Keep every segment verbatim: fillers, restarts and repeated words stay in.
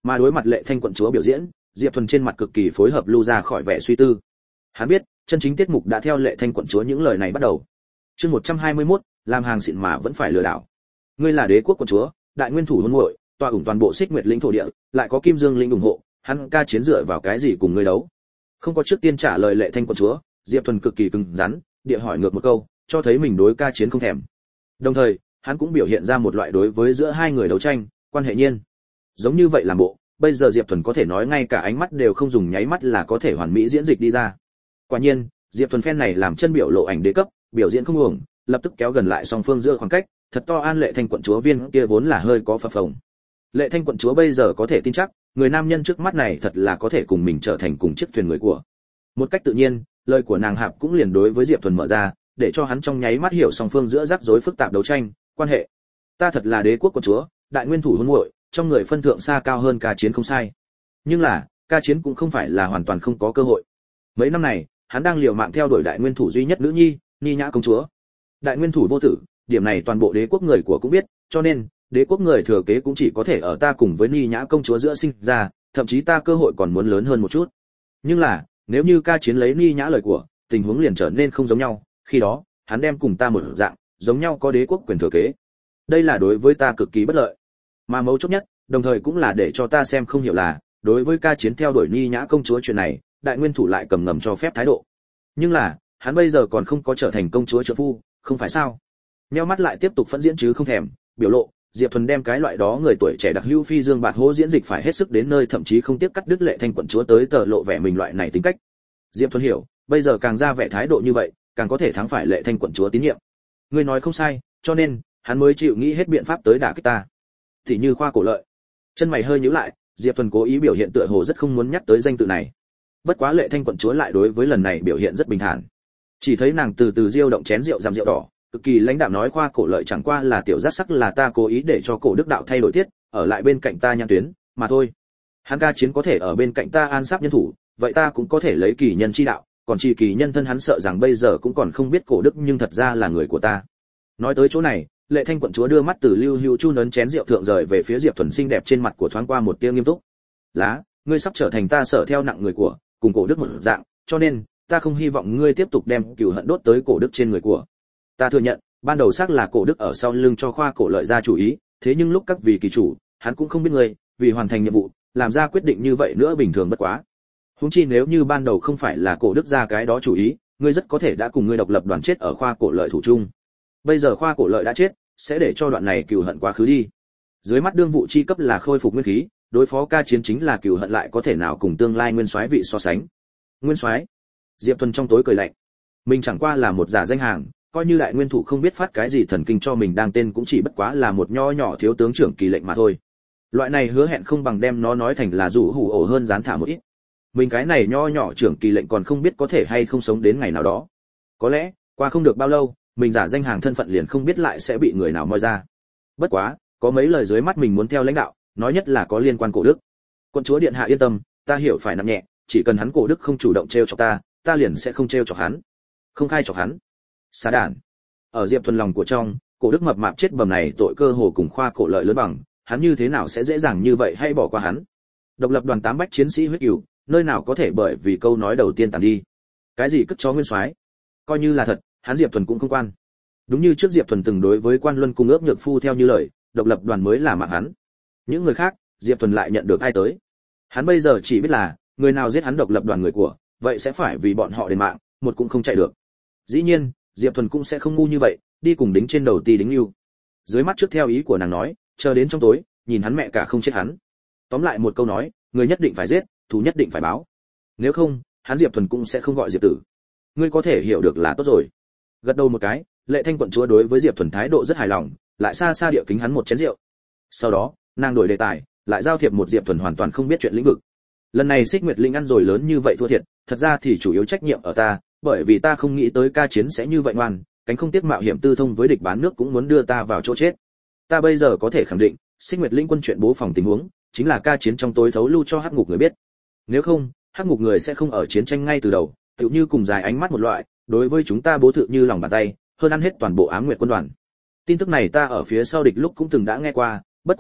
Mà đối mặt Lệ Thanh quận chúa biểu diễn, Diệp Thuần trên mặt cực kỳ phối hợp lưu ra khỏi vẻ suy tư. Hắn biết, chân chính tiết mục đã theo Lệ Thanh quận chúa những lời này bắt đầu. Chương một trăm hai mươi mốt, làm hàng xịn mà vẫn phải lừa đảo. Ngươi là đế quốc quận chúa, đại nguyên thủ hôn muội, tọa ủng toàn bộ Xích Nguyệt lĩnh thổ địa, lại có Kim Dương lĩnh ủng hộ, hắn ca chiến dựa vào cái gì cùng ngươi đấu? Không có trước tiên trả lời Lệ Thanh quận chúa, Diệp Thuần cực kỳ cứng rắn, địa hỏi ngược một câu, cho thấy mình đối ca chiến không thèm. Đồng thời, hắn cũng biểu hiện ra một loại đối với giữa hai người đấu tranh, quan hệ nhiên. Giống như vậy làm bộ, bây giờ Diệp Thuần có thể nói ngay cả ánh mắt đều không dùng nháy mắt là có thể hoàn mỹ diễn dịch đi ra. Quả nhiên, Diệp Thuần phen này làm chân biểu lộ ảnh đế cấp, biểu diễn không uổng, lập tức kéo gần lại song phương giữa khoảng cách, thật to an Lệ Thanh quận chúa viên kia vốn là hơi có phập phồng. Lệ Thanh quận chúa bây giờ có thể tin chắc, người nam nhân trước mắt này thật là có thể cùng mình trở thành cùng chiếc thuyền người của. Một cách tự nhiên, lời của nàng Hạp cũng liền đối với Diệp Thuần mở ra, để cho hắn trong nháy mắt hiểu song phương giữa rắc rối phức tạp đấu tranh, quan hệ. Ta thật là đế quốc quận chúa, đại nguyên thủ hôn muội, trong người phân thượng xa cao hơn ca chiến không sai. Nhưng là, ca chiến cũng không phải là hoàn toàn không có cơ hội. Mấy năm này, hắn đang liều mạng theo đuổi đại nguyên thủ duy nhất nữ nhi, Ni Nhã công chúa. Đại nguyên thủ vô tử, điểm này toàn bộ đế quốc người của cũng biết, cho nên đế quốc người thừa kế cũng chỉ có thể ở ta cùng với Ni Nhã công chúa giữa sinh ra, thậm chí ta cơ hội còn muốn lớn hơn một chút. Nhưng là, nếu như ca chiến lấy Ni Nhã lời của, tình huống liền trở nên không giống nhau, khi đó, hắn đem cùng ta một dạng, giống nhau có đế quốc quyền thừa kế. Đây là đối với ta cực kỳ bất lợi. Mà mấu chốt nhất, đồng thời cũng là để cho ta xem không hiểu là, đối với ca chiến theo đuổi Ni Nhã công chúa chuyện này, đại nguyên thủ lại cầm ngầm cho phép thái độ. Nhưng là, hắn bây giờ còn không có trở thành công chúa trợ phu, không phải sao? Nheo mắt lại tiếp tục phẫn diễn chứ không thèm, biểu lộ, Diệp Thuần đem cái loại đó người tuổi trẻ đặc hữu phi dương bạt hố diễn dịch phải hết sức đến nơi thậm chí không tiếc cắt đứt Lệ Thanh quận chúa tới tờ lộ vẻ mình loại này tính cách. Diệp Thuần hiểu, bây giờ càng ra vẻ thái độ như vậy, càng có thể thắng phải Lệ Thanh quận chúa tín nhiệm. Ngươi nói không sai, cho nên hắn mới chịu nghĩ hết biện pháp tới đả kích ta. Thì như Khoa Cổ Lợi. Chân mày hơi nhíu lại, Diệp Thuần cố ý biểu hiện tựa hồ rất không muốn nhắc tới danh tự này. Bất quá Lệ Thanh quận chúa lại đối với lần này biểu hiện rất bình thản. Chỉ thấy nàng từ từ diêu động chén rượu rằm rượu đỏ, cực kỳ lãnh đạm nói Khoa Cổ Lợi chẳng qua là tiểu giác sắc là ta cố ý để cho Cổ Đức đạo thay đổi tiết, ở lại bên cạnh ta nhãn tuyến, mà thôi. Hắn ca chiến có thể ở bên cạnh ta an sáp nhân thủ, vậy ta cũng có thể lấy kỳ nhân chi đạo, còn chỉ kỳ nhân thân hắn sợ rằng bây giờ cũng còn không biết Cổ Đức nhưng thật ra là người của ta. Nói tới chỗ này, Lệ Thanh quận chúa đưa mắt từ Lưu Hữu Chu nấn chén rượu thượng rời về phía Diệp Thuần xinh đẹp trên mặt của thoáng qua một tia nghiêm túc. Lá, ngươi sắp trở thành ta sợ theo nặng người của, cùng Cổ Đức một dạng, cho nên ta không hy vọng ngươi tiếp tục đem cừu hận đốt tới Cổ Đức trên người của. Ta thừa nhận, ban đầu xác là Cổ Đức ở sau lưng cho Khoa Cổ Lợi ra chủ ý, thế nhưng lúc các vị kỳ chủ, hắn cũng không biết ngươi, vì hoàn thành nhiệm vụ, làm ra quyết định như vậy nữa bình thường bất quá. Huống chi nếu như ban đầu không phải là Cổ Đức ra cái đó chủ ý, ngươi rất có thể đã cùng ngươi độc lập đoàn chết ở Khoa Cổ Lợi thủ chung. Bây giờ Khoa Cổ Lợi đã chết, sẽ để cho đoạn này cừu hận quá khứ đi. Dưới mắt đương vụ chi cấp là khôi phục nguyên khí, đối phó ca chiến chính là cừu hận lại có thể nào cùng tương lai nguyên soái vị so sánh. Nguyên soái? Diệp Thuần trong tối cười lạnh. Mình chẳng qua là một giả danh hàng, coi như đại nguyên thủ không biết phát cái gì thần kinh cho mình đang tên cũng chỉ bất quá là một nho nhỏ thiếu tướng trưởng kỳ lệnh mà thôi. Loại này hứa hẹn không bằng đem nó nói thành là rủ hủ ổ hơn dán thả một ít. Mình cái này nho nhỏ trưởng kỳ lệnh còn không biết có thể hay không sống đến ngày nào đó. Có lẽ, qua không được bao lâu, mình giả danh hàng thân phận liền không biết lại sẽ bị người nào moi ra. Bất quá, có mấy lời dưới mắt mình muốn theo lãnh đạo, nói nhất là có liên quan Cổ Đức. Quân chúa điện hạ yên tâm, ta hiểu phải nặng nhẹ, chỉ cần hắn Cổ Đức không chủ động trêu chọc ta, ta liền sẽ không trêu chọc hắn. Không khai chọc hắn. Xá đản. Ở Diệp Thuần lòng của trong, Cổ Đức mập mạp chết bầm này tội cơ hồ cùng Khoa Cổ Lợi lớn bằng, hắn như thế nào sẽ dễ dàng như vậy hay bỏ qua hắn. Độc lập đoàn tám bách chiến sĩ huyết cửu, nơi nào có thể bởi vì câu nói đầu tiên tàn đi. Cái gì cất chó nguyên soái, coi như là thật, hắn Diệp Thuần cũng không quan. Đúng như trước Diệp Thuần từng đối với Quan Luân cung ước nhược phu theo như lời, độc lập đoàn mới là mạng hắn. Những người khác, Diệp Thuần lại nhận được ai tới. Hắn bây giờ chỉ biết là, người nào giết hắn độc lập đoàn người của, vậy sẽ phải vì bọn họ đền mạng, một cũng không chạy được. Dĩ nhiên, Diệp Thuần cũng sẽ không ngu như vậy, đi cùng đính trên đầu ti đính lưu. Dưới mắt trước theo ý của nàng nói, chờ đến trong tối, nhìn hắn mẹ cả không chết hắn. Tóm lại một câu nói, người nhất định phải giết, thù nhất định phải báo. Nếu không, hắn Diệp Thuần cũng sẽ không gọi Diệp Tử. Ngươi có thể hiểu được là tốt rồi. Gật đầu một cái, Lệ Thanh quận chúa đối với Diệp Thuần thái độ rất hài lòng, lại xa xa địa kính hắn một chén rượu. Sau đó, nàng đổi đề tài, lại giao thiệp một Diệp Thuần hoàn toàn không biết chuyện lĩnh vực. Lần này Xích Nguyệt Linh ăn rồi lớn như vậy thua thiệt, thật ra thì chủ yếu trách nhiệm ở ta, bởi vì ta không nghĩ tới ca chiến sẽ như vậy ngoan, cánh không tiếc mạo hiểm tư thông với địch bán nước cũng muốn đưa ta vào chỗ chết. Ta bây giờ có thể khẳng định, Xích Nguyệt Linh quân chuyện bố phòng tình huống, chính là ca chiến trong tối thấu lưu cho Hắc Ngục người biết. Nếu không, Hắc Ngục người sẽ không ở chiến tranh ngay từ đầu, tựu như cùng dài ánh mắt một loại, đối với chúng ta bố thự như lòng bàn tay, hơn ăn hết toàn bộ Ám Nguyệt quân đoàn. Tin tức này ta ở phía sau địch lúc cũng từng đã nghe qua, bất quá,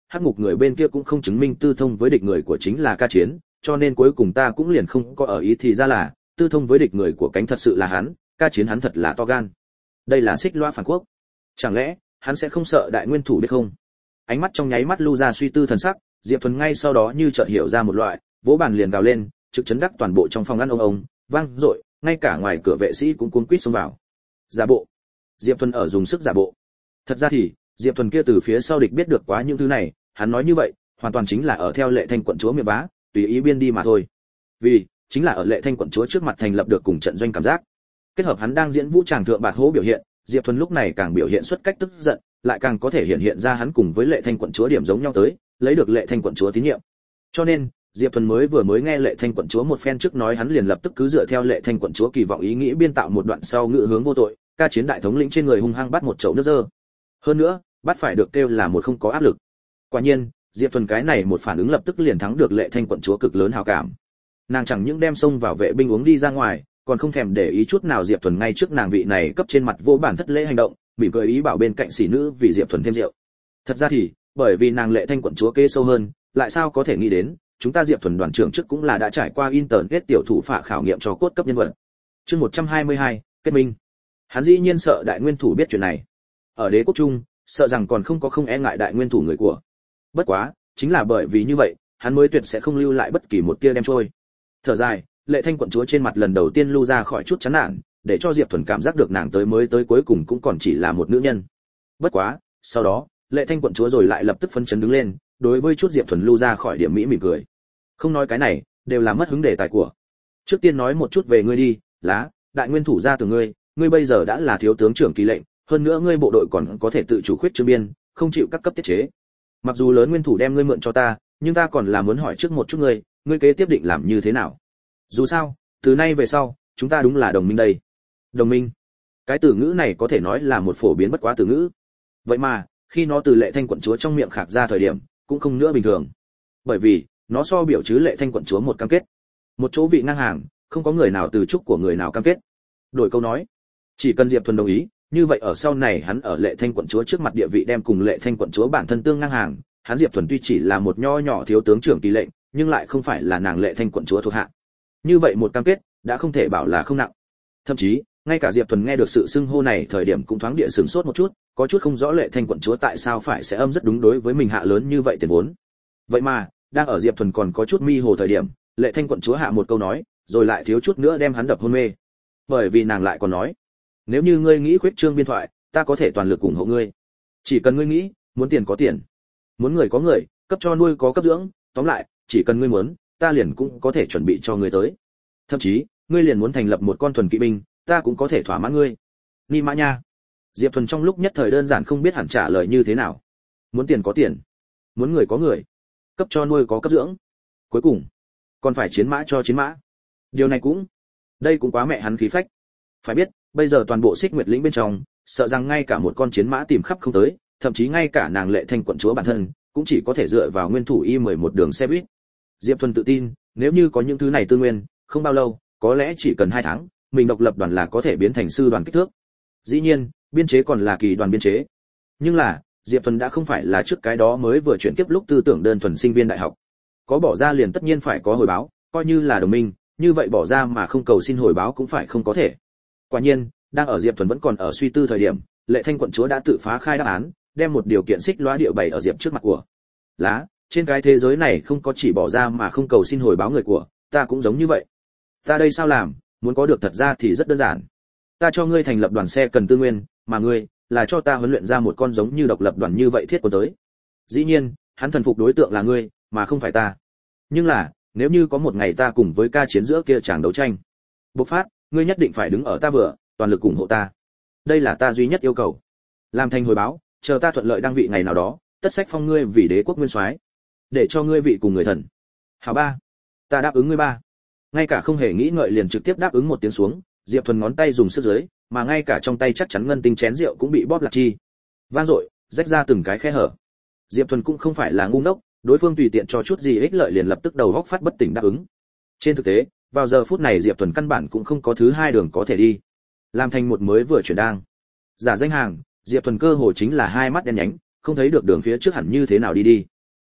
hắc ngục người bên kia cũng không chứng minh tư thông với địch người của chính là Ca Chiến, cho nên cuối cùng ta cũng liền không có ở ý thì ra là tư thông với địch người của cánh thật sự là hắn, Ca Chiến hắn thật là to gan. Đây là xích loa phản quốc. Chẳng lẽ hắn sẽ không sợ đại nguyên thủ biết không? Ánh mắt trong nháy mắt lưu ra suy tư thần sắc, Diệp Thuần ngay sau đó như chợt hiểu ra một loại, vỗ bàn liền gào lên, trực chấn đắc toàn bộ trong phòng ăn ông ông, vang dội, ngay cả ngoài cửa vệ sĩ cũng cuống quýt xông vào. Giả bộ. Diệp Thuần ở dùng sức giả bộ. Thật ra thì, Diệp Thuần kia từ phía sau địch biết được quá những thứ này, hắn nói như vậy, hoàn toàn chính là ở theo Lệ Thanh quận chúa miệng bá, tùy ý biên đi mà thôi. Vì, chính là ở Lệ Thanh quận chúa trước mặt thành lập được cùng trận doanh cảm giác. Kết hợp hắn đang diễn vũ tràng thượng bạt hố biểu hiện, Diệp Thuần lúc này càng biểu hiện xuất cách tức giận, lại càng có thể hiện hiện ra hắn cùng với Lệ Thanh quận chúa điểm giống nhau tới, lấy được Lệ Thanh quận chúa tín nhiệm. Cho nên, Diệp Thuần mới vừa mới nghe Lệ Thanh quận chúa một phen trước nói, hắn liền lập tức cứ dựa theo Lệ Thanh quận chúa kỳ vọng ý nghĩ biên tạo một đoạn sau ngữ hướng vô tội, Ca Chiến đại thống lĩnh trên người hung hăng bắt một chậu nước dơ. Hơn nữa, bắt phải được kêu là một không có áp lực. Quả nhiên, Diệp Thuần cái này một phản ứng lập tức liền thắng được Lệ Thanh quận chúa cực lớn hảo cảm. Nàng chẳng những đem xông vào vệ binh uống đi ra ngoài, còn không thèm để ý chút nào Diệp Thuần ngay trước nàng vị này cấp trên mặt vô bản thất lễ hành động, mỉm cười ý bảo bên cạnh sĩ nữ vì Diệp Thuần thêm rượu. Thật ra thì, bởi vì nàng Lệ Thanh quận chúa kế sâu hơn, lại sao có thể nghĩ đến, chúng ta Diệp Thuần đoàn trưởng trước cũng là đã trải qua internet tiểu thủ phạ khảo nghiệm cho cốt cấp nhân vật. Chương một trăm hai mươi hai, kết minh. Hắn dĩ nhiên sợ đại nguyên thủ biết chuyện này. Ở đế quốc trung, sợ rằng còn không có không e ngại đại nguyên thủ người của. Bất quá, chính là bởi vì như vậy, hắn mới tuyệt sẽ không lưu lại bất kỳ một tia đem trôi. Thở dài, Lệ Thanh quận chúa trên mặt lần đầu tiên lưu ra khỏi chút chán nản, để cho Diệp Thuần cảm giác được nàng tới mới tới cuối cùng cũng còn chỉ là một nữ nhân. Bất quá, sau đó, Lệ Thanh quận chúa rồi lại lập tức phấn chấn đứng lên, đối với chút Diệp Thuần lưu ra khỏi điểm mỹ mỉm cười. Không nói cái này, đều là mất hứng đề tài của. Trước tiên nói một chút về ngươi đi, lá, đại nguyên thủ ra từ ngươi, ngươi bây giờ đã là thiếu tướng trưởng kỳ lệnh, hơn nữa ngươi bộ đội còn có thể tự chủ khuyết trương biên, không chịu các cấp tiết chế. Mặc dù lớn nguyên thủ đem ngươi mượn cho ta, nhưng ta còn là muốn hỏi trước một chút ngươi, ngươi kế tiếp định làm như thế nào? Dù sao, từ nay về sau, chúng ta đúng là đồng minh đây. Đồng minh? Cái từ ngữ này có thể nói là một phổ biến bất quá từ ngữ. Vậy mà, khi nó từ Lệ Thanh quận chúa trong miệng khạc ra thời điểm, cũng không nữa bình thường. Bởi vì, nó so biểu chứ Lệ Thanh quận chúa một cam kết. Một chỗ vị ngang hàng, không có người nào từ chúc của người nào cam kết. Đổi câu nói, chỉ cần Diệp Thuần đồng ý, như vậy ở sau này hắn ở Lệ Thanh quận chúa trước mặt địa vị đem cùng Lệ Thanh quận chúa bản thân tương ngang hàng, hắn Diệp Thuần tuy chỉ là một nho nhỏ thiếu tướng trưởng kỳ lệnh, nhưng lại không phải là nàng Lệ Thanh quận chúa thuộc hạ. Như vậy một cam kết, đã không thể bảo là không nặng. Thậm chí, ngay cả Diệp Thuần nghe được sự xưng hô này thời điểm cũng thoáng địa sửng sốt một chút, có chút không rõ Lệ Thanh quận chúa tại sao phải sẽ âm rất đúng đối với mình hạ lớn như vậy tiền vốn. Vậy mà, đang ở Diệp Thuần còn có chút mi hồ thời điểm, Lệ Thanh quận chúa hạ một câu nói, rồi lại thiếu chút nữa đem hắn đập hôn mê. Bởi vì nàng lại còn nói, nếu như ngươi nghĩ khuyết trương biên thoại, ta có thể toàn lực ủng hộ ngươi. Chỉ cần ngươi nghĩ, muốn tiền có tiền, muốn người có người, cấp cho nuôi có cấp dưỡng, tóm lại, chỉ cần ngươi muốn, ta liền cũng có thể chuẩn bị cho ngươi tới. Thậm chí, ngươi liền muốn thành lập một con thuần kỵ binh, ta cũng có thể thỏa mãn ngươi. Ni mã nha. Diệp Thuần trong lúc nhất thời đơn giản không biết hẳn trả lời như thế nào. Muốn tiền có tiền, muốn người có người, cấp cho nuôi có cấp dưỡng. Cuối cùng, còn phải chiến mã cho chiến mã. Điều này cũng, đây cũng quá mẹ hắn khí phách. Phải biết, bây giờ toàn bộ Xích Nguyệt lĩnh bên trong, sợ rằng ngay cả một con chiến mã tìm khắp không tới, thậm chí ngay cả nàng Lệ Thanh quận chúa bản thân, cũng chỉ có thể dựa vào nguyên thủ y mười một đường xe buýt. Diệp Thuần tự tin, nếu như có những thứ này tư nguyên, không bao lâu, có lẽ chỉ cần hai tháng, mình độc lập đoàn là có thể biến thành sư đoàn kích thước. Dĩ nhiên, biên chế còn là kỳ đoàn biên chế. Nhưng là, Diệp Thuần đã không phải là trước cái đó mới vừa chuyển kiếp lúc tư tưởng đơn thuần sinh viên đại học. Có bỏ ra liền tất nhiên phải có hồi báo, coi như là đồng minh, như vậy bỏ ra mà không cầu xin hồi báo cũng phải không có thể. Quả nhiên, đang ở Diệp Thuần vẫn còn ở suy tư thời điểm, Lệ Thanh quận chúa đã tự phá khai đáp án, đem một điều kiện xích lóa địa bày ở Diệp trước mặt của. Lá, trên cái thế giới này không có chỉ bỏ ra mà không cầu xin hồi báo người của, ta cũng giống như vậy. Ta đây sao làm, muốn có được thật ra thì rất đơn giản. Ta cho ngươi thành lập đoàn xe cần tư nguyên, mà ngươi là cho ta huấn luyện ra một con giống như độc lập đoàn như vậy thiết quân tới. Dĩ nhiên, hắn thần phục đối tượng là ngươi, mà không phải ta. Nhưng là, nếu như có một ngày ta cùng với Ca Chiến giữa kia chàng đấu tranh, bộc phát, ngươi nhất định phải đứng ở ta vừa, toàn lực ủng hộ ta. Đây là ta duy nhất yêu cầu. Làm thành hồi báo, chờ ta thuận lợi đăng vị ngày nào đó, tất sách phong ngươi vì đế quốc nguyên soái, để cho ngươi vị cùng người thần. Hảo ba, ta đáp ứng ngươi ba. Ngay cả không hề nghĩ ngợi liền trực tiếp đáp ứng một tiếng xuống, Diệp Thuần ngón tay dùng sức dưới, mà ngay cả trong tay chắc chắn ngân tinh chén rượu cũng bị bóp lạc chi. Vang dội, rách ra từng cái khe hở. Diệp Thuần cũng không phải là ngu ngốc, đối phương tùy tiện cho chút gì ích lợi liền lập tức đầu góc phát bất tỉnh đáp ứng. Trên thực tế, vào giờ phút này Diệp Thuần căn bản cũng không có thứ hai đường có thể đi. Làm thành một mới vừa chuyển đang. Giả danh hàng, Diệp Thuần cơ hồ chính là hai mắt đen nhánh, không thấy được đường phía trước hẳn như thế nào đi đi.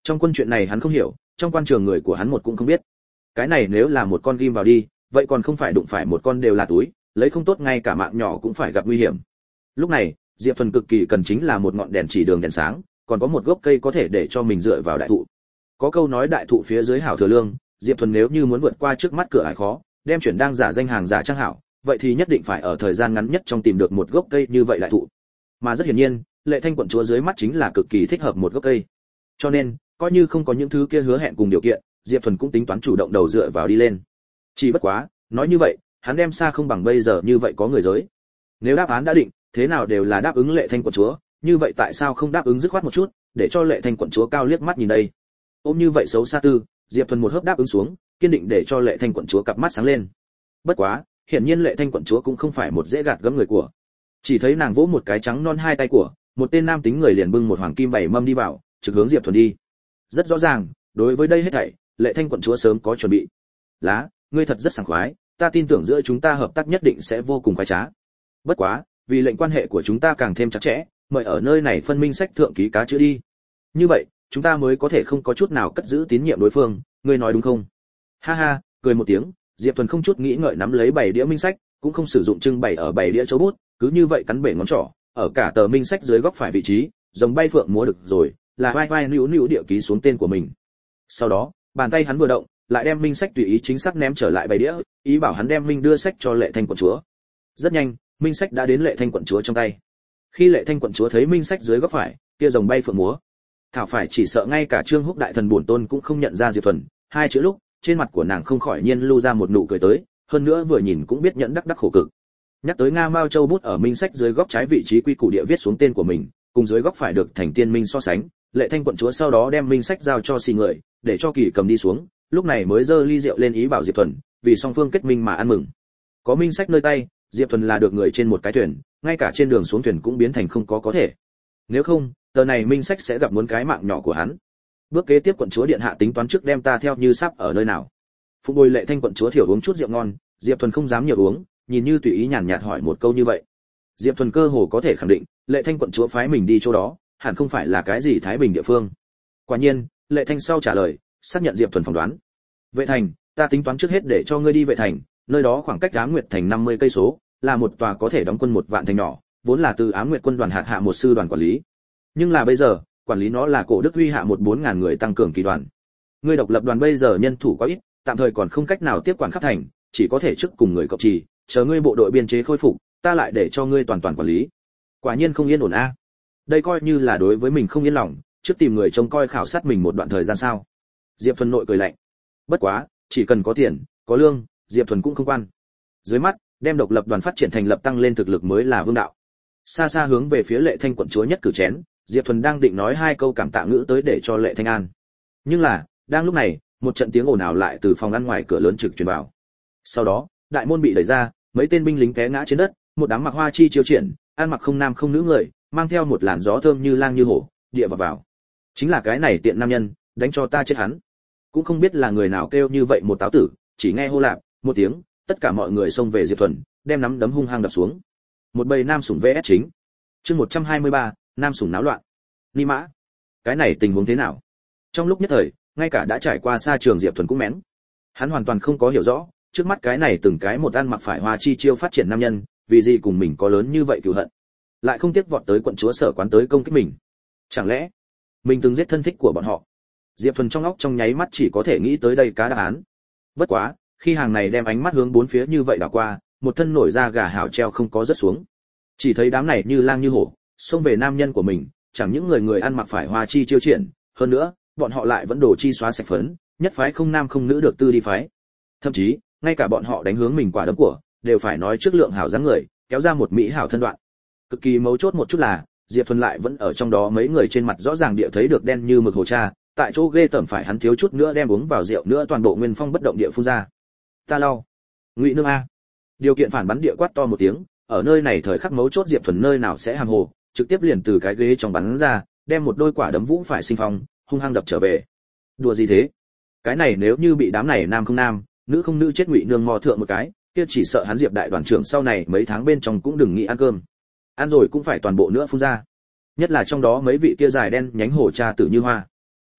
Trong quân chuyện này hắn không hiểu, trong quan trường người của hắn một cũng không biết. Cái này nếu là một con ghim vào đi, vậy còn không phải đụng phải một con đều là túi, lấy không tốt ngay cả mạng nhỏ cũng phải gặp nguy hiểm. Lúc này, Diệp Thuần cực kỳ cần chính là một ngọn đèn chỉ đường đèn sáng, còn có một gốc cây có thể để cho mình dựa vào đại thụ. Có câu nói đại thụ phía dưới hảo thừa lương, Diệp Thuần nếu như muốn vượt qua trước mắt cửa ải khó, đem chuyển đang giả danh hàng giả trang hảo, vậy thì nhất định phải ở thời gian ngắn nhất trong tìm được một gốc cây như vậy đại thụ. Mà rất hiển nhiên, Lệ Thanh quận chúa dưới mắt chính là cực kỳ thích hợp một gốc cây. Cho nên, coi như không có những thứ kia hứa hẹn cùng điều kiện, Diệp Thuần cũng tính toán chủ động đầu dựa vào đi lên. Chỉ bất quá, nói như vậy, hắn đem xa không bằng bây giờ như vậy có người giới. Nếu đáp án đã định, thế nào đều là đáp ứng Lệ Thanh quận chúa, như vậy tại sao không đáp ứng dứt khoát một chút, để cho Lệ Thanh quận chúa cao liếc mắt nhìn đây. Ôm như vậy xấu xa tư, Diệp Thuần một hớp đáp ứng xuống, kiên định để cho Lệ Thanh quận chúa cặp mắt sáng lên. Bất quá, hiển nhiên Lệ Thanh quận chúa cũng không phải một dễ gạt gẫm người của. Chỉ thấy nàng vỗ một cái trắng non hai tay của, một tên nam tính người liền bưng một hoàng kim bảy mâm đi vào, trực hướng Diệp Thuần đi. Rất rõ ràng, đối với đây hết thảy, Lệ Thanh quận chúa sớm có chuẩn bị. Lá, ngươi thật rất sảng khoái, ta tin tưởng giữa chúng ta hợp tác nhất định sẽ vô cùng khoái trá. Bất quá, vì lệnh quan hệ của chúng ta càng thêm chặt chẽ, mời ở nơi này phân minh sách thượng ký cá chữ đi. Như vậy, chúng ta mới có thể không có chút nào cất giữ tín nhiệm đối phương, ngươi nói đúng không? Ha ha, cười một tiếng, Diệp Thuần không chút nghĩ ngợi nắm lấy bảy đĩa minh sách, cũng không sử dụng trưng bày ở bảy đĩa châu bút, cứ như vậy cắn bể ngón trỏ, ở cả tờ minh sách dưới góc phải vị trí, giống bay phượng múa được rồi, là vai vai nữu nữu địa ký xuống tên của mình. Sau đó, bàn tay hắn vừa động, lại đem minh sách tùy ý chính xác ném trở lại bảy đĩa, ý bảo hắn đem minh đưa sách cho Lệ Thanh quận chúa. Rất nhanh, minh sách đã đến Lệ Thanh quận chúa trong tay. Khi Lệ Thanh quận chúa thấy minh sách dưới góc phải, kia rồng bay phượng múa, thảo phải chỉ sợ ngay cả Trương Húc đại thần bổn tôn cũng không nhận ra Diệp Thuần, hai chữ lúc, trên mặt của nàng không khỏi nhiên lưu ra một nụ cười tới, hơn nữa vừa nhìn cũng biết nhẫn đắc đắc khổ cực. Nhắc tới Nga Mao Châu bút ở minh sách dưới góc trái vị trí quy củ địa viết xuống tên của mình, cùng dưới góc phải được thành tiên minh so sánh, Lệ Thanh quận chúa sau đó đem minh sách giao cho xì người, để cho Kỳ cầm đi xuống, lúc này mới giơ ly rượu lên ý bảo Diệp Thuần, vì song phương kết minh mà ăn mừng. Có minh sách nơi tay, Diệp Thuần là được người trên một cái thuyền, ngay cả trên đường xuống thuyền cũng biến thành không có có thể. Nếu không, tờ này minh sách sẽ gặp muốn cái mạng nhỏ của hắn. Bước kế tiếp quận chúa điện hạ tính toán trước đem ta theo như sắp ở nơi nào. Phụ bồi Lệ Thanh quận chúa thiểu uống chút rượu ngon, Diệp Thuần không dám nhiều uống, nhìn như tùy ý nhàn nhạt hỏi một câu như vậy. Diệp Thuần cơ hồ có thể khẳng định, Lệ Thanh quận chúa phái mình đi chỗ đó, hẳn không phải là cái gì thái bình địa phương. Quả nhiên, Lệ Thanh sau trả lời, xác nhận Diệp Thuần phỏng đoán. Vệ thành, ta tính toán trước hết để cho ngươi đi Vệ thành, nơi đó khoảng cách Ám Nguyệt thành năm mươi cây số, là một tòa có thể đóng quân một vạn thành nhỏ, vốn là từ Ám Nguyệt quân đoàn hạt hạ một sư đoàn quản lý. Nhưng là bây giờ, quản lý nó là Cổ Đức Huy hạ một bốn ngàn người tăng cường kỳ đoàn. Ngươi độc lập đoàn bây giờ nhân thủ quá ít, tạm thời còn không cách nào tiếp quản khắp thành, chỉ có thể trước cùng người cộng trì, chờ ngươi bộ đội biên chế khôi phục, ta lại để cho ngươi toàn toàn quản lý. Quả nhiên không yên ổn a. Đây coi như là đối với mình không yên lòng, trước tìm người trông coi khảo sát mình một đoạn thời gian sao? Diệp Thuần nội cười lạnh. Bất quá, chỉ cần có tiền, có lương, Diệp Thuần cũng không quan. Dưới mắt, đem độc lập đoàn phát triển thành lập tăng lên thực lực mới là vương đạo. Xa xa hướng về phía Lệ Thanh quận chúa nhất cử chén, Diệp Thuần đang định nói hai câu cảm tạ ngữ tới để cho Lệ Thanh an. Nhưng là, đang lúc này, một trận tiếng ồn ào lại từ phòng ăn ngoài cửa lớn trực truyền vào. Sau đó, đại môn bị đẩy ra, mấy tên binh lính té ngã trên đất, một đám mặc hoa chi chiêu triển, ăn mặc không nam không nữ người, mang theo một làn gió thơm như lang như hổ, địa vào vào. Chính là cái này tiện nam nhân, đánh cho ta chết hắn. Cũng không biết là người nào kêu như vậy một táo tử, chỉ nghe hô lạp một tiếng, tất cả mọi người xông về Diệp Thuần, đem nắm đấm hung hăng đập xuống. Một bầy nam sủng vs chính. Chương một trăm hai mươi ba, nam sủng náo loạn. Ni mã, cái này tình huống thế nào? Trong lúc nhất thời, ngay cả đã trải qua xa trường Diệp Thuần cũng mén. Hắn hoàn toàn không có hiểu rõ, trước mắt cái này từng cái một ăn mặc phải hoa chi chiêu phát triển nam nhân, vì gì cùng mình có lớn như vậy cừu hận, lại không tiếc vọt tới quận chúa sở quán tới công kích mình. Chẳng lẽ mình từng giết thân thích của bọn họ? Diệp Thuần trong óc trong nháy mắt chỉ có thể nghĩ tới đây cá đáp án. Bất quá, khi hàng này đem ánh mắt hướng bốn phía như vậy đảo qua, một thân nổi da gà hảo treo không có rớt xuống. Chỉ thấy đám này như lang như hổ, xông về nam nhân của mình, chẳng những người người ăn mặc phải hoa chi chiêu triển, hơn nữa, bọn họ lại vẫn đổ chi xóa sạch phấn, nhất phái không nam không nữ được tư đi phái. Thậm chí, ngay cả bọn họ đánh hướng mình quả đấm của, đều phải nói trước lượng hảo dáng người, kéo ra một mỹ hảo thân đoạn. Cực kỳ mấu chốt một chút là, Diệp Thuần lại vẫn ở trong đó mấy người trên mặt rõ ràng địa thấy được đen như mực hồ cha, tại chỗ ghê tởm phải hắn thiếu chút nữa đem uống vào rượu nữa toàn bộ nguyên phong bất động địa phun ra. Ta lau, Ngụy Nương a. Điều kiện phản bắn địa quát to một tiếng, ở nơi này thời khắc mấu chốt Diệp Thuần nơi nào sẽ hàng hồ, trực tiếp liền từ cái ghế trong bắn ra, đem một đôi quả đấm vũ phải sinh phong, hung hăng đập trở về. Đùa gì thế? Cái này nếu như bị đám này nam không nam, nữ không nữ chết Ngụy Nương mò thượng một cái, kia chỉ sợ hắn Diệp đại đoàn trưởng sau này mấy tháng bên trong cũng đừng nghĩ ăn cơm. Ăn rồi cũng phải toàn bộ nữa phun ra. Nhất là trong đó mấy vị kia dài đen nhánh hổ cha tử như hoa.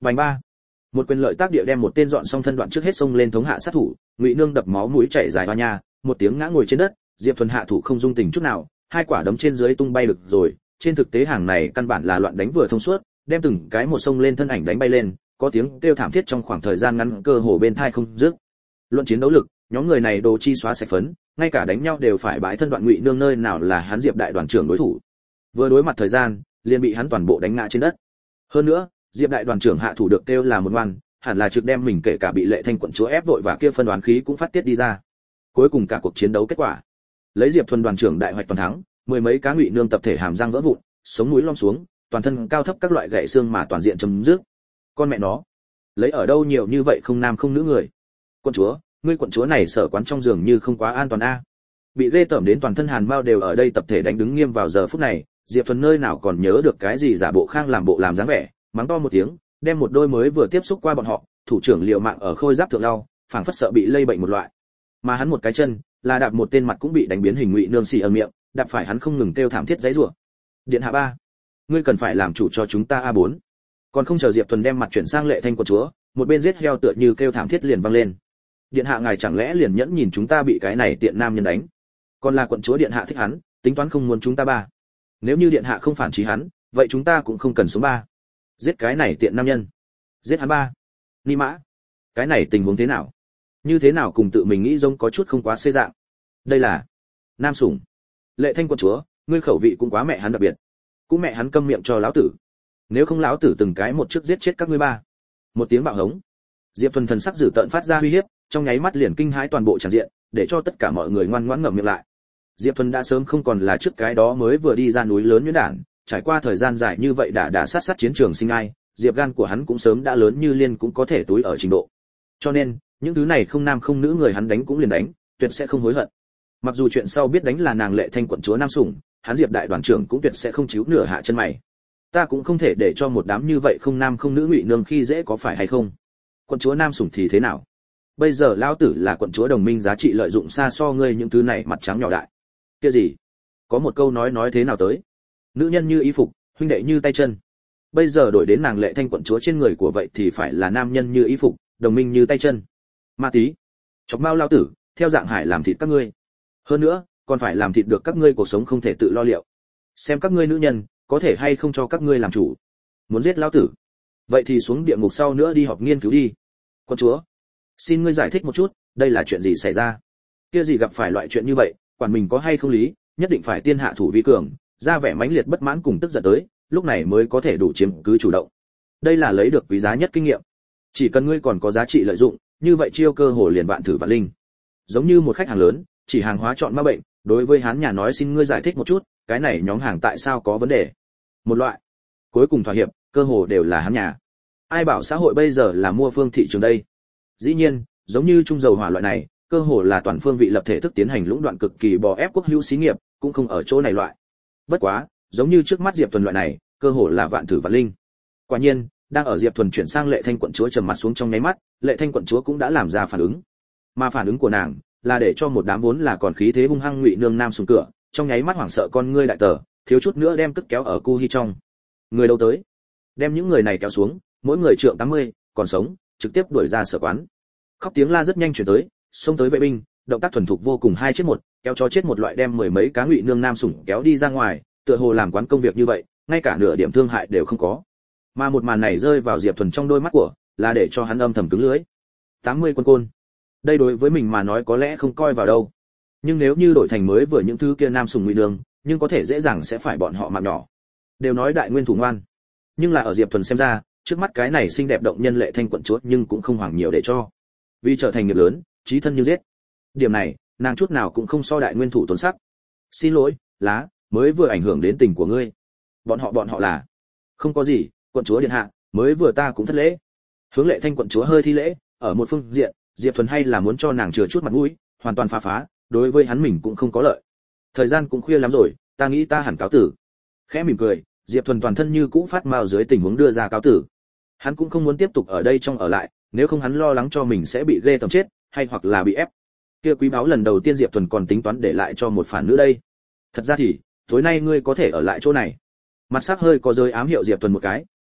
Bành ba. Một quyền lợi tác địa đem một tên dọn xong thân đoạn trước hết xông lên thống hạ sát thủ, Ngụy Nương đập máu mũi chảy dài hoa nha, một tiếng ngã ngồi trên đất, Diệp Thuần hạ thủ không dung tình chút nào, hai quả đấm trên dưới tung bay được rồi, trên thực tế hàng này căn bản là loạn đánh vừa thông suốt, đem từng cái một xông lên thân ảnh đánh bay lên, có tiếng kêu thảm thiết trong khoảng thời gian ngắn cơ hồ bên thai không dứt. Luận chiến đấu lực, nhóm người này đồ chi xóa sạch phấn, ngay cả đánh nhau đều phải bãi thân đoạn Ngụy Nương nơi nào là hắn Diệp đại đoàn trưởng đối thủ. Vừa đối mặt thời gian, liền bị hắn toàn bộ đánh ngã trên đất. Hơn nữa, Diệp đại đoàn trưởng hạ thủ được kêu là một ngoan, hẳn là trực đem mình kể cả bị Lệ Thanh quận chúa ép vội và kia phân đoán khí cũng phát tiết đi ra. Cuối cùng cả cuộc chiến đấu kết quả, lấy Diệp Thuần đoàn trưởng đại hoạch toàn thắng, mười mấy cá Ngụy Nương tập thể hàm răng vỡ vụn, sống mũi lom xuống, toàn thân cao thấp các loại gãy xương mà toàn diện chấm dứt. Con mẹ nó, lấy ở đâu nhiều như vậy không nam không nữ người? Quận chúa, ngươi quận chúa này sở quán trong giường như không quá an toàn a. Bị ghê tởm đến toàn thân hàn mao đều ở đây tập thể đánh đứng nghiêm vào giờ phút này, Diệp Thuần nơi nào còn nhớ được cái gì giả bộ khang làm bộ làm dáng vẻ, mắng to một tiếng, đem một đôi mới vừa tiếp xúc qua bọn họ, thủ trưởng liều mạng ở khôi giáp thượng lau, phảng phất sợ bị lây bệnh một loại. Mà hắn một cái chân, là đạp một tên mặt cũng bị đánh biến hình Ngụy Nương xì ở miệng, đạp phải hắn không ngừng kêu thảm thiết giãy giụa. Điện hạ ba, ngươi cần phải làm chủ cho chúng ta a bốn. Còn không chờ Diệp Thuần đem mặt chuyển sang Lệ Thanh quận chúa, một bên giết heo tựa như kêu thảm thiết liền vang lên. Điện hạ ngài chẳng lẽ liền nhẫn nhìn chúng ta bị cái này tiện nam nhân đánh? Còn là quận chúa điện hạ thích hắn, tính toán không muốn chúng ta ba. Nếu như điện hạ không phản chí hắn, vậy chúng ta cũng không cần số ba. Giết cái này tiện nam nhân. Giết hắn ba. Ni mã. Cái này tình huống thế nào? Như thế nào cùng tự mình nghĩ giống có chút không quá xê dạng. Đây là nam sủng. Lệ Thanh quận chúa, ngươi khẩu vị cũng quá mẹ hắn đặc biệt. Cũng mẹ hắn câm miệng cho lão tử. Nếu không lão tử từng cái một trước giết chết các ngươi ba. Một tiếng bạo hống. Diệp Thuần thần sắc dữ tợn phát ra uy hiếp, trong nháy mắt liền kinh hãi toàn bộ tràng diện, để cho tất cả mọi người ngoan ngoãn ngậm miệng lại. Diệp Thuần đã sớm không còn là trước cái đó mới vừa đi ra núi lớn nhuyễn đản, trải qua thời gian dài như vậy đã đã sát sát chiến trường sinh ai, Diệp gan của hắn cũng sớm đã lớn như liên cũng có thể túi ở trình độ. Cho nên, những thứ này không nam không nữ người hắn đánh cũng liền đánh, tuyệt sẽ không hối hận. Mặc dù chuyện sau biết đánh là nàng Lệ Thanh quận chúa nam sủng, hắn Diệp đại đoàn trưởng cũng tuyệt sẽ không chíu nửa hạ chân mày. Ta cũng không thể để cho một đám như vậy không nam không nữ Ngụy Nương khi dễ có phải hay không? Quận chúa nam sủng thì thế nào? Bây giờ lão tử là quận chúa đồng minh giá trị lợi dụng xa so ngươi những thứ này mặt trắng nhỏ đại. Kia gì? Có một câu nói nói thế nào tới? Nữ nhân như y phục, huynh đệ như tay chân. Bây giờ đổi đến nàng Lệ Thanh quận chúa trên người của vậy thì phải là nam nhân như y phục, đồng minh như tay chân. Ma tí, chọc mao lao tử, theo dạng hải làm thịt các ngươi. Hơn nữa, còn phải làm thịt được các ngươi cuộc sống không thể tự lo liệu. Xem các ngươi nữ nhân, có thể hay không cho các ngươi làm chủ. Muốn giết lão tử, vậy thì xuống địa ngục sau nữa đi họp nghiên cứu đi. Quận chúa, xin ngươi giải thích một chút, đây là chuyện gì xảy ra? Kia gì gặp phải loại chuyện như vậy, quản mình có hay không lý, nhất định phải tiên hạ thủ vi cường, ra vẻ mãnh liệt bất mãn cùng tức giận tới, lúc này mới có thể đủ chiếm cứ chủ động. Đây là lấy được quý giá nhất kinh nghiệm. Chỉ cần ngươi còn có giá trị lợi dụng, như vậy chiêu cơ hội liền vạn thử vạn linh. Giống như một khách hàng lớn, chỉ hàng hóa chọn ma bệnh, đối với hắn nhà nói xin ngươi giải thích một chút, cái này nhóm hàng tại sao có vấn đề. Một loại, cuối cùng thỏa hiệp, cơ hồ đều là hắn nhà. Ai bảo xã hội bây giờ là mua phương thị trường đây? Dĩ nhiên, giống như trung dầu hỏa loại này, cơ hồ là toàn phương vị lập thể thức tiến hành lũng đoạn cực kỳ bò ép quốc hữu xí nghiệp, cũng không ở chỗ này loại. Bất quá, giống như trước mắt Diệp Thuần loại này, cơ hồ là vạn thử vạn linh. Quả nhiên, đang ở Diệp Thuần chuyển sang Lệ Thanh quận chúa trầm mặt xuống trong nháy mắt, Lệ Thanh quận chúa cũng đã làm ra phản ứng. Mà phản ứng của nàng là để cho một đám vốn là còn khí thế hung hăng Ngụy Nương nam xuống cửa, trong nháy mắt hoảng sợ con ngươi đại tờ, thiếu chút nữa đem cất kéo ở cu hi trong. Người đâu tới? Đem những người này kéo xuống, mỗi người trượng tám mươi, còn sống, trực tiếp đuổi ra sở quán. Khóc tiếng la rất nhanh chuyển tới, xông tới vệ binh, động tác thuần thục vô cùng hai chết một, kéo chó chết một loại đem mười mấy cá Ngụy Nương nam sủng kéo đi ra ngoài, tựa hồ làm quán công việc như vậy, ngay cả nửa điểm thương hại đều không có. Mà một màn này rơi vào Diệp Thuần trong đôi mắt của, là để cho hắn âm thầm cứng lưỡi. tám mươi quân côn. Đây đối với mình mà nói có lẽ không coi vào đâu. Nhưng nếu như đổi thành mới vừa những thứ kia nam sủng Ngụy Nương, nhưng có thể dễ dàng sẽ phải bọn họ mạng nhỏ. Đều nói đại nguyên thủ ngoan, nhưng là ở Diệp Thuần xem ra, trước mắt cái này xinh đẹp động nhân Lệ Thanh quận chúa nhưng cũng không hoảng nhiều để cho. Vì trở thành nghiệp lớn, chí thân như giết. Điểm này, nàng chút nào cũng không so đại nguyên thủ tốn sắc. Xin lỗi, lá, mới vừa ảnh hưởng đến tình của ngươi. Bọn họ bọn họ là không có gì, quận chúa điện hạ, mới vừa ta cũng thất lễ. Hướng Lệ Thanh quận chúa hơi thi lễ, ở một phương diện, Diệp Thuần hay là muốn cho nàng chừa chút mặt mũi, hoàn toàn phá phá, đối với hắn mình cũng không có lợi. Thời gian cũng khuya lắm rồi, ta nghĩ ta hẳn cáo tử. Khẽ mỉm cười, Diệp Thuần toàn thân như cũ phát mao dưới tình huống đưa ra cáo tử. Hắn cũng không muốn tiếp tục ở đây trong ở lại, nếu không hắn lo lắng cho mình sẽ bị ghê tởm chết, hay hoặc là bị ép. Kia quý báo lần đầu tiên Diệp Thuần còn tính toán để lại cho một phản nữ đây. Thật ra thì, tối nay ngươi có thể ở lại chỗ này. Mặt sắc hơi có rơi ám hiệu Diệp Thuần một cái,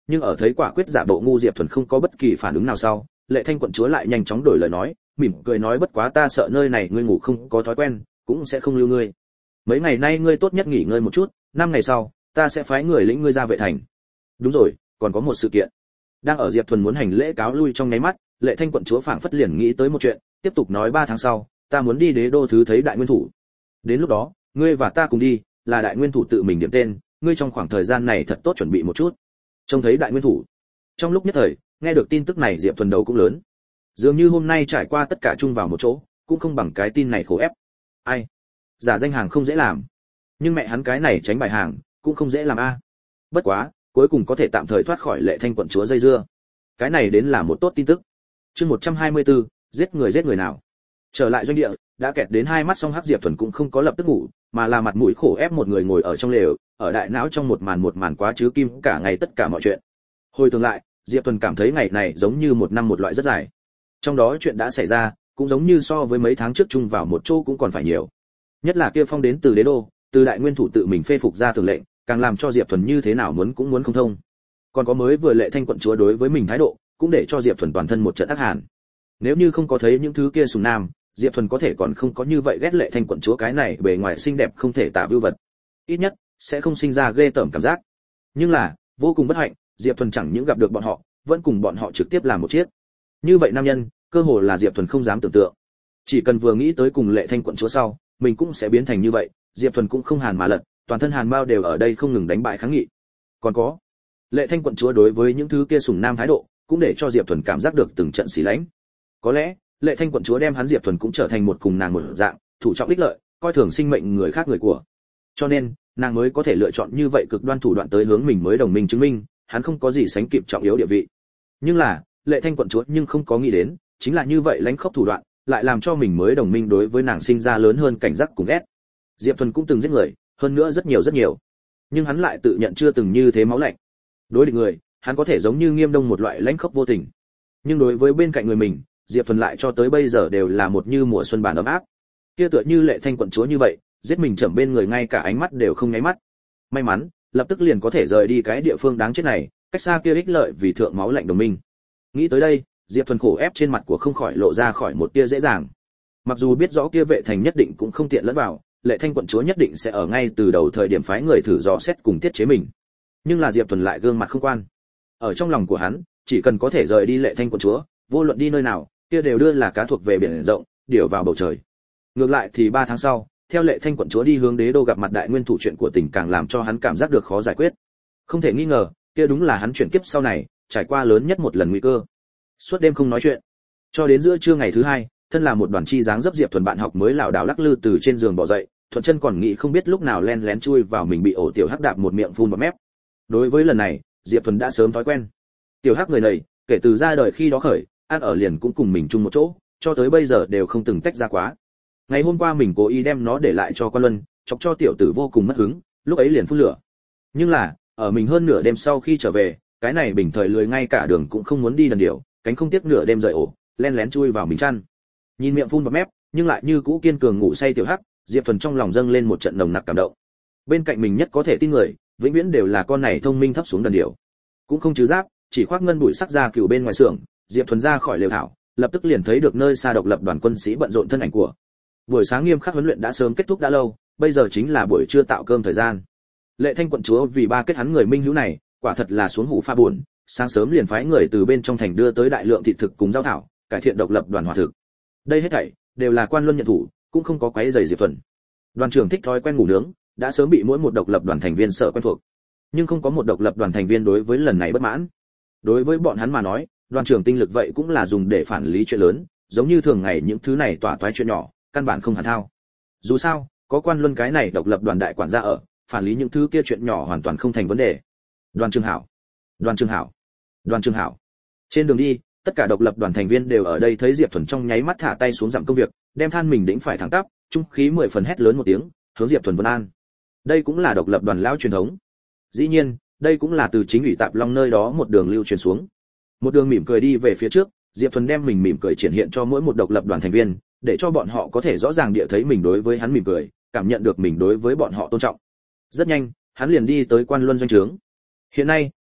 nhưng ở thấy quả quyết giả bộ ngu Diệp Thuần không có bất kỳ phản ứng nào sau, Lệ Thanh quận chúa lại nhanh chóng đổi lời nói, mỉm cười nói bất quá ta sợ nơi này ngươi ngủ không có thói quen, cũng sẽ không lưu ngươi. Mấy ngày nay ngươi tốt nhất nghỉ ngơi một chút, năm ngày sau, ta sẽ phái người lĩnh ngươi ra vệ thành. Đúng rồi, còn có một sự kiện. Đang ở Diệp Thuần muốn hành lễ cáo lui trong nháy mắt, Lệ Thanh quận chúa phảng phất liền nghĩ tới một chuyện, tiếp tục nói ba tháng sau, ta muốn đi đế đô thứ thấy đại nguyên thủ. Đến lúc đó, ngươi và ta cùng đi, là đại nguyên thủ tự mình điểm tên, ngươi trong khoảng thời gian này thật tốt chuẩn bị một chút. Trông thấy đại nguyên thủ. Trong lúc nhất thời, nghe được tin tức này Diệp Thuần đầu cũng lớn. Dường như hôm nay trải qua tất cả chung vào một chỗ, cũng không bằng cái tin này khổ ép. Ai? Giả danh hàng không dễ làm, nhưng mẹ hắn cái này tránh bài hàng, cũng không dễ làm a. Bất quá, cuối cùng có thể tạm thời thoát khỏi Lệ Thanh quận chúa dây dưa. Cái này đến là một tốt tin tức. Chương một trăm hai mươi tư, giết người giết người nào. Trở lại doanh địa, đã kẹt đến hai mắt song hắc Diệp Thuần cũng không có lập tức ngủ, mà là mặt mũi khổ ép một người ngồi ở trong lều, ở đại não trong một màn một màn quá chứ kim cả ngày tất cả mọi chuyện. Hồi tưởng lại, Diệp Thuần cảm thấy ngày này giống như một năm một loại rất dài. Trong đó chuyện đã xảy ra, cũng giống như so với mấy tháng trước chung vào một chỗ cũng còn phải nhiều. Nhất là kia phong đến từ đế đô, từ đại nguyên thủ tự mình phê phục ra tường lệnh, càng làm cho Diệp Thuần như thế nào muốn cũng muốn không thông. Còn có mới vừa Lệ Thanh quận chúa đối với mình thái độ, cũng để cho Diệp Thuần toàn thân một trận ác hàn. Nếu như không có thấy những thứ kia sùng nam, Diệp Thuần có thể còn không có như vậy ghét Lệ Thanh quận chúa cái này bề ngoài xinh đẹp không thể tả vưu vật. Ít nhất sẽ không sinh ra ghê tởm cảm giác. Nhưng là, vô cùng bất hạnh, Diệp Thuần chẳng những gặp được bọn họ, vẫn cùng bọn họ trực tiếp làm một chiếc. Như vậy nam nhân, cơ hồ là Diệp Thuần không dám tưởng tượng. Chỉ cần vừa nghĩ tới cùng Lệ Thanh quận chúa sau, mình cũng sẽ biến thành như vậy, Diệp Thuần cũng không hàn mà lật, toàn thân hàn mao đều ở đây không ngừng đánh bại kháng nghị. Còn có, Lệ Thanh quận chúa đối với những thứ kia sùng nam thái độ, cũng để cho Diệp Thuần cảm giác được từng trận xỉ lãnh. Có lẽ, Lệ Thanh quận chúa đem hắn Diệp Thuần cũng trở thành một cùng nàng một dạng, thủ trọng ích lợi, coi thường sinh mệnh người khác người của. Cho nên, nàng mới có thể lựa chọn như vậy cực đoan thủ đoạn tới hướng mình mới đồng minh chứng minh, hắn không có gì sánh kịp trọng yếu địa vị. Nhưng là, Lệ Thanh quận chúa nhưng không có nghĩ đến, chính là như vậy lãnh khốc thủ đoạn, lại làm cho mình mới đồng minh đối với nàng sinh ra lớn hơn cảnh giác cùng ghét. Diệp Thuần cũng từng giết người, hơn nữa rất nhiều rất nhiều. Nhưng hắn lại tự nhận chưa từng như thế máu lạnh. Đối địch người, hắn có thể giống như Nghiêm Đông một loại lãnh khốc vô tình. Nhưng đối với bên cạnh người mình, Diệp Thuần lại cho tới bây giờ đều là một như mùa xuân bản ấm áp. Kia tựa như Lệ Thanh quận chúa như vậy, giết mình chậm bên người ngay cả ánh mắt đều không nháy mắt. May mắn, lập tức liền có thể rời đi cái địa phương đáng chết này, cách xa kia ích lợi vì thượng máu lạnh đồng minh. Nghĩ tới đây, Diệp Thuần khổ ép trên mặt của không khỏi lộ ra khỏi một tia dễ dàng. Mặc dù biết rõ kia vệ thành nhất định cũng không tiện lẫn vào, Lệ Thanh quận chúa nhất định sẽ ở ngay từ đầu thời điểm phái người thử dò xét cùng tiết chế mình. Nhưng là Diệp Thuần lại gương mặt không quan. Ở trong lòng của hắn, chỉ cần có thể rời đi Lệ Thanh quận chúa, vô luận đi nơi nào, kia đều đưa là cá thuộc về biển rộng, điều vào bầu trời. Ngược lại thì ba tháng sau, theo Lệ Thanh quận chúa đi hướng đế đô gặp mặt đại nguyên thủ, chuyện của tình càng làm cho hắn cảm giác được khó giải quyết. Không thể nghi ngờ, kia đúng là hắn chuyển kiếp sau này trải qua lớn nhất một lần nguy cơ. Suốt đêm không nói chuyện, cho đến giữa trưa ngày thứ hai, thân là một đoàn chi dáng dấp Diệp Thuần bạn học mới lảo đảo lắc lư từ trên giường bò dậy, thuận chân còn nghĩ không biết lúc nào len lén chui vào mình bị ổ tiểu hắc đạp một miệng phun bọt mép. Đối với lần này, Diệp Thuần đã sớm thói quen. Tiểu hắc người này, kể từ ra đời khi đó khởi, ăn ở liền cũng cùng mình chung một chỗ, cho tới bây giờ đều không từng tách ra quá. Ngày hôm qua mình cố ý đem nó để lại cho Quan Luân, chọc cho tiểu tử vô cùng mất hứng, lúc ấy liền phun lửa. Nhưng là, ở mình hơn nửa đêm sau khi trở về, cái này bình thời lười ngay cả đường cũng không muốn đi đần điểu, cánh không tiếc nửa đêm rời ổ, len lén chui vào mình chăn. Nhìn miệng phun bọt mép, nhưng lại như cũ kiên cường ngủ say tiểu hắc, Diệp Thuần trong lòng dâng lên một trận nồng nặc cảm động. Bên cạnh mình nhất có thể tin người, vĩnh viễn đều là con này thông minh thấp xuống đần điểu. Cũng không chứ giáp, chỉ khoác ngân bụi sắc ra cừu bên ngoài xưởng, Diệp Thuần ra khỏi lều thảo, lập tức liền thấy được nơi xa độc lập đoàn quân sĩ bận rộn thân ảnh của. Buổi sáng nghiêm khắc huấn luyện đã sớm kết thúc đã lâu, bây giờ chính là buổi trưa tạo cơm thời gian. Lệ Thanh quận chúa vì ba kết hắn người minh hữu này, quả thật là xuống hủ pha buồn, sáng sớm liền phái người từ bên trong thành đưa tới đại lượng thịt thực cùng rau thảo, cải thiện độc lập đoàn hỏa thực. Đây hết thảy đều là Quan Luân nhận thủ, cũng không có quấy rầy Diệp Thuần. Đoàn trưởng thích thói quen ngủ nướng, đã sớm bị mỗi một độc lập đoàn thành viên sợ quen thuộc. Nhưng không có một độc lập đoàn thành viên đối với lần này bất mãn. Đối với bọn hắn mà nói, đoàn trưởng tinh lực vậy cũng là dùng để phản lý chuyện lớn, giống như thường ngày những thứ này tỏa toái chuyện nhỏ, căn bản không hàn thao. Dù sao, có Quan Luân cái này độc lập đoàn đại quản gia ở, phản lý những thứ kia chuyện nhỏ hoàn toàn không thành vấn đề. Đoàn trưởng hảo, đoàn trưởng hảo, đoàn trưởng hảo. Trên đường đi, tất cả độc lập đoàn thành viên đều ở đây thấy Diệp Thuần trong nháy mắt thả tay xuống giảm công việc, đem than mình đĩnh phải thẳng tắp, trung khí mười phần hét lớn một tiếng, hướng Diệp Thuần vân an. Đây cũng là độc lập đoàn lão truyền thống. Dĩ nhiên, đây cũng là từ chính ủy Tạp Long nơi đó một đường lưu truyền xuống. Một đường mỉm cười đi về phía trước, Diệp Thuần đem mình mỉm cười triển hiện cho mỗi một độc lập đoàn thành viên, để cho bọn họ có thể rõ ràng địa thấy mình đối với hắn mỉm cười, cảm nhận được mình đối với bọn họ tôn trọng. Rất nhanh, hắn liền đi tới Quan Luân doanh trướng. Hiện nay,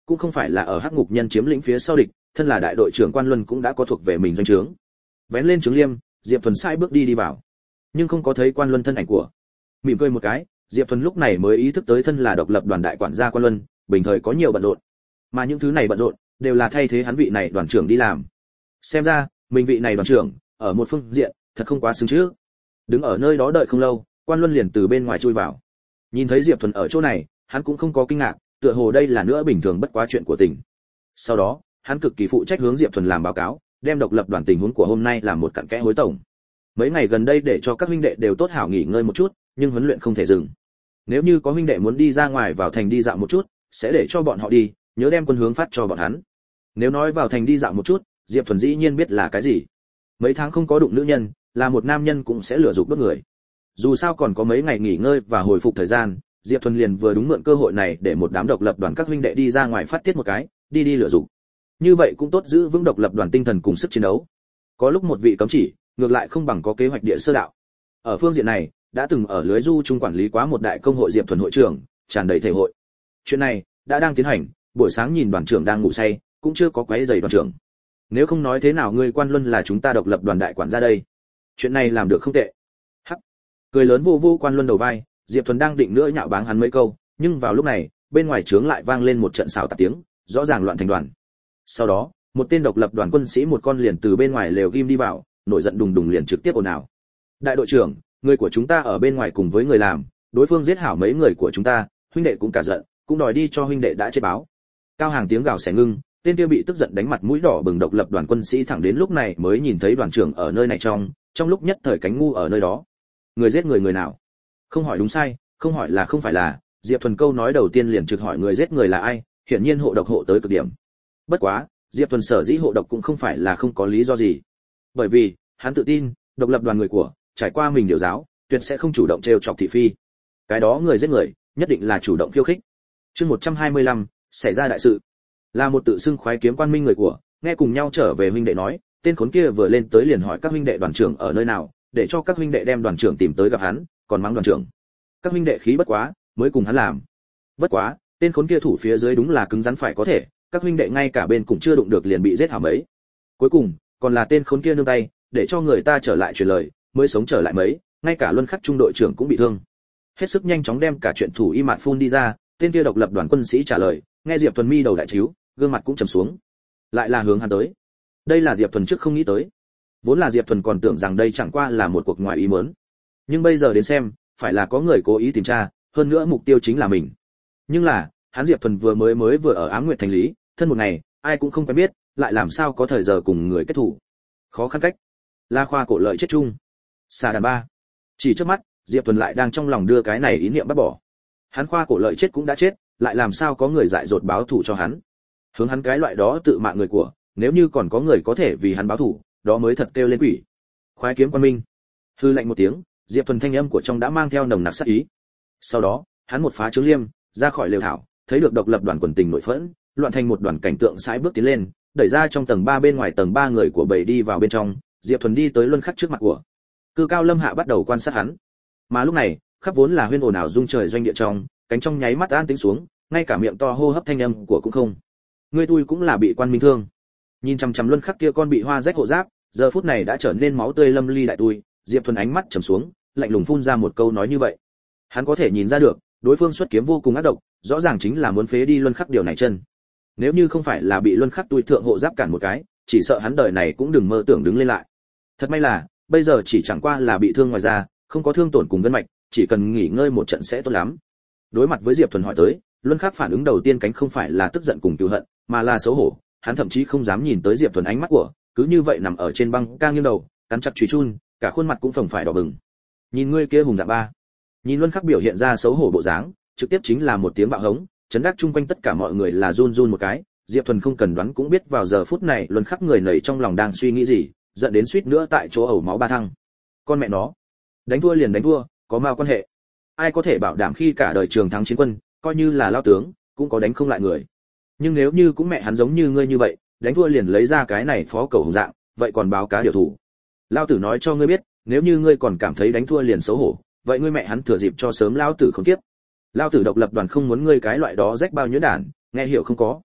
cũng không phải là ở hắc ngục nhân chiếm lĩnh phía sau địch, thân là đại đội trưởng Quan Luân cũng đã có thuộc về mình doanh trướng. Vén lên trướng liêm, Diệp Thuần sai bước đi đi vào, nhưng không có thấy Quan Luân thân ảnh của. Mỉm cười một cái, Diệp Thuần lúc này mới ý thức tới thân là độc lập đoàn đại quản gia Quan Luân, bình thời có nhiều bận rộn, mà những thứ này bận rộn đều là thay thế hắn vị này đoàn trưởng đi làm. Xem ra, mình vị này đoàn trưởng, ở một phương diện, thật không quá xứng chứ. Đứng ở nơi đó đợi không lâu, Quan Luân liền từ bên ngoài chui vào. Nhìn thấy Diệp Thuần ở chỗ này, hắn cũng không có kinh ngạc, tựa hồ đây là nữa bình thường bất quá chuyện của tỉnh. Sau đó, hắn cực kỳ phụ trách hướng Diệp Thuần làm báo cáo, đem độc lập đoàn tình huống của hôm nay làm một cặn kẽ hối tổng. Mấy ngày gần đây để cho các huynh đệ đều tốt hảo nghỉ ngơi một chút, nhưng huấn luyện không thể dừng. Nếu như có huynh đệ muốn đi ra ngoài vào thành đi dạo một chút, sẽ để cho bọn họ đi, nhớ đem quân hướng phát cho bọn hắn. Nếu nói vào thành đi dạo một chút, Diệp Thuần dĩ nhiên biết là cái gì. Mấy tháng không có đụng nữ nhân, là một nam nhân cũng sẽ lừa dục đốt người. Dù sao còn có mấy ngày nghỉ ngơi và hồi phục thời gian, Diệp Thuần liền vừa đúng mượn cơ hội này để một đám độc lập đoàn các huynh đệ đi ra ngoài phát tiết một cái, đi đi lừa dục. Như vậy cũng tốt giữ vững độc lập đoàn tinh thần cùng sức chiến đấu. Có lúc một vị cấm chỉ, ngược lại không bằng có kế hoạch địa sơ đạo. Ở phương diện này, đã từng ở lưới du trung quản lý quá một đại công hội Diệp Thuần hội trưởng, tràn đầy thể hội. Chuyện này đã đang tiến hành, buổi sáng nhìn đoàn trưởng đang ngủ say, cũng chưa có quấy rầy đoàn trưởng. Nếu không nói thế nào ngươi Quan Luân là chúng ta độc lập đoàn đại quản gia đây. Chuyện này làm được không tệ. Hắc. Cười lớn vô vô Quan Luân đầu vai, Diệp Thuần đang định nữa nhạo báng hắn mấy câu, nhưng vào lúc này, bên ngoài trướng lại vang lên một trận xào tạc tiếng, rõ ràng loạn thành đoàn. Sau đó, một tên độc lập đoàn quân sĩ một con liền từ bên ngoài lều ghim đi vào, nổi giận đùng đùng liền trực tiếp ồn ào. Đại đội trưởng, người của chúng ta ở bên ngoài cùng với người làm, đối phương giết hảo mấy người của chúng ta, huynh đệ cũng cả giận, cũng đòi đi cho huynh đệ đã chế báo. Cao hàng tiếng gào xẻ ngưng, tên kia bị tức giận đánh mặt mũi đỏ bừng độc lập đoàn quân sĩ thẳng đến lúc này mới nhìn thấy đoàn trưởng ở nơi này trong, trong lúc nhất thời cánh ngu ở nơi đó. Người giết người người nào? Không hỏi đúng sai, không hỏi là không phải là, Diệp Thuần câu nói đầu tiên liền trực hỏi người giết người là ai, hiển nhiên hộ độc hộ tới cực điểm. Bất quá, Diệp Thuần sở dĩ hộ độc cũng không phải là không có lý do gì. Bởi vì, hắn tự tin, độc lập đoàn người của, trải qua mình điều giáo, tuyệt sẽ không chủ động trêu chọc thị phi. Cái đó người giết người, nhất định là chủ động khiêu khích. Chương một trăm hai mươi lăm, xảy ra đại sự. Là một tự xưng khoái kiếm quan minh người của, nghe cùng nhau trở về huynh đệ nói, tên khốn kia vừa lên tới liền hỏi các huynh đệ đoàn trưởng ở nơi nào, để cho các huynh đệ đem đoàn trưởng tìm tới gặp hắn, còn mắng đoàn trưởng. Các huynh đệ khí bất quá, mới cùng hắn làm. Bất quá, tên khốn kia thủ phía dưới đúng là cứng rắn phải có thể, các huynh đệ ngay cả bên cũng chưa đụng được liền bị giết hả mấy. Cuối cùng, còn là tên khốn kia nương tay, để cho người ta trở lại truyền lời, mới sống trở lại mấy, ngay cả luân khắc trung đội trưởng cũng bị thương. Hết sức nhanh chóng đem cả chuyện thủ y mạt phun đi ra, tên kia độc lập đoàn quân sĩ trả lời, nghe Diệp Thuần mi đầu đại chiếu, gương mặt cũng trầm xuống. Lại là hướng hắn tới. Đây là Diệp Thuần trước không nghĩ tới. Vốn là Diệp Thuần còn tưởng rằng đây chẳng qua là một cuộc ngoài ý muốn. Nhưng bây giờ đến xem, phải là có người cố ý tìm tra, hơn nữa mục tiêu chính là mình. Nhưng là, hắn Diệp Thuần vừa mới mới vừa ở Ám Nguyệt thành lý, thân một ngày, ai cũng không quen biết, lại làm sao có thời giờ cùng người kết thủ. Khó khăn cách. La Khoa cổ lợi chết chung. Xà đàn ba. Chỉ trước mắt, Diệp Thuần lại đang trong lòng đưa cái này ý niệm bắt bỏ. Hắn Khoa cổ lợi chết cũng đã chết, lại làm sao có người dại dột báo thù cho hắn. Hướng hắn cái loại đó tự mạng người của, nếu như còn có người có thể vì hắn báo thù, đó mới thật kêu lên quỷ. Khoái kiếm quan minh. Hư lạnh một tiếng, Diệp Thuần thanh âm của trong đã mang theo nồng nặc sát ý. Sau đó, hắn một phá trướng liêm, ra khỏi lều thảo, thấy được độc lập đoàn quần tình nội phẫn, loạn thành một đoàn cảnh tượng sải bước tiến lên, đẩy ra trong tầng ba bên ngoài tầng ba người của bầy đi vào bên trong, Diệp Thuần đi tới luân khắc trước mặt của. Cư Cao Lâm Hạ bắt đầu quan sát hắn. Mà lúc này, khắp vốn là huyên ồn ào rung trời doanh địa trong, cánh trong nháy mắt an tĩnh xuống, ngay cả miệng to hô hấp thanh âm của cũng không. Ngươi tôi cũng là bị quan minh thương. Nhìn chằm chằm luân khắc kia con bị hoa rách hộ giáp, giờ phút này đã trở nên máu tươi lâm ly đại tui, Diệp Thuần ánh mắt trầm xuống, lạnh lùng phun ra một câu nói như vậy. Hắn có thể nhìn ra được, đối phương xuất kiếm vô cùng ác độc, rõ ràng chính là muốn phế đi luân khắc điều này chân. Nếu như không phải là bị luân khắc tui thượng hộ giáp cản một cái, chỉ sợ hắn đời này cũng đừng mơ tưởng đứng lên lại. Thật may là, bây giờ chỉ chẳng qua là bị thương ngoài da, không có thương tổn cùng gân mạch, chỉ cần nghỉ ngơi một trận sẽ tốt lắm. Đối mặt với Diệp Thuần hỏi tới, luân khắc phản ứng đầu tiên cánh không phải là tức giận cùng cừu hận, mà là xấu hổ. Hắn thậm chí không dám nhìn tới Diệp Thuần ánh mắt của, cứ như vậy nằm ở trên băng ca nghiêng đầu, cắn chặt chùy chun, cả khuôn mặt cũng phồng phải đỏ bừng. Nhìn ngươi kia hùng dạng ba. Nhìn luân khắc biểu hiện ra xấu hổ bộ dáng, trực tiếp chính là một tiếng bạo hống, chấn đắc chung quanh tất cả mọi người là run run một cái. Diệp Thuần không cần đoán cũng biết vào giờ phút này luân khắc người nảy trong lòng đang suy nghĩ gì, giận đến suýt nữa tại chỗ ẩu máu ba thăng. Con mẹ nó, đánh thua liền đánh thua, có mao quan hệ. Ai có thể bảo đảm khi cả đời trường thắng chiến quân, coi như là lao tướng, cũng có đánh không lại người. Nhưng nếu như cũng mẹ hắn giống như ngươi như vậy, đánh thua liền lấy ra cái này phó cầu hùng dạng, vậy còn báo cá điều thủ. Lao tử nói cho ngươi biết, nếu như ngươi còn cảm thấy đánh thua liền xấu hổ, vậy ngươi mẹ hắn thừa dịp cho sớm lao tử không tiếp. Lao tử độc lập đoàn không muốn ngươi cái loại đó rách bao nhiêu đản, nghe hiểu không có.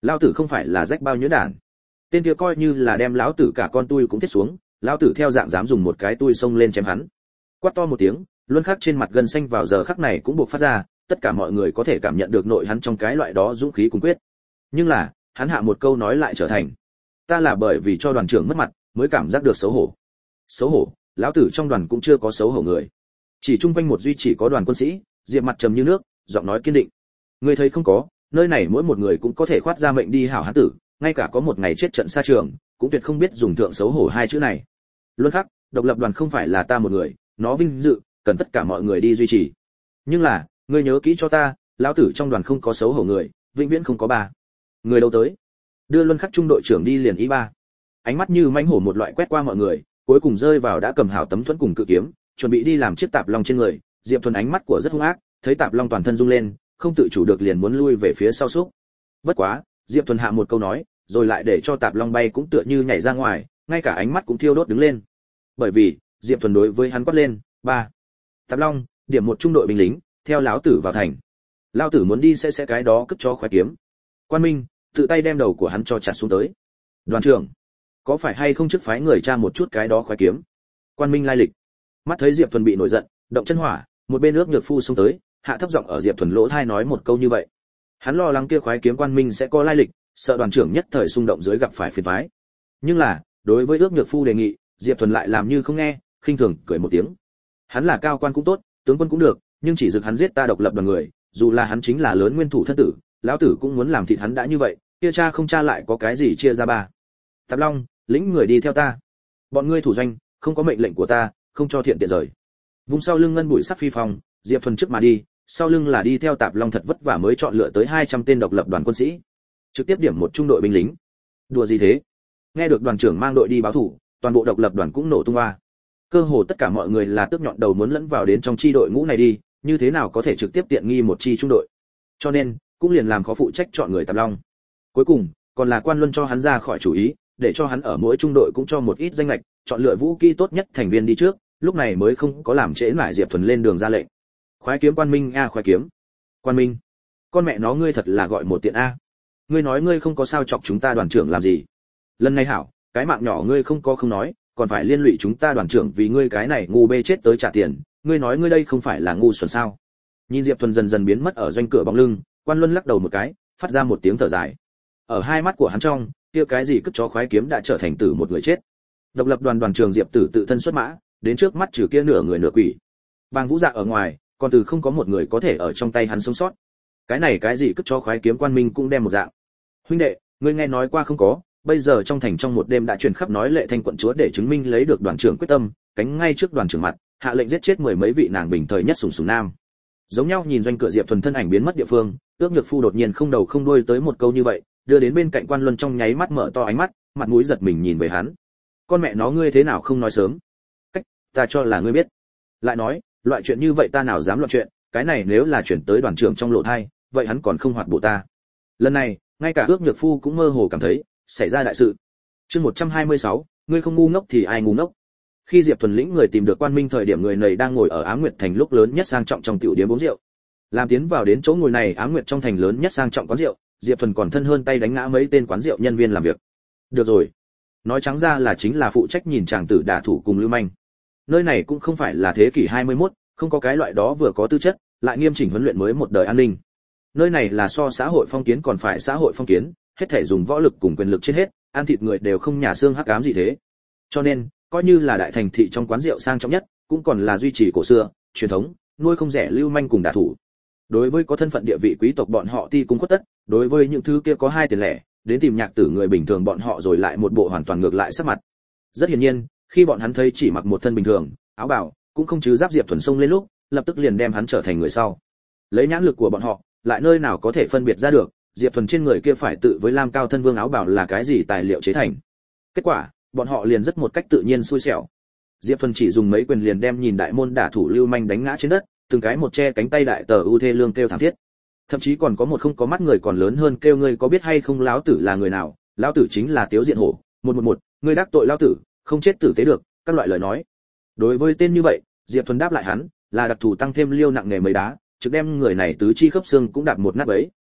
Lão tử không phải là rách bao nhiêu đản. Tên kia coi như là đem lão tử cả con tui cũng thiết xuống, lão tử theo dạng dám dùng một cái tui xông lên chém hắn. Quát to một tiếng, luân khắc trên mặt gân xanh vào giờ khắc này cũng buộc phát ra, tất cả mọi người có thể cảm nhận được nội hắn trong cái loại đó dũng khí cùng quyết. Nhưng là, hắn hạ một câu nói lại trở thành: ta là bởi vì cho đoàn trưởng mất mặt, mới cảm giác được xấu hổ. Xấu hổ? Lão tử trong đoàn cũng chưa có xấu hổ người. Chỉ chung quanh một duy chỉ có đoàn quân sĩ, Diệp mặt trầm như nước, giọng nói kiên định. Ngươi thấy không có, nơi này mỗi một người cũng có thể khoát ra mệnh đi hảo hán tử, ngay cả có một ngày chết trận xa trường, cũng tuyệt không biết dùng thượng xấu hổ hai chữ này. Luân khắc, độc lập đoàn không phải là ta một người, nó vinh dự, cần tất cả mọi người đi duy trì. Nhưng là, ngươi nhớ kỹ cho ta, lão tử trong đoàn không có xấu hổ người, vĩnh viễn không có ba. Người đâu tới? Đưa Luân khắc trung đội trưởng đi liền ý ba. Ánh mắt như mãnh hổ một loại quét qua mọi người, cuối cùng rơi vào đã cầm hảo tấm thuẫn cùng cự kiếm, chuẩn bị đi làm chiếc tạp long trên người. Diệp Thuần ánh mắt của rất hung ác, thấy tạp long toàn thân rung lên, không tự chủ được liền muốn lui về phía sau xúc. Bất quá, Diệp Thuần hạ một câu nói, rồi lại để cho tạp long bay cũng tựa như nhảy ra ngoài, ngay cả ánh mắt cũng thiêu đốt đứng lên. Bởi vì, Diệp Thuần đối với hắn quát lên: ba. Tạp long, điểm một trung đội binh lính, theo lão tử vào thành. Lão tử muốn đi sẽ sẽ cái đó cất cho khoái kiếm. Quan Minh, tự tay đem đầu của hắn cho chặt xuống tới. Đoàn trưởng, có phải hay không trước phái người tra một chút cái đó khoái kiếm? Quan Minh lai lịch. Mắt thấy Diệp Thuần bị nổi giận, động chân hỏa, một bên ước nhược phu xông tới, hạ thấp giọng ở Diệp Thuần lỗ tai nói một câu như vậy. Hắn lo lắng kia khoái kiếm Quan Minh sẽ có lai lịch, sợ đoàn trưởng nhất thời xung động dưới gặp phải phiền toái. Nhưng là, đối với ước nhược phu đề nghị, Diệp Thuần lại làm như không nghe, khinh thường cười một tiếng. Hắn là cao quan cũng tốt, tướng quân cũng được, nhưng chỉ dực hắn giết ta độc lập đoàn người, dù là hắn chính là lớn nguyên thủ thân tử, lão tử cũng muốn làm thịt hắn đã như vậy, kia cha không cha lại có cái gì chia ra ba. Tạp Long, lĩnh người đi theo ta. Bọn ngươi thủ doanh, không có mệnh lệnh của ta, không cho thiện tiện rời. Vung sau lưng ngân bụi sắc phi phong, Diệp Thuần trước mà đi, sau lưng là đi theo Tạp Long thật vất vả mới chọn lựa tới hai trăm tên độc lập đoàn quân sĩ, trực tiếp điểm một trung đội binh lính. Đùa gì thế? Nghe được đoàn trưởng mang đội đi báo thủ, toàn bộ độc lập đoàn cũng nổ tung hoa. Cơ hồ tất cả mọi người là tước nhọn đầu muốn lẫn vào đến trong chi đội ngũ này đi, như thế nào có thể trực tiếp tiện nghi một chi trung đội. Cho nên, cũng liền làm khó phụ trách chọn người Tạp Long. Cuối cùng, còn là Quan Luân cho hắn ra khỏi chủ ý, để cho hắn ở mỗi trung đội cũng cho một ít danh lệch, chọn lựa vũ khí tốt nhất thành viên đi trước, lúc này mới không có làm trễ nải Diệp Thuần lên đường ra lệnh. Khoái kiếm Quan Minh a, khoái kiếm. Quan Minh, con mẹ nó ngươi thật là gọi một tiện a. Ngươi nói ngươi không có sao chọc chúng ta đoàn trưởng làm gì? Lần này hảo, cái mạng nhỏ ngươi không có không nói, còn phải liên lụy chúng ta đoàn trưởng vì ngươi cái này ngu bê chết tới trả tiền, ngươi nói ngươi đây không phải là ngu xuẩn sao? Nhìn Diệp Thuần dần dần biến mất ở doanh cửa bóng lưng, Quan Luân lắc đầu một cái, phát ra một tiếng thở dài. Ở hai mắt của hắn trong, kia cái gì cất chó khoái kiếm đã trở thành tử một người chết. Độc lập đoàn đoàn trưởng Diệp Tử tự thân xuất mã, đến trước mắt trừ kia nửa người nửa quỷ. Bang Vũ Dạ ở ngoài, còn từ không có một người có thể ở trong tay hắn sống sót. Cái này cái gì cất chó khoái kiếm Quan Minh cũng đem một dạng. Huynh đệ, ngươi nghe nói qua không có, bây giờ trong thành trong một đêm đã truyền khắp nói Lệ Thanh quận chúa để chứng minh lấy được đoàn trưởng quyết tâm, cánh ngay trước đoàn trưởng mặt, hạ lệnh giết chết mười mấy vị nàng bình thời nhất sủng sủng nam. Giống nhau nhìn doanh cửa Diệp Thuần thân ảnh biến mất địa phương, Ước Nhược Phu đột nhiên không đầu không đuôi tới một câu như vậy, đưa đến bên cạnh Quan Luân trong nháy mắt mở to ánh mắt, mặt mũi giật mình nhìn về hắn. Con mẹ nó ngươi thế nào không nói sớm? Cách, ta cho là ngươi biết. Lại nói, loại chuyện như vậy ta nào dám loạn chuyện, cái này nếu là chuyển tới đoàn trưởng trong lộ thai, vậy hắn còn không hoạt bộ ta. Lần này, ngay cả Ước Nhược Phu cũng mơ hồ cảm thấy xảy ra đại sự. Chương một trăm hai mươi sáu, ngươi không ngu ngốc thì ai ngu ngốc? Khi Diệp Thuần lĩnh người tìm được Quan Minh thời điểm người này đang ngồi ở Ám Nguyệt thành lúc lớn nhất sang trọng trong tiểu điếm uống rượu. Làm tiến vào đến chỗ ngồi này Ám Nguyệt trong thành lớn nhất sang trọng quán rượu, Diệp Thuần còn thân hơn tay đánh ngã mấy tên quán rượu nhân viên làm việc. Được rồi, nói trắng ra là chính là phụ trách nhìn chàng tử đả thủ cùng lưu manh. Nơi này cũng không phải là thế kỷ hai mươi mốt, không có cái loại đó vừa có tư chất, lại nghiêm chỉnh huấn luyện mới một đời an ninh. Nơi này là so xã hội phong kiến còn phải xã hội phong kiến, hết thể dùng võ lực cùng quyền lực trên hết, ăn thịt người đều không nhà xương hắc ám gì thế. Cho nên, coi như là đại thành thị trong quán rượu sang trọng nhất, cũng còn là duy trì cổ xưa, truyền thống, nuôi không rẻ lưu manh cùng đả thủ. Đối với có thân phận địa vị quý tộc bọn họ ti cung khuất tất, đối với những thứ kia có hai tiền lẻ, đến tìm nhạc tử người bình thường bọn họ rồi lại một bộ hoàn toàn ngược lại sắc mặt. Rất hiển nhiên, khi bọn hắn thấy chỉ mặc một thân bình thường, áo bào, cũng không chứ giáp Diệp Thuần xông lên lúc, lập tức liền đem hắn trở thành người sau. Lấy nhãn lực của bọn họ, lại nơi nào có thể phân biệt ra được, Diệp Thuần trên người kia phải tự với lam cao thân vương áo bào là cái gì tài liệu chế thành. Kết quả, bọn họ liền rất một cách tự nhiên xui xẻo. Diệp Thuần chỉ dùng mấy quyền liền đem nhìn đại môn đả thủ lưu manh đánh ngã trên đất, từng cái một che cánh tay đại tờ ưu thê lương kêu thảm thiết. Thậm chí còn có một không có mắt người còn lớn hơn kêu ngươi có biết hay không lão tử là người nào, lão tử chính là Tiếu Diện Hổ, một một một, ngươi đắc tội lão tử, không chết tử tế được, các loại lời nói. Đối với tên như vậy, Diệp Thuần đáp lại hắn, là đặc thù tăng thêm liêu nặng nghề mấy đá, trực đem người này tứ chi khớp xương cũng đạp một nát bấy,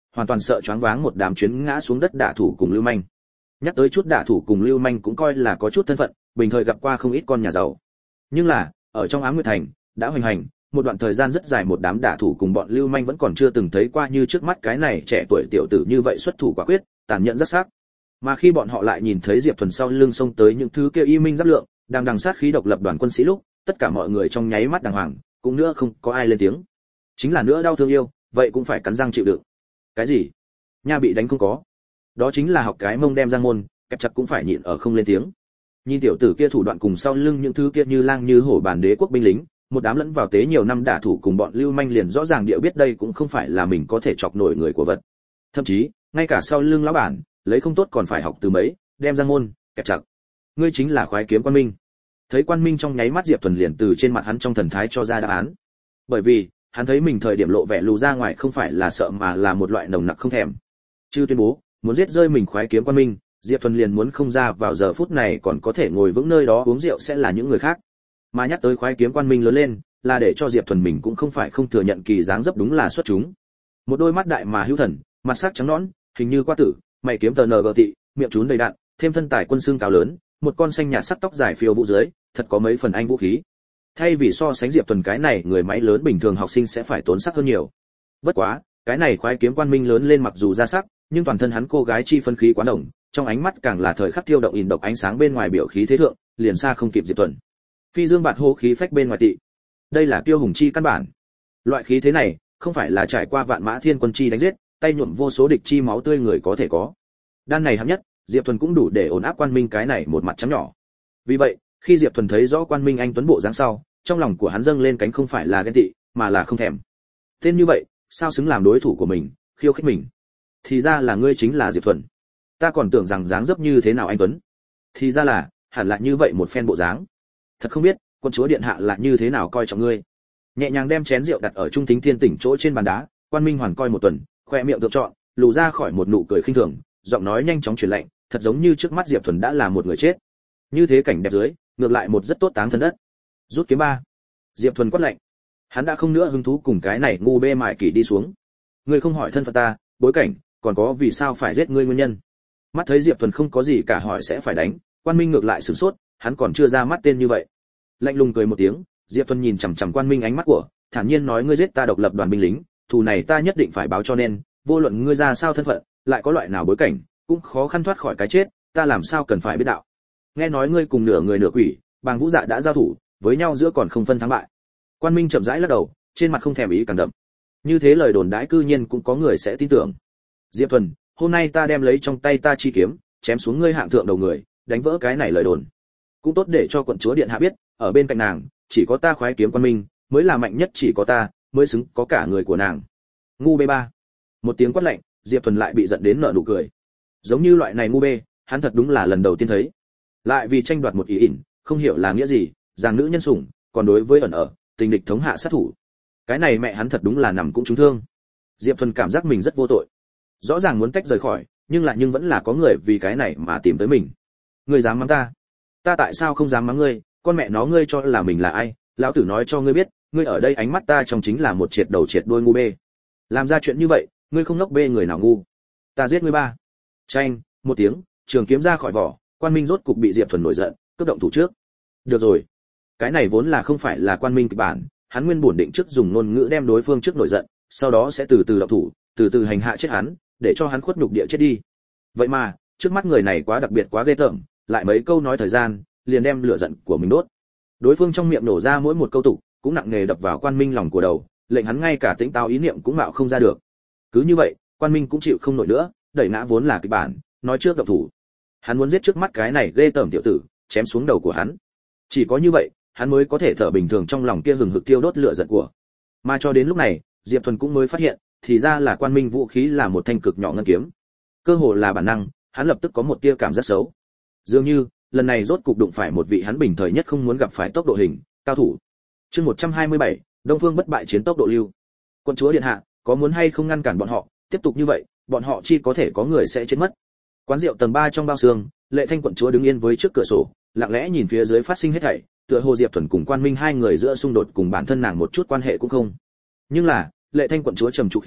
hoàn toàn sợ choáng váng một đám chuyến ngã xuống đất đả thủ cùng lưu manh. Nhắc tới chút đả thủ cùng lưu manh cũng coi là có chút thân phận, bình thời gặp qua không ít con nhà giàu. Nhưng là, ở trong Ám Nguyệt Thành, đã hoành hành, một đoạn thời gian rất dài một đám đả thủ cùng bọn lưu manh vẫn còn chưa từng thấy qua như trước mắt cái này trẻ tuổi tiểu tử như vậy xuất thủ quả quyết, tàn nhẫn rất sắc. Mà khi bọn họ lại nhìn thấy Diệp Thuần sau lưng xông tới những thứ kia y minh giáp lượng, đang đằng sát khí độc lập đoàn quân sĩ lúc, tất cả mọi người trong nháy mắt đàng hoàng, cũng nữa không có ai lên tiếng. Chính là nữa đau thương yêu, vậy cũng phải cắn răng chịu đựng. Cái gì? Nha bị đánh không có. Đó chính là học cái mông đem giang môn, kẹp chặt cũng phải nhịn ở không lên tiếng. Nhìn tiểu tử kia thủ đoạn cùng sau lưng những thứ kia như lang như hổ bản đế quốc binh lính, một đám lẫn vào tế nhiều năm đả thủ cùng bọn lưu manh liền rõ ràng địa biết đây cũng không phải là mình có thể chọc nổi người của vật. Thậm chí, ngay cả sau lưng lão bản, lấy không tốt còn phải học từ mấy, đem giang môn, kẹp chặt. Ngươi chính là khoái kiếm Quan Minh. Thấy Quan Minh trong nháy mắt Diệp Thuần liền từ trên mặt hắn trong thần thái cho ra đáp án. Bởi vì, hắn thấy mình thời điểm lộ vẻ lù ra ngoài không phải là sợ mà là một loại nồng nặc không thèm. Chứ tuyên bố, muốn giết rơi mình khoái kiếm Quan Minh, Diệp Thuần liền muốn không ra vào giờ phút này còn có thể ngồi vững nơi đó uống rượu sẽ là những người khác. Mà nhắc tới khoái kiếm Quan Minh lớn lên, là để cho Diệp Thuần mình cũng không phải không thừa nhận kỳ dáng dấp đúng là xuất chúng. Một đôi mắt đại mà hữu thần, mặt sắc trắng nõn, hình như qua tử, mày kiếm tờ nờ gờ tị, miệng trún đầy đạn, thêm thân tài quân xương cao lớn, một con xanh nhạt sắc tóc dài phiêu vũ dưới, thật có mấy phần anh vũ khí. Thay vì so sánh Diệp Thuần cái này người máy lớn bình thường học sinh sẽ phải tốn sắc hơn nhiều. Bất quá, cái này khoái kiếm Quan Minh lớn lên mặc dù ra sắc, nhưng toàn thân hắn cô gái chi phân khí quá đồng, trong ánh mắt càng là thời khắc tiêu động ỉn độc ánh sáng bên ngoài biểu khí thế thượng, liền xa không kịp Diệp Thuần. Phi dương bạt hô khí phách bên ngoài tị. Đây là tiêu hùng chi căn bản. Loại khí thế này, không phải là trải qua vạn mã thiên quân chi đánh giết, tay nhuộm vô số địch chi máu tươi người có thể có. Đan này hạng nhất, Diệp Thuần cũng đủ để ổn áp Quan Minh cái này một mặt trắng nhỏ. Vì vậy, khi Diệp Thuần thấy rõ Quan Minh anh tuấn bộ dáng sau, trong lòng của hắn dâng lên cánh không phải là ghen tị, mà là không thèm. Tên như vậy, sao xứng làm đối thủ của mình, khiêu khích mình? Thì ra là ngươi chính là Diệp Thuần. Ta còn tưởng rằng dáng dấp như thế nào anh tuấn. Thì ra là, hẳn là như vậy một phen bộ dáng. Thật không biết, quân chúa điện hạ là như thế nào coi trọng ngươi. Nhẹ nhàng đem chén rượu đặt ở trung tính thiên tỉnh chỗ trên bàn đá, Quan Minh hoàn coi một tuần, khoe miệng được chọn, lù ra khỏi một nụ cười khinh thường, giọng nói nhanh chóng truyền lệnh, thật giống như trước mắt Diệp Thuần đã là một người chết. Như thế cảnh đẹp dưới, ngược lại một rất tốt táng thân đất. Rút kiếm ba. Diệp Thuần quát lệnh. Hắn đã không nữa hứng thú cùng cái này ngu bê mại kỷ đi xuống. Ngươi không hỏi thân phận ta, bối cảnh, còn có vì sao phải giết ngươi nguyên nhân. Mắt thấy Diệp Thuần không có gì cả hỏi sẽ phải đánh, Quan Minh ngược lại sửng sốt, hắn còn chưa ra mắt tên như vậy. Lạnh lùng cười một tiếng, Diệp Thuần nhìn chằm chằm Quan Minh ánh mắt của, thản nhiên nói ngươi giết ta độc lập đoàn binh lính, thù này ta nhất định phải báo cho nên, vô luận ngươi ra sao thân phận, lại có loại nào bối cảnh, cũng khó khăn thoát khỏi cái chết, ta làm sao cần phải biết đạo. Nghe nói ngươi cùng nửa người nửa quỷ, Bàng Vũ Dạ đã giao thủ, với nhau giữa còn không phân thắng bại. Quan Minh chậm rãi lắc đầu, trên mặt không thèm ý càng đậm. Như thế lời đồn đãi cư nhiên cũng có người sẽ tin tưởng. Diệp Thuần, hôm nay ta đem lấy trong tay ta chi kiếm, chém xuống ngươi hạng thượng đầu người, đánh vỡ cái này lời đồn. Cũng tốt để cho quận chúa điện hạ biết, ở bên cạnh nàng, chỉ có ta khoái kiếm Quan Minh, mới là mạnh nhất, chỉ có ta, mới xứng có cả người của nàng. Ngu bê ba. Một tiếng quát lạnh, Diệp Thuần lại bị giận đến nở nụ cười. Giống như loại này ngu bê, hắn thật đúng là lần đầu tiên thấy. Lại vì tranh đoạt một ý ỉn, không hiểu là nghĩa gì, giang nữ nhân sủng, còn đối với ẩn ở, tình địch thống hạ sát thủ. Cái này mẹ hắn thật đúng là nằm cũng trúng thương. Diệp Thuần cảm giác mình rất vô tội. Rõ ràng muốn tách rời khỏi, nhưng lại nhưng vẫn là có người vì cái này mà tìm tới mình. Ngươi dám mắng ta? Ta tại sao không dám mắng ngươi, con mẹ nó ngươi cho là mình là ai? Lão tử nói cho ngươi biết, ngươi ở đây ánh mắt ta trong chính là một triệt đầu triệt đuôi ngu bê. Làm ra chuyện như vậy, ngươi không nốc bê người nào ngu. Ta giết ngươi ba. Chanh, một tiếng, trường kiếm ra khỏi vỏ, Quan Minh rốt cục bị Diệp Thuần nổi giận, cướp động thủ trước. Được rồi, cái này vốn là không phải là Quan Minh kịch bản, hắn nguyên bổn định trước dùng ngôn ngữ đem đối phương trước nổi giận, sau đó sẽ từ từ động thủ, từ từ hành hạ chết hắn, để cho hắn khuất nhục địa chết đi. Vậy mà, trước mắt người này quá đặc biệt quá ghê tởm, lại mấy câu nói thời gian, liền đem lửa giận của mình đốt. Đối phương trong miệng nổ ra mỗi một câu tục, cũng nặng nề đập vào Quan Minh lòng của đầu, lệnh hắn ngay cả tĩnh táo ý niệm cũng mạo không ra được. Cứ như vậy, Quan Minh cũng chịu không nổi nữa, đẩy ngã vốn là kịch bản, nói trước động thủ. Hắn muốn giết trước mắt cái này ghê tởm tiểu tử, chém xuống đầu của hắn. Chỉ có như vậy, hắn mới có thể thở bình thường trong lòng kia hừng hực tiêu đốt lửa giận của. Mà cho đến lúc này, Diệp Thuần cũng mới phát hiện, thì ra là Quan Minh vũ khí là một thanh cực nhỏ ngân kiếm. Cơ hồ là bản năng, hắn lập tức có một tia cảm giác xấu. Dường như, lần này rốt cục đụng phải một vị hắn bình thời nhất không muốn gặp phải tốc độ hình, cao thủ. Chương một trăm hai mươi bảy, Đông Phương bất bại chiến tốc độ lưu. Quân chúa điện hạ, có muốn hay không ngăn cản bọn họ, tiếp tục như vậy, bọn họ chi có thể có người sẽ chết mất. Quán rượu tầng ba trong bao xương, Lệ Thanh quận chúa đứng yên với trước cửa sổ, lặng lẽ nhìn phía dưới phát sinh hết thảy, tựa hồ Diệp Thuần cùng Quan Minh hai người giữa xung đột cùng bản thân nàng một chút quan hệ cũng không. Nhưng là, Lệ Thanh quận chúa trầm trụ khí,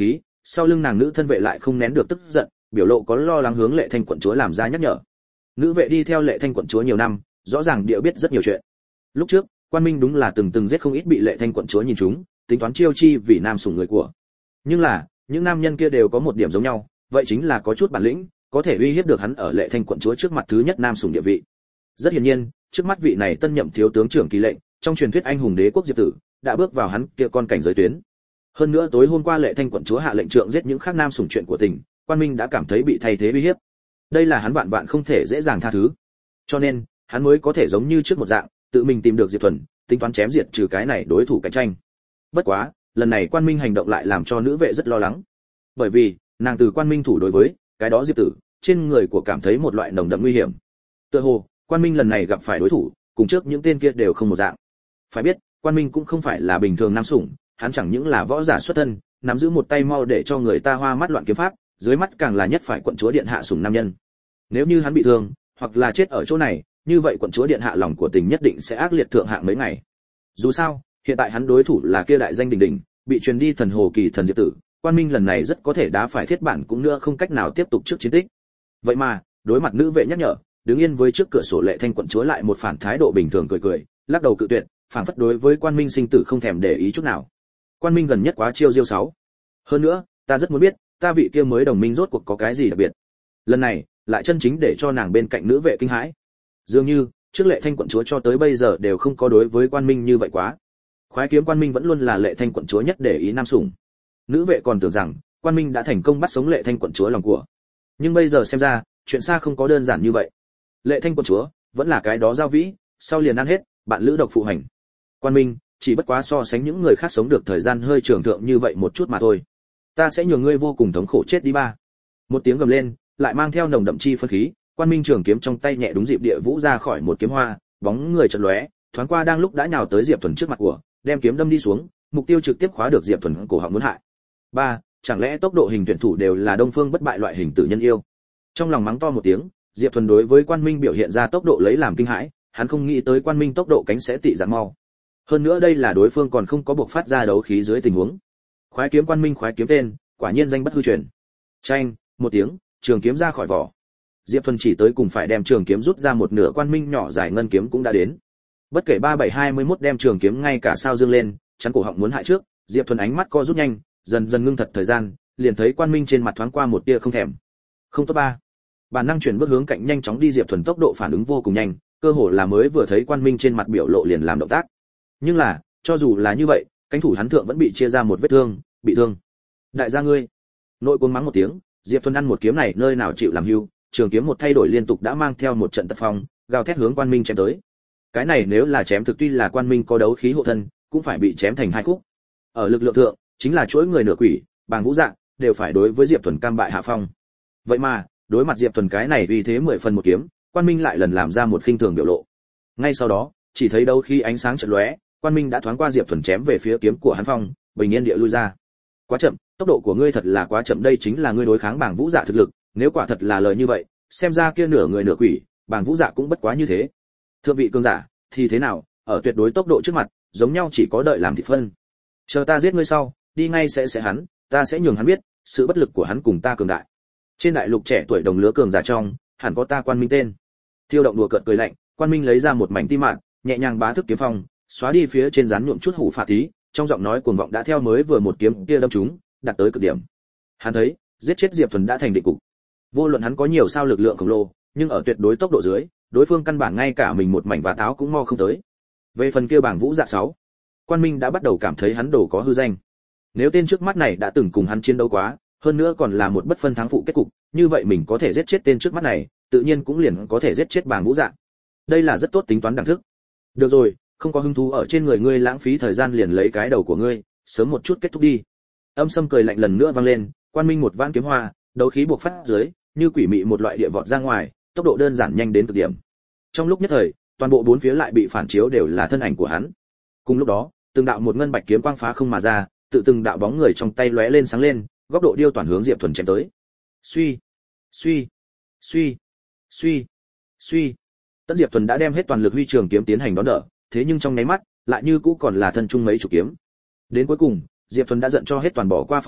sau lưng nàng nữ thân vệ lại không nén được tức giận, biểu lộ có lo lắng hướng Lệ Thanh quận chúa làm ra nhắc nhở. Nữ vệ đi theo Lệ Thanh quận chúa nhiều năm, rõ ràng địa biết rất nhiều chuyện. Lúc trước, Quan Minh đúng là từng từng giết không ít bị Lệ Thanh quận chúa nhìn trúng, tính toán chiêu chi vì nam sủng người của. Nhưng là, những nam nhân kia đều có một điểm giống nhau, vậy chính là có chút bản lĩnh, có thể uy hiếp được hắn ở Lệ Thanh quận chúa trước mặt thứ nhất nam sủng địa vị. Rất hiển nhiên, trước mắt vị này tân nhậm thiếu tướng trưởng kỳ lệnh, trong truyền thuyết anh hùng đế quốc Diệp Tử, đã bước vào hắn kia con cảnh giới tuyến. Hơn nữa tối hôm qua Lệ Thanh quận chúa hạ lệnh trượng giết những khác nam sủng chuyện của tỉnh, Quan Minh đã cảm thấy bị thay thế uy hiếp. Đây là hắn vạn vạn không thể dễ dàng tha thứ. Cho nên, hắn mới có thể giống như trước một dạng, tự mình tìm được Diệp Thuần, tính toán chém diệt trừ cái này đối thủ cạnh tranh. Bất quá, lần này Quan Minh hành động lại làm cho nữ vệ rất lo lắng. Bởi vì, nàng từ Quan Minh thủ đối với cái đó Diệp Tử, trên người của cảm thấy một loại nồng đậm nguy hiểm. Tựa hồ, Quan Minh lần này gặp phải đối thủ, cùng trước những tên kia đều không một dạng. Phải biết, Quan Minh cũng không phải là bình thường nam sủng, hắn chẳng những là võ giả xuất thân, nắm giữ một tay mau để cho người ta hoa mắt loạn kiếm pháp, dưới mắt càng là nhất phải quận chúa điện hạ sủng nam nhân. Nếu như hắn bị thương, hoặc là chết ở chỗ này, như vậy quận chúa điện hạ lòng của tình nhất định sẽ ác liệt thượng hạng mấy ngày. Dù sao, hiện tại hắn đối thủ là kia đại danh đỉnh đỉnh, bị truyền đi thần hồ kỳ thần Diệp Tử, Quan Minh lần này rất có thể đá phải thiết bản cũng nữa không cách nào tiếp tục trước chiến tích. Vậy mà, đối mặt nữ vệ nhắc nhở, đứng yên với trước cửa sổ Lệ Thanh quận chúa lại một phản thái độ bình thường cười cười, lắc đầu cự tuyệt, phảng phất đối với Quan Minh sinh tử không thèm để ý chút nào. Quan Minh gần nhất quá chiêu diêu sáu. Hơn nữa, ta rất muốn biết, ta vị kia mới đồng minh rốt cuộc có cái gì đặc biệt. Lần này, lại chân chính để cho nàng bên cạnh nữ vệ kinh hãi. Dường như, trước Lệ Thanh quận chúa cho tới bây giờ đều không có đối với Quan Minh như vậy quá. Khoái kiếm Quan Minh vẫn luôn là Lệ Thanh quận chúa nhất để ý nam sủng. Nữ vệ còn tưởng rằng, Quan Minh đã thành công bắt sống Lệ Thanh quận chúa lòng của. Nhưng bây giờ xem ra, chuyện xa không có đơn giản như vậy. Lệ Thanh quận chúa vẫn là cái đó giao vĩ, sau liền ăn hết, bạn lữ độc phụ hành. Quan Minh chỉ bất quá so sánh những người khác sống được thời gian hơi trường thượng như vậy một chút mà thôi. Ta sẽ nhường ngươi vô cùng thống khổ chết đi ba. Một tiếng gầm lên, lại mang theo nồng đậm chi phân khí, Quan Minh trường kiếm trong tay nhẹ đúng dịp địa vũ ra khỏi một kiếm hoa, bóng người chợt lóe, thoáng qua đang lúc đã nhào tới Diệp Thuần trước mặt của, đem kiếm đâm đi xuống, mục tiêu trực tiếp khóa được Diệp Thuần cổ họng muốn hại. Ba, chẳng lẽ tốc độ hình tuyển thủ đều là Đông Phương bất bại loại hình tử nhân yêu? Trong lòng mắng to một tiếng, Diệp Thuần đối với Quan Minh biểu hiện ra tốc độ lấy làm kinh hãi, hắn không nghĩ tới Quan Minh tốc độ cánh sẽ tị dạng mau. Hơn nữa đây là đối phương còn không có buộc phát ra đấu khí dưới tình huống. Khoái kiếm Quan Minh khoái kiếm tên, quả nhiên danh bất hư truyền. Chanh, một tiếng, trường kiếm ra khỏi vỏ. Diệp Thuần chỉ tới cùng phải đem trường kiếm rút ra một nửa, Quan Minh nhỏ dài ngân kiếm cũng đã đến. Bất kể ba bảy hai mươi mốt đem trường kiếm ngay cả sao dương lên, chắn cổ họng muốn hại trước, Diệp Thuần ánh mắt co rút nhanh, dần dần ngưng thật thời gian, liền thấy Quan Minh trên mặt thoáng qua một tia không thèm. Không tốt ba. Bản năng chuyển bước hướng cạnh nhanh chóng đi, Diệp Thuần tốc độ phản ứng vô cùng nhanh, cơ hồ là mới vừa thấy Quan Minh trên mặt biểu lộ liền làm động tác. Nhưng là, cho dù là như vậy, cánh thủ hắn thượng vẫn bị chia ra một vết thương, bị thương. Đại gia ngươi. Nội cuồng mắng một tiếng, Diệp Thuần ăn một kiếm này nơi nào chịu làm hưu, trường kiếm một thay đổi liên tục đã mang theo một trận tật phong, gào thét hướng Quan Minh chém tới. Cái này nếu là chém thực, tuy là Quan Minh có đấu khí hộ thân, cũng phải bị chém thành hai khúc. Ở lực lượng thượng, chính là chuỗi người nửa quỷ, Bàng Vũ Dạ, đều phải đối với Diệp Thuần cam bại hạ phong. Vậy mà, đối mặt Diệp Thuần cái này uy thế mười phần một kiếm, Quan Minh lại lần làm ra một khinh thường biểu lộ. Ngay sau đó, chỉ thấy đấu khí ánh sáng chợt lóe, Quan Minh đã thoáng qua Diệp Thuần chém về phía kiếm của hắn phong, bình yên địa lui ra. Quá chậm, tốc độ của ngươi thật là quá chậm, đây chính là ngươi đối kháng Bàng Vũ Dạ thực lực, nếu quả thật là lời như vậy, xem ra kia nửa người nửa quỷ, Bàng Vũ Dạ cũng bất quá như thế. Thượng vị cường giả, thì thế nào, ở tuyệt đối tốc độ trước mặt, giống nhau chỉ có đợi làm thịt phân. Chờ ta giết ngươi sau, đi ngay sẽ sẽ hắn, ta sẽ nhường hắn biết, sự bất lực của hắn cùng ta cường đại. Trên đại lục trẻ tuổi đồng lứa cường giả trong, hẳn có ta Quan Minh tên. Thiêu động đùa cợt cười lạnh, Quan Minh lấy ra một mảnh tim mạn, nhẹ nhàng bá thức kiếm phong, xóa đi phía trên dán nhuộm chút hủ phạt tí, trong giọng nói cuồng vọng đã theo mới vừa một kiếm kia đâm trúng, đạt tới cực điểm. Hắn thấy, giết chết Diệp Thuần đã thành định cục. Vô luận hắn có nhiều sao lực lượng khổng lồ, nhưng ở tuyệt đối tốc độ dưới, đối phương căn bản ngay cả mình một mảnh vá táo cũng mo không tới. Về phần kia Bàng Vũ Dạ sáu, Quan Minh đã bắt đầu cảm thấy hắn đổ có hư danh. Nếu tên trước mắt này đã từng cùng hắn chiến đấu quá, hơn nữa còn là một bất phân thắng phụ kết cục, như vậy mình có thể giết chết tên trước mắt này, tự nhiên cũng liền có thể giết chết Bàng Vũ Dạ. Đây là rất tốt tính toán đẳng thức. Được rồi, không có hứng thú ở trên người ngươi lãng phí thời gian, liền lấy cái đầu của ngươi, sớm một chút kết thúc đi. Âm sâm cười lạnh lần nữa vang lên, Quan Minh một vãn kiếm hoa, đấu khí buộc phát dưới, như quỷ mị một loại địa vọt ra ngoài, tốc độ đơn giản nhanh đến cực điểm. Trong lúc nhất thời, toàn bộ bốn phía lại bị phản chiếu đều là thân ảnh của hắn. Cùng lúc đó, từng đạo một ngân bạch kiếm quang phá không mà ra, tự từng đạo bóng người trong tay lóe lên sáng lên, góc độ điêu toàn hướng Diệp Thuần chém tới. Suy, suy, suy, suy, suy. Tất Diệp Thuần đã đem hết toàn lực huy trường kiếm tiến hành đón đỡ, thế nhưng trong nháy mắt, lại như cũ còn là thân trung mấy chục kiếm. Đến cuối cùng, Diệp Thuần đã giận cho hết toàn bỏ qua phòng ngự,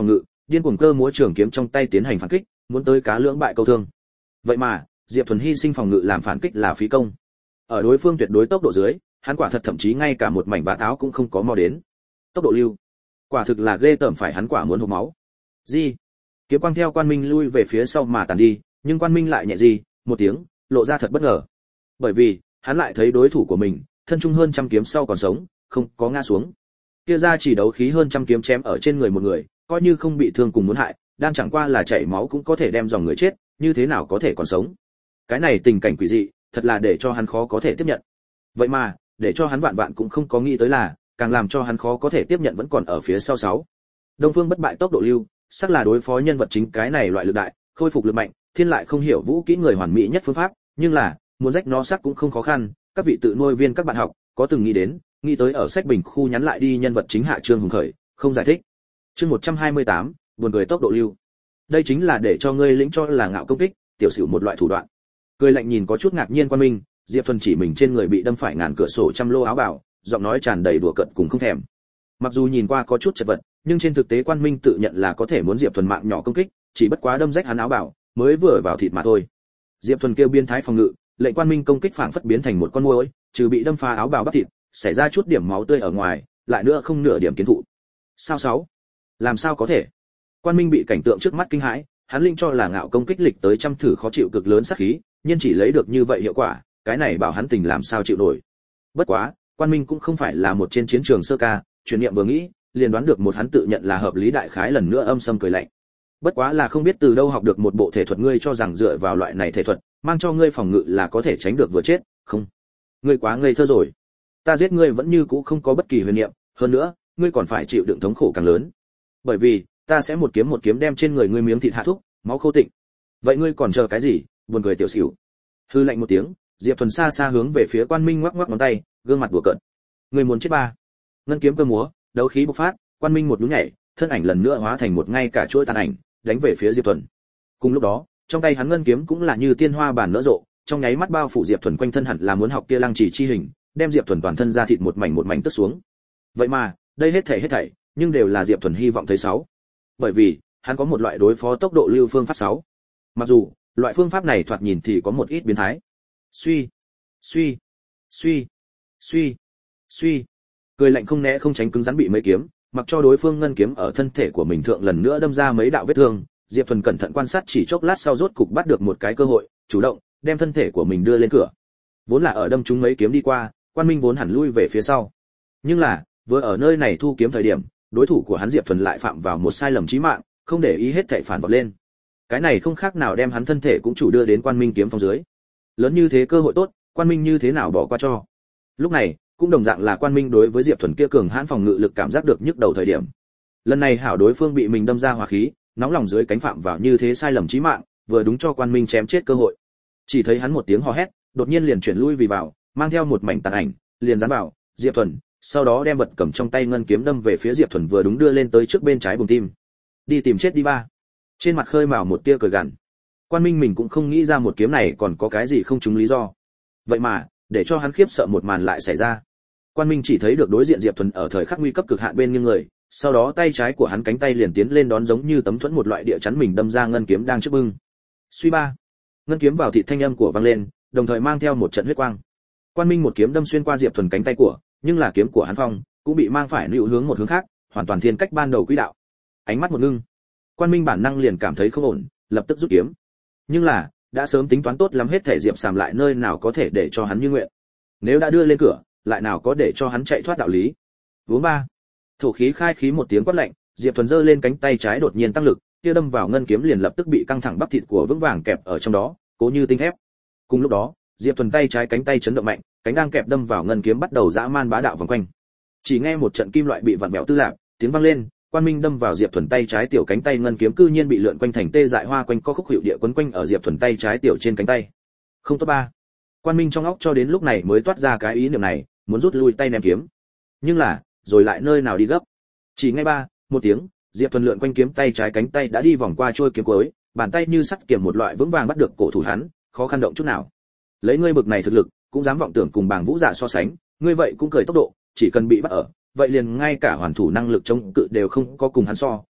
điên cuồng cơ múa trường kiếm trong tay tiến hành phản kích, muốn tới cá lưỡng bại câu thương. Vậy mà, Diệp Thuần hy sinh phòng ngự làm phản kích là phí công. Ở đối phương tuyệt đối tốc độ dưới, hắn quả thật thậm chí ngay cả một mảnh vạt áo cũng không có mò đến. Tốc độ lưu, quả thực là ghê tởm phải hắn quả muốn hộc máu. Gì? Kiếm quang theo Quan Minh lui về phía sau mà tàn đi, nhưng Quan Minh lại nhẹ gì, một tiếng, lộ ra thật bất ngờ. Bởi vì, hắn lại thấy đối thủ của mình, thân trung hơn trăm kiếm sau còn sống, không có ngã xuống. Kia ra chỉ đấu khí hơn trăm kiếm chém ở trên người một người, coi như không bị thương cùng muốn hại, đang chẳng qua là chảy máu cũng có thể đem dòng người chết, như thế nào có thể còn sống. Cái này tình cảnh quỷ dị, thật là để cho hắn khó có thể tiếp nhận. Vậy mà, để cho hắn vạn vạn cũng không có nghĩ tới là, càng làm cho hắn khó có thể tiếp nhận vẫn còn ở phía sau sáu. Đông Phương bất bại tốc độ lưu, sắc là đối phó nhân vật chính cái này loại lực đại, khôi phục lực mạnh, thiên lại không hiểu vũ kỹ người hoàn mỹ nhất phương pháp, nhưng là, muốn rách nó sắc cũng không khó khăn, các vị tự nuôi viên các bạn học, có từng nghĩ đến, nghĩ tới ở sách bình khu nhắn lại đi nhân vật chính hạ Trương Hùng Khởi, không giải thích. Chương một trăm hai mươi tám, buồn cười tốc độ lưu. Đây chính là để cho ngươi lĩnh cho là ngạo công kích, tiểu sử một loại thủ đoạn. Cười lạnh nhìn có chút ngạc nhiên Quan Minh, Diệp Thuần chỉ mình trên người bị đâm phải ngàn cửa sổ trăm lô áo bào, giọng nói tràn đầy đùa cợt cùng không thèm. Mặc dù nhìn qua có chút chật vật, nhưng trên thực tế Quan Minh tự nhận là có thể muốn Diệp Thuần mạng nhỏ công kích, chỉ bất quá đâm rách hắn áo bào, mới vừa vào thịt mà thôi. Diệp Thuần kêu biên thái phòng ngự, lệnh Quan Minh công kích phảng phất biến thành một con muỗi, trừ bị đâm phá áo bào bắp thịt, xảy ra chút điểm máu tươi ở ngoài, lại nữa không nửa điểm kiến thụ. Sao sáu? Làm sao có thể? Quan Minh bị cảnh tượng trước mắt kinh hãi, hắn linh cho là ngạo công kích lịch tới trăm thử khó chịu cực lớn sát khí, nhưng chỉ lấy được như vậy hiệu quả, cái này bảo hắn tình làm sao chịu nổi. Bất quá, Quan Minh cũng không phải là một trên chiến trường sơ ca, chuyển niệm vừa nghĩ, liền đoán được một hắn tự nhận là hợp lý đại khái lần nữa âm sâm cười lạnh. Bất quá là không biết từ đâu học được một bộ thể thuật ngươi cho rằng dựa vào loại này thể thuật, mang cho ngươi phòng ngự là có thể tránh được vừa chết, không? Ngươi quá ngây thơ rồi. Ta giết ngươi vẫn như cũ không có bất kỳ huyền niệm, hơn nữa, ngươi còn phải chịu đựng thống khổ càng lớn. Bởi vì, ta sẽ một kiếm một kiếm đem trên người ngươi miếng thịt hạ thúc, máu khô tịnh. Vậy ngươi còn chờ cái gì? Buồn cười tiểu xỉu. Hư lạnh một tiếng, Diệp Thuần xa xa hướng về phía Quan Minh ngoắc ngoắc ngón tay, gương mặt đùa cợt. Ngươi muốn chết ba? Ngân kiếm cơ múa, đấu khí bộc phát, Quan Minh một nhún nhảy, thân ảnh lần nữa hóa thành một ngay cả chuỗi tàn ảnh, đánh về phía Diệp Thuần. Cùng lúc đó, trong tay hắn ngân kiếm cũng là như tiên hoa bản nở rộ, trong nháy mắt bao phủ Diệp Thuần quanh thân hẳn là muốn học kia lăng chỉ chi hình, đem Diệp Thuần toàn thân ra thịt một mảnh một mảnh tức xuống. Vậy mà, đây hết thảy hết thảy, nhưng đều là Diệp Thuần hy vọng thấy sáu. Bởi vì, hắn có một loại đối phó tốc độ lưu phương pháp sáu. Mặc dù, loại phương pháp này thoạt nhìn thì có một ít biến thái. Suy, suy, suy, suy, suy. Cười lạnh không né không tránh cứng rắn bị mấy kiếm, mặc cho đối phương ngân kiếm ở thân thể của mình thượng lần nữa đâm ra mấy đạo vết thương, Diệp Thuần cẩn thận quan sát chỉ chốc lát sau rốt cục bắt được một cái cơ hội, chủ động đem thân thể của mình đưa lên cửa. Vốn là ở đâm trúng mấy kiếm đi qua, Quan Minh vốn hẳn lui về phía sau. Nhưng là, vừa ở nơi này thu kiếm thời điểm, đối thủ của hắn Diệp Thuần lại phạm vào một sai lầm chí mạng, không để ý hết thảy phản vọt lên. Cái này không khác nào đem hắn thân thể cũng chủ đưa đến Quan Minh kiếm phong dưới. Lớn như thế cơ hội tốt, Quan Minh như thế nào bỏ qua cho. Lúc này, cũng đồng dạng là Quan Minh đối với Diệp Thuần kia cường hãn phòng ngự lực cảm giác được nhức đầu thời điểm. Lần này hảo đối phương bị mình đâm ra hỏa khí, nóng lòng dưới cánh phạm vào như thế sai lầm chí mạng, vừa đúng cho Quan Minh chém chết cơ hội. Chỉ thấy hắn một tiếng hò hét, đột nhiên liền chuyển lui vì vào, mang theo một mảnh tàn ảnh, liền dán vào Diệp Thuần, sau đó đem vật cầm trong tay ngân kiếm đâm về phía Diệp Thuần vừa đúng đưa lên tới trước bên trái bùng tim. Đi tìm chết đi ba. Trên mặt khơi mào một tia cười gằn. Quan Minh mình cũng không nghĩ ra một kiếm này còn có cái gì không trúng lý do. Vậy mà, để cho hắn khiếp sợ một màn lại xảy ra. Quan Minh chỉ thấy được đối diện Diệp Thuần ở thời khắc nguy cấp cực hạn bên nghiêng người, sau đó tay trái của hắn cánh tay liền tiến lên đón giống như tấm thuẫn một loại địa chắn mình đâm ra ngân kiếm đang trước bưng. Suy ba. Ngân kiếm vào thịt thanh âm của vang lên, đồng thời mang theo một trận huyết quang. Quan Minh một kiếm đâm xuyên qua Diệp Thuần cánh tay của, nhưng là kiếm của hắn phong cũng bị mang phải lưu hướng một hướng khác, hoàn toàn thiên cách ban đầu quỹ đạo. Ánh mắt một ngưng, Quan Minh bản năng liền cảm thấy không ổn, lập tức rút kiếm. Nhưng là, đã sớm tính toán tốt lắm hết thể Diệp Sàm lại nơi nào có thể để cho hắn như nguyện. Nếu đã đưa lên cửa, lại nào có để cho hắn chạy thoát đạo lý. Vốn ba. Thổ khí khai khí một tiếng quát lạnh, Diệp Thuần giơ lên cánh tay trái đột nhiên tăng lực, kia đâm vào ngân kiếm liền lập tức bị căng thẳng bắp thịt của vững vàng kẹp ở trong đó, cố như tinh thép. Cùng lúc đó, Diệp Thuần tay trái cánh tay chấn động mạnh, cánh đang kẹp đâm vào ngân kiếm bắt đầu dã man bá đạo vòng quanh. Chỉ nghe một trận kim loại bị vặn vẹo tư lạc, tiếng vang lên, Quan Minh đâm vào Diệp Thuần tay trái tiểu cánh tay ngân kiếm cư nhiên bị lượn quanh thành tê dại hoa quanh co khúc hiệu địa quấn quanh ở Diệp Thuần tay trái tiểu trên cánh tay. Không tốt ba. Quan Minh trong óc cho đến lúc này mới toát ra cái ý niệm này, muốn rút lui tay ném kiếm. Nhưng là, rồi lại nơi nào đi gấp. Chỉ nghe ba, một tiếng, Diệp Thuần lượn quanh kiếm tay trái cánh tay đã đi vòng qua trôi kiếm cuối, bàn tay như sắt kiềm một loại vững vàng bắt được cổ thủ hắn, khó khăn động chút nào. Lấy ngươi bực này thực lực, cũng dám vọng tưởng cùng Bàng Vũ Dạ so sánh, ngươi vậy cũng cười tốc độ, chỉ cần bị bắt ở, vậy liền ngay cả hoàn thủ năng lực chống cự đều không có cùng hắn so,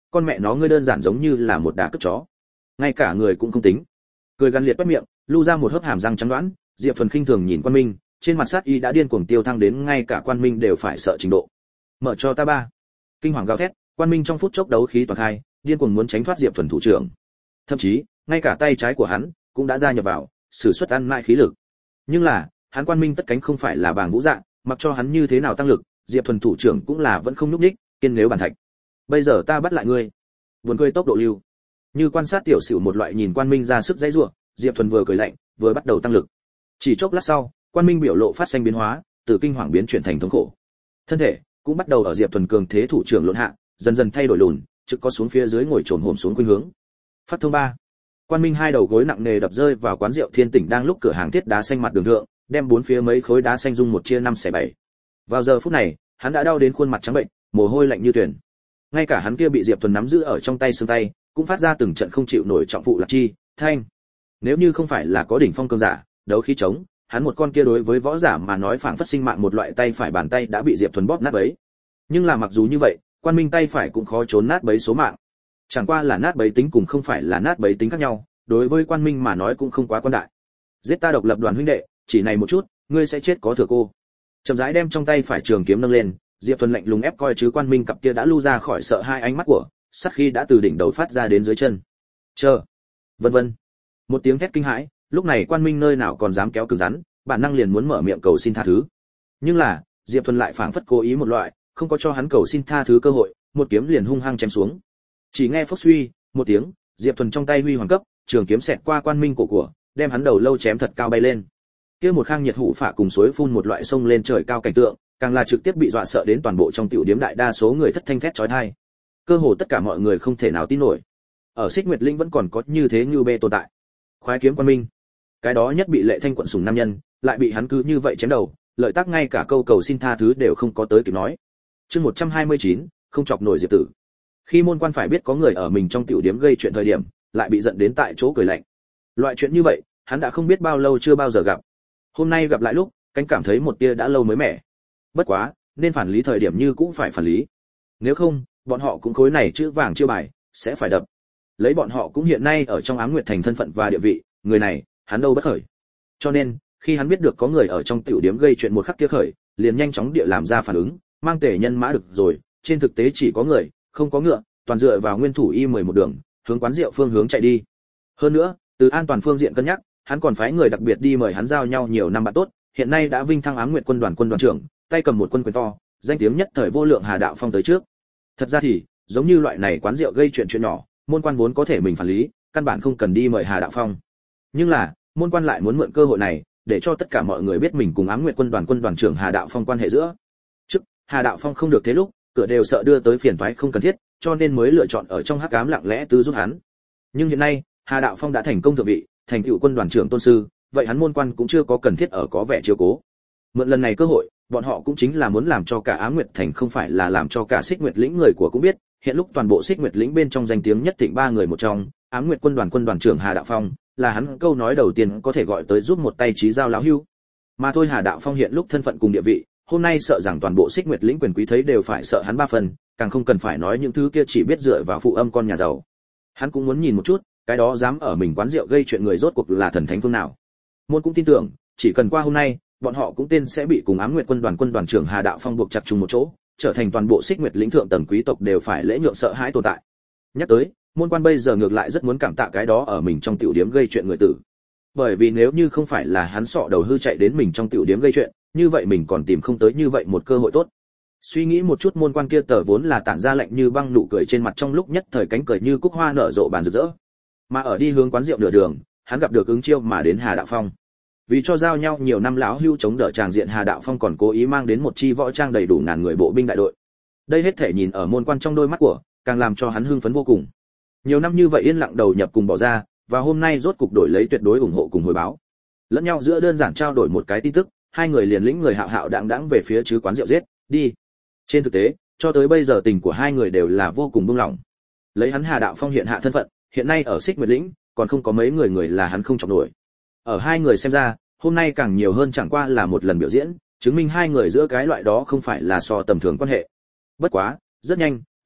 con mẹ nó ngươi đơn giản giống như là một đá cất chó, ngay cả người cũng không tính. Cười gằn liệt quét miệng, lưu ra một hớp hàm răng trắng đoán. Diệp Thuần khinh thường nhìn Quan Minh, trên mặt sát y đã điên cuồng tiêu thăng đến ngay cả Quan Minh đều phải sợ trình độ. Mở cho ta ba. Kinh hoàng gào thét, Quan Minh trong phút chốc đấu khí toàn khai, điên cuồng muốn tránh thoát Diệp Thuần thủ trưởng. Thậm chí, ngay cả tay trái của hắn cũng đã gia nhập vào, sử xuất ăn mãi khí lực. Nhưng là, hắn Quan Minh tất cánh không phải là bàng vũ dạng, mặc cho hắn như thế nào tăng lực, Diệp Thuần thủ trưởng cũng là vẫn không nhúc nhích, kiên nếu bàn thạch. Bây giờ ta bắt lại ngươi. Buồn cười tốc độ lưu. Như quan sát tiểu sửu một loại nhìn Quan Minh ra sức dãy rủa, Diệp Thuần vừa cười lạnh, vừa bắt đầu tăng lực. Chỉ chốc lát sau, Quan Minh biểu lộ phát sinh biến hóa, từ kinh hoàng biến chuyển thành thống khổ. Thân thể cũng bắt đầu ở Diệp Thuần cường thế thủ trưởng lộn hạ, dần dần thay đổi lùn, trực có xuống phía dưới ngồi trồn hổm xuống khuynh hướng. Phát thông ba. Quan Minh hai đầu gối nặng nề đập rơi vào quán rượu Thiên Tỉnh đang lúc cửa hàng thiết đá xanh mặt đường thượng, đem bốn phía mấy khối đá xanh rung một chia năm xẻ bảy. Vào giờ phút này, hắn đã đau đến khuôn mặt trắng bệnh, mồ hôi lạnh như tuyền. Ngay cả hắn kia bị Diệp Thuần nắm giữ ở trong tay xương tay, cũng phát ra từng trận không chịu nổi trọng phụ lạc chi, thanh. Nếu như không phải là có đỉnh phong cường giả, đấu khí chống, hắn một con kia đối với võ giả mà nói phảng phất sinh mạng một loại tay phải bàn tay đã bị Diệp Thuần bóp nát bấy. Nhưng là mặc dù như vậy, Quan Minh tay phải cũng khó trốn nát bấy số mạng. Chẳng qua là nát bấy tính cùng không phải là nát bấy tính khác nhau, đối với Quan Minh mà nói cũng không quá quan đại. Giết ta độc lập đoàn huynh đệ, chỉ này một chút, ngươi sẽ chết có thừa cô. Chậm rãi đem trong tay phải trường kiếm nâng lên, Diệp Thuần lạnh lùng ép coi chứ Quan Minh cặp kia đã lu ra khỏi sợ hai ánh mắt của, sát khi đã từ đỉnh đầu phát ra đến dưới chân. Chờ, vân vân. Một tiếng thét kinh hãi, lúc này Quan Minh nơi nào còn dám kéo cứng rắn, bản năng liền muốn mở miệng cầu xin tha thứ. Nhưng là, Diệp Thuần lại phảng phất cố ý một loại, không có cho hắn cầu xin tha thứ cơ hội, một kiếm liền hung hăng chém xuống. Chỉ nghe phốc suy, một tiếng, Diệp Thuần trong tay huy hoàng cấp, trường kiếm xẹt qua Quan Minh cổ của, đem hắn đầu lâu chém thật cao bay lên. Kia một khang nhiệt hụ phả cùng suối phun một loại sông lên trời cao cảnh tượng, càng là trực tiếp bị dọa sợ đến toàn bộ trong tiểu điếm đại đa số người thất thanh thét chói tai. Cơ hồ tất cả mọi người không thể nào tin nổi. Ở Xích Nguyệt Linh vẫn còn có như thế như bê tồn tại. Khoái kiếm Quan Minh, cái đó nhất bị Lệ Thanh quận sủng nam nhân, lại bị hắn cứ như vậy chém đầu, lợi tác ngay cả câu cầu xin tha thứ đều không có tới kịp nói. Chương một trăm hai mươi chín, không chọc nổi Diệp Tử. Khi môn quan phải biết có người ở mình trong tiểu điếm gây chuyện thời điểm, lại bị giận đến tại chỗ cười lạnh. Loại chuyện như vậy, hắn đã không biết bao lâu chưa bao giờ gặp. Hôm nay gặp lại lúc, cánh cảm thấy một tia đã lâu mới mẻ. Bất quá, nên phản lý thời điểm như cũng phải phản lý. Nếu không, bọn họ cũng khối này chữ vàng chưa bài, sẽ phải đập. Lấy bọn họ cũng hiện nay ở trong Ám Nguyệt Thành thân phận và địa vị, người này, hắn đâu bất khởi. Cho nên, khi hắn biết được có người ở trong tiểu điếm gây chuyện một khắc kia khởi, liền nhanh chóng địa làm ra phản ứng, mang tể nhân mã được rồi, trên thực tế chỉ có người, không có ngựa, toàn dựa vào nguyên thủ y mười một đường, hướng quán rượu phương hướng chạy đi. Hơn nữa, từ an toàn phương diện cân nhắc, hắn còn phái người đặc biệt đi mời hắn giao nhau nhiều năm bạn tốt, hiện nay đã vinh thăng Ám Nguyệt quân đoàn quân đoàn trưởng, tay cầm một quân quyền to, danh tiếng nhất thời vô lượng Hà Đạo Phong tới trước. Thật ra thì, giống như loại này quán rượu gây chuyện chuyện nhỏ, môn quan vốn có thể mình phản lý, căn bản không cần đi mời Hà Đạo Phong. Nhưng là, môn quan lại muốn mượn cơ hội này, để cho tất cả mọi người biết mình cùng Ám Nguyệt quân đoàn quân đoàn trưởng Hà Đạo Phong quan hệ giữa. Trước, Hà Đạo Phong không được thế lúc, cửa đều sợ đưa tới phiền toái không cần thiết, cho nên mới lựa chọn ở trong hắc ám lặng lẽ tư giúp hắn. Nhưng hiện nay, Hà Đạo Phong đã thành công thượng vị, thành tựu quân đoàn trưởng tôn sư, vậy hắn môn quan cũng chưa có cần thiết ở có vẻ chiếu cố. Mượn lần này cơ hội, bọn họ cũng chính là muốn làm cho cả Ám Nguyệt Thành không phải là làm cho cả Xích Nguyệt lĩnh người của cũng biết, hiện lúc toàn bộ Xích Nguyệt lĩnh bên trong danh tiếng nhất thịnh ba người một trong, Ám Nguyệt quân đoàn quân đoàn trưởng Hà Đạo Phong, là hắn câu nói đầu tiên có thể gọi tới giúp một tay trí giao lão hưu. Mà thôi Hà Đạo Phong hiện lúc thân phận cùng địa vị, hôm nay sợ rằng toàn bộ Xích Nguyệt lĩnh quyền quý thấy đều phải sợ hắn ba phần, càng không cần phải nói những thứ kia chỉ biết dựa vào phụ âm con nhà giàu. Hắn cũng muốn nhìn một chút, cái đó dám ở mình quán rượu gây chuyện người rốt cuộc là thần thánh phương nào. Môn cũng tin tưởng, chỉ cần qua hôm nay, bọn họ cũng tên sẽ bị cùng Ám Nguyệt quân đoàn quân đoàn trưởng Hà Đạo Phong buộc chặt chung một chỗ, trở thành toàn bộ Xích Nguyệt lĩnh thượng tầng quý tộc đều phải lễ nhượng sợ hãi tồn tại. Nhắc tới, môn quan bây giờ ngược lại rất muốn cảm tạ cái đó ở mình trong tiểu điếm gây chuyện người tử. Bởi vì nếu như không phải là hắn sọ đầu hư chạy đến mình trong tiểu điếm gây chuyện, như vậy mình còn tìm không tới như vậy một cơ hội tốt. Suy nghĩ một chút, môn quan kia tờ vốn là tản ra lạnh như băng nụ cười trên mặt trong lúc nhất thời cánh cười như cúc hoa nở rộ bàn rực rỡ. Mà ở đi hướng quán rượu nửa đường, hắn gặp được ứng chiêu mà đến Hà Đạo Phong. Vì cho giao nhau nhiều năm lão hưu chống đỡ tràng diện, Hà Đạo Phong còn cố ý mang đến một chi võ trang đầy đủ ngàn người bộ binh đại đội. Đây hết thể nhìn ở môn quan trong đôi mắt của, càng làm cho hắn hưng phấn vô cùng. Nhiều năm như vậy yên lặng đầu nhập cùng bỏ ra, và hôm nay rốt cục đổi lấy tuyệt đối ủng hộ cùng hồi báo. Lẫn nhau giữa đơn giản trao đổi một cái tin tức, hai người liền lĩnh người hạo hạo đãng đãng về phía chứ quán rượu giết đi. Trên thực tế, cho tới bây giờ tình của hai người đều là vô cùng buông lỏng. Lấy hắn Hà Đạo Phong hiện hạ thân phận, hiện nay ở Xích Nguyệt lĩnh, còn không có mấy người người là hắn không chọc nổi. Ở hai người xem ra, hôm nay càng nhiều hơn chẳng qua là một lần biểu diễn, chứng minh hai người giữa cái loại đó không phải là so tầm thường quan hệ. Bất quá, rất nhanh,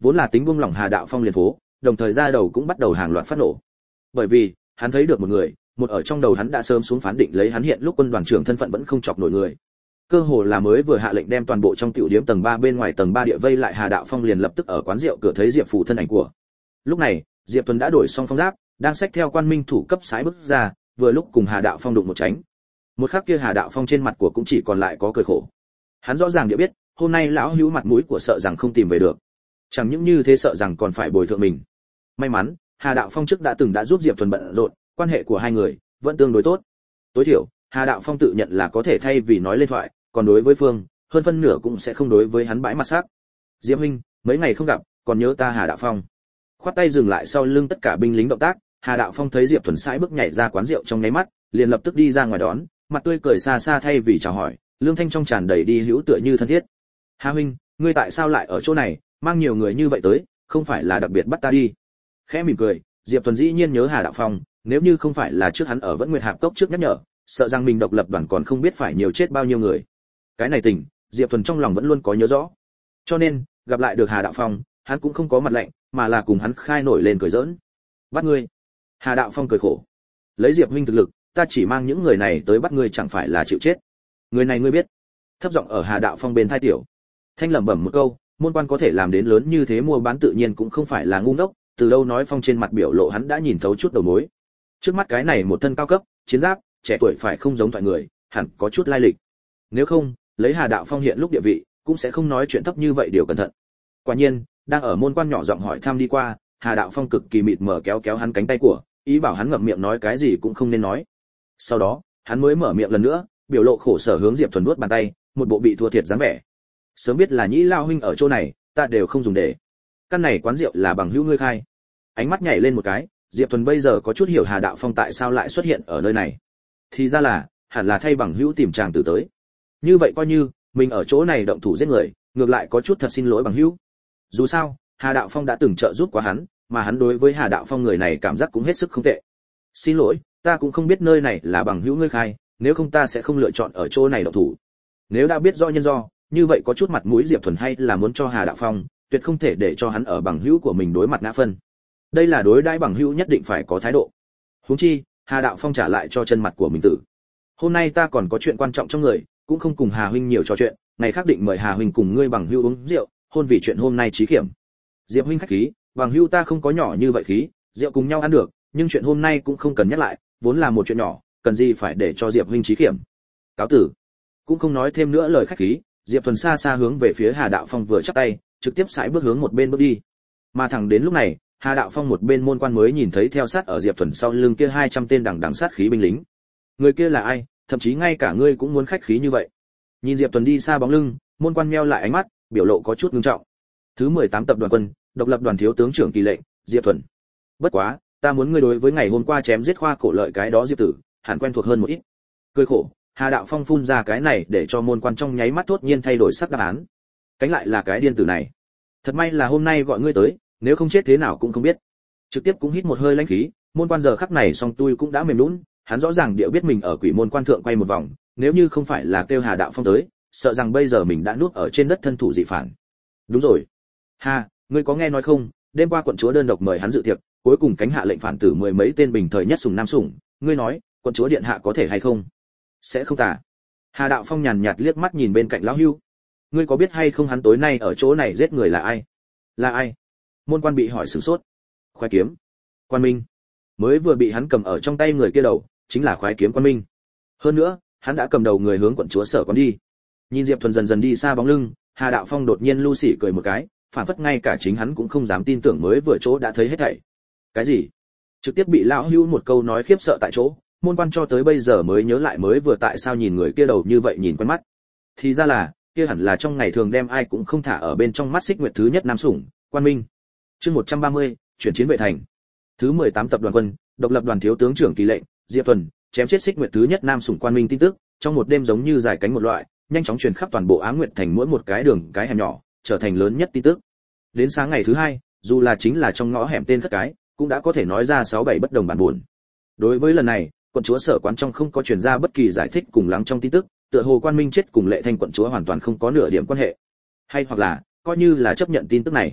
vốn là tính buông lỏng Hà Đạo Phong liền phố, đồng thời ra đầu cũng bắt đầu hàng loạt phát nổ. Bởi vì, hắn thấy được một người, một ở trong đầu hắn đã sớm xuống phán định lấy hắn hiện lúc quân đoàn trưởng thân phận vẫn không chọc nổi người. Cơ hồ là mới vừa hạ lệnh đem toàn bộ trong tiểu điếm tầng ba bên ngoài tầng ba địa vây lại, Hà Đạo Phong liền lập tức ở quán rượu cửa thấy Diệp Phủ thân ảnh của. Lúc này, Diệp Tuấn đã đổi xong phong giáp, đang xách theo quan minh thủ cấp sái bước ra, vừa lúc cùng Hà Đạo Phong đụng một tránh. Một khắc kia Hà Đạo Phong trên mặt của cũng chỉ còn lại có cười khổ. Hắn rõ ràng địa biết, hôm nay lão hữu mặt mũi của sợ rằng không tìm về được. Chẳng những như thế sợ rằng còn phải bồi thường mình. May mắn, Hà Đạo Phong trước đã từng đã giúp Diệp Thuần bận rộn, quan hệ của hai người vẫn tương đối tốt. Tối thiểu, Hà Đạo Phong tự nhận là có thể thay vì nói lên thoại, còn đối với Phương, hơn phân nửa cũng sẽ không đối với hắn bãi mặt sắc. Diệp huynh, mấy ngày không gặp, còn nhớ ta Hà Đạo Phong? Khoát tay dừng lại sau lưng tất cả binh lính động tác, Hà Đạo Phong thấy Diệp Thuần sải bước nhảy ra quán rượu trong nháy mắt, liền lập tức đi ra ngoài đón, mặt tươi cười xa xa thay vì chào hỏi, lương thanh trong tràn đầy đi hữu tựa như thân thiết. Hà huynh, ngươi tại sao lại ở chỗ này, mang nhiều người như vậy tới, không phải là đặc biệt bắt ta đi? Khẽ mỉm cười, Diệp Thuần dĩ nhiên nhớ Hà Đạo Phong, nếu như không phải là trước hắn ở Vẫn Nguyệt Hạp Cốc trước nhắc nhở, sợ rằng mình độc lập đoàn còn không biết phải nhiều chết bao nhiêu người. Cái này tình, Diệp Thuần trong lòng vẫn luôn có nhớ rõ. Cho nên, gặp lại được Hà Đạo Phong, hắn cũng không có mặt lạnh, mà là cùng hắn khai nổi lên cười giỡn. Bắt ngươi? Hà Đạo Phong cười khổ. Lấy Diệp huynh thực lực, ta chỉ mang những người này tới bắt ngươi chẳng phải là chịu chết. Người này ngươi biết? Thấp giọng ở Hà Đạo Phong bên thai tiểu Thanh lẩm bẩm một câu, môn quan có thể làm đến lớn như thế mua bán tự nhiên cũng không phải là ngu ngốc, từ đâu nói Phong trên mặt biểu lộ hắn đã nhìn thấu chút đầu mối. Trước mắt cái này một thân cao cấp, chiến giáp, trẻ tuổi phải không giống thoại người, hẳn có chút lai lịch. Nếu không, lấy Hà Đạo Phong hiện lúc địa vị, cũng sẽ không nói chuyện thấp như vậy, điều cẩn thận. Quả nhiên, đang ở môn quan nhỏ giọng hỏi thăm đi qua, Hà Đạo Phong cực kỳ mịt mờ kéo kéo hắn cánh tay của, ý bảo hắn ngậm miệng nói cái gì cũng không nên nói. Sau đó, hắn mới mở miệng lần nữa, biểu lộ khổ sở hướng Diệp Thuần nuốt bàn tay, một bộ bị thua thiệt dáng vẻ. Sớm biết là Nhĩ lao huynh ở chỗ này, ta đều không dùng để. Căn này quán rượu là bằng hữu ngươi khai. Ánh mắt nhảy lên một cái, Diệp Thuần bây giờ có chút hiểu Hà Đạo Phong tại sao lại xuất hiện ở nơi này. Thì ra là, hẳn là thay bằng hữu tìm chàng tử tới. Như vậy coi như mình ở chỗ này động thủ giết người, ngược lại có chút thật xin lỗi bằng hữu. Dù sao, Hà Đạo Phong đã từng trợ giúp quá hắn, mà hắn đối với Hà Đạo Phong người này cảm giác cũng hết sức không tệ. Xin lỗi, ta cũng không biết nơi này là bằng hữu ngươi khai, nếu không ta sẽ không lựa chọn ở chỗ này động thủ. Nếu đã biết do nhân do, như vậy có chút mặt mũi Diệp Thuần hay là muốn cho Hà Đạo Phong, tuyệt không thể để cho hắn ở bằng hữu của mình đối mặt ngã phân. Đây là đối đãi bằng hữu nhất định phải có thái độ. Huống chi, Hà Đạo Phong trả lại cho chân mặt của mình tử. Hôm nay ta còn có chuyện quan trọng trong người, cũng không cùng Hà huynh nhiều trò chuyện, ngày khác định mời Hà huynh cùng ngươi bằng hữu uống rượu, hôn vì chuyện hôm nay chí khiểm. Diệp huynh khách khí, bằng hữu ta không có nhỏ như vậy khí, rượu cùng nhau ăn được, nhưng chuyện hôm nay cũng không cần nhắc lại, vốn là một chuyện nhỏ, cần gì phải để cho Diệp huynh chí khiểm. Cáo tử. Cũng không nói thêm nữa lời khách khí, Diệp Thuần xa xa hướng về phía Hà Đạo Phong vừa chắp tay, trực tiếp sải bước hướng một bên bước đi. Mà thẳng đến lúc này, Hà Đạo Phong một bên môn quan mới nhìn thấy theo sát ở Diệp Thuần sau lưng kia hai trăm tên đằng đằng sát khí binh lính. Người kia là ai, thậm chí ngay cả ngươi cũng muốn khách khí như vậy. Nhìn Diệp Thuần đi xa bóng lưng, môn quan meo lại ánh mắt, biểu lộ có chút nghiêm trọng. Thứ mười tám tập đoàn quân, độc lập đoàn thiếu tướng trưởng Kỳ lệnh, Diệp Thuần. Bất quá, ta muốn ngươi đối với ngày hôm qua chém giết Khoa Cổ Lợi cái đó Diệp tử, hẳn quen thuộc hơn một ít. Cười khổ, Hà Đạo Phong phun ra cái này để cho môn quan trong nháy mắt thốt nhiên thay đổi sắc đáp án. Cánh lại là cái điên tử này. Thật may là hôm nay gọi ngươi tới, nếu không chết thế nào cũng không biết. Trực tiếp cũng hít một hơi lãnh khí, môn quan giờ khắc này song tui cũng đã mềm nhũn, hắn rõ ràng địa biết mình ở Quỷ Môn quan thượng quay một vòng, nếu như không phải là kêu Hà Đạo Phong tới, sợ rằng bây giờ mình đã nuốt ở trên đất thân thủ dị phản. Đúng rồi. Hà, ngươi có nghe nói không, đêm qua quận chúa đơn độc mời hắn dự tiệc, cuối cùng cánh hạ lệnh phản tử mười mấy tên bình thời nhất sủng nam sủng, ngươi nói, quận chúa điện hạ có thể hay không? Sẽ không tả. Hà Đạo Phong nhàn nhạt liếc mắt nhìn bên cạnh lão hưu. Ngươi có biết hay không hắn tối nay ở chỗ này giết người là ai? Là ai? Môn quan bị hỏi sửng sốt. Khoái kiếm. Quan Minh. Mới vừa bị hắn cầm ở trong tay người kia đầu, chính là khoái kiếm Quan Minh. Hơn nữa, hắn đã cầm đầu người hướng quận chúa sở con đi. Nhìn Diệp Thuần dần dần đi xa bóng lưng, Hà Đạo Phong đột nhiên lu xỉ cười một cái, phản phất ngay cả chính hắn cũng không dám tin tưởng mới vừa chỗ đã thấy hết thảy. Cái gì? Trực tiếp bị lão hưu một câu nói khiếp sợ tại chỗ, môn quan cho tới bây giờ mới nhớ lại mới vừa tại sao nhìn người kia đầu như vậy nhìn quen mắt. Thì ra là, kia hẳn là trong ngày thường đem ai cũng không thả ở bên trong mắt xích nguyệt thứ nhất nam sủng, Quan Minh. Chương một trăm ba mươi, chuyển chiến vệ thành. Thứ mười tám tập đoàn quân, độc lập đoàn thiếu tướng trưởng Kỳ lệnh, Diệp Thuần, chém chết xích nguyệt thứ nhất nam sủng Quan Minh tin tức, trong một đêm giống như dài cánh một loại, nhanh chóng truyền khắp toàn bộ Ám Nguyệt thành mỗi một cái đường cái hẻm nhỏ, trở thành lớn nhất tin tức. Đến sáng ngày thứ hai, dù là chính là trong ngõ hẻm tên khất cái, cũng đã có thể nói ra sáu bảy bất đồng bản buồn. Đối với lần này, quận chúa sở quán trong không có truyền ra bất kỳ giải thích cùng lắng trong tin tức, tựa hồ Quan Minh chết cùng Lệ Thanh quận chúa hoàn toàn không có nửa điểm quan hệ. Hay hoặc là, coi như là chấp nhận tin tức này.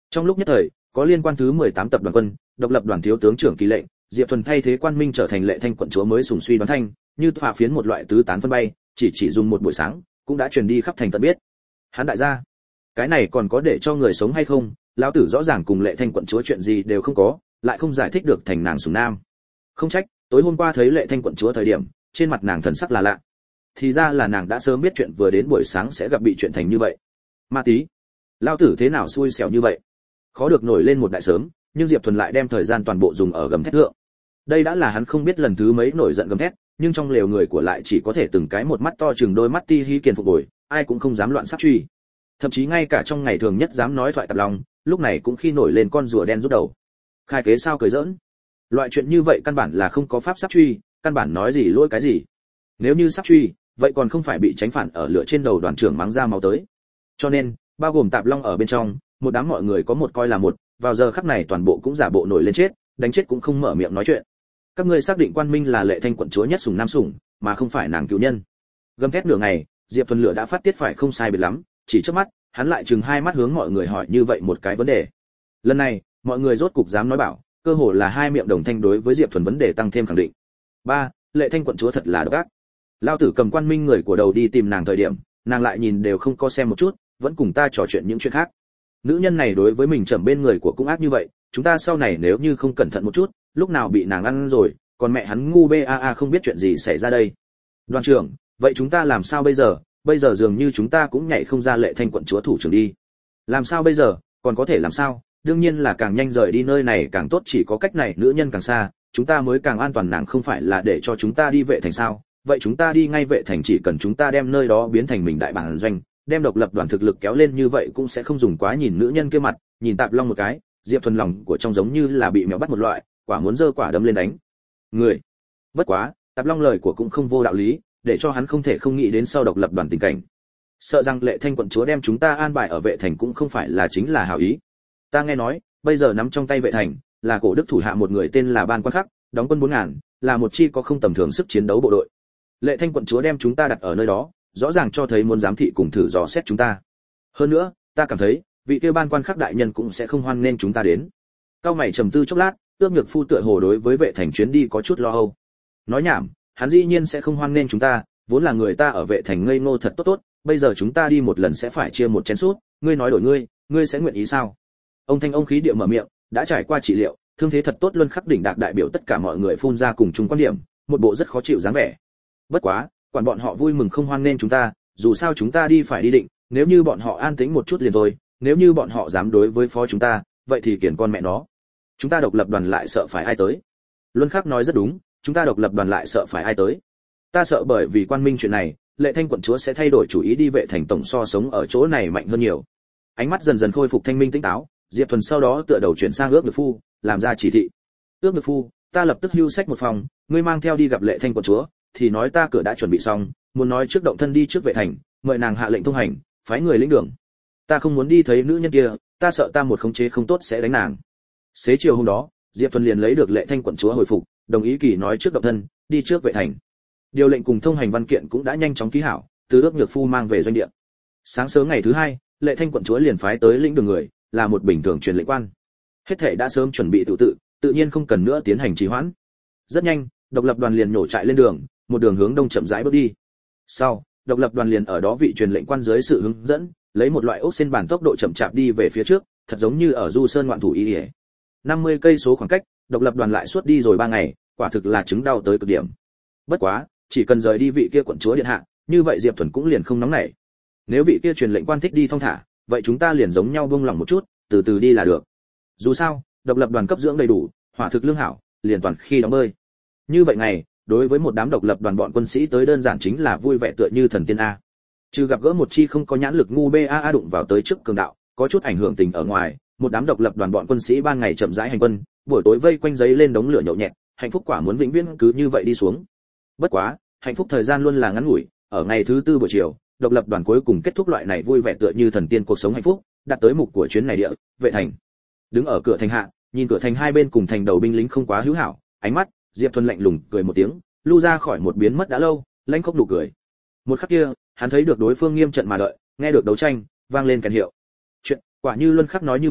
Trong lúc nhất thời, có liên quan thứ mười tám tập đoàn quân, độc lập đoàn thiếu tướng trưởng Kỳ lệnh, Diệp Thuần thay thế Quan Minh trở thành Lệ Thanh quận chúa mới sủng suy đoán thanh, như phà phiến một loại tứ tán phân bay, chỉ chỉ dùng một buổi sáng, cũng đã truyền đi khắp thành tận biết. Hắn đại gia, cái này còn có để cho người sống hay không? Lão tử rõ ràng cùng Lệ Thanh quận chúa chuyện gì đều không có, lại không giải thích được thành nàng sủng nam. Không trách, tối hôm qua thấy Lệ Thanh quận chúa thời điểm, trên mặt nàng thần sắc là lạ. Thì ra là nàng đã sớm biết chuyện vừa đến buổi sáng sẽ gặp bị chuyện thành như vậy. Ma tí, lão tử thế nào xui xẻo như vậy? Khó được nổi lên một đại sớm, nhưng Diệp Thuần lại đem thời gian toàn bộ dùng ở gầm thét thượng. Đây đã là hắn không biết lần thứ mấy nổi giận gầm thét, nhưng trong lều người của lại chỉ có thể từng cái một mắt to chừng đôi mắt ti hí kiền phục bồi, ai cũng không dám loạn sát truy. Thậm chí ngay cả trong ngày thường nhất dám nói thoại Tạp Long, lúc này cũng khi nổi lên con rùa đen rút đầu. Khai kế sao cười giỡn? Loại chuyện như vậy căn bản là không có pháp sát truy, căn bản nói gì lỗi cái gì. Nếu như sát truy, vậy còn không phải bị tránh phản ở lửa trên đầu đoàn trưởng mắng ra máu tới. Cho nên, bao gồm Tạp Long ở bên trong, một đám mọi người có một coi là một, vào giờ khắc này toàn bộ cũng giả bộ nổi lên chết, đánh chết cũng không mở miệng nói chuyện. Các ngươi xác định Quan Minh là Lệ Thanh quận chúa nhất sủng nam sủng, mà không phải nàng cứu nhân. Gầm thét nửa ngày, Diệp Thuần lửa đã phát tiết phải không sai biệt lắm, chỉ trước mắt, hắn lại chừng hai mắt hướng mọi người hỏi như vậy một cái vấn đề. Lần này, mọi người rốt cục dám nói bảo, cơ hồ là hai miệng đồng thanh đối với Diệp Thuần vấn đề tăng thêm khẳng định. Ba, Lệ Thanh quận chúa thật là độc ác. Lao tử cầm Quan Minh người của đầu đi tìm nàng thời điểm, nàng lại nhìn đều không có xem một chút, vẫn cùng ta trò chuyện những chuyện khác. Nữ nhân này đối với mình chậm bên người của cũng ác như vậy, chúng ta sau này nếu như không cẩn thận một chút, lúc nào bị nàng ăn rồi, còn mẹ hắn ngu ba không biết chuyện gì xảy ra đây. Đoàn trưởng, vậy chúng ta làm sao bây giờ? Bây giờ dường như chúng ta cũng nhảy không ra Lệ Thanh quận chúa thủ trưởng đi. Làm sao bây giờ? Còn có thể làm sao? Đương nhiên là càng nhanh rời đi nơi này càng tốt, chỉ có cách này nữ nhân càng xa, chúng ta mới càng an toàn, nàng không phải là để cho chúng ta đi vệ thành sao? Vậy chúng ta đi ngay vệ thành, chỉ cần chúng ta đem nơi đó biến thành mình đại bản doanh, đem độc lập đoàn thực lực kéo lên như vậy cũng sẽ không dùng quá nhìn nữ nhân kia mặt, nhìn Tạp Long một cái, Diệp Thuần lòng của trong giống như là bị mèo bắt một loại, quả muốn giơ quả đấm lên đánh. Người. Bất quá, Tạp Long lời của cũng không vô đạo lý, để cho hắn không thể không nghĩ đến sau độc lập đoàn tình cảnh. Sợ rằng Lệ Thanh quận chúa đem chúng ta an bài ở vệ thành cũng không phải là chính là hảo ý. Ta nghe nói, bây giờ nắm trong tay vệ thành là cổ đức thủ hạ một người tên là Ban Quan Khắc, đóng quân bốn ngàn, là một chi có không tầm thường sức chiến đấu bộ đội. Lệ Thanh quận chúa đem chúng ta đặt ở nơi đó, rõ ràng cho thấy muốn giám thị cùng thử dò xét chúng ta. Hơn nữa, ta cảm thấy, vị kia Ban Quan Khắc đại nhân cũng sẽ không hoan nên chúng ta đến. Cao mày trầm tư chốc lát, Ước Nhược Phu tựa hồ đối với vệ thành chuyến đi có chút lo âu. Nói nhảm, hắn dĩ nhiên sẽ không hoan nên chúng ta, vốn là người ta ở vệ thành ngây ngô thật tốt tốt, bây giờ chúng ta đi một lần sẽ phải chia một chén sút, ngươi nói đổi ngươi, ngươi sẽ nguyện ý sao? Ông thanh ông khí địa mở miệng, đã trải qua trị liệu, thương thế thật tốt, Luân Khắc đỉnh đạc đại biểu tất cả mọi người phun ra cùng chung quan điểm, một bộ rất khó chịu dáng vẻ. Bất quá, quản bọn họ vui mừng không hoan nên chúng ta, dù sao chúng ta đi phải đi định, nếu như bọn họ an tĩnh một chút liền thôi, nếu như bọn họ dám đối với phó chúng ta, vậy thì kiển con mẹ nó. Chúng ta độc lập đoàn lại sợ phải ai tới? Luân Khắc nói rất đúng, chúng ta độc lập đoàn lại sợ phải ai tới? Ta sợ bởi vì Quan Minh chuyện này, Lệ Thanh quận chúa sẽ thay đổi chủ ý, đi vệ thành tổng so sống ở chỗ này mạnh hơn nhiều. Ánh mắt dần dần khôi phục thanh minh tỉnh táo, Diệp Thuần sau đó tựa đầu chuyển sang Ước Nhược Phu, làm ra chỉ thị. Ước Nhược Phu, ta lập tức hưu sách một phòng, ngươi mang theo đi gặp Lệ Thanh quận chúa, thì nói ta cửa đã chuẩn bị xong, muốn nói trước động thân đi trước vệ thành, mời nàng hạ lệnh thông hành, phái người lĩnh đường. Ta không muốn đi thấy nữ nhân kia, ta sợ ta một khống chế không tốt sẽ đánh nàng. Xế chiều hôm đó, Diệp Thuần liền lấy được Lệ Thanh quận chúa hồi phục, đồng ý kỳ nói trước động thân, đi trước vệ thành. Điều lệnh cùng thông hành văn kiện cũng đã nhanh chóng ký hảo, từ Ước Nhược Phu mang về doanh địa. Sáng sớm ngày thứ hai, Lệ Thanh quận chúa liền phái tới lĩnh đường người, là một bình thường truyền lệnh quan. Hết thảy đã sớm chuẩn bị tự tự, tự nhiên không cần nữa tiến hành trì hoãn. Rất nhanh, độc lập đoàn liền nhổ trại lên đường, một đường hướng đông chậm rãi bước đi. Sau, độc lập đoàn liền ở đó vị truyền lệnh quan dưới sự hướng dẫn, lấy một loại ốc sen bản tốc độ chậm chạp đi về phía trước, thật giống như ở du sơn ngoạn thủ y. năm mươi cây số khoảng cách, độc lập đoàn lại suốt đi rồi ba ngày, quả thực là chứng đau tới cực điểm. Bất quá, chỉ cần rời đi vị kia quận chúa điện hạ, như vậy Diệp Thuần cũng liền không nóng nảy. Nếu vị kia truyền lệnh quan thích đi thong thả, vậy chúng ta liền giống nhau buông lòng một chút, từ từ đi là được. Dù sao, độc lập đoàn cấp dưỡng đầy đủ, hỏa thực lương hảo, liền toàn khi đóng bơi. Như vậy ngày, đối với một đám độc lập đoàn bọn quân sĩ tới đơn giản chính là vui vẻ tựa như thần tiên a. Trừ gặp gỡ một chi không có nhãn lực ngu ba đụng vào tới trước cường đạo, có chút ảnh hưởng tình ở ngoài, một đám độc lập đoàn bọn quân sĩ ban ngày chậm rãi hành quân, buổi tối vây quanh giấy lên đống lửa nhậu nhẹt, hạnh phúc quả muốn vĩnh viễn cứ như vậy đi xuống. Bất quá, hạnh phúc thời gian luôn là ngắn ngủi, ở ngày thứ tư buổi chiều, độc lập đoàn cuối cùng kết thúc loại này vui vẻ tựa như thần tiên cuộc sống hạnh phúc, đạt tới mục của chuyến này địa, vệ thành. Đứng ở cửa thành hạ, nhìn cửa thành hai bên cùng thành đầu binh lính không quá hữu hảo, ánh mắt, Diệp Thuần lạnh lùng cười một tiếng, lưu ra khỏi một biến mất đã lâu, lãnh khốc nụ cười. Một khắc kia, hắn thấy được đối phương nghiêm trận mà đợi, nghe được đấu tranh, vang lên kèn hiệu. Chuyện, quả như Luân Khắc nói như vậy,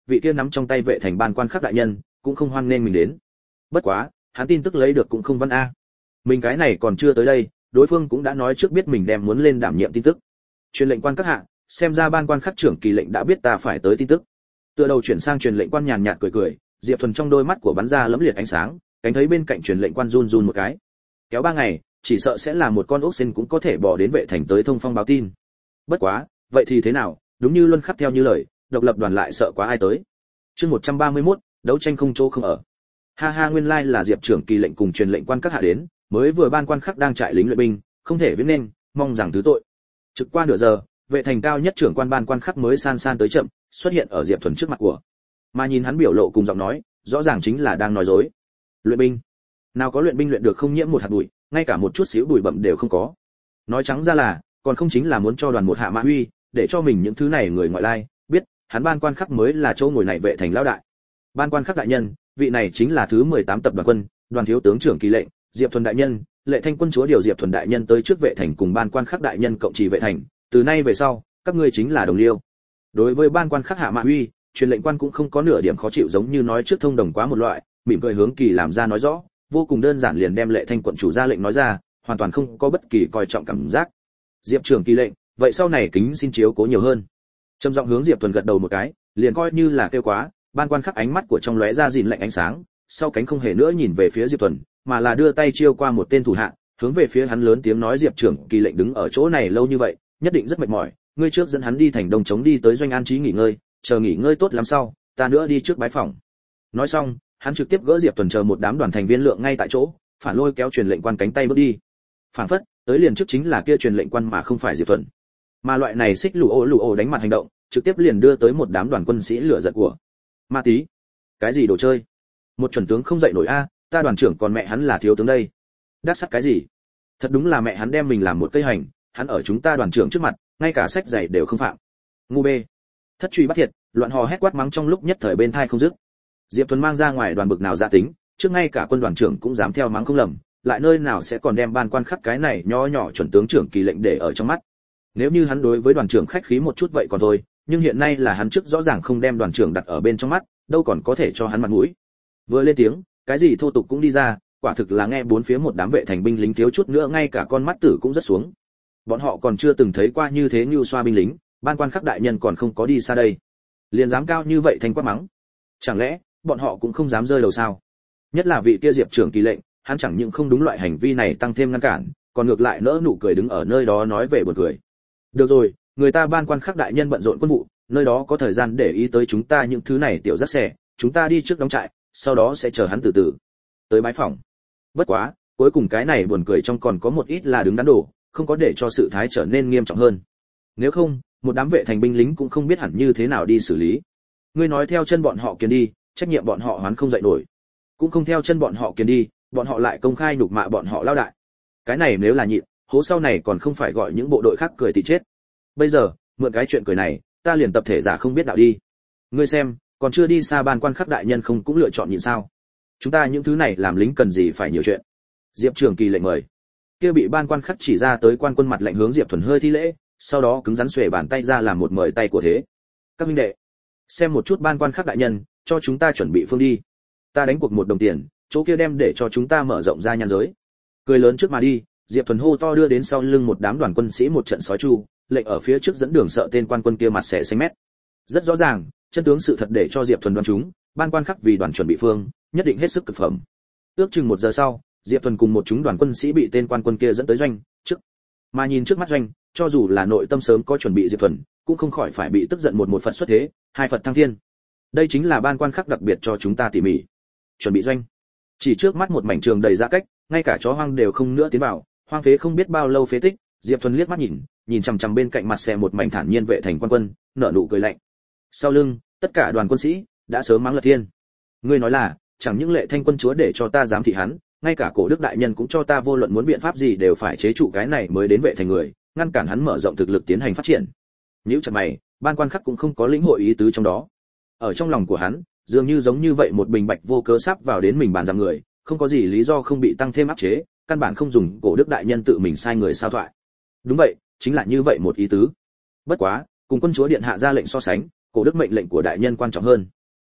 vị kia nắm trong tay vệ thành ban quan khắc đại nhân cũng không hoan nghênh mình đến. Bất quá, hắn tin tức lấy được cũng không văn a. Mình cái này còn chưa tới đây, đối phương cũng đã nói trước biết mình đem muốn lên đảm nhiệm tin tức. Truyền lệnh quan các hạ, xem ra ban quan khắc trưởng kỳ lệnh đã biết ta phải tới tin tức. Tựa đầu chuyển sang truyền lệnh quan nhàn nhạt cười cười, Diệp Thuần trong đôi mắt của bắn ra lẫm liệt ánh sáng, cánh thấy bên cạnh truyền lệnh quan run run một cái. Kéo ba ngày, chỉ sợ sẽ là một con ốc sên cũng có thể bỏ đến vệ thành tới thông phong báo tin. Bất quá, vậy thì thế nào, đúng như luân khắc theo như lời, độc lập đoàn lại sợ quá ai tới. Chương một trăm ba mươi mốt, đấu tranh không chỗ không ở. Ha ha, nguyên lai là Diệp trưởng kỳ lệnh cùng truyền lệnh quan các hạ đến, mới vừa ban quan khắc đang trại lính luyện binh, không thể viết nên, mong rằng thứ tội. Trực qua nửa giờ, vệ thành cao nhất trưởng quan ban quan khắc mới san san tới chậm, xuất hiện ở Diệp Thuần trước mặt của. Mà nhìn hắn biểu lộ cùng giọng nói, rõ ràng chính là đang nói dối. Luyện binh? Nào có luyện binh luyện được không nhiễm một hạt bụi, ngay cả một chút xíu bụi bặm đều không có. Nói trắng ra là, còn không chính là muốn cho đoàn một hạ mã uy, để cho mình những thứ này người ngoại lai biết, hắn ban quan khắc mới là chỗ ngồi này vệ thành lão đại. Ban quan khắc đại nhân, vị này chính là thứ mười tám tập đoàn quân, đoàn thiếu tướng trưởng kỳ lệnh, Diệp Thuần đại nhân, Lệ Thanh quân chúa điều Diệp Thuần đại nhân tới trước vệ thành cùng ban quan khắc đại nhân cộng trì vệ thành, từ nay về sau, các ngươi chính là đồng liêu. Đối với ban quan khắc hạ mã uy, truyền lệnh quan cũng không có nửa điểm khó chịu giống như nói trước thông đồng quá một loại, mỉm cười hướng Kỳ làm ra nói rõ, vô cùng đơn giản liền đem Lệ Thanh quận chủ ra lệnh nói ra, hoàn toàn không có bất kỳ coi trọng cảm giác. Diệp trưởng kỳ lệnh, vậy sau này kính xin chiếu cố nhiều hơn. Trầm giọng hướng Diệp Thuần gật đầu một cái, liền coi như là kêu quá, ban quan khắc ánh mắt của trong lóe ra gìn lạnh ánh sáng, sau cánh không hề nữa nhìn về phía Diệp Thuần, mà là đưa tay chiêu qua một tên thủ hạ, hướng về phía hắn lớn tiếng nói, Diệp trưởng kỳ lệnh đứng ở chỗ này lâu như vậy, nhất định rất mệt mỏi, ngươi trước dẫn hắn đi thành Đông Chống đi tới doanh an trí nghỉ ngơi, chờ nghỉ ngơi tốt lắm sau, ta nữa đi trước bái phòng. Nói xong, hắn trực tiếp gỡ Diệp Thuần chờ một đám đoàn thành viên lượng ngay tại chỗ, phản lôi kéo truyền lệnh quan cánh tay bước đi. Phản phất, tới liền trước chính là kia truyền lệnh quan mà không phải Diệp Thuần. Mà loại này xích lù ô lù ô đánh mặt hành động, trực tiếp liền đưa tới một đám đoàn quân sĩ lửa giận của. Ma tí, cái gì đồ chơi? Một chuẩn tướng không dậy nổi a, ta đoàn trưởng còn mẹ hắn là thiếu tướng đây. Đắc sắc cái gì? Thật đúng là mẹ hắn đem mình làm một cây hành, hắn ở chúng ta đoàn trưởng trước mặt, ngay cả sách giày đều không phạm. Ngu bê. Thất truy bắt thiệt, loạn hò hét quát mắng trong lúc nhất thời bên thai không dứt. Diệp Thuần mang ra ngoài đoàn bực nào dạ tính, trước ngay cả quân đoàn trưởng cũng dám theo mắng không lầm, lại nơi nào sẽ còn đem ban quan khắc cái này nho nhỏ chuẩn tướng trưởng kỳ lệnh để ở trong mắt. Nếu như hắn đối với đoàn trưởng khách khí một chút vậy còn thôi, nhưng hiện nay là hắn trước rõ ràng không đem đoàn trưởng đặt ở bên trong mắt, đâu còn có thể cho hắn mặt mũi. Vừa lên tiếng, cái gì thô tục cũng đi ra, quả thực là nghe bốn phía một đám vệ thành binh lính thiếu chút nữa ngay cả con mắt tử cũng rất xuống. Bọn họ còn chưa từng thấy qua như thế như xoa binh lính, ban quan khắc đại nhân còn không có đi xa đây, liền dám cao như vậy thành quát mắng. Chẳng lẽ bọn họ cũng không dám rơi đầu sao? Nhất là vị kia Diệp trưởng kỳ lệnh, hắn chẳng những không đúng loại hành vi này tăng thêm ngăn cản, còn ngược lại nỡ nụ cười đứng ở nơi đó nói về buồn cười. Được rồi, người ta ban quan khắc đại nhân bận rộn quân vụ, nơi đó có thời gian để ý tới chúng ta những thứ này tiểu dắt xẻ, chúng ta đi trước đóng trại, sau đó sẽ chờ hắn từ từ tới bái phòng. Bất quá, cuối cùng cái này buồn cười trong còn có một ít là đứng đắn đổ, không có để cho sự thái trở nên nghiêm trọng hơn. Nếu không, một đám vệ thành binh lính cũng không biết hẳn như thế nào đi xử lý. Ngươi nói theo chân bọn họ kiền đi, trách nhiệm bọn họ hoán không dậy nổi. Cũng không theo chân bọn họ kiền đi, bọn họ lại công khai nhục mạ bọn họ lao đại. Cái này nếu là nhịn, hố sau này còn không phải gọi những bộ đội khác cười thì chết. Bây giờ, mượn cái chuyện cười này, ta liền tập thể giả không biết đạo đi. Ngươi xem, còn chưa đi xa ban quan khắc đại nhân không cũng lựa chọn nhịn sao? Chúng ta những thứ này làm lính cần gì phải nhiều chuyện. Diệp trưởng kỳ lệnh mời. Kia bị ban quan khắc chỉ ra tới quan quân mặt lạnh hướng Diệp Thuần hơi thi lễ, sau đó cứng rắn xuề bàn tay ra làm một mời tay của thế. Các huynh đệ, xem một chút ban quan khắc đại nhân, cho chúng ta chuẩn bị phương đi. Ta đánh cuộc một đồng tiền, chỗ kia đem để cho chúng ta mở rộng ra nhan giới. Cười lớn trước mà đi, Diệp Thuần hô to đưa đến sau lưng một đám đoàn quân sĩ một trận sói chu, lệnh ở phía trước dẫn đường sợ tên quan quân kia mặt xẻ xanh mét. Rất rõ ràng, chân tướng sự thật để cho Diệp Thuần đoán chúng, ban quan khắc vì đoàn chuẩn bị phương, nhất định hết sức cực phẩm. Ước chừng một giờ sau, Diệp Thuần cùng một chúng đoàn quân sĩ bị tên quan quân kia dẫn tới doanh trước. Mà nhìn trước mắt doanh, cho dù là nội tâm sớm có chuẩn bị Diệp Thuần, cũng không khỏi phải bị tức giận một một Phật xuất thế, hai Phật thăng thiên. Đây chính là ban quan khắc đặc biệt cho chúng ta tỉ mỉ. Chuẩn bị doanh. Chỉ trước mắt một mảnh trường đầy ra cách, ngay cả chó hoang đều không nữa tiến vào, hoang phế không biết bao lâu phế tích, Diệp Thuần liếc mắt nhìn, nhìn chằm chằm bên cạnh mặt xe một mảnh thản nhiên vệ thành quan quân, nở nụ cười lạnh. Sau lưng, tất cả đoàn quân sĩ đã sớm mắng lật thiên. Ngươi nói là, chẳng những Lệ Thanh quân chúa để cho ta giám thị hắn, ngay cả Cổ Đức đại nhân cũng cho ta vô luận muốn biện pháp gì đều phải chế trụ cái này mới đến vệ thành người, ngăn cản hắn mở rộng thực lực tiến hành phát triển. Nhíu chặt mày, ban quan khắc cũng không có lĩnh hội ý tứ trong đó. Ở trong lòng của hắn, dường như giống như vậy một bình bạch vô cớ sắp vào đến mình bàn giam người, không có gì lý do không bị tăng thêm áp chế, căn bản không dùng Cổ Đức đại nhân tự mình sai người sao thoại. Đúng vậy, chính là như vậy một ý tứ. Bất quá, cùng quân chúa điện hạ ra lệnh so sánh, Cổ Đức mệnh lệnh của đại nhân quan trọng hơn.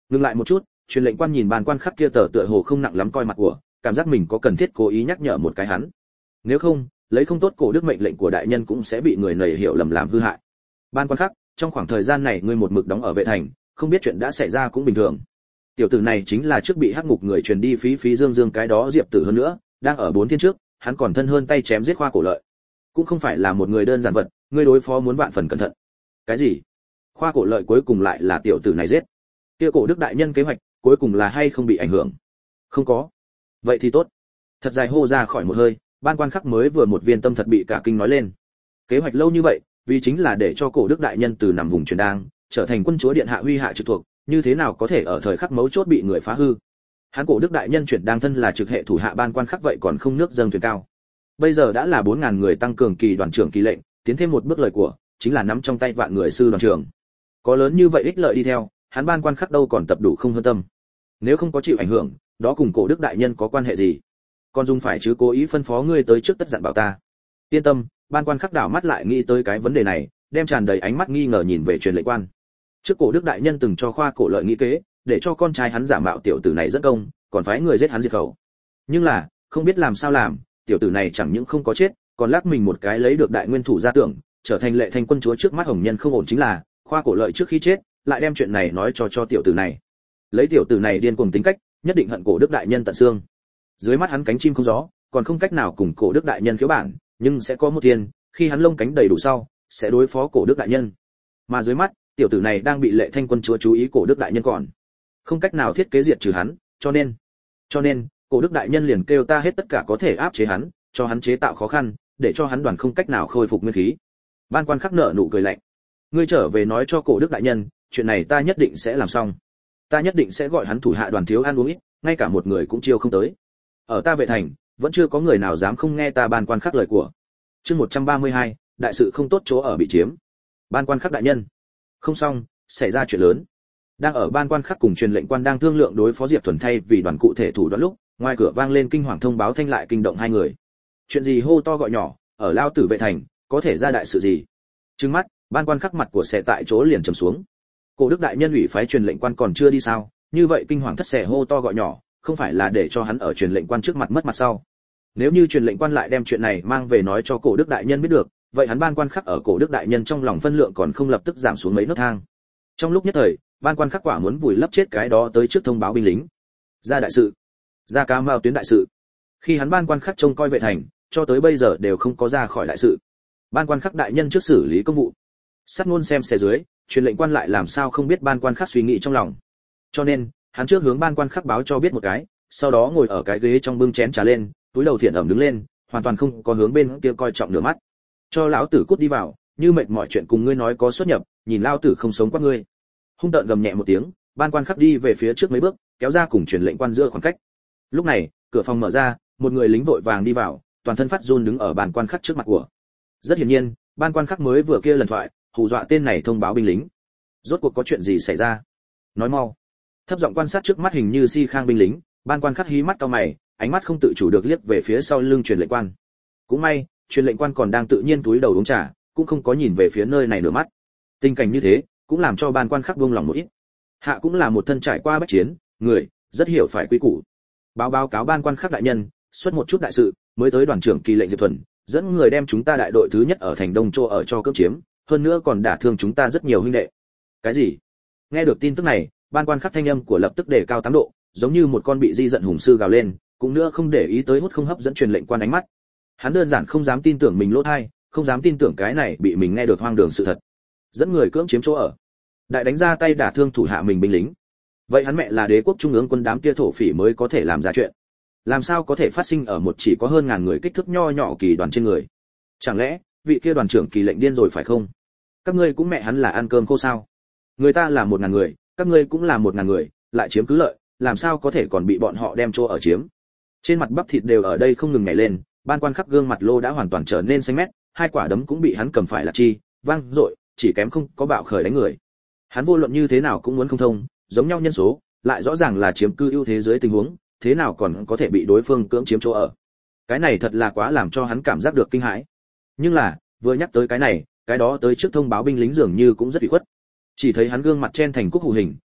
Ngừng lại một chút, truyền lệnh quan nhìn ban quan khắc kia tờ tựa hồ không nặng lắm coi mặt của, cảm giác mình có cần thiết cố ý nhắc nhở một cái hắn. Nếu không, lấy không tốt cổ đức mệnh lệnh của đại nhân cũng sẽ bị người nảy hiểu lầm làm hư hại. Ban quan khắc, trong khoảng thời gian này ngươi một mực đóng ở vệ thành, không biết chuyện đã xảy ra cũng bình thường. Tiểu tử này chính là trước bị hắc ngục người truyền đi phí phí dương dương cái đó Diệp Tử hơn nữa, đang ở bốn thiên trước, hắn còn thân hơn tay chém giết Khoa Cổ Lợi. Cũng không phải là một người đơn giản vật, ngươi đối phó muốn vạn phần cẩn thận. Cái gì? Khoa Cổ Lợi cuối cùng lại là tiểu tử này giết? Kia cổ đức đại nhân kế hoạch, cuối cùng là hay không bị ảnh hưởng? Không có. Vậy thì tốt. Thật dài hô ra khỏi một hơi, ban quan khắc mới vừa một viên tâm thật bị cả kinh nói lên. Kế hoạch lâu như vậy, vì chính là để cho cổ đức đại nhân từ nằm vùng truyền đang, trở thành quân chúa điện hạ huy hạ trực thuộc, như thế nào có thể ở thời khắc mấu chốt bị người phá hư. Hắn cổ đức đại nhân chuyển đang thân là trực hệ thủ hạ ban quan khắc vậy còn không nước dâng thuyền cao. Bây giờ đã là bốn ngàn người tăng cường kỳ đoàn trưởng kỳ lệnh, tiến thêm một bước lời của, chính là nắm trong tay vạn người sư đoàn trưởng. Có lớn như vậy ích lợi đi theo, hắn ban quan khắc đâu còn tập đủ không hơn tâm. Nếu không có chịu ảnh hưởng, đó cùng cổ đức đại nhân có quan hệ gì? Con dung phải chứ cố ý phân phó ngươi tới trước tất dặn bảo ta. Yên tâm, ban quan khắc đảo mắt lại nghĩ tới cái vấn đề này, đem tràn đầy ánh mắt nghi ngờ nhìn về truyền lệnh quan. Trước cổ đức đại nhân từng cho Khoa Cổ Lợi nghĩ kế, để cho con trai hắn giả mạo tiểu tử này dẫn công, còn phái người giết hắn diệt khẩu. Nhưng là, không biết làm sao làm, tiểu tử này chẳng những không có chết, còn lắc mình một cái lấy được đại nguyên thủ gia tưởng, trở thành lệ thành quân chúa trước mắt hồng nhân không ổn chính là, Khoa Cổ Lợi trước khi chết, lại đem chuyện này nói cho cho tiểu tử này. Lấy tiểu tử này điên cuồng tính cách, nhất định hận cổ đức đại nhân tận xương. Dưới mắt hắn cánh chim không gió, còn không cách nào cùng cổ đức đại nhân khiếu bản, nhưng sẽ có một thiên, khi hắn lông cánh đầy đủ sau, sẽ đối phó cổ đức đại nhân. Mà dưới mắt, tiểu tử này đang bị lệ thanh quân chúa chú ý cổ đức đại nhân còn không cách nào thiết kế diệt trừ hắn, cho nên cho nên cổ đức đại nhân liền kêu ta hết tất cả có thể áp chế hắn, cho hắn chế tạo khó khăn, để cho hắn đoàn không cách nào khôi phục nguyên khí. Ban quan khắc nợ nụ cười lạnh. Ngươi trở về nói cho cổ đức đại nhân, chuyện này ta nhất định sẽ làm xong. Ta nhất định sẽ gọi hắn thủ hạ đoàn thiếu ăn uống ít, ngay cả một người cũng chiêu không tới. Ở ta vệ thành, vẫn chưa có người nào dám không nghe ta ban quan khắc lời của. Chương một trăm ba mươi hai, đại sự không tốt chỗ ở bị chiếm. Ban quan khắc đại nhân. Không xong, xảy ra chuyện lớn. Đang ở ban quan khắc cùng truyền lệnh quan đang thương lượng đối phó Diệp Thuần thay vì đoàn cụ thể thủ đoạn lúc, ngoài cửa vang lên kinh hoàng thông báo thanh lại kinh động hai người. Chuyện gì hô to gọi nhỏ, ở lao tử vệ thành, có thể ra đại sự gì? Trừng mắt, ban quan khắc mặt của sẽ tại chỗ liền trầm xuống. Cổ đức đại nhân ủy phái truyền lệnh quan còn chưa đi sao? Như vậy kinh hoàng thất sẽ hô to gọi nhỏ, không phải là để cho hắn ở truyền lệnh quan trước mặt mất mặt sau. Nếu như truyền lệnh quan lại đem chuyện này mang về nói cho cổ đức đại nhân biết được, vậy hắn ban quan khắc ở cổ đức đại nhân trong lòng phân lượng còn không lập tức giảm xuống mấy nấc thang. Trong lúc nhất thời, ban quan khắc quả muốn vùi lấp chết cái đó tới trước thông báo binh lính. Ra đại sự, ra cá mao tuyến đại sự. Khi hắn ban quan khắc trông coi vệ thành, cho tới bây giờ đều không có ra khỏi đại sự. Ban quan khắc đại nhân trước xử lý công vụ. Sát ngôn xem xe dưới, truyền lệnh quan lại làm sao không biết ban quan khắc suy nghĩ trong lòng. Cho nên, hắn trước hướng ban quan khắc báo cho biết một cái, sau đó ngồi ở cái ghế trong bưng chén trà lên, túi đầu thiện ẩm đứng lên, hoàn toàn không có hướng bên kia coi trọng nửa mắt. Cho lão tử cút đi vào, như mệt mỏi chuyện cùng ngươi nói có xuất nhập, nhìn lão tử không sống qua ngươi. Hung tợn gầm nhẹ một tiếng, ban quan khắc đi về phía trước mấy bước, kéo ra cùng truyền lệnh quan giữa khoảng cách. Lúc này, cửa phòng mở ra, một người lính vội vàng đi vào, toàn thân phát run đứng ở ban quan khắc trước mặt của. Rất hiển nhiên, ban quan khắc mới vừa kia lần thoại, hù dọa tên này thông báo binh lính. Rốt cuộc có chuyện gì xảy ra? Nói mau. Thấp giọng quan sát trước mắt hình như si khang binh lính, ban quan khắc hí mắt cau mày, ánh mắt không tự chủ được liếc về phía sau lưng truyền lệnh quan. Cũng may, truyền lệnh quan còn đang tự nhiên túi đầu uống trà, cũng không có nhìn về phía nơi này nửa mắt. Tình cảnh như thế, cũng làm cho ban quan khắc buông lòng một ít. Hạ cũng là một thân trải qua bách chiến, người rất hiểu phải quý củ. Báo báo cáo ban quan khắc đại nhân, xuất một chút đại sự, mới tới đoàn trưởng kỳ lệnh Diệp Thuần, dẫn người đem chúng ta đại đội thứ nhất ở thành Đông Châu ở cho cưỡng chiếm, hơn nữa còn đả thương chúng ta rất nhiều huynh đệ. Cái gì? Nghe được tin tức này, ban quan khắc thanh âm của lập tức đề cao tám độ, giống như một con bị di giận hùng sư gào lên, cũng nữa không để ý tới hút không hấp dẫn truyền lệnh quan ánh mắt. Hắn đơn giản không dám tin tưởng mình lỗ tai, không dám tin tưởng cái này bị mình nghe được hoang đường sự thật. Dẫn người cưỡng chiếm chỗ ở, đại đánh ra tay đả thương thủ hạ mình binh lính. Vậy hắn mẹ là đế quốc trung ương quân đám kia thổ phỉ mới có thể làm ra chuyện. Làm sao có thể phát sinh ở một chỉ có hơn ngàn người kích thước nho nhỏ kỳ đoàn trên người? Chẳng lẽ vị kia đoàn trưởng kỳ lệnh điên rồi phải không? Các ngươi cũng mẹ hắn là ăn cơm khô sao? Người ta là một ngàn người, các ngươi cũng là một ngàn người, lại chiếm cứ lợi, làm sao có thể còn bị bọn họ đem chỗ ở chiếm? Trên mặt bắp thịt đều ở đây không ngừng nhảy lên, ban quan khắc gương mặt lô đã hoàn toàn trở nên xanh mét, hai quả đấm cũng bị hắn cầm phải là chi, vang dội, chỉ kém không có bạo khởi đánh người. Hắn vô luận như thế nào cũng muốn không thông, giống nhau nhân số, lại rõ ràng là chiếm cư ưu thế dưới tình huống, thế nào còn có thể bị đối phương cưỡng chiếm chỗ ở. Cái này thật là quá làm cho hắn cảm giác được kinh hãi. Nhưng là, vừa nhắc tới cái này, cái đó tới trước thông báo binh lính dường như cũng rất ủy khuất. Chỉ thấy hắn gương mặt chen thành cúc hủ hình,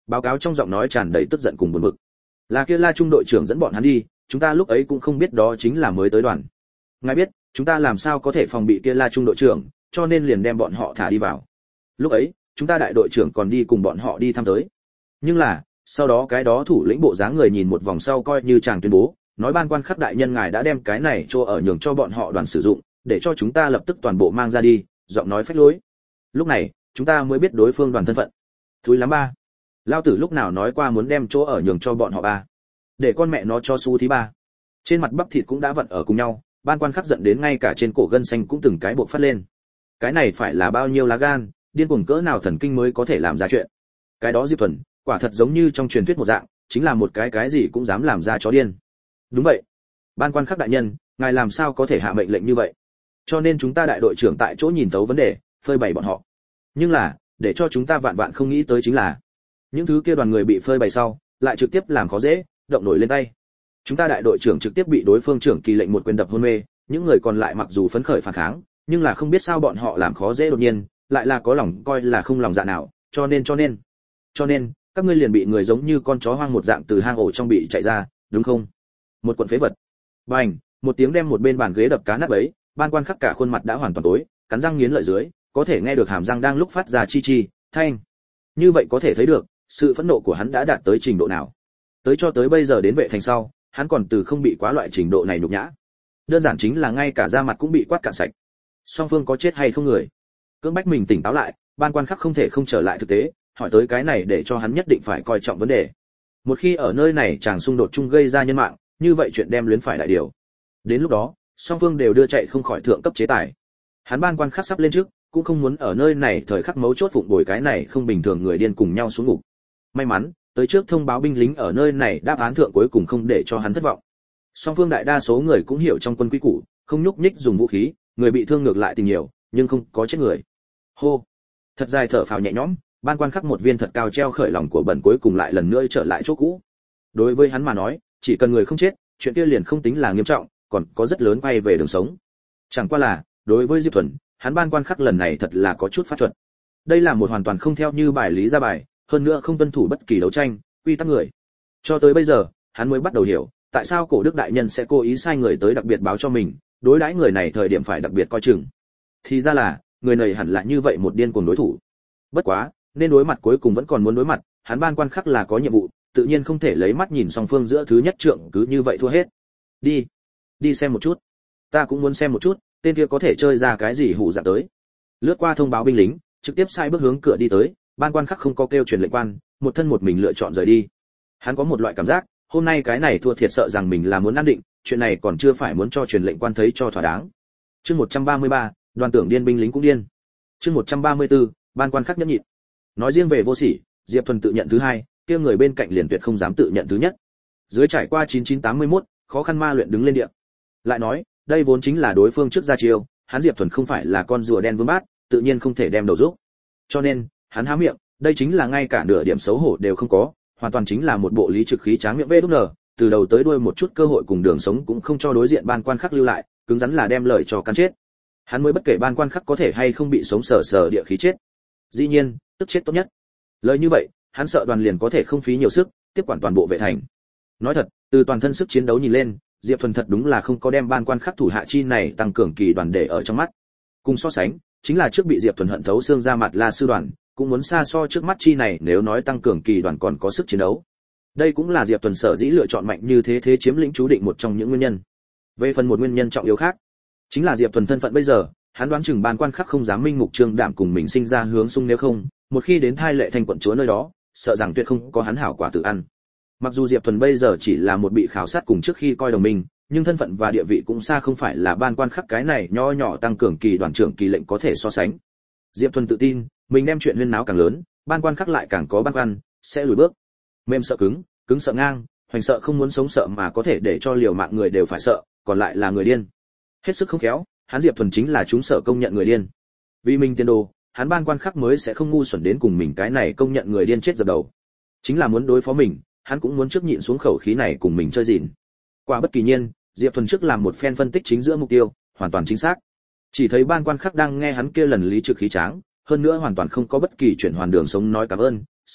báo cáo trong giọng nói tràn đầy tức giận cùng buồn bực. Là kia La trung đội trưởng dẫn bọn hắn đi, chúng ta lúc ấy cũng không biết đó chính là mới tới đoàn. Ngài biết, chúng ta làm sao có thể phòng bị kia La trung đội trưởng, cho nên liền đem bọn họ thả đi vào. Lúc ấy, chúng ta đại đội trưởng còn đi cùng bọn họ đi thăm tới. Nhưng là, sau đó cái đó thủ lĩnh bộ dáng người nhìn một vòng sau coi như chàng tuyên bố, nói ban quan khắc đại nhân ngài đã đem cái này cho ở nhường cho bọn họ đoàn sử dụng, để cho chúng ta lập tức toàn bộ mang ra đi, giọng nói phách lối. Lúc này, chúng ta mới biết đối phương đoàn thân phận. Thúi lắm ba. Lao tử lúc nào nói qua muốn đem chỗ ở nhường cho bọn họ ba. Để con mẹ nó cho xu thí ba. Trên mặt bắp thịt cũng đã vận ở cùng nhau, ban quan khắc giận đến ngay cả trên cổ gân xanh cũng từng cái buộc phát lên. Cái này phải là bao nhiêu lá gan, điên cuồng cỡ nào thần kinh mới có thể làm ra chuyện. Cái đó Diệp Thuần, quả thật giống như trong truyền thuyết một dạng, chính là một cái cái gì cũng dám làm ra chó điên. Đúng vậy. Ban quan khắc đại nhân, ngài làm sao có thể hạ mệnh lệnh như vậy? Cho nên chúng ta đại đội trưởng tại chỗ nhìn thấu vấn đề, phơi bày bọn họ. Nhưng là, để cho chúng ta vạn vạn không nghĩ tới chính là, những thứ kia đoàn người bị phơi bày sau, lại trực tiếp làm khó dễ, động nổi lên tay. Chúng ta đại đội trưởng trực tiếp bị đối phương trưởng kỳ lệnh một quyền đập hôn mê, những người còn lại mặc dù phấn khởi phản kháng, nhưng là không biết sao bọn họ làm khó dễ đột nhiên, lại là có lòng coi là không lòng dạ nào, cho nên cho nên, cho nên, các ngươi liền bị người giống như con chó hoang một dạng từ hang ổ trong bị chạy ra, đúng không? Một quần phế vật. Bành, một tiếng đem một bên bàn ghế đập cá nát bấy, ban quan khắc cả khuôn mặt đã hoàn toàn tối, cắn răng nghiến lợi dưới, có thể nghe được hàm răng đang lúc phát ra chi chi thanh. Như vậy có thể thấy được, sự phẫn nộ của hắn đã đạt tới trình độ nào. Tới cho tới bây giờ đến vệ thành sau, hắn còn từ không bị quá loại trình độ này nhục nhã. Đơn giản chính là ngay cả da mặt cũng bị quát cạn sạch. Song phương có chết hay không người? Cưỡng bách mình tỉnh táo lại, ban quan khắc không thể không trở lại thực tế, hỏi tới cái này để cho hắn nhất định phải coi trọng vấn đề. Một khi ở nơi này chàng xung đột chung gây ra nhân mạng, như vậy chuyện đem luyến phải đại điều. Đến lúc đó, song phương đều đưa chạy không khỏi thượng cấp chế tài. Hắn ban quan khắc sắp lên trước, cũng không muốn ở nơi này thời khắc mấu chốt phụng bồi cái này không bình thường người điên cùng nhau xuống ngục. May mắn, tới trước thông báo binh lính ở nơi này đáp án thượng cuối cùng không để cho hắn thất vọng. Song phương đại đa số người cũng hiểu trong quân quy củ, không nhúc nhích dùng vũ khí, người bị thương ngược lại tình nhiều, nhưng không có chết người. Hô, thật dài thở phào nhẹ nhõm, ban quan khắc một viên thật cao treo khởi lòng của bẩn cuối cùng lại lần nữa trở lại chỗ cũ. Đối với hắn mà nói, chỉ cần người không chết, chuyện kia liền không tính là nghiêm trọng, còn có rất lớn quay về đường sống. Chẳng qua là, đối với Diệp Thuần, hắn ban quan khắc lần này thật là có chút phát chuẩn. Đây là một hoàn toàn không theo như bài lý ra bài, hơn nữa không tuân thủ bất kỳ đấu tranh, quy tắc người. Cho tới bây giờ, hắn mới bắt đầu hiểu, tại sao cổ đức đại nhân sẽ cố ý sai người tới đặc biệt báo cho mình, đối đãi người này thời điểm phải đặc biệt coi chừng. Thì ra là, người này hẳn là như vậy một điên cuồng đối thủ. Bất quá, nên đối mặt cuối cùng vẫn còn muốn đối mặt, hắn ban quan khắc là có nhiệm vụ, tự nhiên không thể lấy mắt nhìn song phương giữa thứ nhất trượng cứ như vậy thua hết. Đi, đi xem một chút. Ta cũng muốn xem một chút, tên kia có thể chơi ra cái gì hù dọa tới. Lướt qua thông báo binh lính, trực tiếp sai bước hướng cửa đi tới, ban quan khắc không có kêu truyền lệnh quan, một thân một mình lựa chọn rời đi. Hắn có một loại cảm giác, hôm nay cái này thua thiệt sợ rằng mình là muốn an định, chuyện này còn chưa phải muốn cho truyền lệnh quan thấy cho thỏa đáng. Chương một trăm ba mươi ba, đoàn tưởng điên binh lính cũng điên. Chương một trăm ba mươi tư, ban quan khắc nhẫn nhịn. Nói riêng về vô sỉ, Diệp Thuần tự nhận thứ hai, kia người bên cạnh liền tuyệt không dám tự nhận thứ nhất. Dưới trải qua chín chín tám mươi mốt, khó khăn ma luyện đứng lên địa. Lại nói, đây vốn chính là đối phương trước ra chiêu, hắn Diệp Thuần không phải là con rùa đen vương bát, tự nhiên không thể đem đầu giúp. Cho nên, hắn há miệng, đây chính là ngay cả nửa điểm xấu hổ đều không có, hoàn toàn chính là một bộ lý trực khí tráng miệng vê đúc nở, từ đầu tới đuôi một chút cơ hội cùng đường sống cũng không cho đối diện ban quan khắc lưu lại, cứng rắn là đem lời cho cắn chết. Hắn mới bất kể ban quan khắc có thể hay không bị sống sờ sờ địa khí chết. Dĩ nhiên, tức chết tốt nhất. Lời như vậy, hắn sợ đoàn liền có thể không phí nhiều sức, tiếp quản toàn bộ vệ thành. Nói thật, từ toàn thân sức chiến đấu nhìn lên, Diệp Thuần thật đúng là không có đem ban quan khắc thủ hạ chi này tăng cường kỳ đoàn để ở trong mắt. Cùng so sánh, chính là trước bị Diệp Thuần hận thấu xương ra mặt La sư đoàn, cũng muốn xa so trước mắt chi này nếu nói tăng cường kỳ đoàn còn có sức chiến đấu. Đây cũng là Diệp Thuần sở dĩ lựa chọn mạnh như thế thế chiếm lĩnh chú định một trong những nguyên nhân. Về phần một nguyên nhân trọng yếu khác, chính là Diệp Thuần thân phận bây giờ, hắn đoán chừng ban quan khắc không dám minh mục trương đạm cùng mình sinh ra hướng xung nếu không, một khi đến thai lệ thành quận chúa nơi đó, sợ rằng tuyệt không có hắn hảo quả tự ăn. Mặc dù Diệp Thuần bây giờ chỉ là một bị khảo sát cùng trước khi coi đồng minh, nhưng thân phận và địa vị cũng xa không phải là ban quan khắc cái này nho nhỏ tăng cường kỳ đoàn trưởng kỳ lệnh có thể so sánh. Diệp Thuần tự tin, mình đem chuyện huyên náo càng lớn, ban quan khắc lại càng có băn khoăn, sẽ lùi bước. Mềm sợ cứng, cứng sợ ngang, hoành sợ không muốn sống sợ mà có thể để cho liều mạng người đều phải sợ, còn lại là người điên. Hết sức không khéo, hắn Diệp Thuần chính là chúng sở công nhận người điên. Vì mình tiền đồ, hắn ban quan khắc mới sẽ không ngu xuẩn đến cùng mình cái này công nhận người điên chết dập đầu. Chính là muốn đối phó mình, hắn cũng muốn trước nhịn xuống khẩu khí này cùng mình chơi gìn. Qua bất kỳ nhiên, Diệp Thuần trước làm một phen phân tích chính giữa mục tiêu, hoàn toàn chính xác. Chỉ thấy ban quan khắc đang nghe hắn kia lần lý trực khí tráng, hơn nữa hoàn toàn không có bất kỳ chuyển hoàn đường sống nói cảm ơn, sau,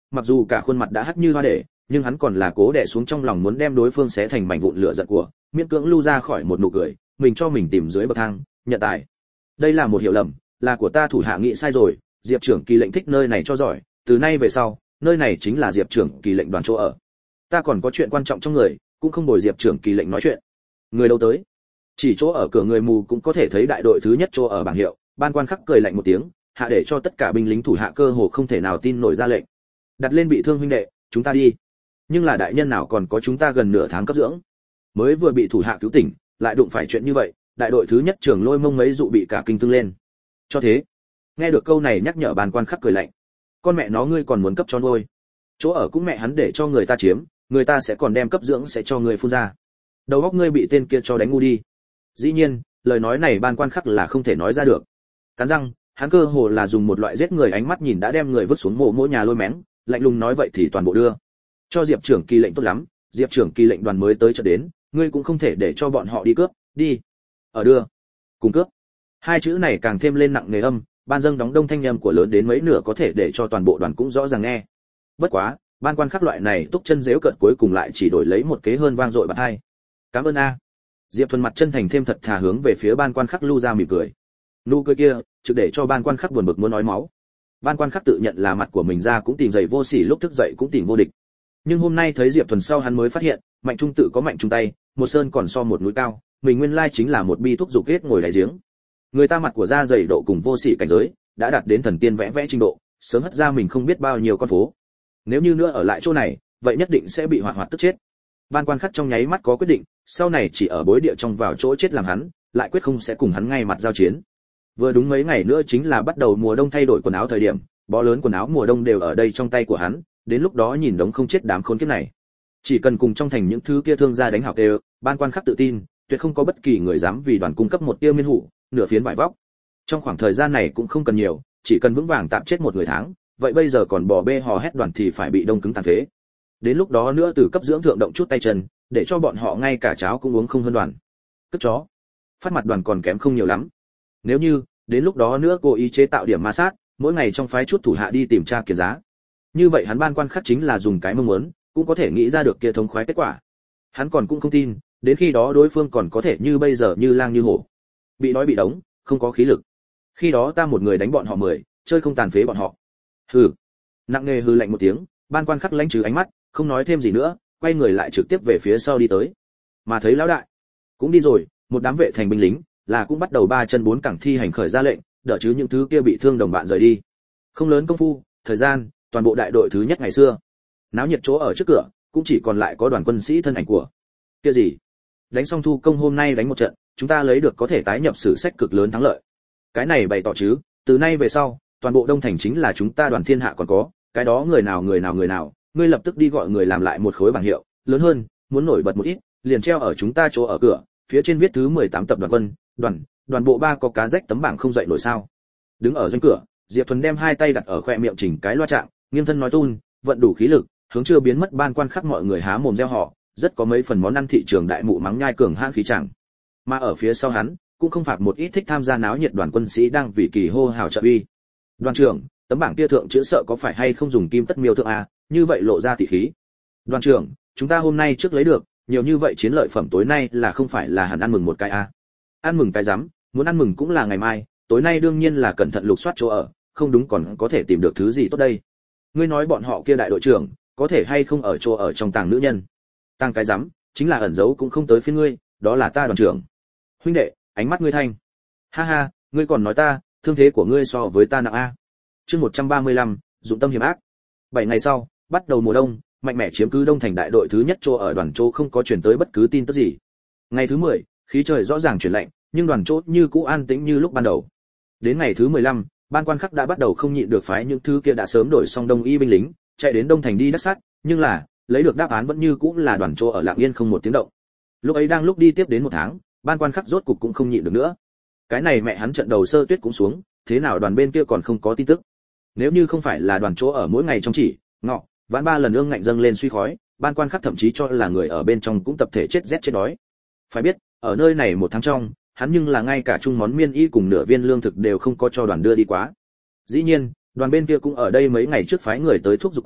mặc dù cả khuôn mặt đã hắt như hoa để, nhưng hắn còn là cố đè xuống trong lòng muốn đem đối phương xé thành mảnh vụn lửa giận của, miễn cưỡng lưu ra khỏi một nụ cười, mình cho mình tìm dưới bậc thang, nhận tài. Đây là một hiểu lầm, là của ta thủ hạ nghĩ sai rồi, Diệp trưởng kỳ lệnh thích nơi này cho giỏi, từ nay về sau, nơi này chính là Diệp trưởng kỳ lệnh đoàn chỗ ở. Ta còn có chuyện quan trọng trong người, cũng không bồi Diệp trưởng kỳ lệnh nói chuyện. Người đâu tới? Chỉ chỗ ở cửa người mù cũng có thể thấy đại đội thứ nhất chỗ ở bảng hiệu, ban quan khắc cười lạnh một tiếng, hạ để cho tất cả binh lính thủ hạ cơ hồ không thể nào tin nổi ra lệnh. Đặt lên bị thương huynh đệ, chúng ta đi. Nhưng là đại nhân nào còn có chúng ta gần nửa tháng cấp dưỡng, mới vừa bị thủ hạ cứu tỉnh, lại đụng phải chuyện như vậy, đại đội thứ nhất trưởng Lôi Mông mấy dụ bị cả kinh tương lên. Cho thế, nghe được câu này nhắc nhở ban quan khắc cười lạnh. Con mẹ nó ngươi còn muốn cấp cho nuôi, chỗ ở cũng mẹ hắn để cho người ta chiếm, người ta sẽ còn đem cấp dưỡng sẽ cho người phun ra. Đầu óc ngươi bị tên kia cho đánh ngu đi. Dĩ nhiên, lời nói này ban quan khắc là không thể nói ra được. Cắn răng, hắn cơ hồ là dùng một loại giết người ánh mắt nhìn đã đem người vứt xuống mộ mỗi nhà Lôi Mén, lạnh lùng nói vậy thì toàn bộ đưa. Cho Diệp trưởng kỳ lệnh tốt lắm, Diệp trưởng kỳ lệnh đoàn mới tới chợ đến, ngươi cũng không thể để cho bọn họ đi cướp, đi. Ở đưa, cùng cướp. Hai chữ này càng thêm lên nặng nề âm, ban dâng đóng đông thanh âm của lớn đến mấy nửa có thể để cho toàn bộ đoàn cũng rõ ràng nghe. Bất quá, ban quan khắc loại này túc chân dếu cận cuối cùng lại chỉ đổi lấy một kế hơn vang dội bật hai. Cảm ơn a. Diệp Thuần mặt chân thành thêm thật thà hướng về phía ban quan khắc lưu ra mỉm cười. Nụ cười kia, trực để cho ban quan khắc buồn bực muốn nói máu. Ban quan khắc tự nhận là mặt của mình ra cũng tìm dậy vô sỉ, lúc thức dậy cũng tìm vô địch. Nhưng hôm nay thấy Diệp Thuần sau hắn mới phát hiện, mạnh trung tự có mạnh trung tay, một sơn còn so một núi cao, mình nguyên lai chính là một bi thuốc dục hết ngồi đáy giếng. Người ta mặt của da dày độ cùng vô sỉ cảnh giới, đã đạt đến thần tiên vẽ vẽ trình độ, sớm hất ra mình không biết bao nhiêu con phố. Nếu như nữa ở lại chỗ này, vậy nhất định sẽ bị hoạt hoạt tức chết. Ban quan khắc trong nháy mắt có quyết định, sau này chỉ ở bối địa trong vào chỗ chết làm hắn, lại quyết không sẽ cùng hắn ngay mặt giao chiến. Vừa đúng mấy ngày nữa chính là bắt đầu mùa đông thay đổi quần áo thời điểm, bó lớn quần áo mùa đông đều ở đây trong tay của hắn, đến lúc đó nhìn đống không chết đám khốn kiếp này. Chỉ cần cùng trong thành những thứ kia thương gia đánh học đều, ban quan khắc tự tin, tuyệt không có bất kỳ người dám vì đoàn cung cấp một tiêu miên hủ, nửa phiến vải vóc. Trong khoảng thời gian này cũng không cần nhiều, chỉ cần vững vàng tạm chết một người tháng, vậy bây giờ còn bỏ bê hò hét đoàn thì phải bị đông cứng tàn phế. Đến lúc đó nữa từ cấp dưỡng thượng động chút tay chân, để cho bọn họ ngay cả cháo cũng uống không hơn đoàn. Cất chó. Phát mặt đoàn còn kém không nhiều lắm. Nếu như, đến lúc đó nữa cố ý chế tạo điểm ma sát, mỗi ngày trong phái chút thủ hạ đi tìm tra kiệt giá. Như vậy hắn ban quan khắc chính là dùng cái mong muốn, cũng có thể nghĩ ra được kia thống khoái kết quả. Hắn còn cũng không tin, đến khi đó đối phương còn có thể như bây giờ như lang như hổ. Bị đói bị đống, không có khí lực. Khi đó ta một người đánh bọn họ mười, chơi không tàn phế bọn họ. Hừ. Nặng nề hừ lạnh một tiếng, ban quan khắc lãnh trừ ánh mắt, không nói thêm gì nữa, quay người lại trực tiếp về phía sau đi tới. Mà thấy lão đại cũng đi rồi, một đám vệ thành binh lính là cũng bắt đầu ba chân bốn cẳng thi hành khởi ra lệnh, đỡ chứ những thứ kia bị thương đồng bạn rời đi. Không lớn công phu, thời gian, toàn bộ đại đội thứ nhất ngày xưa. Náo nhiệt chỗ ở trước cửa, cũng chỉ còn lại có đoàn quân sĩ thân ảnh của. Kia gì? Đánh xong thu công hôm nay đánh một trận, chúng ta lấy được có thể tái nhập sử sách cực lớn thắng lợi. Cái này bày tỏ chứ, từ nay về sau, toàn bộ Đông Thành chính là chúng ta đoàn thiên hạ còn có, cái đó người nào người nào người nào, ngươi lập tức đi gọi người làm lại một khối bảng hiệu, lớn hơn, muốn nổi bật một ít, liền treo ở chúng ta chỗ ở cửa, phía trên viết thứ mười tám tập đoàn quân, đoàn, đoàn bộ ba có cá rách tấm bảng không dậy nổi sao? Đứng ở doanh cửa, Diệp Thuần đem hai tay đặt ở khoe miệng chỉnh cái loa trạng, nghiêng thân nói tun, vận đủ khí lực, hướng chưa biến mất ban quan khắc mọi người há mồm reo họ, rất có mấy phần món ăn thị trường đại mụ mắng nhai cường hãn khí chẳng. Mà ở phía sau hắn, cũng không phạt một ít thích tham gia náo nhiệt đoàn quân sĩ đang vì kỳ hô hào trợ uy. Đoàn trưởng, tấm bảng kia thượng chữ sợ có phải hay không dùng kim tất miêu thượng a, như vậy lộ ra tỷ khí. Đoàn trưởng, chúng ta hôm nay trước lấy được, nhiều như vậy chiến lợi phẩm tối nay là không phải là hẳn ăn mừng một cái a. Ăn mừng cái rắm, muốn ăn mừng cũng là ngày mai, tối nay đương nhiên là cẩn thận lục soát chỗ ở, không đúng còn có thể tìm được thứ gì tốt đây. Ngươi nói bọn họ kia đại đội trưởng, có thể hay không ở chỗ ở trong tàng nữ nhân. Tàng cái rắm, chính là ẩn giấu cũng không tới phiên ngươi, đó là ta đoàn trưởng. Huynh đệ, ánh mắt ngươi thanh. Ha ha, ngươi còn nói ta, thương thế của ngươi so với ta nặng a. Chương một trăm ba mươi lăm, dụng tâm hiểm ác. Bảy ngày sau, bắt đầu mùa đông, mạnh mẽ chiếm cứ Đông Thành đại đội thứ nhất chỗ ở đoàn chỗ không có truyền tới bất cứ tin tức gì. Ngày thứ mười, khí trời rõ ràng chuyển lạnh, nhưng đoàn chỗ như cũ an tĩnh như lúc ban đầu. Đến ngày thứ mười lăm, ban quan khắc đã bắt đầu không nhịn được phái những thứ kia đã sớm đổi xong đông y binh lính, chạy đến Đông Thành đi đắc sát, nhưng là, lấy được đáp án vẫn như cũ là đoàn chỗ ở lặng yên không một tiếng động. Lúc ấy đang lúc đi tiếp đến một tháng, ban quan khắc rốt cục cũng không nhịn được nữa. Cái này mẹ hắn trận đầu sơ tuyết cũng xuống, thế nào đoàn bên kia còn không có tin tức. Nếu như không phải là đoàn chỗ ở mỗi ngày trong chỉ, ngọ, vãn ba lần ương ngạnh dâng lên suy khói, ban quan khắc thậm chí cho là người ở bên trong cũng tập thể chết rét chết đói. Phải biết, ở nơi này một tháng trong, hắn nhưng là ngay cả chung món miên y cùng nửa viên lương thực đều không có cho đoàn đưa đi quá. Dĩ nhiên, đoàn bên kia cũng ở đây mấy ngày trước phái người tới thuốc giục quá,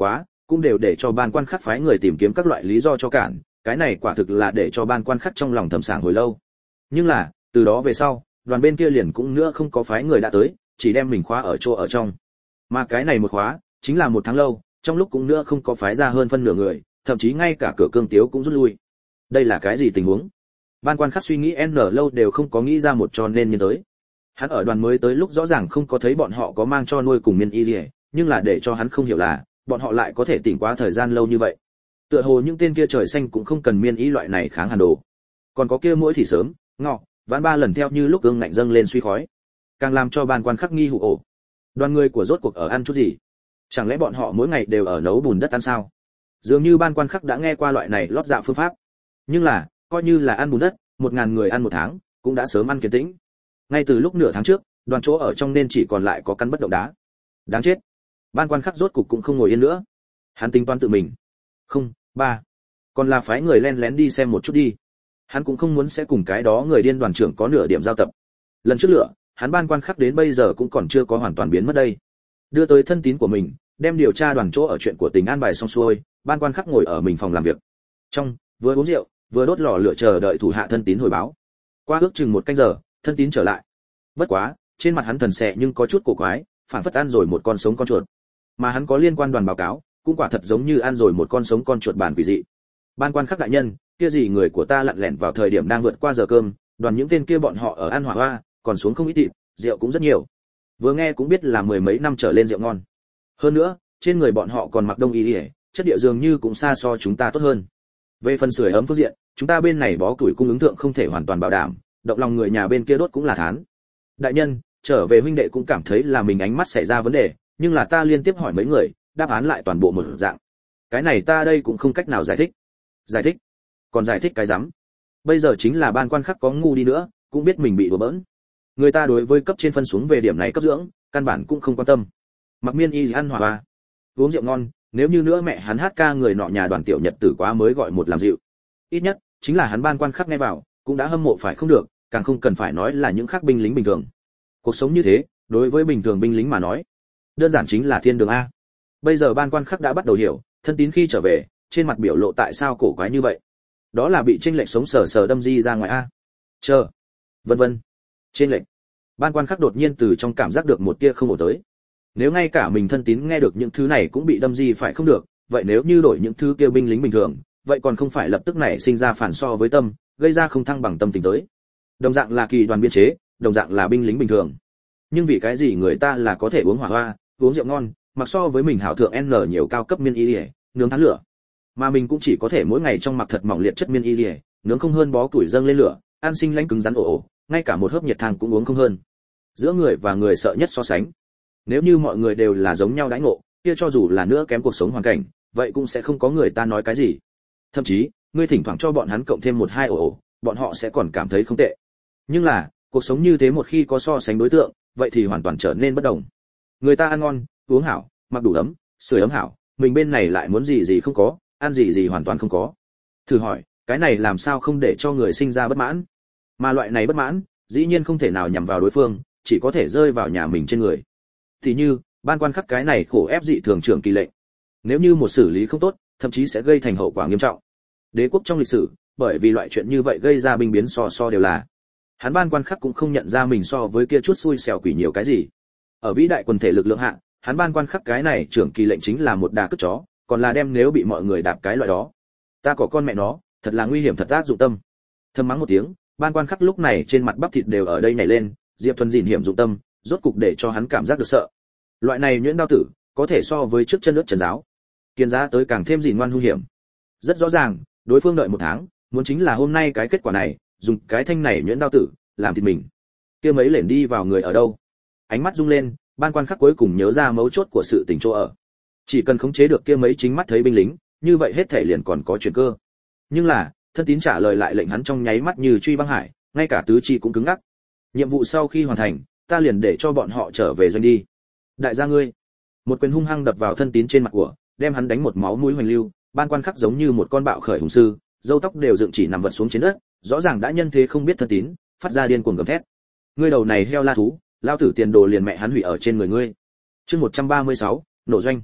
cũng đều để cho ban quan khắc phái người tìm kiếm các loại lý do cho cản, cái này quả thực là để cho ban quan khắc trong lòng thầm sảng hồi lâu. Nhưng là, từ đó về sau, đoàn bên kia liền cũng nữa không có phái người đã tới, chỉ đem mình khóa ở chỗ ở trong. Mà cái này một khóa, chính là một tháng lâu, trong lúc cũng nữa không có phái ra hơn phân nửa người, thậm chí ngay cả cửa cương tiếu cũng rút lui. Đây là cái gì tình huống? Ban quan khắc suy nghĩ n lâu đều không có nghĩ ra một cho nên như tới. Hắn ở đoàn mới tới lúc rõ ràng không có thấy bọn họ có mang cho nuôi cùng miên y gì, nhưng là để cho hắn không hiểu là, bọn họ lại có thể tỉnh quá thời gian lâu như vậy. Tựa hồ những tên kia trời xanh cũng không cần miên y loại này kháng hàn đồ. Còn có kia mỗi thì sớm, ngọ, ván ba lần theo như lúc gương ngạnh dâng lên suy khói. Càng làm cho ban quan khắc nghi hụ ổ. Đoàn người của rốt cuộc ở ăn chút gì? Chẳng lẽ bọn họ mỗi ngày đều ở nấu bùn đất ăn sao? Dường như ban quan khắc đã nghe qua loại này lót dạ phương pháp. Nhưng là, coi như là ăn bùn đất, một ngàn người ăn một tháng, cũng đã sớm ăn kiên tĩnh. Ngay từ lúc nửa tháng trước, đoàn chỗ ở trong nên chỉ còn lại có căn bất động đá. Đáng chết. Ban quan khắc rốt cục cũng không ngồi yên nữa. Hắn tính toán tự mình. Không, ba. Còn là phái người len lén đi xem một chút đi. Hắn cũng không muốn sẽ cùng cái đó người điên đoàn trưởng có nửa điểm giao tập. Lần trước lựa, hắn ban quan khắc đến bây giờ cũng còn chưa có hoàn toàn biến mất đây. Đưa tới thân tín của mình, đem điều tra đoàn chỗ ở chuyện của Tình an bài xong xuôi, ban quan khắc ngồi ở mình phòng làm việc. Trong, vừa uống rượu, vừa đốt lò lửa chờ đợi thủ hạ thân tín hồi báo. Qua ước chừng một canh giờ, thân tín trở lại. Bất quá, trên mặt hắn thần sệ nhưng có chút cổ quái, phản phất ăn rồi một con sống con chuột. Mà hắn có liên quan đoàn báo cáo, cũng quả thật giống như ăn rồi một con sống con chuột bản quỷ dị. Ban quan khắc đại nhân, kia gì người của ta lặn lẻn vào thời điểm đang vượt qua giờ cơm, đoàn những tên kia bọn họ ở ăn hỏa hoa, còn xuống không ít thịt, rượu cũng rất nhiều. Vừa nghe cũng biết là mười mấy năm trở lên rượu ngon. Hơn nữa, trên người bọn họ còn mặc đông y, chất địa dường như cũng xa so chúng ta tốt hơn. Về phần sưởi ấm phương diện, chúng ta bên này bó củi cung ứng thượng không thể hoàn toàn bảo đảm, động lòng người nhà bên kia đốt cũng là thán. Đại nhân, trở về huynh đệ cũng cảm thấy là mình ánh mắt xảy ra vấn đề, nhưng là ta liên tiếp hỏi mấy người, đáp án lại toàn bộ một dạng. Cái này ta đây cũng không cách nào giải thích. Giải thích? Còn giải thích cái rắm? Bây giờ chính là ban quan khắc có ngu đi nữa, cũng biết mình bị đùa bỡn. Người ta đối với cấp trên phân xuống về điểm này cấp dưỡng, căn bản cũng không quan tâm. Mặc miên y ăn hòa ba, uống rượu ngon, nếu như nữa mẹ hắn hát ca người nọ nhà đoàn tiểu nhật tử quá mới gọi một làm dịu. Ít nhất, chính là hắn ban quan khắc nghe vào, cũng đã hâm mộ phải không được, càng không cần phải nói là những khác binh lính bình thường. Cuộc sống như thế, đối với bình thường binh lính mà nói, đơn giản chính là thiên đường a. Bây giờ ban quan khắc đã bắt đầu hiểu, thân tín khi trở về, trên mặt biểu lộ tại sao cổ quái như vậy. Đó là bị chênh lệch sống sờ sờ đâm di ra ngoài a. Chờ, vân vân. Trên lệch. Ban quan khắc đột nhiên từ trong cảm giác được một tia không ổn tới. Nếu ngay cả mình thân tín nghe được những thứ này cũng bị đâm di phải không được, vậy nếu như đổi những thứ kia binh lính bình thường, vậy còn không phải lập tức này sinh ra phản so với tâm, gây ra không thăng bằng tâm tình tới. Đồng dạng là kỳ đoàn biên chế, đồng dạng là binh lính bình thường. Nhưng vì cái gì người ta là có thể uống hỏa hoa, uống rượu ngon, mặc so với mình hảo thượng N nhiều cao cấp miên y, nướng than lửa. Mà mình cũng chỉ có thể mỗi ngày trong mặc thật mỏng liệt chất miên y, nướng không hơn bó củi dâng lên lửa, ăn sinh lãnh cứng rắn ổ ổ, ngay cả một hớp nhiệt thang cũng uống không hơn. Giữa người và người sợ nhất so sánh. Nếu như mọi người đều là giống nhau đãi ngộ, kia cho dù là nữa kém cuộc sống hoàn cảnh, vậy cũng sẽ không có người ta nói cái gì. Thậm chí, ngươi thỉnh thoảng cho bọn hắn cộng thêm một hai ổ ổ, bọn họ sẽ còn cảm thấy không tệ. Nhưng là, cuộc sống như thế một khi có so sánh đối tượng, vậy thì hoàn toàn trở nên bất đồng. Người ta ăn ngon, uống hảo, mặc đủ ấm, sưởi ấm hảo, mình bên này lại muốn gì gì không có, ăn gì gì hoàn toàn không có. Thử hỏi, cái này làm sao không để cho người sinh ra bất mãn? Mà loại này bất mãn, dĩ nhiên không thể nào nhằm vào đối phương, chỉ có thể rơi vào nhà mình trên người. Thì như, ban quan khắc cái này khổ ép dị thường trưởng kỳ lệnh. Nếu như một xử lý không tốt, thậm chí sẽ gây thành hậu quả nghiêm trọng. Đế quốc trong lịch sử, bởi vì loại chuyện như vậy gây ra binh biến so so đều là. Hắn ban quan khắc cũng không nhận ra mình so với kia chút xui xẻo quỷ nhiều cái gì. Ở vĩ đại quần thể lực lượng hạ, hắn ban quan khắc cái này trưởng kỳ lệnh chính là một đà cất chó, còn là đem nếu bị mọi người đạp cái loại đó. Ta có con mẹ nó, thật là nguy hiểm thật ác dụng tâm. Thầm mắng một tiếng, ban quan khắc lúc này trên mặt bắp thịt đều ở đây nhảy lên, Diệp Thuần dỉn hiểm dụng tâm, rốt cục để cho hắn cảm giác được sợ. Loại này nhuyễn đao tử, có thể so với trước chân nước trần giáo. Kiên giá tới càng thêm dỉn ngoan hung hiểm. Rất rõ ràng, đối phương đợi một tháng, muốn chính là hôm nay cái kết quả này, dùng cái thanh này nhuyễn đao tử, làm thịt mình. Kia mấy lẻn đi vào người ở đâu? Ánh mắt rung lên, ban quan khắc cuối cùng nhớ ra mấu chốt của sự tình chỗ ở. Chỉ cần khống chế được kia mấy chính mắt thấy binh lính, như vậy hết thể liền còn có chuyển cơ. Nhưng là, thân tín trả lời lại lệnh hắn trong nháy mắt như truy băng hải, ngay cả tứ chi cũng cứng ngắc. Nhiệm vụ sau khi hoàn thành, ta liền để cho bọn họ trở về doanh đi. Đại gia ngươi, một quyền hung hăng đập vào thân tín trên mặt của, đem hắn đánh một máu mũi hoành lưu. Ban quan khắc giống như một con bạo khởi hùng sư, râu tóc đều dựng chỉ nằm vật xuống trên đất, rõ ràng đã nhân thế không biết thân tín, phát ra điên cuồng gầm thét. Ngươi đầu này heo la thú, lao tử tiền đồ liền mẹ hắn hủy ở trên người ngươi. Chương một trăm ba mươi sáu, nổ doanh.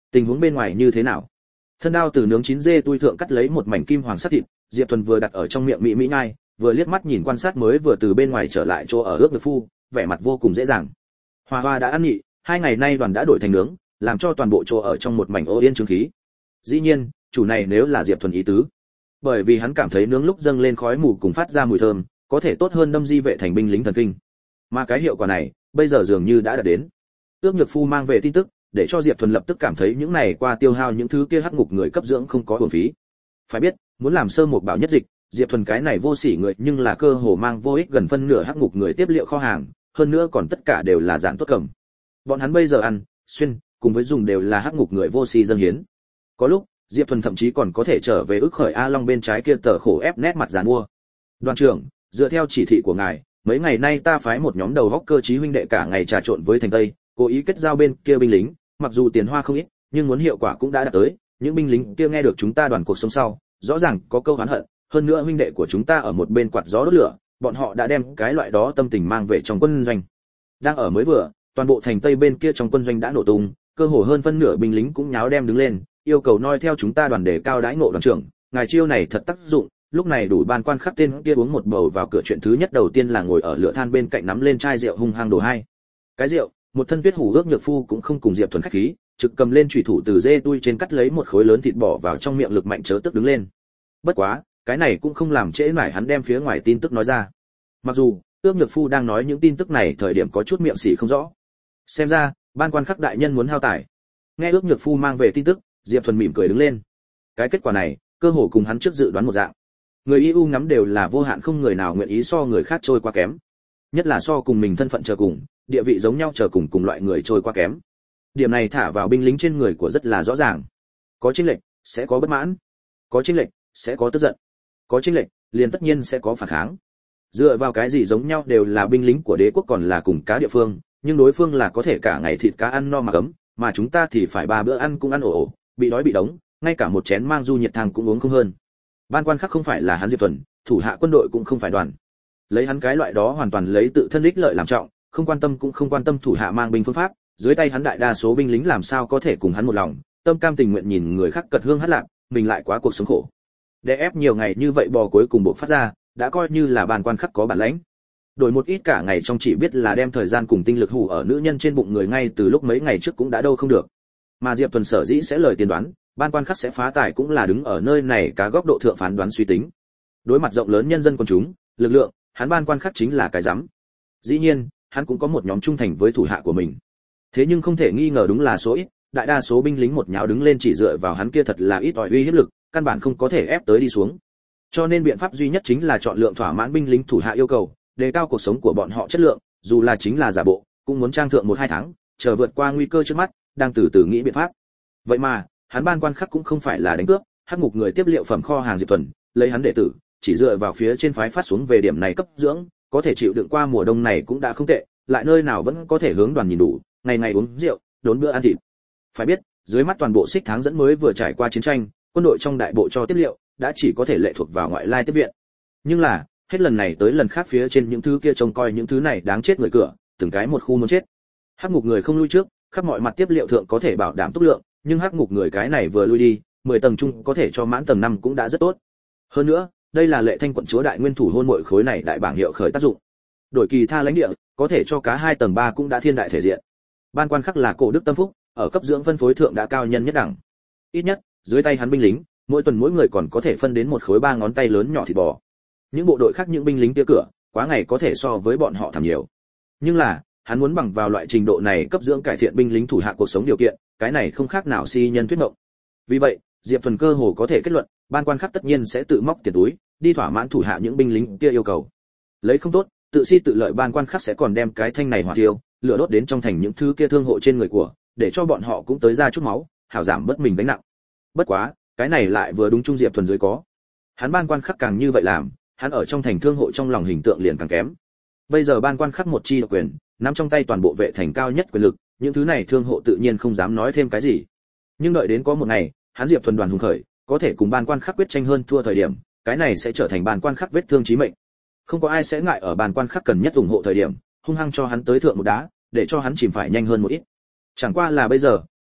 Tình huống bên ngoài như thế nào? Thân đao từ nướng chín dê tui thượng cắt lấy một mảnh kim hoàng sắc thịt, Diệp Thuần vừa đặt ở trong miệng mỹ mỹ nhai, vừa liếc mắt nhìn quan sát mới vừa từ bên ngoài trở lại chỗ ở ước nhược phu, vẻ mặt vô cùng dễ dàng. Hoa Hoa đã ăn nhị, hai ngày nay đoàn đã đổi thành nướng, làm cho toàn bộ chỗ ở trong một mảnh ô yên trướng khí. Dĩ nhiên, chủ này nếu là Diệp Thuần ý tứ, bởi vì hắn cảm thấy nướng lúc dâng lên khói mù cùng phát ra mùi thơm, có thể tốt hơn đâm di vệ thành binh lính thần kinh. Mà cái hiệu quả này, bây giờ dường như đã đạt đến. Ước nhược phu mang về tin tức, để cho Diệp Thuần lập tức cảm thấy những này qua tiêu hao những thứ kia hắc ngục người cấp dưỡng không có uổng phí. Phải biết, muốn làm sơ một bảo nhất dịch, Diệp Thuần cái này vô sỉ người nhưng là cơ hồ mang vô ích gần phân nửa hắc ngục người tiếp liệu kho hàng, hơn nữa còn tất cả đều là dạng tốt cầm. Bọn hắn bây giờ ăn, xuyên, cùng với dùng đều là hắc ngục người vô si dâng hiến. Có lúc, Diệp Thuần thậm chí còn có thể trở về ức khởi A Long bên trái kia tờ khổ ép nét mặt giàn mua. Đoàn trưởng, dựa theo chỉ thị của ngài, mấy ngày nay ta phái một nhóm đầu góc cơ trí huynh đệ cả ngày trà trộn với thành Tây, cố ý kết giao bên kia binh lính, mặc dù tiền hoa không ít, nhưng muốn hiệu quả cũng đã đạt tới, những binh lính kia nghe được chúng ta đoàn cuộc sống sau, rõ ràng có câu oán hận, hơn nữa huynh đệ của chúng ta ở một bên quạt gió đốt lửa, bọn họ đã đem cái loại đó tâm tình mang về trong quân doanh. Đang ở mới vừa, toàn bộ thành Tây bên kia trong quân doanh đã nổ tung, cơ hồ hơn phân nửa binh lính cũng nháo đem đứng lên, yêu cầu noi theo chúng ta đoàn đề cao đãi ngộ đoàn trưởng, ngài chiêu này thật tác dụng, lúc này đủ ban quan khắc tên kia uống một bầu vào cửa, chuyện thứ nhất đầu tiên là ngồi ở lửa than bên cạnh nắm lên chai rượu hung hăng đổ hai cái rượu. Một thân tuyết hủ ước nhược phu cũng không cùng Diệp Thuần khách khí, trực cầm lên chủy thủ từ dê tui trên cắt lấy một khối lớn thịt bỏ vào trong miệng lực mạnh chớ tức đứng lên. Bất quá, cái này cũng không làm trễ nải hắn đem phía ngoài tin tức nói ra. Mặc dù ước nhược phu đang nói những tin tức này thời điểm có chút miệng xỉ không rõ, xem ra ban quan khắc đại nhân muốn hao tài. Nghe ước nhược phu mang về tin tức, Diệp Thuần mỉm cười đứng lên. Cái kết quả này, cơ hồ cùng hắn trước dự đoán một dạng. Người i u ngắm đều là vô hạn, không người nào nguyện ý so người khác trôi qua kém. Nhất là so cùng mình thân phận chờ cùng, địa vị giống nhau chờ cùng cùng loại người trôi qua kém. Điểm này thả vào binh lính trên người của rất là rõ ràng. Có chênh lệch, sẽ có bất mãn. Có chênh lệch, sẽ có tức giận. Có chênh lệch, liền tất nhiên sẽ có phản kháng. Dựa vào cái gì giống nhau đều là binh lính của đế quốc còn là cùng cá địa phương, nhưng đối phương là có thể cả ngày thịt cá ăn no mà cấm, mà chúng ta thì phải ba bữa ăn cũng ăn ổ ổ, bị đói bị đống, ngay cả một chén mang du nhiệt thang cũng uống không hơn. Ban quan khắc không phải là hắn Diệp Thuần, thủ hạ quân đội cũng không phải đoàn. Lấy hắn cái loại đó hoàn toàn lấy tự thân ích lợi làm trọng, không quan tâm cũng không quan tâm thủ hạ mang binh phương pháp, dưới tay hắn đại đa số binh lính làm sao có thể cùng hắn một lòng, tâm cam tình nguyện nhìn người khác cật hương hát lạc, mình lại quá cuộc sống khổ. Để ép nhiều ngày như vậy bò cuối cùng bộ phát ra, đã coi như là ban quan khắc có bản lãnh. Đổi một ít cả ngày trong chỉ biết là đem thời gian cùng tinh lực hủ ở nữ nhân trên bụng người ngay từ lúc mấy ngày trước cũng đã đâu không được. Mà Diệp Thuần sở dĩ sẽ lời tiên đoán, ban quan khắc sẽ phá tài cũng là đứng ở nơi này cả góc độ thượng phán đoán suy tính. Đối mặt rộng lớn nhân dân quần chúng, lực lượng, hắn ban quan khắc chính là cái rắm. Dĩ nhiên, hắn cũng có một nhóm trung thành với thủ hạ của mình. Thế nhưng không thể nghi ngờ đúng là số ít, đại đa số binh lính một nháo đứng lên chỉ dựa vào hắn kia thật là ít ỏi uy hiếp lực, căn bản không có thể ép tới đi xuống. Cho nên biện pháp duy nhất chính là chọn lượng thỏa mãn binh lính thủ hạ yêu cầu, đề cao cuộc sống của bọn họ chất lượng, dù là chính là giả bộ, cũng muốn trang thượng một hai tháng, chờ vượt qua nguy cơ trước mắt, đang từ từ nghĩ biện pháp. Vậy mà, hắn ban quan khắc cũng không phải là đánh cướp, hắc ngục người tiếp liệu phẩm kho hàng Diệp Thuần, lấy hắn đệ tử, chỉ dựa vào phía trên phái phát xuống về điểm này cấp dưỡng, có thể chịu đựng qua mùa đông này cũng đã không tệ, lại nơi nào vẫn có thể hướng đoàn nhìn đủ, ngày ngày uống rượu, đốn bữa ăn thịt. Phải biết, dưới mắt toàn bộ xích tháng dẫn mới vừa trải qua chiến tranh, quân đội trong đại bộ cho tiếp liệu, đã chỉ có thể lệ thuộc vào ngoại lai tiếp viện. Nhưng là, hết lần này tới lần khác phía trên những thứ kia trông coi những thứ này đáng chết người cửa, từng cái một khu muốn chết. Hắc ngục người không lui trước, khắp mọi mặt tiếp liệu thượng có thể bảo đảm tốc lượng, nhưng hắc ngục người cái này vừa lui đi, mười tầng chung có thể cho mãn tầng năm cũng đã rất tốt. Hơn nữa, đây là Lệ Thanh quận chúa đại nguyên thủ hôn muội khối này đại bảng hiệu khởi tác dụng. Đổi kỳ tha lãnh địa, có thể cho cá hai tầng ba cũng đã thiên đại thể diện. Ban quan khắc là cổ đức tâm phúc, ở cấp dưỡng phân phối thượng đã cao nhân nhất đẳng. Ít nhất, dưới tay hắn binh lính, mỗi tuần mỗi người còn có thể phân đến một khối ba ngón tay lớn nhỏ thịt bò. Những bộ đội khác những binh lính kia cửa, quá ngày có thể so với bọn họ thảm nhiều. Nhưng là, hắn muốn bằng vào loại trình độ này cấp dưỡng cải thiện binh lính thủ hạ cuộc sống điều kiện, cái này không khác nào si nhân thuyết mộng. Vì vậy, Diệp Thuần cơ hồ có thể kết luận, ban quan khắc tất nhiên sẽ tự móc tiền túi, đi thỏa mãn thủ hạ những binh lính kia yêu cầu. Lấy không tốt, tự si tự lợi ban quan khắc sẽ còn đem cái thanh này hỏa tiêu, lửa đốt đến trong thành những thứ kia thương hộ trên người của, để cho bọn họ cũng tới ra chút máu, hảo giảm bớt mình gánh nặng. Bất quá, cái này lại vừa đúng trung Diệp Thuần dưới có. Hắn ban quan khắc càng như vậy làm, hắn ở trong thành thương hộ trong lòng hình tượng liền càng kém. Bây giờ ban quan khắc một chi độc quyền, nắm trong tay toàn bộ vệ thành cao nhất quyền lực, những thứ này thương hộ tự nhiên không dám nói thêm cái gì. Nhưng đợi đến có một ngày, hắn Diệp Thuần đoàn hùng khởi, có thể cùng ban quan khắc quyết tranh hơn thua thời điểm, cái này sẽ trở thành ban quan khắc vết thương chí mệnh. Không có ai sẽ ngại ở ban quan khắc cần nhất ủng hộ thời điểm, hung hăng cho hắn tới thượng một đá, để cho hắn chìm phải nhanh hơn một ít. Chẳng qua là bây giờ,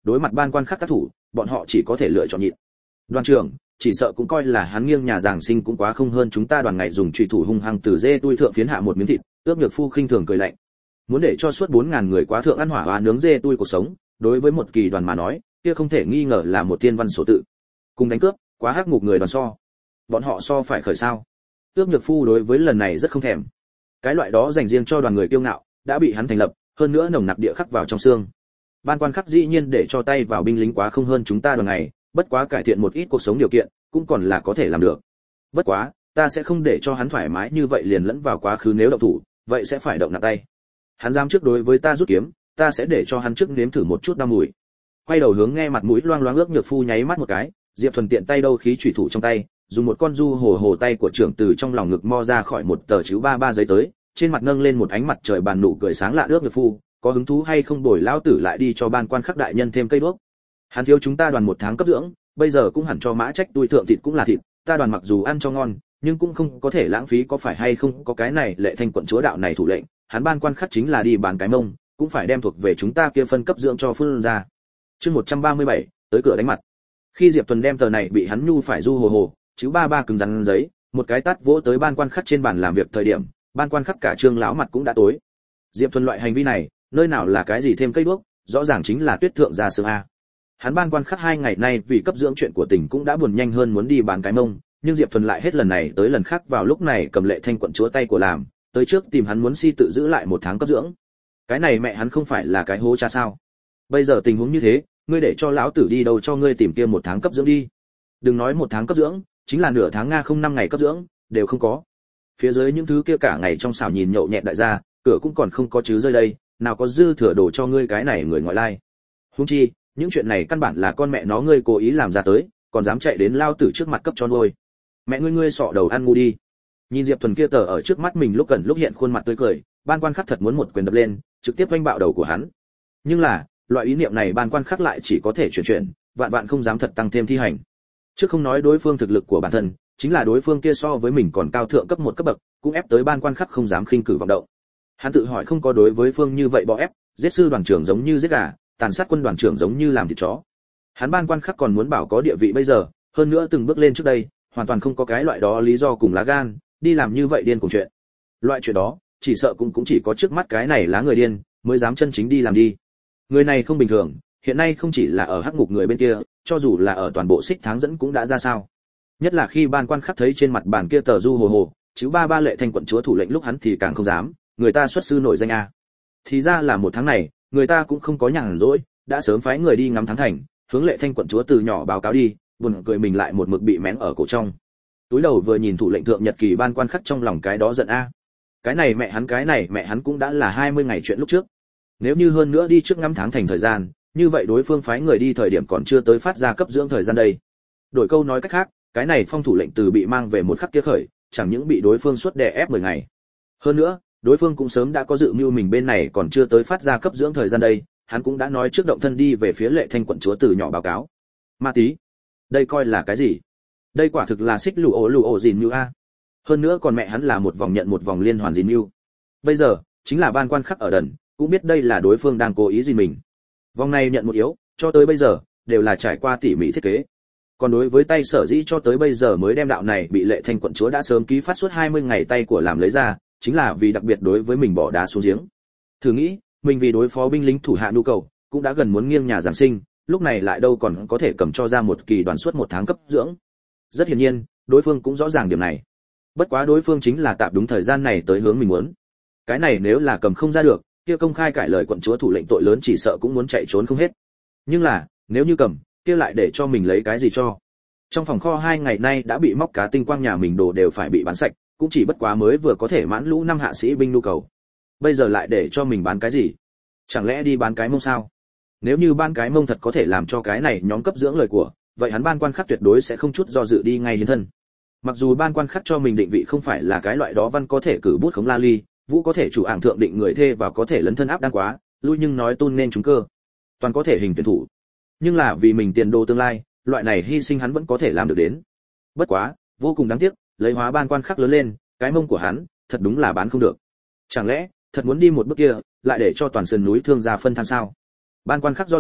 đối mặt ban quan khắc tác thủ, bọn họ chỉ có thể lựa chọn nhịn. Đoàn trưởng, chỉ sợ cũng coi là hắn nghiêng nhà giảng sinh cũng quá không hơn chúng ta đoàn ngày dùng chủy thủ hung hăng từ dê tui thượng phiến hạ một miếng thịt, Ước Nhược Phu khinh thường cười lạnh. Muốn để cho suốt bốn ngàn người quá thượng ăn hỏa hoa nướng dê tui cuộc sống, đối với một kỳ đoàn mà nói, kia không thể nghi ngờ là một tiên văn số tự. Cùng đánh cướp, quá hắc ngục người đoàn so. Bọn họ so phải khởi sao? Ước Nhược Phu đối với lần này rất không thèm. Cái loại đó dành riêng cho đoàn người kiêu ngạo, đã bị hắn thành lập, hơn nữa nồng nặc địa khắc vào trong xương. Ban quan khắc dĩ nhiên để cho tay vào binh lính quá không hơn chúng ta đoàn ngày, bất quá cải thiện một ít cuộc sống điều kiện, cũng còn là có thể làm được. Bất quá, ta sẽ không để cho hắn thoải mái như vậy liền lẫn vào quá khứ nếu động thủ, vậy sẽ phải động nặng tay. Hắn dám trước đối với ta rút kiếm, ta sẽ để cho hắn trước nếm thử một chút đau mùi. Quay đầu hướng nghe mặt mũi loang loáng Ước Nhược Phu nháy mắt một cái, Diệp Thuần tiện tay đâu khí chủy thủ trong tay, dùng một con du hồ hồ tay của trưởng từ trong lòng ngực mo ra khỏi một tờ chữ ba ba giấy tới, trên mặt nâng lên một ánh mặt trời bàn nụ cười sáng lạ. Ước Nhược Phu, có hứng thú hay không đổi lão tử lại đi cho ban quan khắc đại nhân thêm cây đuốc. Hắn thiếu chúng ta đoàn một tháng cấp dưỡng, bây giờ cũng hẳn cho mã trách tui thượng thịt cũng là thịt, ta đoàn mặc dù ăn cho ngon, nhưng cũng không có thể lãng phí, có phải hay không? Có cái này Lệ Thanh quận chúa đạo này thủ lệnh, hắn ban quan khắc chính là đi bán cái mông, cũng phải đem thuộc về chúng ta kia phân cấp dưỡng cho phương ra. Chương một trăm ba mươi bảy, tới cửa đánh mặt. Khi Diệp Tuần đem tờ này bị hắn nhu phải du hồ hồ, chữ ba ba cứng rắn giấy, một cái tát vỗ tới ban quan khắc trên bàn làm việc thời điểm, ban quan khắc cả trương lão mặt cũng đã tối. Diệp Tuần loại hành vi này, nơi nào là cái gì thêm cây đuốc, rõ ràng chính là tuyết thượng ra sương a. Hắn ban quan khắc hai ngày nay vì cấp dưỡng chuyện của tỉnh cũng đã buồn nhanh hơn muốn đi bán cái mông, nhưng Diệp Thuần lại hết lần này tới lần khác vào lúc này cầm Lệ Thanh quận chúa tay của làm, tới trước tìm hắn muốn si tự giữ lại một tháng cấp dưỡng. Cái này mẹ hắn không phải là cái hố cha sao? Bây giờ tình huống như thế, ngươi để cho lão tử đi đâu cho ngươi tìm kia một tháng cấp dưỡng đi. Đừng nói một tháng cấp dưỡng, chính là nửa tháng nga không năm ngày cấp dưỡng, đều không có. Phía dưới những thứ kia cả ngày trong xào nhìn nhậu nhẹt đại gia, cửa cũng còn không có chứ rơi đây, nào có dư thừa đồ cho ngươi cái này người ngoại lai. Huống chi, những chuyện này căn bản là con mẹ nó ngươi cố ý làm ra tới, còn dám chạy đến lao tử trước mặt cấp cho nuôi. Mẹ ngươi ngươi sọ đầu ăn ngu đi. Nhìn Diệp Thuần kia tờ ở trước mắt mình lúc gần lúc hiện khuôn mặt tươi cười, ban quan khắc thật muốn một quyền đập lên, trực tiếp vênh bạo đầu của hắn. Nhưng là, loại ý niệm này ban quan khắc lại chỉ có thể chuyển chuyển, vạn vạn không dám thật tăng thêm thi hành. Trước không nói đối phương thực lực của bản thân, chính là đối phương kia so với mình còn cao thượng cấp một cấp bậc, cũng ép tới ban quan khắc không dám khinh cử vọng động. Hắn tự hỏi không có đối với phương như vậy bỏ ép, giết sư đoàn trưởng giống như giết gà, tàn sát quân đoàn trưởng giống như làm thịt chó. Hắn ban quan khắc còn muốn bảo có địa vị bây giờ, hơn nữa từng bước lên trước đây, hoàn toàn không có cái loại đó lý do cùng lá gan, đi làm như vậy điên cùng chuyện. Loại chuyện đó, chỉ sợ cũng cũng chỉ có trước mắt cái này lá người điên, mới dám chân chính đi làm đi. Người này không bình thường, hiện nay không chỉ là ở hắc ngục người bên kia, cho dù là ở toàn bộ xích tháng dẫn cũng đã ra sao. Nhất là khi ban quan khắc thấy trên mặt bàn kia tờ du hồ hồ, chữ ba ba Lệ Thanh quận chúa thủ lệnh lúc hắn thì càng không dám, người ta xuất sư nổi danh a. Thì ra là một tháng này, người ta cũng không có nhàn rỗi, đã sớm phái người đi ngắm thắng thành, hướng Lệ Thanh quận chúa từ nhỏ báo cáo đi, buồn cười mình lại một mực bị mén ở cổ trong. Túi đầu vừa nhìn thủ lệnh thượng nhật kỳ ban quan khắc trong lòng cái đó giận a. Cái này mẹ hắn cái này mẹ hắn cũng đã là hai mươi ngày chuyện lúc trước. Nếu như hơn nữa đi trước ngắm tháng thành thời gian, như vậy đối phương phái người đi thời điểm còn chưa tới phát ra cấp dưỡng thời gian đây. Đổi câu nói cách khác, cái này phong thủ lệnh từ bị mang về một khắc kia khởi, chẳng những bị đối phương suốt đè ép mười ngày. Hơn nữa, đối phương cũng sớm đã có dự mưu mình bên này còn chưa tới phát ra cấp dưỡng thời gian đây, hắn cũng đã nói trước động thân đi về phía Lệ Thanh quận chúa từ nhỏ báo cáo. Ma tí, đây coi là cái gì? Đây quả thực là xích lù ổ lù ổ gìn như a. Hơn nữa còn mẹ hắn là một vòng nhận một vòng liên hoàn gìn như. Bây giờ, chính là ban quan khắc ở đần, cũng biết đây là đối phương đang cố ý gìn mình. Vòng này nhận một yếu, cho tới bây giờ, đều là trải qua tỉ mỉ thiết kế. Còn đối với tay sở dĩ cho tới bây giờ mới đem đạo này bị Lệ Thanh quận chúa đã sớm ký phát suốt hai mươi ngày tay của làm lấy ra, chính là vì đặc biệt đối với mình bỏ đá xuống giếng. Thử nghĩ, mình vì đối phó binh lính thủ hạ nhu cầu, cũng đã gần muốn nghiêng nhà giáng sinh, lúc này lại đâu còn có thể cầm cho ra một kỳ đoàn suốt một tháng cấp dưỡng. Rất hiển nhiên, đối phương cũng rõ ràng điểm này. Bất quá đối phương chính là tạm đúng thời gian này tới hướng mình muốn. Cái này nếu là cầm không ra được, kia công khai cãi lời quận chúa thủ lệnh tội lớn chỉ sợ cũng muốn chạy trốn không hết. Nhưng là, nếu như cầm, kia lại để cho mình lấy cái gì cho? Trong phòng kho hai ngày nay đã bị móc cá tinh quang nhà mình đồ đều phải bị bán sạch, cũng chỉ bất quá mới vừa có thể mãn lũ năm hạ sĩ binh nhu cầu. Bây giờ lại để cho mình bán cái gì? Chẳng lẽ đi bán cái mông sao? Nếu như bán cái mông thật có thể làm cho cái này nhóm cấp dưỡng lời của, vậy hắn ban quan khắc tuyệt đối sẽ không chút do dự đi ngay hiến thân. Mặc dù ban quan khắc cho mình định vị không phải là cái loại đó văn có thể cử bút khống la ly, vũ có thể chủ ảng thượng định người thê và có thể lấn thân áp đan quá, lui nhưng nói tôn nên chúng cơ, toàn có thể hình tuyển thủ. Nhưng là vì mình tiền đồ tương lai, loại này hy sinh hắn vẫn có thể làm được đến. Bất quá, vô cùng đáng tiếc, lấy hóa ban quan khắc lớn lên, cái mông của hắn, thật đúng là bán không được. Chẳng lẽ, thật muốn đi một bước kia, lại để cho toàn sườn núi thương gia phân than sao? Ban quan khắc do dự,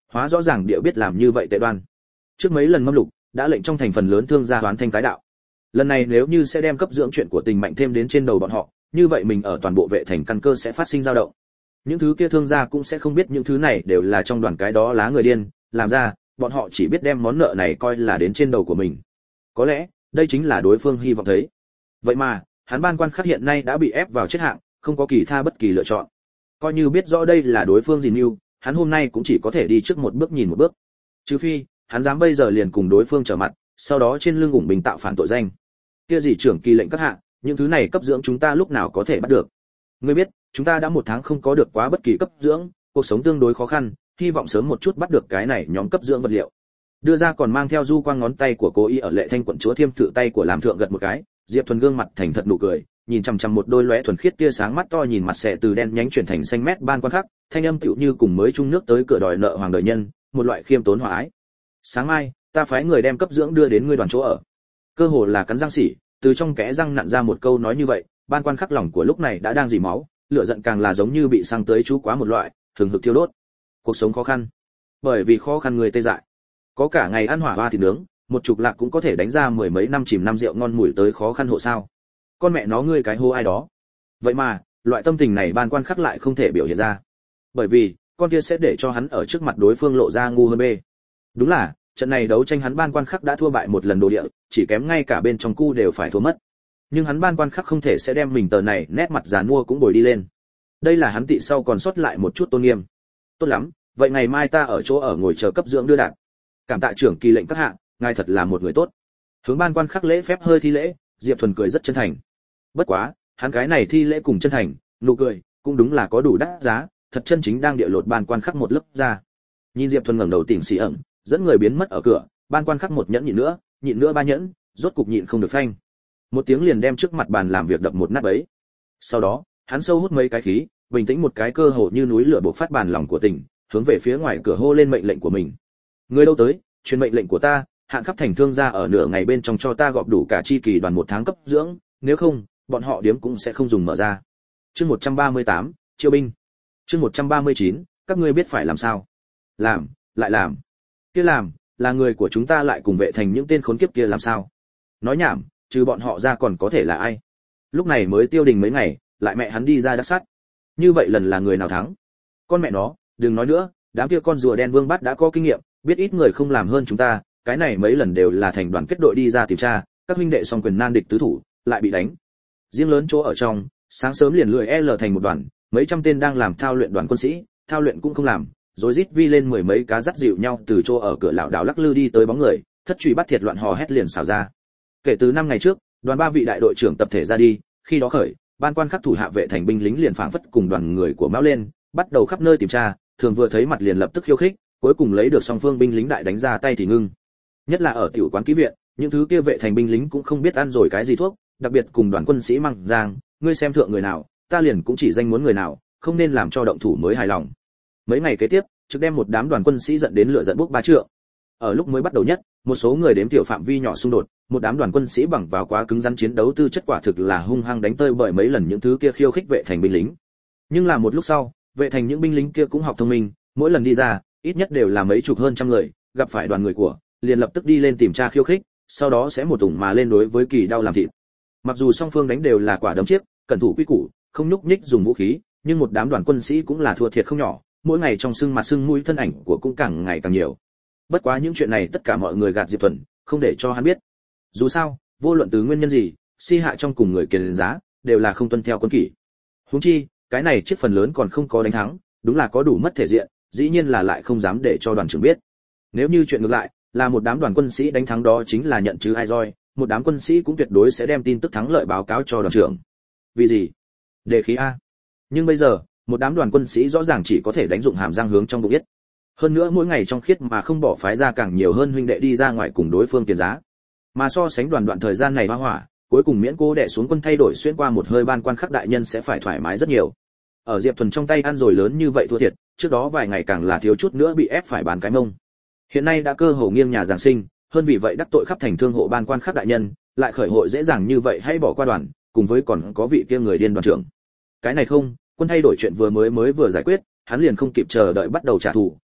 hóa rõ ràng địa biết làm như vậy tệ đoan. Trước mấy lần mâm lục đã lệnh trong thành phần lớn thương gia hoán thanh tái đạo. Lần này nếu như sẽ đem cấp dưỡng chuyện của Tình Mạnh thêm đến trên đầu bọn họ, như vậy mình ở toàn bộ vệ thành căn cơ sẽ phát sinh dao động. Những thứ kia thương gia cũng sẽ không biết những thứ này đều là trong đoàn cái đó lá người điên làm ra, bọn họ chỉ biết đem món nợ này coi là đến trên đầu của mình. Có lẽ đây chính là đối phương hy vọng thấy. Vậy mà hắn Ban Quan Khắc hiện nay đã bị ép vào chết hạng, không có kỳ tha bất kỳ lựa chọn. Coi như biết rõ đây là đối phương gìn mưu, hắn hôm nay cũng chỉ có thể đi trước một bước nhìn một bước. Trừ phi hắn dám bây giờ liền cùng đối phương trở mặt, sau đó trên lưng ủng bình tạo phản tội danh. Kia gì trưởng kỳ lệnh các hạ, những thứ này cấp dưỡng chúng ta lúc nào có thể bắt được? Ngươi biết, chúng ta đã một tháng không có được quá bất kỳ cấp dưỡng, cuộc sống tương đối khó khăn, hy vọng sớm một chút bắt được cái này nhóm cấp dưỡng vật liệu. Đưa ra còn mang theo du quang ngón tay của cô y ở Lệ Thanh quận chúa thiêm thử tay của làm thượng gật một cái, Diệp Thuần gương mặt thành thật nụ cười, nhìn chằm chằm một đôi lóe thuần khiết tia sáng mắt to nhìn mặt sẽ từ đen nhánh chuyển thành xanh mét Ban Quan Khắc, thanh âm tựu như cùng mới trung nước tới cửa đòi nợ hoàng đời nhân, một loại khiêm tốn hòa ái. Sáng mai, ta phái người đem cấp dưỡng đưa đến ngươi đoàn chỗ ở. Cơ hồ là cắn răng xỉ, từ trong kẽ răng nặn ra một câu nói như vậy, Ban Quan Khắc lòng của lúc này đã đang rỉ máu, lửa giận càng là giống như bị xăng tới chú quá một loại, thường hực thiêu đốt. Cuộc sống khó khăn, bởi vì khó khăn người tê dại. Có cả ngày ăn hỏa hoa thịt nướng, một chục lạc cũng có thể đánh ra mười mấy năm chìm năm rượu ngon mùi tới khó khăn hộ sao? Con mẹ nó ngươi cái hô ai đó. Vậy mà, loại tâm tình này Ban Quan Khắc lại không thể biểu hiện ra. Bởi vì, con kia sẽ để cho hắn ở trước mặt đối phương lộ ra ngu hơn bê. Đúng là, trận này đấu tranh hắn Ban Quan Khắc đã thua bại một lần đồ địa, chỉ kém ngay cả bên trong cu đều phải thua mất. Nhưng hắn Ban Quan Khắc không thể sẽ đem mình tờ này nét mặt giàn mua cũng bồi đi lên. Đây là hắn tị sau còn sót lại một chút tôn nghiêm. Tốt lắm, vậy ngày mai ta ở chỗ ở ngồi chờ cấp dưỡng đưa đạt. Cảm tạ trưởng kỳ lệnh các hạ, ngài thật là một người tốt. Hướng Ban Quan Khắc lễ phép hơi thi lễ, Diệp Thuần cười rất chân thành. Bất quá, hắn cái này thi lễ cùng chân thành, nụ cười, cũng đúng là có đủ đắt giá, thật chân chính đang địa lột Ban Quan Khắc một lớp ra. Nhìn Diệp Thuần ngẩng đầu tỉnh xì ẩn, dẫn người biến mất ở cửa, Ban Quan Khắc một nhẫn nhịn nữa, nhịn nữa ba nhẫn, rốt cục nhịn không được phanh. Một tiếng liền đem trước mặt bàn làm việc đập một nát bấy. Sau đó, hắn sâu hút mấy cái khí, bình tĩnh một cái cơ hồ như núi lửa bộc phát bàn lòng của tỉnh, hướng về phía ngoài cửa hô lên mệnh lệnh của mình. Người đâu tới, truyền mệnh lệnh của ta, hạn khắp thành thương gia ở nửa ngày bên trong cho ta gọp đủ cả chi kỳ đoàn một tháng cấp dưỡng, nếu không, bọn họ điếm cũng sẽ không dùng mở ra. Chương một trăm ba mươi tám, chiêu binh. Chương một trăm ba mươi chín, các ngươi biết phải làm sao? Làm, lại làm. Kia làm, là người của chúng ta lại cùng vệ thành những tên khốn kiếp kia làm sao? Nói nhảm, trừ bọn họ ra còn có thể là ai? Lúc này mới tiêu đình mấy ngày, lại mẹ hắn đi ra đắc sắt. Như vậy lần là người nào thắng? Con mẹ nó, đừng nói nữa, đám kia con rùa đen Vương Bát đã có kinh nghiệm, biết ít người không làm hơn chúng ta, cái này mấy lần đều là thành đoàn kết đội đi ra tìm tra, các huynh đệ song quyền nan địch tứ thủ, lại bị đánh. Riêng lớn chỗ ở trong, sáng sớm liền lười L thành một đoàn, mấy trăm tên đang làm thao luyện đoàn quân sĩ, thao luyện cũng không làm, rồi rít vi lên mười mấy cá dắt dịu nhau từ chỗ ở cửa lão đảo lắc lư đi tới bóng người, thất truy bắt thiệt loạn hò hét liền xào ra. Kể từ năm ngày trước, đoàn ba vị đại đội trưởng tập thể ra đi, khi đó khởi, Ban Quan Khắc thủ hạ vệ thành binh lính liền phảng phất cùng đoàn người của Mão lên, bắt đầu khắp nơi tìm tra, thường vừa thấy mặt liền lập tức khiêu khích, cuối cùng lấy được song phương binh lính đại đánh ra tay thì ngưng. Nhất là ở tiểu quán ký viện, những thứ kia vệ thành binh lính cũng không biết ăn rồi cái gì thuốc, đặc biệt cùng đoàn quân sĩ măng giang, ngươi xem thượng người nào, ta liền cũng chỉ danh muốn người nào, không nên làm cho động thủ mới hài lòng. Mấy ngày kế tiếp, trực đem một đám đoàn quân sĩ giận đến lửa giận bốc ba trượng. Ở lúc mới bắt đầu nhất, một số người đếm tiểu phạm vi nhỏ xung đột, một đám đoàn quân sĩ bằng vào quá cứng rắn chiến đấu tư chất quả thực là hung hăng đánh tơi bởi mấy lần những thứ kia khiêu khích vệ thành binh lính. Nhưng là một lúc sau, vệ thành những binh lính kia cũng học thông minh, mỗi lần đi ra, ít nhất đều là mấy chục hơn trăm người, gặp phải đoàn người của, liền lập tức đi lên tìm tra khiêu khích, sau đó sẽ một ủng mà lên đối với kỳ đau làm thịt. Mặc dù song phương đánh đều là quả đấm chiếc, cẩn thủ quy củ, không nhúc nhích dùng vũ khí, nhưng một đám đoàn quân sĩ cũng là thua thiệt không nhỏ, mỗi ngày trong sưng mặt sưng mũi thân ảnh của cũng càng ngày càng nhiều. Bất quá những chuyện này tất cả mọi người gạt Diệp Thuần, không để cho hắn biết. Dù sao, vô luận từ nguyên nhân gì, si hạ trong cùng người kiền giá, đều là không tuân theo quân kỷ. Huống chi, cái này chiếc phần lớn còn không có đánh thắng, đúng là có đủ mất thể diện, dĩ nhiên là lại không dám để cho đoàn trưởng biết. Nếu như chuyện ngược lại, là một đám đoàn quân sĩ đánh thắng đó chính là nhận chứ ai roi, một đám quân sĩ cũng tuyệt đối sẽ đem tin tức thắng lợi báo cáo cho đoàn trưởng. Vì gì? Đề khí a. Nhưng bây giờ, một đám đoàn quân sĩ rõ ràng chỉ có thể đánh dụng hàm răng hướng trong bụng yết. Hơn nữa mỗi ngày trong khiết mà không bỏ phái ra càng nhiều hơn huynh đệ đi ra ngoài cùng đối phương tiền giá. Mà so sánh đoàn đoạn thời gian này hoa hỏa, cuối cùng miễn cô đẻ xuống quân thay đổi xuyên qua một hơi Ban Quan Khắc đại nhân sẽ phải thoải mái rất nhiều. Ở Diệp Thuần trong tay ăn rồi lớn như vậy thua thiệt, trước đó vài ngày càng là thiếu chút nữa bị ép phải bán cái mông. Hiện nay đã cơ hồ nghiêng nhà giáng sinh, hơn vì vậy đắc tội khắp thành thương hộ Ban Quan Khắc đại nhân, lại khởi hội dễ dàng như vậy hay bỏ qua đoàn, cùng với còn có vị kia người điên đoàn trưởng. Cái này không, quân thay đổi chuyện vừa mới mới vừa giải quyết, hắn liền không kịp chờ đợi bắt đầu trả thù,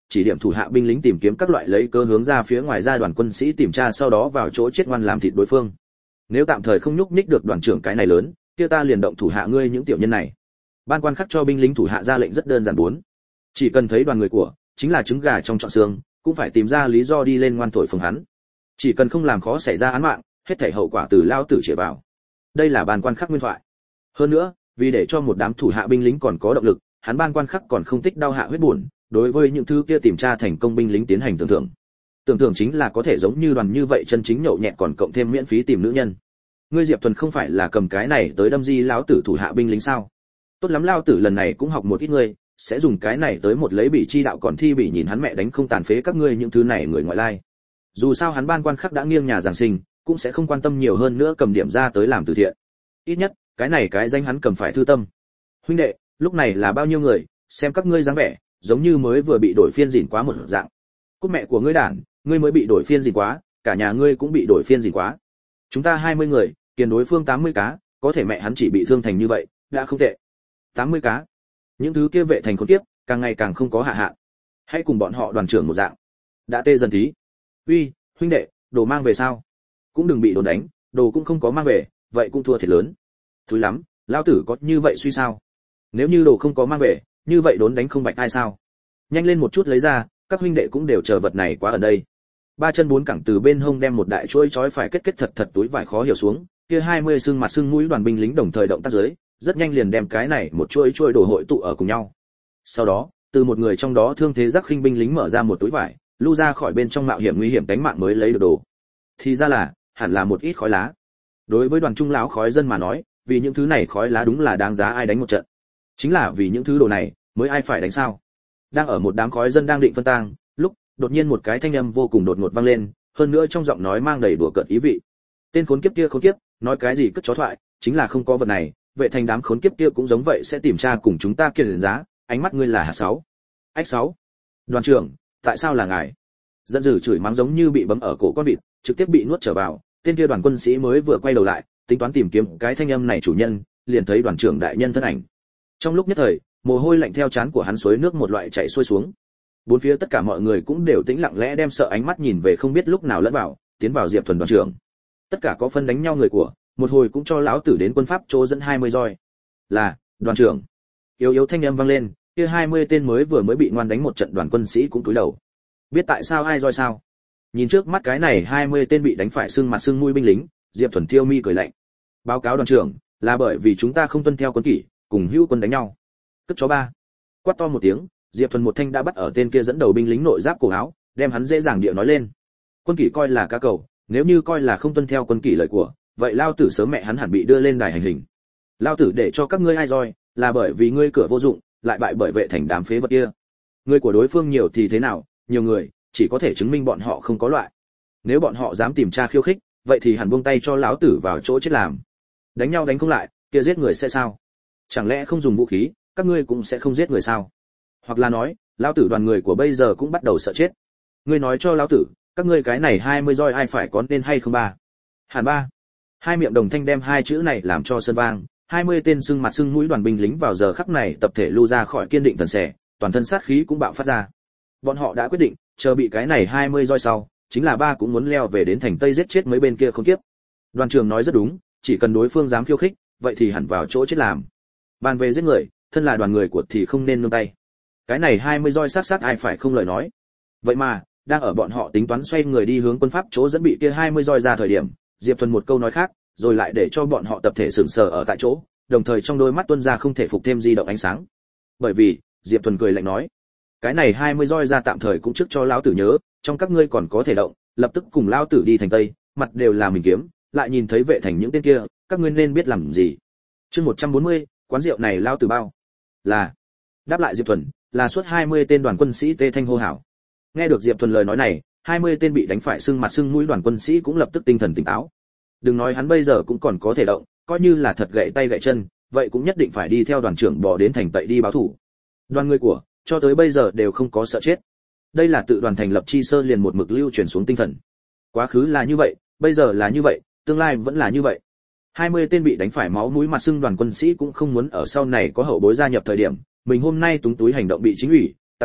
chỉ điểm thủ hạ binh lính tìm kiếm các loại lấy cơ hướng ra phía ngoài ra đoàn quân sĩ tìm tra sau đó vào chỗ chết ngoan làm thịt đối phương. Nếu tạm thời không nhúc nhích được đoàn trưởng cái này lớn, kia ta liền động thủ hạ ngươi những tiểu nhân này. Ban quan khắc cho binh lính thủ hạ ra lệnh rất đơn giản bốn. Chỉ cần thấy đoàn người của, chính là trứng gà trong trọn xương, cũng phải tìm ra lý do đi lên ngoan thổi phồng hắn. Chỉ cần không làm khó xảy ra án mạng, hết thảy hậu quả từ lao tử chịu vào. Đây là ban quan khắc nguyên thoại. Hơn nữa, vì để cho một đám thủ hạ binh lính còn có động lực, hắn ban quan khắc còn không thích đau hạ huyết buồn, đối với những thứ kia tìm tra thành công binh lính tiến hành tưởng thưởng. Tưởng thưởng chính là có thể giống như đoàn như vậy chân chính nhậu nhẹt còn cộng thêm miễn phí tìm nữ nhân. Ngươi Diệp Thuần không phải là cầm cái này tới đâm di lão tử thủ hạ binh lính sao? Tốt lắm, lao tử lần này cũng học một ít ngươi, sẽ dùng cái này tới một lấy bị chi đạo còn thi bị nhìn hắn mẹ đánh không tàn phế các ngươi những thứ này người ngoại lai. Dù sao hắn ban quan khắc đã nghiêng nhà giảng sinh, cũng sẽ không quan tâm nhiều hơn nữa cầm điểm ra tới làm từ thiện. Ít nhất, cái này cái danh hắn cầm phải thư tâm. Huynh đệ, lúc này là bao nhiêu người, xem các ngươi dáng vẻ, giống như mới vừa bị đổi phiên dỉn quá một dạng. Cút mẹ của ngươi đản, ngươi mới bị đổi phiên dỉn quá, cả nhà ngươi cũng bị đổi phiên dỉn quá. Chúng ta hai mươi người, kiền đối phương tám mươi cá, có thể mẹ hắn chỉ bị thương thành như vậy, đã không tệ. tám mươi cá. Những thứ kia vệ thành khốn kiếp, càng ngày càng không có hạ hạ. Hãy cùng bọn họ đoàn trưởng một dạng. Đã tê dần tí. Uy, huynh đệ, đồ mang về sao? Cũng đừng bị đồn đánh, đồ cũng không có mang về, vậy cũng thua thiệt lớn. Thúi lắm, lão tử có như vậy suy sao? Nếu như đồ không có mang về, như vậy đốn đánh không bạch ai sao? Nhanh lên một chút lấy ra, các huynh đệ cũng đều chờ vật này quá ở đây. Ba chân bốn cẳng từ bên hông đem một đại chuỗi trói phải kết kết thật thật túi vải khó hiểu xuống, kia hai mươi xương mặt xương mũi đoàn binh lính đồng thời động tác dưới, rất nhanh liền đem cái này một chuỗi chuỗi đồ hội tụ ở cùng nhau. Sau đó, từ một người trong đó thương thế giác khinh binh lính mở ra một túi vải, lưu ra khỏi bên trong mạo hiểm nguy hiểm đánh mạng mới lấy được đồ. Thì ra là, hẳn là một ít khói lá. Đối với đoàn trung lão khói dân mà nói, vì những thứ này khói lá đúng là đáng giá ai đánh một trận. Chính là vì những thứ đồ này, mới ai phải đánh sao? Đang ở một đám khói dân đang định phân tang, lúc đột nhiên một cái thanh âm vô cùng đột ngột vang lên, hơn nữa trong giọng nói mang đầy đùa cợt ý vị. Tên khốn kiếp kia khốn kiếp, nói cái gì cất chó thoại, chính là không có vật này, vệ thành đám khốn kiếp kia cũng giống vậy sẽ tìm tra cùng chúng ta kiên giá, ánh mắt ngươi là hạt sáu. Ách sáu. Đoàn trưởng, tại sao là ngài? Giận dữ chửi mắng giống như bị bấm ở cổ con vịt, trực tiếp bị nuốt trở vào, tên kia đoàn quân sĩ mới vừa quay đầu lại, tính toán tìm kiếm cái thanh âm này chủ nhân, liền thấy đoàn trưởng đại nhân thân ảnh. Trong lúc nhất thời, mồ hôi lạnh theo trán của hắn suối nước một loại chảy xuôi xuống. Bốn phía tất cả mọi người cũng đều tĩnh lặng lẽ đem sợ ánh mắt nhìn về không biết lúc nào lẫn vào, tiến vào Diệp Thuần đoàn trưởng. Tất cả có phân đánh nhau người của, một hồi cũng cho lão tử đến quân pháp chỗ dẫn hai mươi roi. Là, đoàn trưởng. Yếu yếu thanh âm vang lên, kia hai mươi tên mới vừa mới bị ngoan đánh một trận đoàn quân sĩ cũng cúi đầu. Biết tại sao ai roi sao? Nhìn trước mắt cái này hai mươi tên bị đánh phải sưng mặt sưng mũi binh lính, Diệp Thuần thiêu mi cười lạnh. Báo cáo đoàn trưởng, là bởi vì chúng ta không tuân theo quân kỷ, cùng hữu quân đánh nhau. Cất chó ba. Quát to một tiếng, Diệp Thuần một thanh đã bắt ở tên kia dẫn đầu binh lính nội giáp cổ áo, đem hắn dễ dàng địa nói lên. Quân kỷ coi là cá cầu, nếu như coi là không tuân theo quân kỷ lời của, vậy lao tử sớm mẹ hắn hẳn bị đưa lên đài hành hình. Lao tử để cho các ngươi ai roi, là bởi vì ngươi cửa vô dụng, lại bại bởi vệ thành đám phế vật kia. Người của đối phương nhiều thì thế nào, nhiều người, chỉ có thể chứng minh bọn họ không có loại. Nếu bọn họ dám tìm tra khiêu khích, vậy thì hẳn buông tay cho lão tử vào chỗ chết làm. Đánh nhau đánh không lại, kia giết người sẽ sao? Chẳng lẽ không dùng vũ khí, các ngươi cũng sẽ không giết người sao? Hoặc là nói, lão tử đoàn người của bây giờ cũng bắt đầu sợ chết. Ngươi nói cho lão tử, các ngươi cái này hai mươi roi ai phải có nên hay không ba? Hàn ba. Hai miệng đồng thanh đem hai chữ này làm cho sơn vang, hai mươi tên sưng mặt sưng mũi đoàn binh lính vào giờ khắc này tập thể lưu ra khỏi kiên định thần sẻ, toàn thân sát khí cũng bạo phát ra. Bọn họ đã quyết định, chờ bị cái này hai mươi roi sau, chính là ba cũng muốn leo về đến thành Tây giết chết mấy bên kia không kiếp. Đoàn trưởng nói rất đúng, chỉ cần đối phương dám khiêu khích, vậy thì hẳn vào chỗ chết làm. Bàn về giết người, thân là đoàn người của thì không nên nương tay. Cái này hai mươi roi sát sát ai phải không lời nói. Vậy mà, đang ở bọn họ tính toán xoay người đi hướng quân pháp chỗ dẫn bị kia hai mươi roi ra thời điểm, Diệp Thuần một câu nói khác, rồi lại để cho bọn họ tập thể sửng sờ ở tại chỗ, đồng thời trong đôi mắt tuôn ra không thể phục thêm di động ánh sáng. Bởi vì, Diệp Thuần cười lạnh nói, cái này hai mươi roi ra tạm thời cũng trước cho lão tử nhớ, trong các ngươi còn có thể động, lập tức cùng lão tử đi thành Tây, mặt đều là mình kiếm, lại nhìn thấy vệ thành những tên kia, các ngươi nên biết làm gì. Chương một trăm bốn mươi, quán rượu này lão tử bao. Là. Đáp lại Diệp Thuần, là suốt hai mươi tên đoàn quân sĩ tê thanh hô hào. Nghe được Diệp Thuần lời nói này, hai mươi tên bị đánh phải sưng mặt sưng mũi đoàn quân sĩ cũng lập tức tinh thần tỉnh táo. Đừng nói hắn bây giờ cũng còn có thể động, coi như là thật gãy tay gãy chân, vậy cũng nhất định phải đi theo đoàn trưởng bỏ đến thành Tây đi báo thủ. Đoàn người của, cho tới bây giờ đều không có sợ chết. Đây là tự đoàn thành lập chi sơ liền một mực lưu truyền xuống tinh thần. Quá khứ là như vậy, bây giờ là như vậy, tương lai vẫn là như vậy. hai mươi tên bị đánh phải máu mũi mặt sưng đoàn quân sĩ cũng không muốn ở sau này có hậu bối gia nhập thời điểm, mình hôm nay túng túi hành động bị chính ủy, Tạp Long,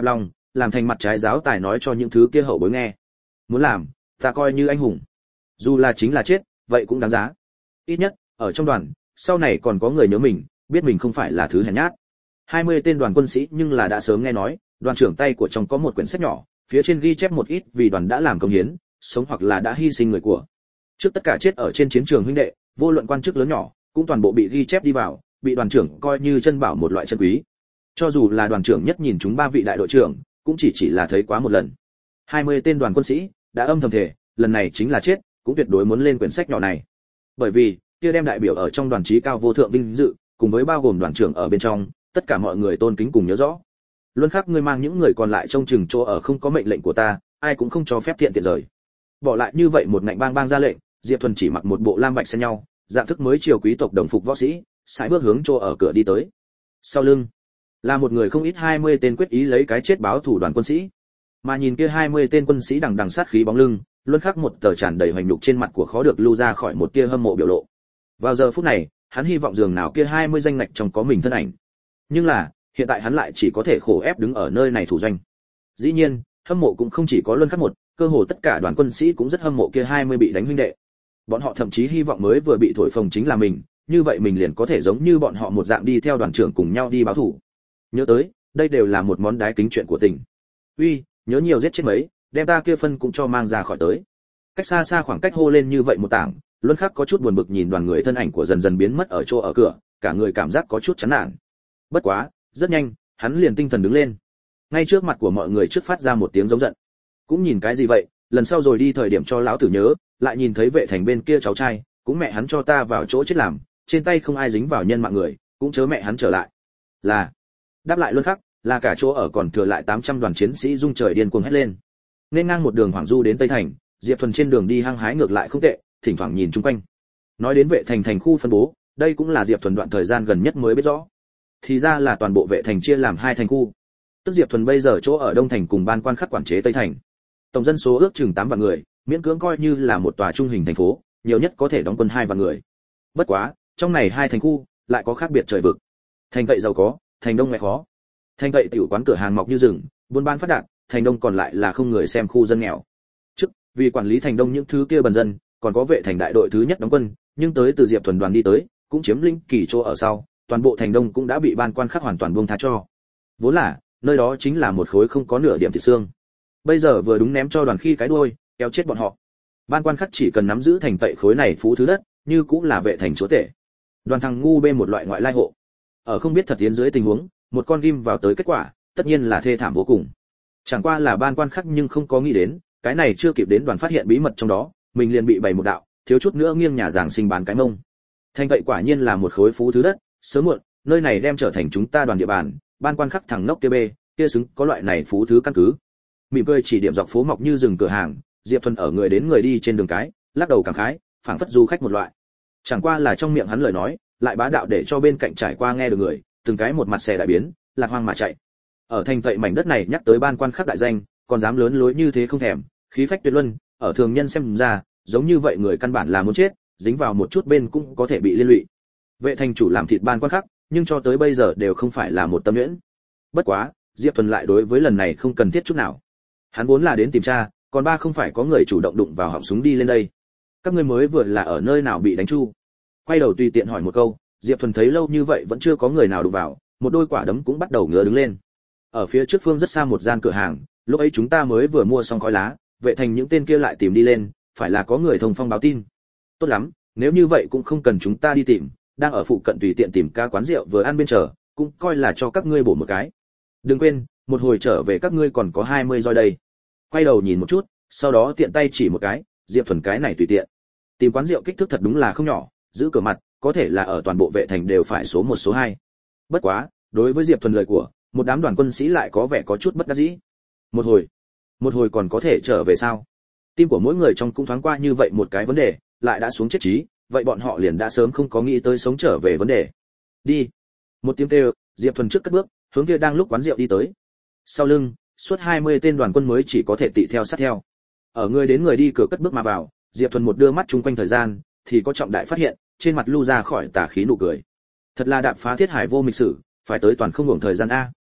làm thành mặt trái giáo tài nói cho những thứ kia hậu bối nghe. Muốn làm, ta coi như anh hùng. Dù là chính là chết, vậy cũng đáng giá. Ít nhất, ở trong đoàn, sau này còn có người nhớ mình, biết mình không phải là thứ hèn nhát. hai mươi tên đoàn quân sĩ nhưng là đã sớm nghe nói, đoàn trưởng tay của trong có một quyển sách nhỏ, phía trên ghi chép một ít vì đoàn đã làm công hiến, sống hoặc là đã hy sinh người của. Trước tất cả chết ở trên chiến trường huynh đệ, vô luận quan chức lớn nhỏ, cũng toàn bộ bị ghi chép đi vào, bị đoàn trưởng coi như chân bảo một loại chân quý. Cho dù là đoàn trưởng nhất nhìn chúng ba vị đại đội trưởng, cũng chỉ chỉ là thấy quá một lần. hai mươi tên đoàn quân sĩ đã âm thầm thề, lần này chính là chết, cũng tuyệt đối muốn lên quyển sách nhỏ này. Bởi vì, kia đem đại biểu ở trong đoàn trí cao vô thượng vinh dự, cùng với bao gồm đoàn trưởng ở bên trong, tất cả mọi người tôn kính cùng nhớ rõ. Luân Khắc ngươi mang những người còn lại trong chừng chỗ ở không có mệnh lệnh của ta, ai cũng không cho phép tiện tiện rời. Bỏ lại như vậy một ngạnh bang bang ra lệnh, Diệp Thuần chỉ mặc một bộ lam bạch xen nhau, dạng thức mới triều quý tộc đồng phục võ sĩ, sải bước hướng chỗ ở cửa đi tới. Sau lưng là một người không ít hai mươi tên quyết ý lấy cái chết báo thủ đoàn quân sĩ. Mà nhìn kia hai mươi tên quân sĩ đằng đằng sát khí bóng lưng, Luân Khắc một tờ tràn đầy hoành nhục trên mặt của khó được lưu ra khỏi một tia hâm mộ biểu lộ. Vào giờ phút này, hắn hy vọng dường nào kia hai mươi danh ngạch trong có mình thân ảnh. Nhưng là, hiện tại hắn lại chỉ có thể khổ ép đứng ở nơi này thủ doanh. Dĩ nhiên, hâm mộ cũng không chỉ có Luân Khắc một, cơ hồ tất cả đoàn quân sĩ cũng rất hâm mộ kia hai mươi bị đánh huynh đệ. Bọn họ thậm chí hy vọng mới vừa bị thổi phồng chính là mình, như vậy mình liền có thể giống như bọn họ một dạng đi theo đoàn trưởng cùng nhau đi báo thủ. Nhớ tới, đây đều là một món đái kính chuyện của tình. Uy, nhớ nhiều giết chết mấy, đem ta kia phân cũng cho mang ra khỏi tới. Cách xa xa khoảng cách hô lên như vậy một tảng, Luân Khắc có chút buồn bực nhìn đoàn người thân ảnh của dần dần biến mất ở chỗ ở cửa, cả người cảm giác có chút chán nản. Bất quá, rất nhanh, hắn liền tinh thần đứng lên. Ngay trước mặt của mọi người trước phát ra một tiếng giống giận. Cũng nhìn cái gì vậy, lần sau rồi đi thời điểm cho lão tử nhớ, lại nhìn thấy vệ thành bên kia cháu trai, cũng mẹ hắn cho ta vào chỗ chết làm, trên tay không ai dính vào nhân mạng người, cũng chớ mẹ hắn trở lại. Là. Đáp lại Luân Khắc, là cả chỗ ở còn thừa lại tám trăm đoàn chiến sĩ rung trời điên cuồng hét lên. Nên ngang một đường hoàng du đến Tây Thành, Diệp Thuần trên đường đi hăng hái ngược lại không tệ, thỉnh thoảng nhìn chung quanh. Nói đến vệ thành thành khu phân bố, đây cũng là Diệp Thuần đoạn thời gian gần nhất mới biết rõ. Thì ra là toàn bộ vệ thành chia làm hai thành khu. Tức Diệp Thuần bây giờ chỗ ở Đông Thành cùng ban quan khắc quản chế Tây Thành. Tổng dân số ước chừng tám vạn người, miễn cưỡng coi như là một tòa trung hình thành phố, nhiều nhất có thể đóng quân hai vạn người. Bất quá, trong này hai thành khu lại có khác biệt trời vực. Thành Tây giàu có, thành Đông nghèo khó. Thành Tây tiểu quán cửa hàng mọc như rừng, buôn bán phát đạt, thành Đông còn lại là không người xem khu dân nghèo. Trước, vì quản lý thành Đông những thứ kia bần dân, còn có vệ thành đại đội thứ nhất đóng quân, nhưng tới từ Diệp Thuần đoàn đi tới, cũng chiếm lĩnh kỳ chỗ ở sau, toàn bộ thành Đông cũng đã bị ban quan khắc hoàn toàn buông tha cho. Vốn là, nơi đó chính là một khối không có nửa điểm thịt xương. Bây giờ vừa đúng ném cho đoàn khi cái đuôi, kéo chết bọn họ. Ban quan khắc chỉ cần nắm giữ thành Tây khối này phú thứ đất, như cũng là vệ thành chúa tể. Đoàn thằng ngu bê một loại ngoại lai hộ. Ở không biết thật tiến dưới tình huống, một con ghim vào tới kết quả, tất nhiên là thê thảm vô cùng. Chẳng qua là ban quan khắc nhưng không có nghĩ đến, cái này chưa kịp đến đoàn phát hiện bí mật trong đó, mình liền bị bày một đạo, thiếu chút nữa nghiêng nhà giảng sinh bán cái mông. Thành Tây quả nhiên là một khối phú thứ đất, sớm muộn, nơi này đem trở thành chúng ta đoàn địa bàn, ban quan khắc thằng ngốc kia bê, kia xứng có loại này phú thứ căn cứ. Mỉm cười chỉ điểm dọc phố mọc như rừng cửa hàng, Diệp Thuần ở người đến người đi trên đường cái, lắc đầu cảm khái, phảng phất du khách một loại. Chẳng qua là trong miệng hắn lời nói, lại bá đạo để cho bên cạnh trải qua nghe được người, từng cái một mặt xẻ đại biến, lạc hoang mà chạy. Ở thành Tây mảnh đất này nhắc tới ban quan khắc đại danh, còn dám lớn lối như thế không thèm, khí phách tuyệt luân, ở thường nhân xem ra, giống như vậy người căn bản là muốn chết, dính vào một chút bên cũng có thể bị liên lụy. Vệ thành chủ làm thịt ban quan khắc, nhưng cho tới bây giờ đều không phải là một tâm nhuyễn. Bất quá, Diệp Thuần lại đối với lần này không cần thiết chút nào. Hắn vốn là đến tìm tra, còn ba không phải có người chủ động đụng vào họng súng đi lên đây. Các ngươi mới vừa là ở nơi nào bị đánh chu? Quay đầu tùy tiện hỏi một câu, Diệp Thuần thấy lâu như vậy vẫn chưa có người nào đụng vào, một đôi quả đấm cũng bắt đầu ngứa đứng lên. Ở phía trước phương rất xa một gian cửa hàng, lúc ấy chúng ta mới vừa mua xong khói lá, vệ thành những tên kia lại tìm đi lên, phải là có người thông phong báo tin. Tốt lắm, nếu như vậy cũng không cần chúng ta đi tìm, đang ở phụ cận tùy tiện tìm ca quán rượu vừa ăn bên chờ, cũng coi là cho các ngươi bổ một cái. Đừng quên, một hồi trở về các ngươi còn có hai mươi roi đây. Quay đầu nhìn một chút, sau đó tiện tay chỉ một cái, Diệp Thuần cái này tùy tiện. Tìm quán rượu kích thước thật đúng là không nhỏ, giữ cửa mặt, có thể là ở toàn bộ vệ thành đều phải số một số hai. Bất quá, đối với Diệp Thuần lời của, một đám đoàn quân sĩ lại có vẻ có chút bất đắc dĩ. Một hồi, một hồi còn có thể trở về sao? Tim của mỗi người trong cũng thoáng qua như vậy một cái vấn đề, lại đã xuống chết trí, vậy bọn họ liền đã sớm không có nghĩ tới sống trở về vấn đề. Đi. Một tiếng kêu, Diệp Thuần trước cất bước, hướng kia đang lúc quán rượu đi tới. Sau lưng, suốt hai mươi tên đoàn quân mới chỉ có thể tị theo sát theo. Ở người đến người đi cửa cất bước mà vào, Diệp Thuần một đưa mắt chung quanh thời gian, thì có trọng đại phát hiện, trên mặt lưu ra khỏi tà khí nụ cười. Thật là đạp phá thiết hải vô mịch sử, phải tới toàn không hưởng thời gian a.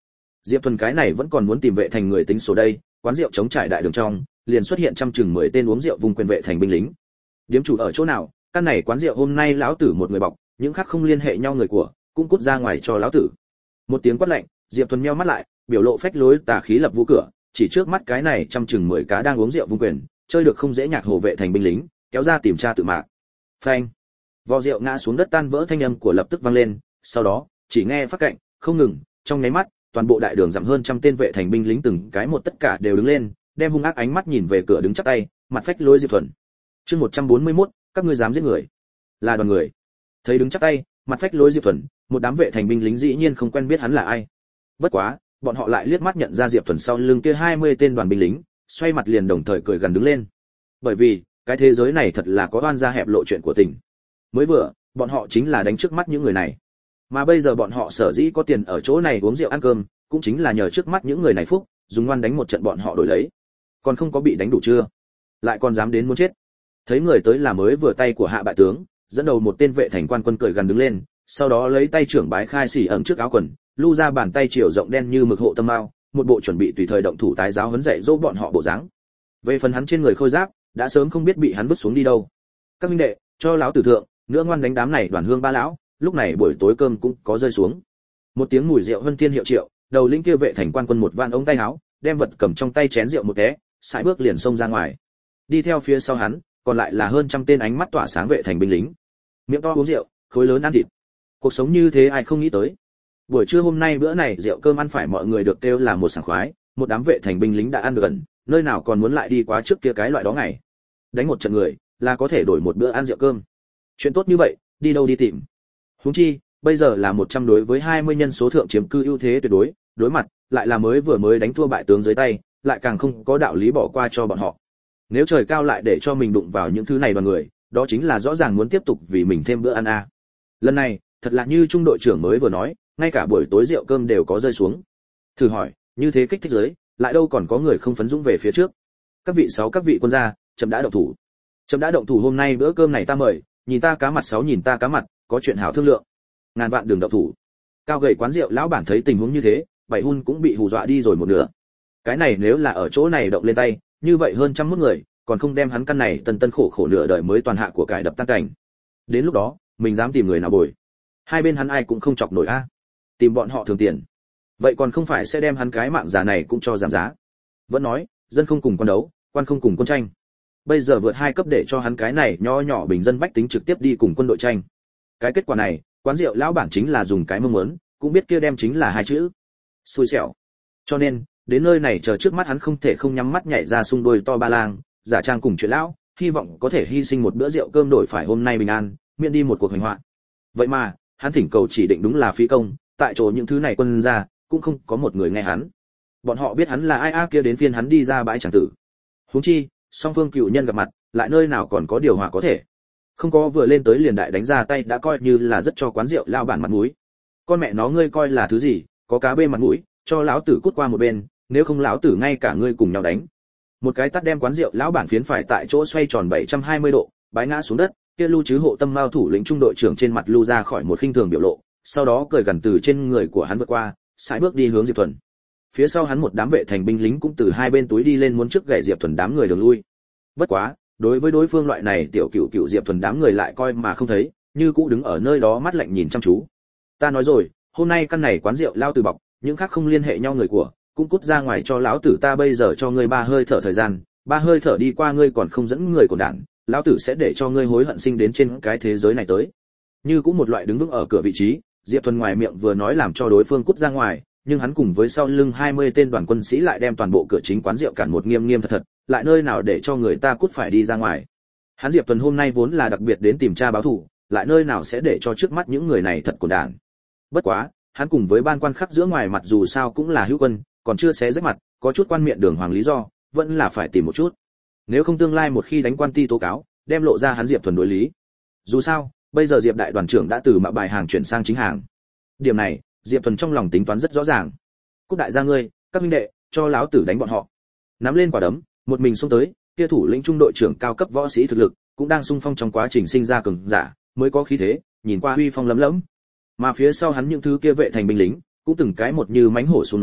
Diệp Thuần cái này vẫn còn muốn tìm vệ thành người tính số đây, quán rượu chống trải đại đường trong, liền xuất hiện trăm chừng mười tên uống rượu vùng quyền vệ thành binh lính. Điếm chủ ở chỗ nào? Căn này quán rượu hôm nay lão tử một người bọc, những khác không liên hệ nhau người của, cũng cút ra ngoài cho lão tử. Một tiếng quát lạnh, Diệp Thuần nheo mắt lại, biểu lộ phách lối tà khí lập vũ cửa, chỉ trước mắt cái này trăm chừng mười cá đang uống rượu vùng quyền, chơi được không dễ nhạc hồ vệ thành binh lính, kéo ra tìm tra tự mạc. Phanh! Vò rượu ngã xuống đất tan vỡ, thanh âm của lập tức vang lên, sau đó, chỉ nghe phát cạnh, không ngừng, trong nháy mắt, toàn bộ đại đường dặm hơn trăm tên vệ thành binh lính từng cái một tất cả đều đứng lên, đem hung ác ánh mắt nhìn về cửa đứng chắp tay, mặt phách lối Diệp Thuần. Chương một trăm bốn mươi mốt, các ngươi dám giết người? Là đoàn người. Thấy đứng chắp tay, mặt phách lối Diệp Thuần, một đám vệ thành binh lính dĩ nhiên không quen biết hắn là ai. Bất quá, bọn họ lại liếc mắt nhận ra Diệp Thuần sau lưng kia hai mươi tên đoàn binh lính, xoay mặt liền đồng thời cười gần đứng lên. Bởi vì, cái thế giới này thật là có oan gia hẹp lộ chuyện của tình. Mới vừa, bọn họ chính là đánh trước mắt những người này. Mà bây giờ bọn họ sở dĩ có tiền ở chỗ này uống rượu ăn cơm, cũng chính là nhờ trước mắt những người này phúc, dùng ngoan đánh một trận bọn họ đổi lấy. Còn không có bị đánh đủ chưa? Lại còn dám đến muốn chết. Thấy người tới là mới vừa tay của hạ bại tướng, dẫn đầu một tên vệ thành quan quân cười gần đứng lên, sau đó lấy tay trưởng bái khai xỉ ẩn trước áo quần, lưu ra bàn tay chiều rộng đen như mực hộ tâm mao, một bộ chuẩn bị tùy thời động thủ tái giáo huấn dạy dỗ bọn họ bộ dáng. Về phần hắn trên người khôi giáp, đã sớm không biết bị hắn vứt xuống đi đâu. Các huynh đệ, cho lão tử thượng, nữa ngoan đánh đám này đoàn hương ba lão, lúc này buổi tối cơm cũng có rơi xuống. Một tiếng mùi rượu vân thiên hiệu triệu, đầu lĩnh kia vệ thành quan quân một van ống tay áo, đem vật cầm trong tay chén rượu một té, sải bước liền xông ra ngoài. Đi theo phía sau hắn, còn lại là hơn trăm tên ánh mắt tỏa sáng vệ thành binh lính. Miệng to uống rượu, khối lớn ăn thịt. Cuộc sống như thế ai không nghĩ tới. Buổi trưa hôm nay bữa này rượu cơm ăn phải mọi người được kêu là một sảng khoái, một đám vệ thành binh lính đã ăn được gần, nơi nào còn muốn lại đi quá trước kia cái loại đó ngày. Đánh một trận người, là có thể đổi một bữa ăn rượu cơm. Chuyện tốt như vậy, đi đâu đi tìm. Huống chi, bây giờ là một trăm đối với hai mươi nhân số thượng chiếm cư ưu thế tuyệt đối, đối mặt, lại là mới vừa mới đánh thua bại tướng dưới tay, lại càng không có đạo lý bỏ qua cho bọn họ. Nếu trời cao lại để cho mình đụng vào những thứ này đoàn người, đó chính là rõ ràng muốn tiếp tục vì mình thêm bữa ăn a. À. Lần này, thật là như trung đội trưởng mới vừa nói, ngay cả buổi tối rượu cơm đều có rơi xuống. Thử hỏi, như thế kích thích giới, lại đâu còn có người không phấn dũng về phía trước. Các vị sáu các vị quân gia, chấm đã động thủ. Chấm đã động thủ hôm nay bữa cơm này ta mời, nhìn ta cá mặt sáu nhìn ta cá mặt, có chuyện hảo thương lượng. Ngàn vạn đường động thủ. Cao gầy quán rượu lão bản thấy tình huống như thế, bảy hun cũng bị hù dọa đi rồi một nửa. Cái này nếu là ở chỗ này động lên tay, như vậy hơn trăm mốt người, còn không đem hắn căn này tân tân khổ khổ nửa đời mới toàn hạ của cải đập tan cảnh. Đến lúc đó, mình dám tìm người nào bồi. Hai bên hắn ai cũng không chọc nổi a. Tìm bọn họ thường tiền. Vậy còn không phải sẽ đem hắn cái mạng già này cũng cho giảm giá. Vẫn nói, dân không cùng quan đấu, quan không cùng quân tranh. Bây giờ vượt hai cấp để cho hắn cái này nho nhỏ bình dân bách tính trực tiếp đi cùng quân đội tranh. Cái kết quả này, quán rượu lão bản chính là dùng cái mong muốn, cũng biết kia đem chính là hai chữ. Xui xẻo. Cho nên, đến nơi này chờ trước mắt hắn không thể không nhắm mắt nhảy ra xung đôi to ba lang, giả trang cùng chuyện lão, hy vọng có thể hy sinh một bữa rượu cơm đổi phải hôm nay bình an, miễn đi một cuộc hành họa. Vậy mà, hắn thỉnh cầu chỉ định đúng là phí công, tại chỗ những thứ này quân ra, cũng không có một người nghe hắn. Bọn họ biết hắn là ai a kia đến phiên hắn đi ra bãi chẳng tử. Huống chi, song phương cựu nhân gặp mặt, lại nơi nào còn có điều hòa có thể. Không có vừa lên tới liền đại đánh ra tay đã coi như là rất cho quán rượu lao bản mặt mũi. Con mẹ nó ngươi coi là thứ gì, có cá bê mặt mũi, cho lão tử cút qua một bên, nếu không lão tử ngay cả ngươi cùng nhau đánh. Một cái tát đem quán rượu lão bản phiến phải tại chỗ xoay tròn bảy trăm hai mươi độ, bái ngã xuống đất, kia lưu chứ hộ tâm mao thủ lĩnh trung đội trưởng trên mặt lưu ra khỏi một khinh thường biểu lộ, sau đó cười gần từ trên người của hắn vượt qua, sải bước đi hướng Diệp Thuần. Phía sau hắn một đám vệ thành binh lính cũng từ hai bên túi đi lên muốn trước gậy Diệp Thuần đám người đường lui. Bất quá, đối với đối phương loại này tiểu cựu cựu Diệp Thuần đám người lại coi mà không thấy, như cũ đứng ở nơi đó mắt lạnh nhìn chăm chú. Ta nói rồi, hôm nay căn này quán rượu lao từ bọc, những khác không liên hệ nhau người của, cũng cút ra ngoài cho lão tử ta bây giờ cho ngươi ba hơi thở thời gian, ba hơi thở đi qua ngươi còn không dẫn người của đảng, lão tử sẽ để cho ngươi hối hận sinh đến trên cái thế giới này tới. Như cũng một loại đứng vững ở cửa vị trí, Diệp Thuần ngoài miệng vừa nói làm cho đối phương cút ra ngoài, nhưng hắn cùng với sau lưng hai mươi tên đoàn quân sĩ lại đem toàn bộ cửa chính quán rượu cản một nghiêm nghiêm thật thật, lại nơi nào để cho người ta cút phải đi ra ngoài. Hắn Diệp Thuần hôm nay vốn là đặc biệt đến tìm tra báo thù, lại nơi nào sẽ để cho trước mắt những người này thật cồn đản. Bất quá, hắn cùng với ban quan khắc giữa ngoài mặt dù sao cũng là hữu quân, còn chưa xé rách mặt, có chút quan miệng đường hoàng lý do, vẫn là phải tìm một chút. Nếu không tương lai một khi đánh quan ti tố cáo, đem lộ ra hắn Diệp Thuần đối lý. Dù sao, bây giờ Diệp đại đoàn trưởng đã từ mạo bài hàng chuyển sang chính hàng. Điểm này, Diệp Thuần trong lòng tính toán rất rõ ràng. Cúc đại gia ngươi, các huynh đệ, cho láo tử đánh bọn họ. Nắm lên quả đấm, một mình xông tới, kia thủ lĩnh trung đội trưởng cao cấp võ sĩ thực lực, cũng đang xung phong trong quá trình sinh ra cường giả, mới có khí thế, nhìn qua uy phong lấm lẫm. Mà phía sau hắn những thứ kia vệ thành binh lính, cũng từng cái một như mãnh hổ xuống núi,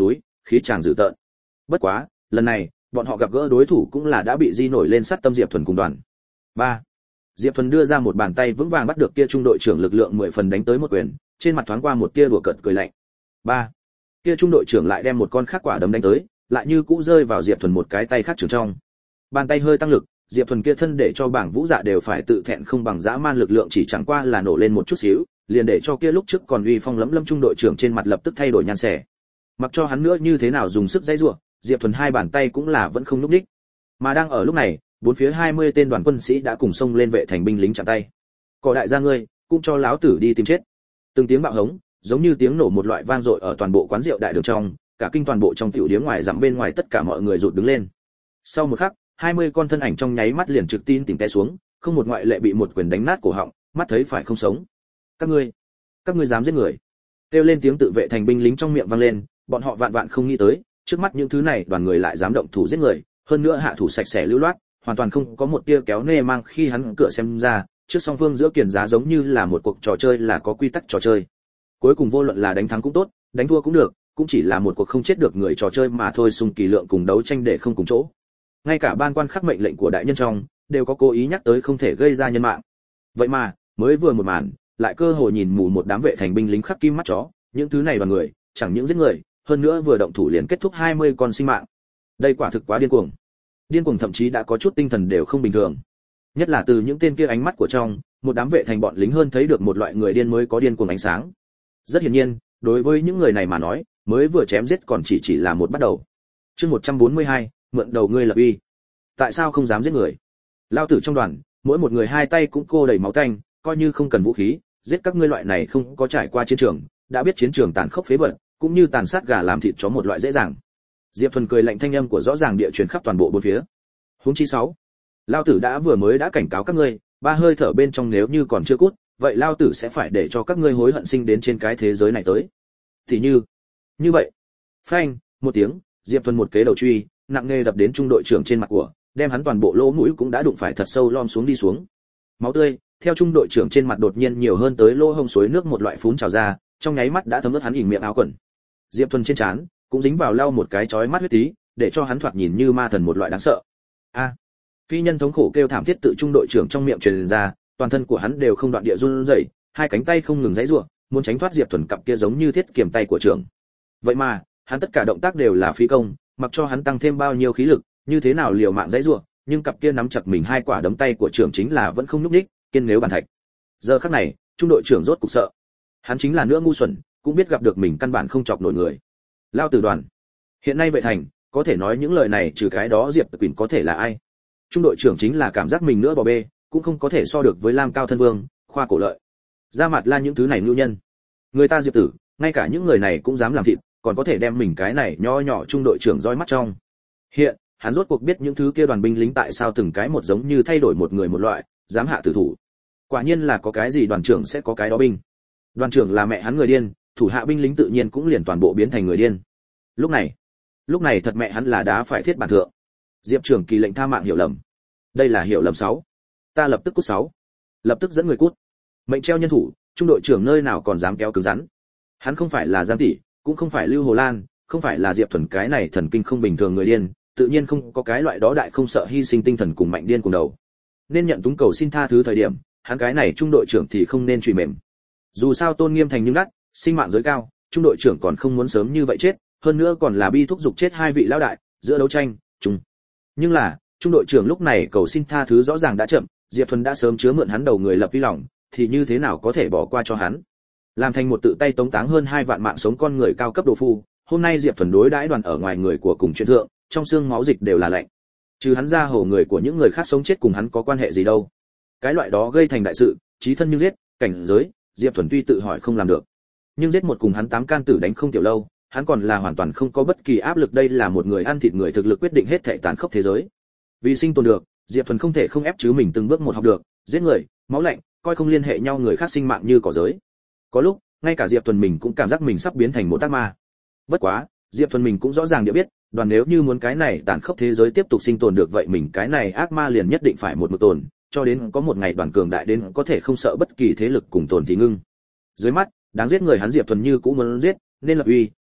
khí tràng dữ tợn. Bất quá, lần này, bọn họ gặp gỡ đối thủ cũng là đã bị di nổi lên sát tâm Diệp Thuần cùng đoàn. ba. Diệp Thuần đưa ra một bàn tay vững vàng bắt được kia trung đội trưởng lực lượng mười phần đánh tới một quyền, trên mặt thoáng qua một tia đùa cợt cười lạnh. ba. Kia trung đội trưởng lại đem một con khác quả đấm đánh tới, lại như cũ rơi vào Diệp Thuần một cái tay khác trường trong. Bàn tay hơi tăng lực, Diệp Thuần kia thân để cho bảng vũ dạ đều phải tự thẹn không bằng dã man lực lượng chỉ chẳng qua là nổ lên một chút xíu, liền để cho kia lúc trước còn uy phong lẫm lâm trung đội trưởng trên mặt lập tức thay đổi nhan xẻ. Mặc cho hắn nữa như thế nào dùng sức dãy rủa, Diệp Thuần hai bàn tay cũng là vẫn không lúc đích. Mà đang ở lúc này, bốn phía hai mươi tên đoàn quân sĩ đã cùng xông lên vệ thành binh lính chặn tay. Cỏ đại gia ngươi, cũng cho láo tử đi tìm chết. Từng tiếng bạo hống, giống như tiếng nổ một loại vang dội ở toàn bộ quán rượu đại đường trong, cả kinh toàn bộ trong tiểu điếm ngoài dặm bên ngoài tất cả mọi người rụt đứng lên. Sau một khắc, hai mươi con thân ảnh trong nháy mắt liền trực tin tỉnh té xuống, không một ngoại lệ bị một quyền đánh nát cổ họng, mắt thấy phải không sống. Các ngươi, các ngươi dám giết người? Kêu lên tiếng tự vệ thành binh lính trong miệng vang lên, bọn họ vạn vạn không nghĩ tới, trước mắt những thứ này đoàn người lại dám động thủ giết người, hơn nữa hạ thủ sạch sẽ lưu loát, hoàn toàn không có một tia kéo nê mang khi hắn cửa xem ra, trước song phương giữa kiền giá giống như là một cuộc trò chơi là có quy tắc trò chơi. Cuối cùng vô luận là đánh thắng cũng tốt, đánh thua cũng được, cũng chỉ là một cuộc không chết được người trò chơi mà thôi, xung kỳ lượng cùng đấu tranh để không cùng chỗ. Ngay cả ban quan khắc mệnh lệnh của đại nhân trong đều có cố ý nhắc tới không thể gây ra nhân mạng. Vậy mà, mới vừa một màn, lại cơ hội nhìn mù một đám vệ thành binh lính khắc kim mắt chó, những thứ này đoàn người, chẳng những giết người, hơn nữa vừa động thủ liền kết thúc hai mươi con sinh mạng. Đây quả thực quá điên cuồng. Điên cuồng thậm chí đã có chút tinh thần đều không bình thường. Nhất là từ những tên kia ánh mắt của trong, một đám vệ thành bọn lính hơn thấy được một loại người điên mới có điên cuồng ánh sáng. Rất hiển nhiên, đối với những người này mà nói, mới vừa chém giết còn chỉ chỉ là một bắt đầu. Chương một trăm bốn mươi hai, mượn đầu ngươi lập uy. Tại sao không dám giết người? Lao tử trong đoàn, mỗi một người hai tay cũng cô đầy máu tanh, coi như không cần vũ khí, giết các ngươi loại này không có trải qua chiến trường, đã biết chiến trường tàn khốc phế vật, cũng như tàn sát gà làm thịt chó một loại dễ dàng. Diệp Thuần cười lạnh thanh âm của rõ ràng địa truyền khắp toàn bộ bốn phía. Huống chi sáu, Lao tử đã vừa mới đã cảnh cáo các ngươi, ba hơi thở bên trong nếu như còn chưa cút, vậy Lao tử sẽ phải để cho các ngươi hối hận sinh đến trên cái thế giới này tới. Thì như, như vậy. Phanh, một tiếng, Diệp Thuần một kế đầu truy, nặng nề đập đến trung đội trưởng trên mặt của, đem hắn toàn bộ lỗ mũi cũng đã đụng phải thật sâu lom xuống đi xuống. Máu tươi theo trung đội trưởng trên mặt đột nhiên nhiều hơn tới lỗ hông suối nước một loại phún trào ra, trong nháy mắt đã thấm ướt hắn ỉn miệng áo quần. Diệp Thuần trên trán cũng dính vào lau một cái chói mắt huyết tí, để cho hắn thoạt nhìn như ma thần một loại đáng sợ. A! Phi nhân thống khổ kêu thảm thiết tự trung đội trưởng trong miệng truyền ra, toàn thân của hắn đều không đoạn địa run rẩy, hai cánh tay không ngừng giãy giụa, muốn tránh thoát Diệp Thuần cặp kia giống như thiết kiềm tay của trưởng. Vậy mà, hắn tất cả động tác đều là phí công, mặc cho hắn tăng thêm bao nhiêu khí lực, như thế nào liều mạng giãy giụa, nhưng cặp kia nắm chặt mình hai quả đấm tay của trưởng chính là vẫn không nhúc nhích, kiên nếu bàn thạch. Giờ khắc này, trung đội trưởng rốt cục sợ. Hắn chính là nữa ngu xuẩn, cũng biết gặp được mình căn bản không chọc nổi người. Lao tử đoàn. Hiện nay vệ thành, có thể nói những lời này trừ cái đó Diệp Quỳnh có thể là ai? Trung đội trưởng chính là cảm giác mình nữa bò bê, cũng không có thể so được với Lam Cao thân vương, Khoa Cổ Lợi. Ra mặt la những thứ này nhu nhân. Người ta Diệp tử, ngay cả những người này cũng dám làm thịt, còn có thể đem mình cái này nho nhỏ trung đội trưởng roi mắt trong. Hiện, hắn rốt cuộc biết những thứ kia đoàn binh lính tại sao từng cái một giống như thay đổi một người một loại, dám hạ tử thủ. Quả nhiên là có cái gì đoàn trưởng sẽ có cái đó binh. Đoàn trưởng là mẹ hắn người điên, thủ hạ binh lính tự nhiên cũng liền toàn bộ biến thành người điên. Lúc này, lúc này thật mẹ hắn là đá phải thiết bản thượng. Diệp trưởng kỳ lệnh tha mạng hiểu lầm. Đây là hiểu lầm sáu. Ta lập tức cút sáu. Lập tức dẫn người cút. Mệnh treo nhân thủ, trung đội trưởng nơi nào còn dám kéo cứng rắn. Hắn không phải là Giang tỷ, cũng không phải Lưu Hồ Lan, không phải là Diệp Thuần cái này thần kinh không bình thường người điên, tự nhiên không có cái loại đó đại không sợ hy sinh tinh thần cùng mạnh điên cùng đầu. Nên nhận túng cầu xin tha thứ thời điểm, hắn cái này trung đội trưởng thì không nên truy mềm. Dù sao tôn nghiêm thành nhưng đắt, sinh mạng giới cao, trung đội trưởng còn không muốn sớm như vậy chết, hơn nữa còn là bi thúc dục chết hai vị lão đại, giữa đấu tranh, chung. Nhưng là, trung đội trưởng lúc này cầu xin tha thứ rõ ràng đã chậm, Diệp Thuần đã sớm chứa mượn hắn đầu người lập vi lòng, thì như thế nào có thể bỏ qua cho hắn. Làm thành một tự tay tống táng hơn hai vạn mạng sống con người cao cấp đồ phu, hôm nay Diệp Thuần đối đãi đoàn ở ngoài người của cùng chuyện thượng, trong xương máu dịch đều là lạnh. Trừ hắn ra hổ người của những người khác sống chết cùng hắn có quan hệ gì đâu. Cái loại đó gây thành đại sự, chí thân như giết, cảnh giới, Diệp Thuần tuy tự hỏi không làm được. Nhưng giết một cùng hắn tám can tử đánh không tiểu lâu, hắn còn là hoàn toàn không có bất kỳ áp lực, đây là một người ăn thịt người thực lực quyết định hết thảy tàn khốc thế giới. Vì sinh tồn được, Diệp Thuần không thể không ép chứ mình từng bước một học được, giết người, máu lạnh, coi không liên hệ nhau người khác sinh mạng như cỏ giới. Có lúc, ngay cả Diệp Thuần mình cũng cảm giác mình sắp biến thành một ác ma. Bất quá, Diệp Thuần mình cũng rõ ràng địa biết, đoàn nếu như muốn cái này tàn khốc thế giới tiếp tục sinh tồn được vậy mình cái này ác ma liền nhất định phải một mực tồn, cho đến có một ngày đoàn cường đại đến có thể không sợ bất kỳ thế lực cùng tồn thì ngưng. Dưới mắt, đáng giết người hắn Diệp Thuần như cũng muốn giết, nên lập uy,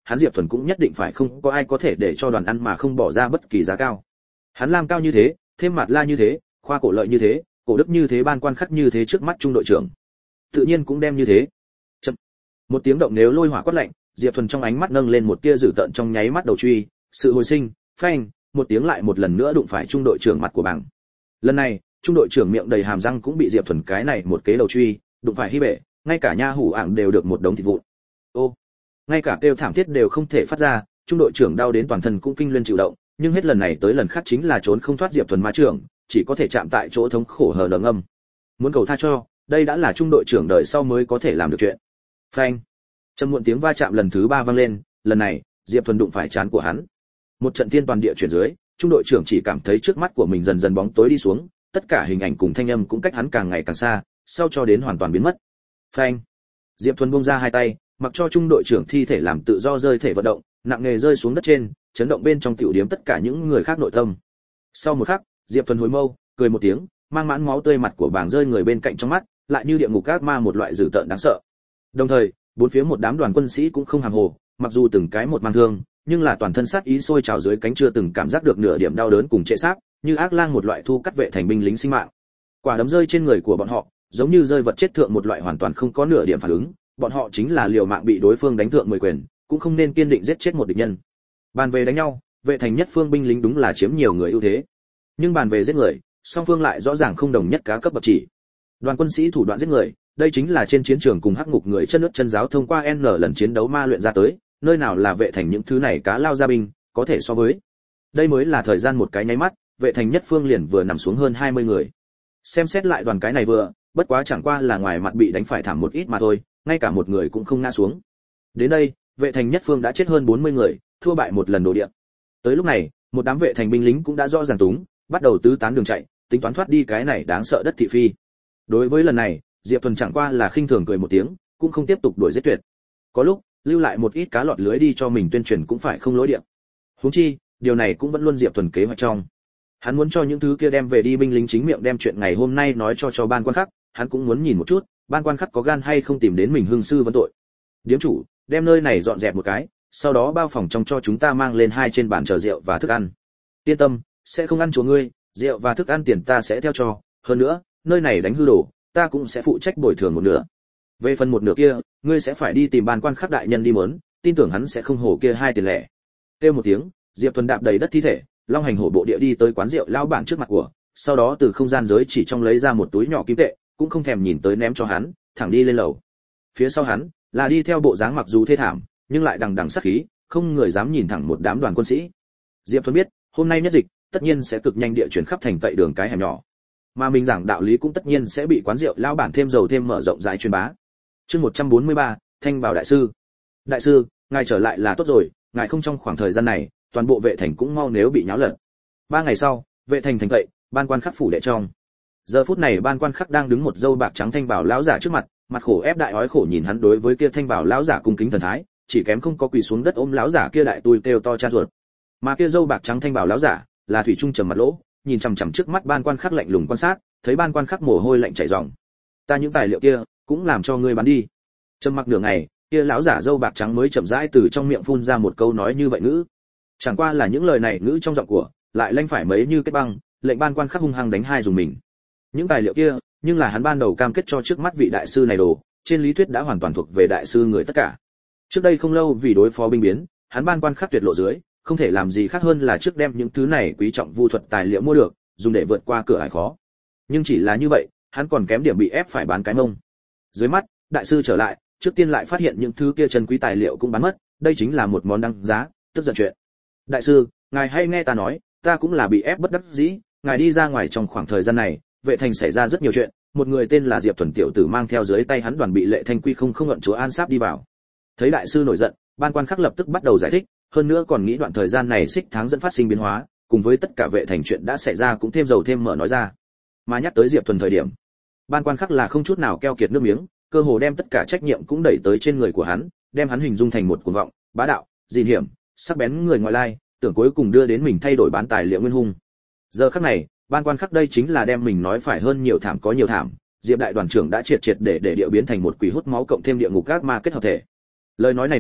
hắn Diệp Thuần cũng nhất định phải không có ai có thể để cho đoàn ăn mà không bỏ ra bất kỳ giá cao. Hắn Lam Cao như thế, thêm Mạt La như thế, Khoa Cổ Lợi như thế, Cổ Đức như thế, Ban Quan Khắc như thế trước mắt trung đội trưởng, tự nhiên cũng đem như thế. Chậm. Một tiếng động nếu lôi hỏa quát lạnh, Diệp Thuần trong ánh mắt nâng lên một tia dữ tợn trong nháy mắt đầu truy, sự hồi sinh, phanh, một tiếng lại một lần nữa đụng phải trung đội trưởng mặt của bảng. Lần này, trung đội trưởng miệng đầy hàm răng cũng bị Diệp Thuần cái này một kế đầu truy, đụng phải hy bể, ngay cả nha hủ ảng đều được một đống thịt vụn. Ô, ngay cả kêu thảm thiết đều không thể phát ra, trung đội trưởng đau đến toàn thân cũng kinh luân chịu động, nhưng hết lần này tới lần khác chính là trốn không thoát Diệp Thuần ma trưởng, chỉ có thể chạm tại chỗ thống khổ hờ đờ ngâm. Muốn cầu tha cho, đây đã là trung đội trưởng đời sau mới có thể làm được chuyện. Phanh. Trầm muộn tiếng va chạm lần thứ ba vang lên, lần này, Diệp Thuần đụng phải trán của hắn. Một trận tiên toàn địa chuyển dưới, trung đội trưởng chỉ cảm thấy trước mắt của mình dần dần bóng tối đi xuống, tất cả hình ảnh cùng thanh âm cũng cách hắn càng ngày càng xa, sau cho đến hoàn toàn biến mất. Phanh. Diệp Thuần buông ra hai tay, mặc cho trung đội trưởng thi thể làm tự do rơi thể vận động, nặng nề rơi xuống đất trên, chấn động bên trong tiểu điếm tất cả những người khác nội tâm. Sau một khắc, Diệp Thuần hối mâu, cười một tiếng, mang mãn máu tươi mặt của bảng rơi người bên cạnh trong mắt, lại như địa ngục ác ma một loại dữ tợn đáng sợ. Đồng thời, bốn phía một đám đoàn quân sĩ cũng không hàm hồ, mặc dù từng cái một mang thương, nhưng là toàn thân sát ý sôi trào dưới cánh chưa từng cảm giác được nửa điểm đau đớn cùng trệ xác, như ác lang một loại thu cắt vệ thành binh lính sinh mạng. Quả đấm rơi trên người của bọn họ, giống như rơi vật chết thượng một loại hoàn toàn không có nửa điểm phản ứng, bọn họ chính là liều mạng bị đối phương đánh thượng mười quyền, cũng không nên kiên định giết chết một địch nhân. Bàn về đánh nhau, vệ thành nhất phương binh lính đúng là chiếm nhiều người ưu thế, nhưng bàn về giết người, song phương lại rõ ràng không đồng nhất cá cấp bậc chỉ. Đoàn quân sĩ thủ đoạn giết người, đây chính là trên chiến trường cùng hắc ngục người chân nước chân giáo thông qua N lần chiến đấu ma luyện ra tới, nơi nào là vệ thành những thứ này cá lao ra binh có thể so với. Đây mới là thời gian một cái nháy mắt, vệ thành nhất phương liền vừa nằm xuống hơn hai mươi người. Xem xét lại đoàn cái này vừa, bất quá chẳng qua là ngoài mặt bị đánh phải thảm một ít mà thôi, ngay cả một người cũng không ngã xuống. Đến đây, vệ thành nhất phương đã chết hơn bốn mươi người, thua bại một lần đồ địa. Tới lúc này, một đám vệ thành binh lính cũng đã rõ ràng túng, bắt đầu tứ tán đường chạy, tính toán thoát đi cái này đáng sợ đất thị phi. Đối với lần này, Diệp Thuần chẳng qua là khinh thường cười một tiếng, cũng không tiếp tục đuổi giết tuyệt. Có lúc, lưu lại một ít cá lọt lưới đi cho mình tuyên truyền cũng phải không lỗi địa. Huống chi, điều này cũng vẫn luôn Diệp Thuần kế hoạch trong. Hắn muốn cho những thứ kia đem về đi binh lính chính miệng đem chuyện ngày hôm nay nói cho cho ban quan khắc, hắn cũng muốn nhìn một chút, ban quan khắc có gan hay không tìm đến mình hưng sư vấn tội. Điếm chủ, đem nơi này dọn dẹp một cái, sau đó bao phòng trong cho chúng ta mang lên hai trên bàn chờ rượu và thức ăn. Yên tâm, sẽ không ăn chúa ngươi, rượu và thức ăn tiền ta sẽ theo cho, hơn nữa, nơi này đánh hư đồ, ta cũng sẽ phụ trách bồi thường một nửa. Về phần một nửa kia, ngươi sẽ phải đi tìm ban quan khắc đại nhân đi mớn, tin tưởng hắn sẽ không hổ kia hai tiền lẻ. Kêu một tiếng, Diệp Thuần đạp đầy đất thi thể, long hành hổ bộ địa đi tới quán rượu lão bản trước mặt của, sau đó từ không gian giới chỉ trong lấy ra một túi nhỏ kim tệ, cũng không thèm nhìn tới ném cho hắn, thẳng đi lên lầu. Phía sau hắn là đi theo bộ dáng mặc dù thê thảm, nhưng lại đằng đằng sát khí, không người dám nhìn thẳng một đám đoàn quân sĩ. Diệp Thuần biết, hôm nay nhất dịch, tất nhiên sẽ cực nhanh địa chuyển khắp thành tậy đường cái hẻm nhỏ, mà mình giảng đạo lý cũng tất nhiên sẽ bị quán rượu lão bản thêm dầu thêm mở rộng rãi truyền bá. Chương một trăm bốn mươi ba, Thanh Bảo đại sư. Đại sư, ngài trở lại là tốt rồi, ngài không trong khoảng thời gian này, toàn bộ vệ thành cũng mau nếu bị nháo lật. Ba ngày sau, vệ thành thành tậy, ban quan khắc phủ đệ trong. Giờ phút này ban quan khắc đang đứng một dâu bạc trắng thanh bảo lão giả trước mặt, mặt khổ ép đại ói khổ nhìn hắn đối với kia thanh bảo lão giả cung kính thần thái, chỉ kém không có quỳ xuống đất ôm lão giả kia đại tui kêu to cha ruột. Mà kia dâu bạc trắng thanh bảo lão giả, là thủy trung trầm mặt lỗ, nhìn chằm chằm trước mắt ban quan khắc lạnh lùng quan sát, thấy ban quan khắc mồ hôi lạnh chảy ròng. Ta những tài liệu kia, cũng làm cho ngươi bán đi. Trầm mặc nửa ngày, kia lão giả dâu bạc trắng mới chậm rãi từ trong miệng phun ra một câu nói như vậy ngữ. Chẳng qua là những lời này ngữ trong giọng của, lại lanh phải mấy như cái băng, lệnh ban quan khắc hung hăng đánh hai dùng mình. Những tài liệu kia, nhưng là hắn ban đầu cam kết cho trước mắt vị đại sư này đồ, trên lý thuyết đã hoàn toàn thuộc về đại sư người tất cả. Trước đây không lâu vì đối phó binh biến, hắn ban quan khắc tuyệt lộ dưới, không thể làm gì khác hơn là trước đem những thứ này quý trọng vu thuật tài liệu mua được, dùng để vượt qua cửa ải khó. Nhưng chỉ là như vậy, hắn còn kém điểm bị ép phải bán cái mông. Dưới mắt, đại sư trở lại, trước tiên lại phát hiện những thứ kia chân quý tài liệu cũng bán mất, đây chính là một món đăng giá, tức giận chuyện. Đại sư, ngài hay nghe ta nói, ta cũng là bị ép bất đắc dĩ, ngài đi ra ngoài trong khoảng thời gian này, vệ thành xảy ra rất nhiều chuyện, một người tên là Diệp Thuần tiểu tử mang theo dưới tay hắn đoàn bị Lệ Thanh Quy không không luận chúa An Sáp đi vào. Thấy đại sư nổi giận, ban quan khắc lập tức bắt đầu giải thích, hơn nữa còn nghĩ đoạn thời gian này xích tháng dẫn phát sinh biến hóa, cùng với tất cả vệ thành chuyện đã xảy ra cũng thêm dầu thêm mỡ nói ra. Mà nhắc tới Diệp Thuần thời điểm, ban quan khắc là không chút nào keo kiệt nước miếng, cơ hồ đem tất cả trách nhiệm cũng đẩy tới trên người của hắn, đem hắn hình dung thành một cuồng vọng, bá đạo, dìn hiểm, sắc bén người ngoại lai, tưởng cuối cùng đưa đến mình thay đổi bán tài liệu nguyên hung. Giờ khắc này, ban quan khắc đây chính là đem mình nói phải hơn nhiều thảm có nhiều thảm, Diệp đại đoàn trưởng đã triệt triệt để để địa biến thành một quỷ hút máu cộng thêm địa ngục ác ma kết hợp thể. Lời nói này nói,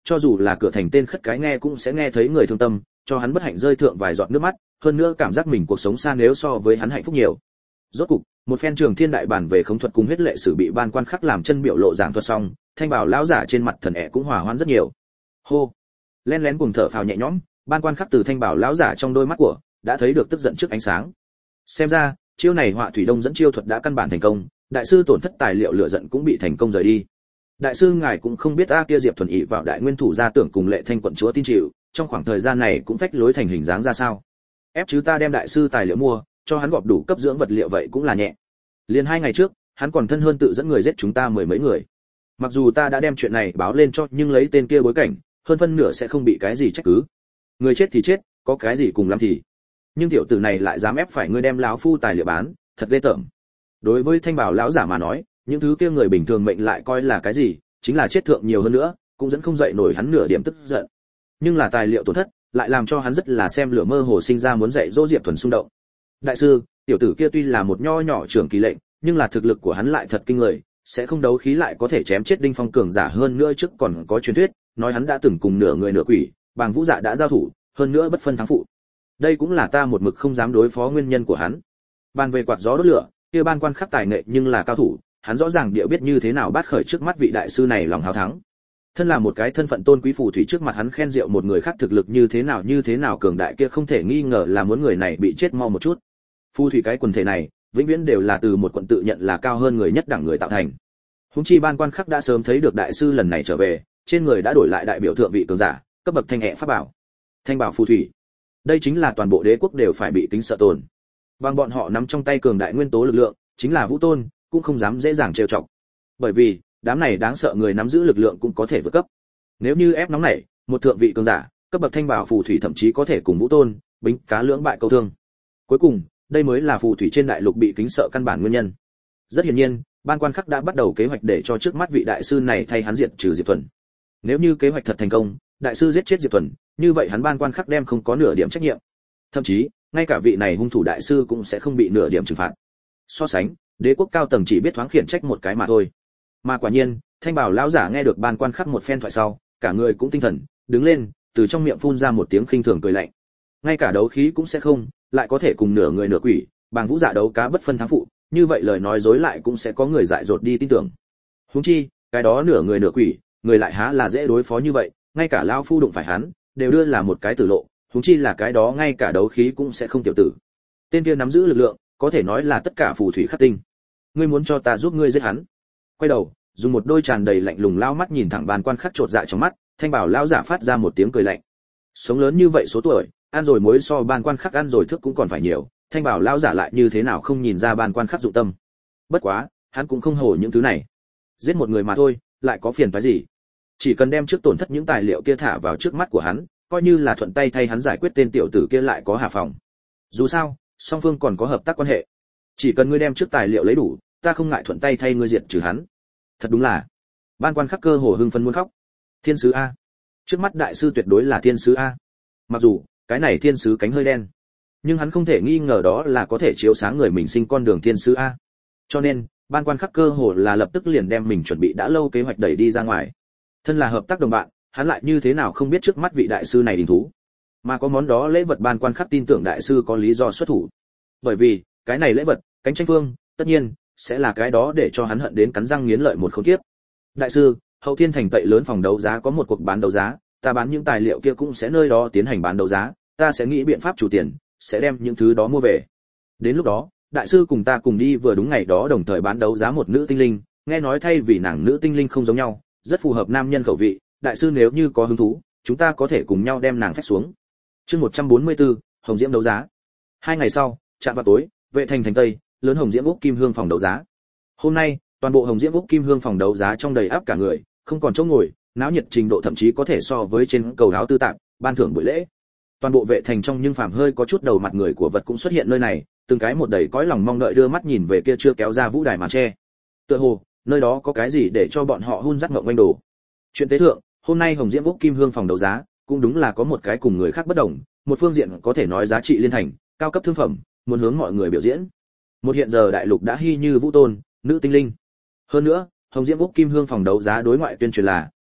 cho dù là cửa thành tên khất cái nghe cũng sẽ nghe thấy người thương tâm, cho hắn bất hạnh rơi thượng vài giọt nước mắt, hơn nữa cảm giác mình cuộc sống xa nếu so với hắn hạnh phúc nhiều. Rốt cục, một phen trường thiên đại bản về khống thuật cùng huyết lệ sử bị ban quan khắc làm chân biểu lộ giảng thuật xong, thanh bảo lão giả trên mặt thần ẻ cũng hòa hoãn rất nhiều. Hô, len lén cùng thở phào nhẹ nhõm, ban quan khắc từ thanh bảo lão giả trong đôi mắt của đã thấy được tức giận trước ánh sáng. Xem ra, chiêu này họa thủy đông dẫn chiêu thuật đã căn bản thành công, đại sư tổn thất tài liệu lửa giận cũng bị thành công rời đi. Đại sư ngài cũng không biết a kia Diệp Thuần ỷ vào đại nguyên thủ gia tưởng cùng Lệ Thanh quận chúa tin chịu, trong khoảng thời gian này cũng phách lối thành hình dáng ra sao. Ép chứ ta đem đại sư tài liệu mua, cho hắn gọp đủ cấp dưỡng vật liệu vậy cũng là nhẹ. Liền hai ngày trước, hắn còn thân hơn tự dẫn người giết chúng ta mười mấy người. Mặc dù ta đã đem chuyện này báo lên cho, nhưng lấy tên kia bối cảnh, hơn phân nửa sẽ không bị cái gì trách cứ. Người chết thì chết, có cái gì cùng lắm thì. Nhưng tiểu tử này lại dám ép phải ngươi đem lão phu tài liệu bán, thật ghê tởm. Đối với thanh bảo lão giả mà nói, những thứ kia người bình thường mệnh lại coi là cái gì, chính là chết thượng nhiều hơn nữa, cũng dẫn không dậy nổi hắn nửa điểm tức giận. Nhưng là tài liệu tổn thất, lại làm cho hắn rất là xem lửa mơ hồ sinh ra muốn dạy dỗ Diệp Thuần xung động. Đại sư, tiểu tử kia tuy là một nho nhỏ trưởng kỳ lệnh, nhưng là thực lực của hắn lại thật kinh người, sẽ không đấu khí lại có thể chém chết Đinh Phong cường giả, hơn nữa trước còn có truyền thuyết, nói hắn đã từng cùng nửa người nửa quỷ, Bàng Vũ Dạ đã giao thủ, hơn nữa bất phân thắng phụ. Đây cũng là ta một mực không dám đối phó nguyên nhân của hắn. Bàn về quạt gió đốt lửa, kia ban quan khắc tài nghệ nhưng là cao thủ, hắn rõ ràng địa biết như thế nào bắt khởi trước mắt vị đại sư này lòng hào thắng. Thân là một cái thân phận tôn quý phù thủy, trước mặt hắn khen rượu một người khác thực lực như thế nào như thế nào cường đại, kia không thể nghi ngờ là muốn người này bị chết mau một chút. Phù thủy cái quần thể này, vĩnh viễn đều là từ một quận tự nhận là cao hơn người nhất đẳng người tạo thành. Húng chi ban quan khắc đã sớm thấy được đại sư lần này trở về, trên người đã đổi lại đại biểu thượng vị cường giả, cấp bậc thanh hệ pháp bảo. Thanh bảo phù thủy, đây chính là toàn bộ đế quốc đều phải bị kính sợ tồn. Bằng bọn họ nắm trong tay cường đại nguyên tố lực lượng, chính là vũ tôn cũng không dám dễ dàng trêu chọc. Bởi vì, đám này đáng sợ người nắm giữ lực lượng cũng có thể vượt cấp. Nếu như ép nóng này, một thượng vị cường giả, cấp bậc thanh bảo phù thủy thậm chí có thể cùng vũ tôn, bính cá lưỡng bại câu thương. Cuối cùng, đây mới là phù thủy trên đại lục bị kính sợ căn bản nguyên nhân. Rất hiển nhiên, ban quan khắc đã bắt đầu kế hoạch để cho trước mắt vị đại sư này thay hắn diệt trừ Diệp Thuần. Nếu như kế hoạch thật thành công, đại sư giết chết Diệp Thuần, như vậy hắn ban quan khắc đem không có nửa điểm trách nhiệm. Thậm chí, ngay cả vị này hung thủ đại sư cũng sẽ không bị nửa điểm trừng phạt. So sánh, đế quốc cao tầng chỉ biết thoáng khiển trách một cái mà thôi. Mà quả nhiên, thanh bảo lão giả nghe được ban quan khắc một phen thoại sau, cả người cũng tinh thần, đứng lên, từ trong miệng phun ra một tiếng khinh thường cười lạnh. Ngay cả đấu khí cũng sẽ không, lại có thể cùng nửa người nửa quỷ, Bàng Vũ Dạ đấu cá bất phân thắng phụ, như vậy lời nói dối lại cũng sẽ có người dại dột đi tin tưởng. Huống chi, cái đó nửa người nửa quỷ, người lại há là dễ đối phó như vậy, ngay cả lão phu đụng phải hắn, đều đưa là một cái tử lộ, huống chi là cái đó ngay cả đấu khí cũng sẽ không tiểu tử. Tên kia nắm giữ lực lượng, có thể nói là tất cả phù thủy khắc tinh. Ngươi muốn cho ta giúp ngươi giết hắn? Quay đầu, dùng một đôi tràn đầy lạnh lùng lao mắt nhìn thẳng bàn quan khắc trột dạ trong mắt, thanh bảo lão giả phát ra một tiếng cười lạnh. Sống lớn như vậy số tuổi, ăn rồi muối so ban quan khắc ăn rồi thức cũng còn phải nhiều, thanh bảo lão giả lại như thế nào không nhìn ra ban quan khắc dụng tâm. Bất quá, hắn cũng không hổ những thứ này. Giết một người mà thôi, lại có phiền phức gì? Chỉ cần đem trước tổn thất những tài liệu kia thả vào trước mắt của hắn, coi như là thuận tay thay hắn giải quyết tên tiểu tử kia lại có hà phòng. Dù sao, song phương còn có hợp tác quan hệ. Chỉ cần ngươi đem trước tài liệu lấy đủ, ta không ngại thuận tay thay ngươi diệt trừ hắn. Thật đúng là, ban quan khắc cơ hồ hưng phấn muốn khóc. Thiên sứ a, trước mắt đại sư tuyệt đối là thiên sứ a. Mặc dù cái này thiên sứ cánh hơi đen, nhưng hắn không thể nghi ngờ đó là có thể chiếu sáng người mình sinh con đường thiên sứ a. Cho nên, ban quan khắc cơ hồ là lập tức liền đem mình chuẩn bị đã lâu kế hoạch đẩy đi ra ngoài. Thân là hợp tác đồng bạn, hắn lại như thế nào không biết trước mắt vị đại sư này đình thú, mà có món đó lễ vật ban quan khắc tin tưởng đại sư có lý do xuất thủ. Bởi vì, cái này lễ vật, cánh tranh phương, tất nhiên sẽ là cái đó để cho hắn hận đến cắn răng nghiến lợi một khốn kiếp. Đại sư, Hậu Thiên thành tệ lớn phòng đấu giá có một cuộc bán đấu giá, ta bán những tài liệu kia cũng sẽ nơi đó tiến hành bán đấu giá, ta sẽ nghĩ biện pháp chủ tiền, sẽ đem những thứ đó mua về. Đến lúc đó, đại sư cùng ta cùng đi, vừa đúng ngày đó đồng thời bán đấu giá một nữ tinh linh, nghe nói thay vì nàng nữ tinh linh không giống nhau, rất phù hợp nam nhân khẩu vị, đại sư nếu như có hứng thú, chúng ta có thể cùng nhau đem nàng phách xuống. Chương một trăm bốn mươi tư, Hồng Diễm đấu giá. Hai ngày sau, chạm vào tối, Vệ thành thành Tây, lớn Hồng Diễm Úc Kim Hương phòng đấu giá. Hôm nay, toàn bộ Hồng Diễm Úc Kim Hương phòng đấu giá trong đầy ắp cả người, không còn chỗ ngồi, náo nhiệt trình độ thậm chí có thể so với trên cầu áo tư tạp, ban thưởng buổi lễ. Toàn bộ Vệ thành trong nhưng phàm hơi có chút đầu mặt người của vật cũng xuất hiện nơi này, từng cái một đầy cõi lòng mong đợi đưa mắt nhìn về kia chưa kéo ra vũ đài màn che. Tựa hồ, nơi đó có cái gì để cho bọn họ hun dắt ngậm quanh đồ. Chuyện tế thượng, hôm nay Hồng Diễm Úc Kim Hương phòng đấu giá, cũng đúng là có một cái cùng người khác bất đồng, một phương diện có thể nói giá trị liên thành, cao cấp thương phẩm, muốn hướng mọi người biểu diễn. Một hiện giờ đại lục đã hy như vũ tôn, nữ tinh linh. Hơn nữa, Hồng Diễm Úc Kim Hương phòng đấu giá đối ngoại tuyên truyền là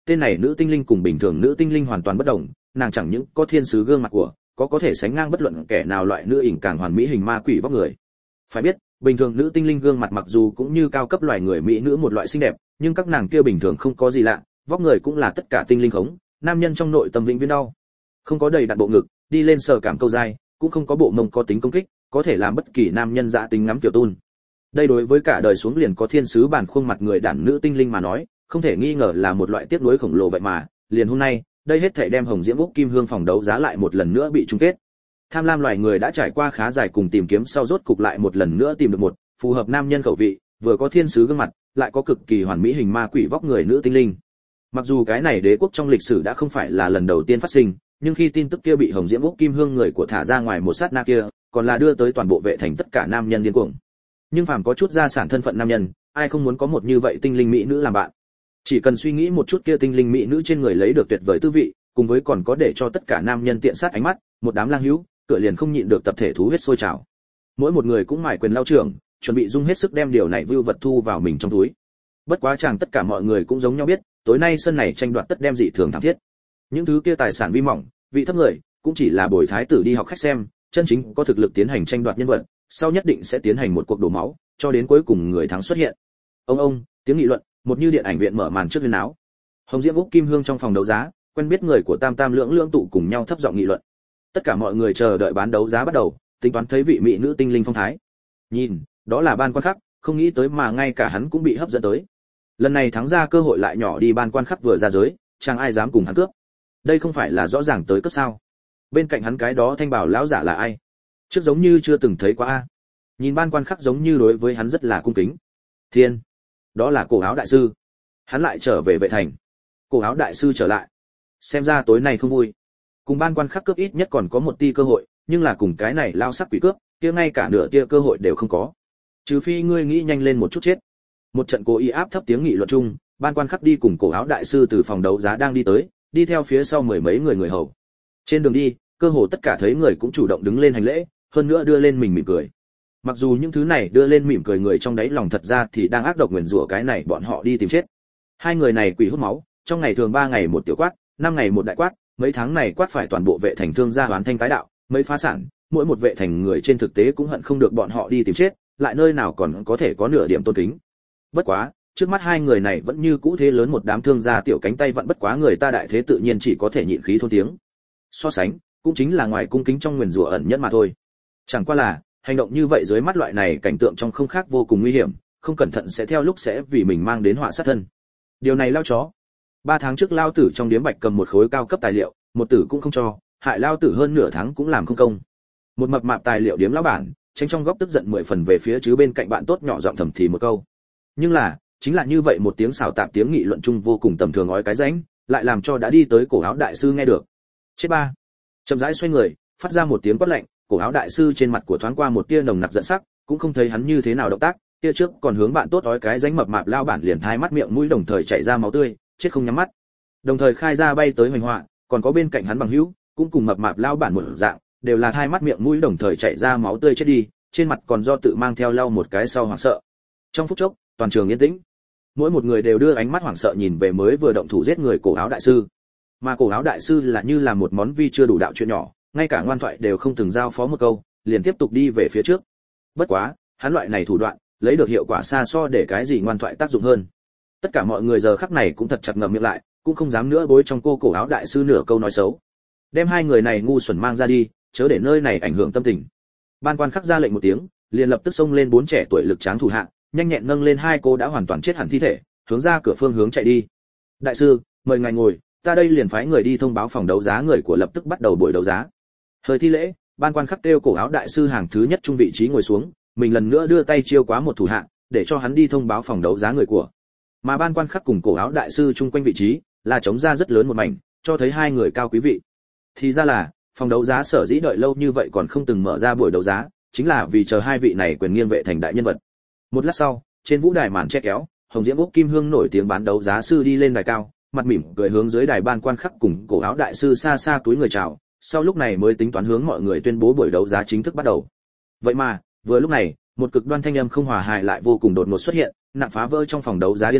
Tên này nữ tinh linh cùng bình thường nữ tinh linh hoàn toàn bất đồng, nàng chẳng những có thiên sứ gương mặt của, có có thể sánh ngang bất luận kẻ nào loại nữ ỉn càng hoàn mỹ hình ma quỷ vóc người. Phải biết, bình thường nữ tinh linh gương mặt mặc dù cũng như cao cấp loài người mỹ nữ một loại xinh đẹp, nhưng các nàng kia bình thường không có gì lạ, vóc người cũng là tất cả tinh linh khống, nam nhân trong nội tâm vĩnh viễn đau. Không có đầy đặn bộ ngực, đi lên sờ cảm câu dai, cũng không có bộ mông có tính công kích, có thể làm bất kỳ nam nhân dã tính ngắm tiểu tun. Đây đối với cả đời xuống liền có thiên sứ bản khuôn mặt người đàn nữ tinh linh mà nói, không thể nghi ngờ là một loại tiếc nuối khổng lồ vậy mà, liền hôm nay, đây hết thảy đem Hồng Diễm Úc Kim Hương phòng đấu giá lại một lần nữa bị chung kết. Tham lam loài người đã trải qua khá dài cùng tìm kiếm sau rốt cục lại một lần nữa tìm được một phù hợp nam nhân khẩu vị, vừa có thiên sứ gương mặt, lại có cực kỳ hoàn mỹ hình ma quỷ vóc người nữ tinh linh. Mặc dù cái này đế quốc trong lịch sử đã không phải là lần đầu tiên phát sinh, nhưng khi tin tức kia bị Hồng Diễm Úc Kim Hương người của thả ra ngoài một sát na kia, còn là đưa tới toàn bộ vệ thành tất cả nam nhân điên cuồng. Nhưng phàm có chút gia sản thân phận nam nhân, ai không muốn có một như vậy tinh linh mỹ nữ làm bạn. Chỉ cần suy nghĩ một chút kia tinh linh mỹ nữ trên người lấy được tuyệt vời tư vị, cùng với còn có để cho tất cả nam nhân tiện sát ánh mắt, một đám lang hữu, cửa liền không nhịn được tập thể thú huyết sôi trào. Mỗi một người cũng mải quyền lao trưởng, chuẩn bị dung hết sức đem điều này vưu vật thu vào mình trong túi. Bất quá chàng tất cả mọi người cũng giống nhau biết, tối nay sân này tranh đoạt tất đem dị thường thảm thiết. Những thứ kia tài sản vi mỏng, vị thấp người, cũng chỉ là bồi thái tử đi học khách xem, chân chính có thực lực tiến hành tranh đoạt nhân vật, sau nhất định sẽ tiến hành một cuộc đổ máu, cho đến cuối cùng người thắng xuất hiện. Ông ông, tiếng nghị luận, một như điện ảnh viện mở màn trước huyên áo. Hồng Diễm Úc Kim Hương trong phòng đấu giá, quen biết người của Tam Tam lưỡng lưỡng tụ cùng nhau thấp giọng nghị luận. Tất cả mọi người chờ đợi bán đấu giá bắt đầu, tính toán thấy vị mỹ nữ tinh linh phong thái. Nhìn, đó là ban quan khắc, không nghĩ tới mà ngay cả hắn cũng bị hấp dẫn tới. Lần này thắng ra cơ hội lại nhỏ đi, ban quan khắc vừa ra giới, chẳng ai dám cùng hắn cướp. Đây không phải là rõ ràng tới cướp sao? Bên cạnh hắn cái đó thanh bảo lão giả là ai? Trước giống như chưa từng thấy qua a. Nhìn ban quan khắc giống như đối với hắn rất là cung kính. Thiên, đó là cổ áo đại sư. Hắn lại trở về vệ thành. Cổ áo đại sư trở lại. Xem ra tối nay không vui. Cùng ban quan khắc cướp ít nhất còn có một tia cơ hội, nhưng là cùng cái này lao sắc quỷ cướp, kia ngay cả nửa tia cơ hội đều không có. Trừ phi ngươi nghĩ nhanh lên một chút chết. Một trận cố ý áp thấp tiếng nghị luận chung, ban quan khắc đi cùng cổ áo đại sư từ phòng đấu giá đang đi tới, đi theo phía sau mười mấy người người hầu. Trên đường đi, cơ hồ tất cả thấy người cũng chủ động đứng lên hành lễ, hơn nữa đưa lên mình mỉm cười. Mặc dù những thứ này đưa lên mỉm cười người trong đáy lòng thật ra thì đang ác độc nguyền rủa cái này bọn họ đi tìm chết. Hai người này quỷ hút máu, trong ngày thường ba ngày một tiểu quát, năm ngày một đại quát, mấy tháng này quát phải toàn bộ vệ thành thương gia hoán thanh tái đạo, mấy phá sản, mỗi một vệ thành người trên thực tế cũng hận không được bọn họ đi tìm chết, lại nơi nào còn có thể có nửa điểm tôn kính. Bất quá, trước mắt hai người này vẫn như cũ thế lớn một đám thương gia tiểu cánh tay vẫn bất quá người ta đại thế tự nhiên chỉ có thể nhịn khí thôn tiếng. So sánh, cũng chính là ngoài cung kính trong nguyền rủa ẩn nhất mà thôi. Chẳng qua là, hành động như vậy dưới mắt loại này cảnh tượng trong không khác vô cùng nguy hiểm, không cẩn thận sẽ theo lúc sẽ vì mình mang đến họa sát thân. Điều này lao chó. Ba tháng trước lao tử trong điếm bạch cầm một khối cao cấp tài liệu, một tử cũng không cho, hại lao tử hơn nửa tháng cũng làm không công. Một mập mạp tài liệu điếm lão bản, tránh trong góc tức giận mười phần về phía chứ bên cạnh bạn tốt nhỏ giọng thầm thì một câu. Nhưng là, chính là như vậy một tiếng xào tạp tiếng nghị luận chung vô cùng tầm thường ói cái rãnh, lại làm cho đã đi tới cổ áo đại sư nghe được. Chết ba. Chậm rãi xoay người, phát ra một tiếng quát lạnh, cổ áo đại sư trên mặt của thoáng qua một tia nồng nặc giận sắc, cũng không thấy hắn như thế nào động tác, tia trước còn hướng bạn tốt ói cái rãnh mập mạp lao bản liền thai mắt miệng mũi đồng thời chảy ra máu tươi, chết không nhắm mắt. Đồng thời khai ra bay tới hoành họa, còn có bên cạnh hắn bằng hữu, cũng cùng mập mạp lao bản một dạng, đều là thai mắt miệng mũi đồng thời chảy ra máu tươi chết đi, trên mặt còn do tự mang theo lau một cái sau hoảng sợ. Trong phút chốc, toàn trường yên tĩnh. Mỗi một người đều đưa ánh mắt hoảng sợ nhìn về mới vừa động thủ giết người cổ áo đại sư. Mà cổ áo đại sư là như là một món vi chưa đủ đạo chuyện nhỏ, ngay cả ngoan thoại đều không từng giao phó một câu, liền tiếp tục đi về phía trước. Bất quá, hắn loại này thủ đoạn, lấy được hiệu quả xa so để cái gì ngoan thoại tác dụng hơn. Tất cả mọi người giờ khắc này cũng thật chặt ngậm miệng lại, cũng không dám nữa bối trong cô cổ áo đại sư nửa câu nói xấu. Đem hai người này ngu xuẩn mang ra đi, chớ để nơi này ảnh hưởng tâm tình. Ban quan khắc ra lệnh một tiếng, liền lập tức xông lên bốn trẻ tuổi lực tráng thủ hạ, nhanh nhẹn nâng lên hai cô đã hoàn toàn chết hẳn thi thể, hướng ra cửa phương hướng chạy đi. Đại sư, mời ngài ngồi, ta đây liền phái người đi thông báo phòng đấu giá người của lập tức bắt đầu buổi đấu giá. Hơi thi lễ, ban quan khắc kêu cổ áo đại sư hàng thứ nhất trung vị trí ngồi xuống, mình lần nữa đưa tay chiêu quá một thủ hạ, để cho hắn đi thông báo phòng đấu giá người của. Mà ban quan khắc cùng cổ áo đại sư chung quanh vị trí là trống ra rất lớn một mảnh, cho thấy hai người cao quý vị. Thì ra là, phòng đấu giá sở dĩ đợi lâu như vậy còn không từng mở ra buổi đấu giá, chính là vì chờ hai vị này quyền nghiêng vệ thành đại nhân vật. Một lát sau, trên vũ đài màn che kéo, Hồng Diễm Úc Kim Hương nổi tiếng bán đấu giá sư đi lên đài cao, mặt mỉm cười hướng dưới đài ban quan khắc cùng cổ áo đại sư xa xa túi người chào, sau lúc này mới tính toán hướng mọi người tuyên bố buổi đấu giá chính thức bắt đầu. Vậy mà, vừa lúc này, một cực đoan thanh âm không hòa hài lại vô cùng đột ngột xuất hiện, nặng phá vỡ trong phòng đấu giá yên tĩnh,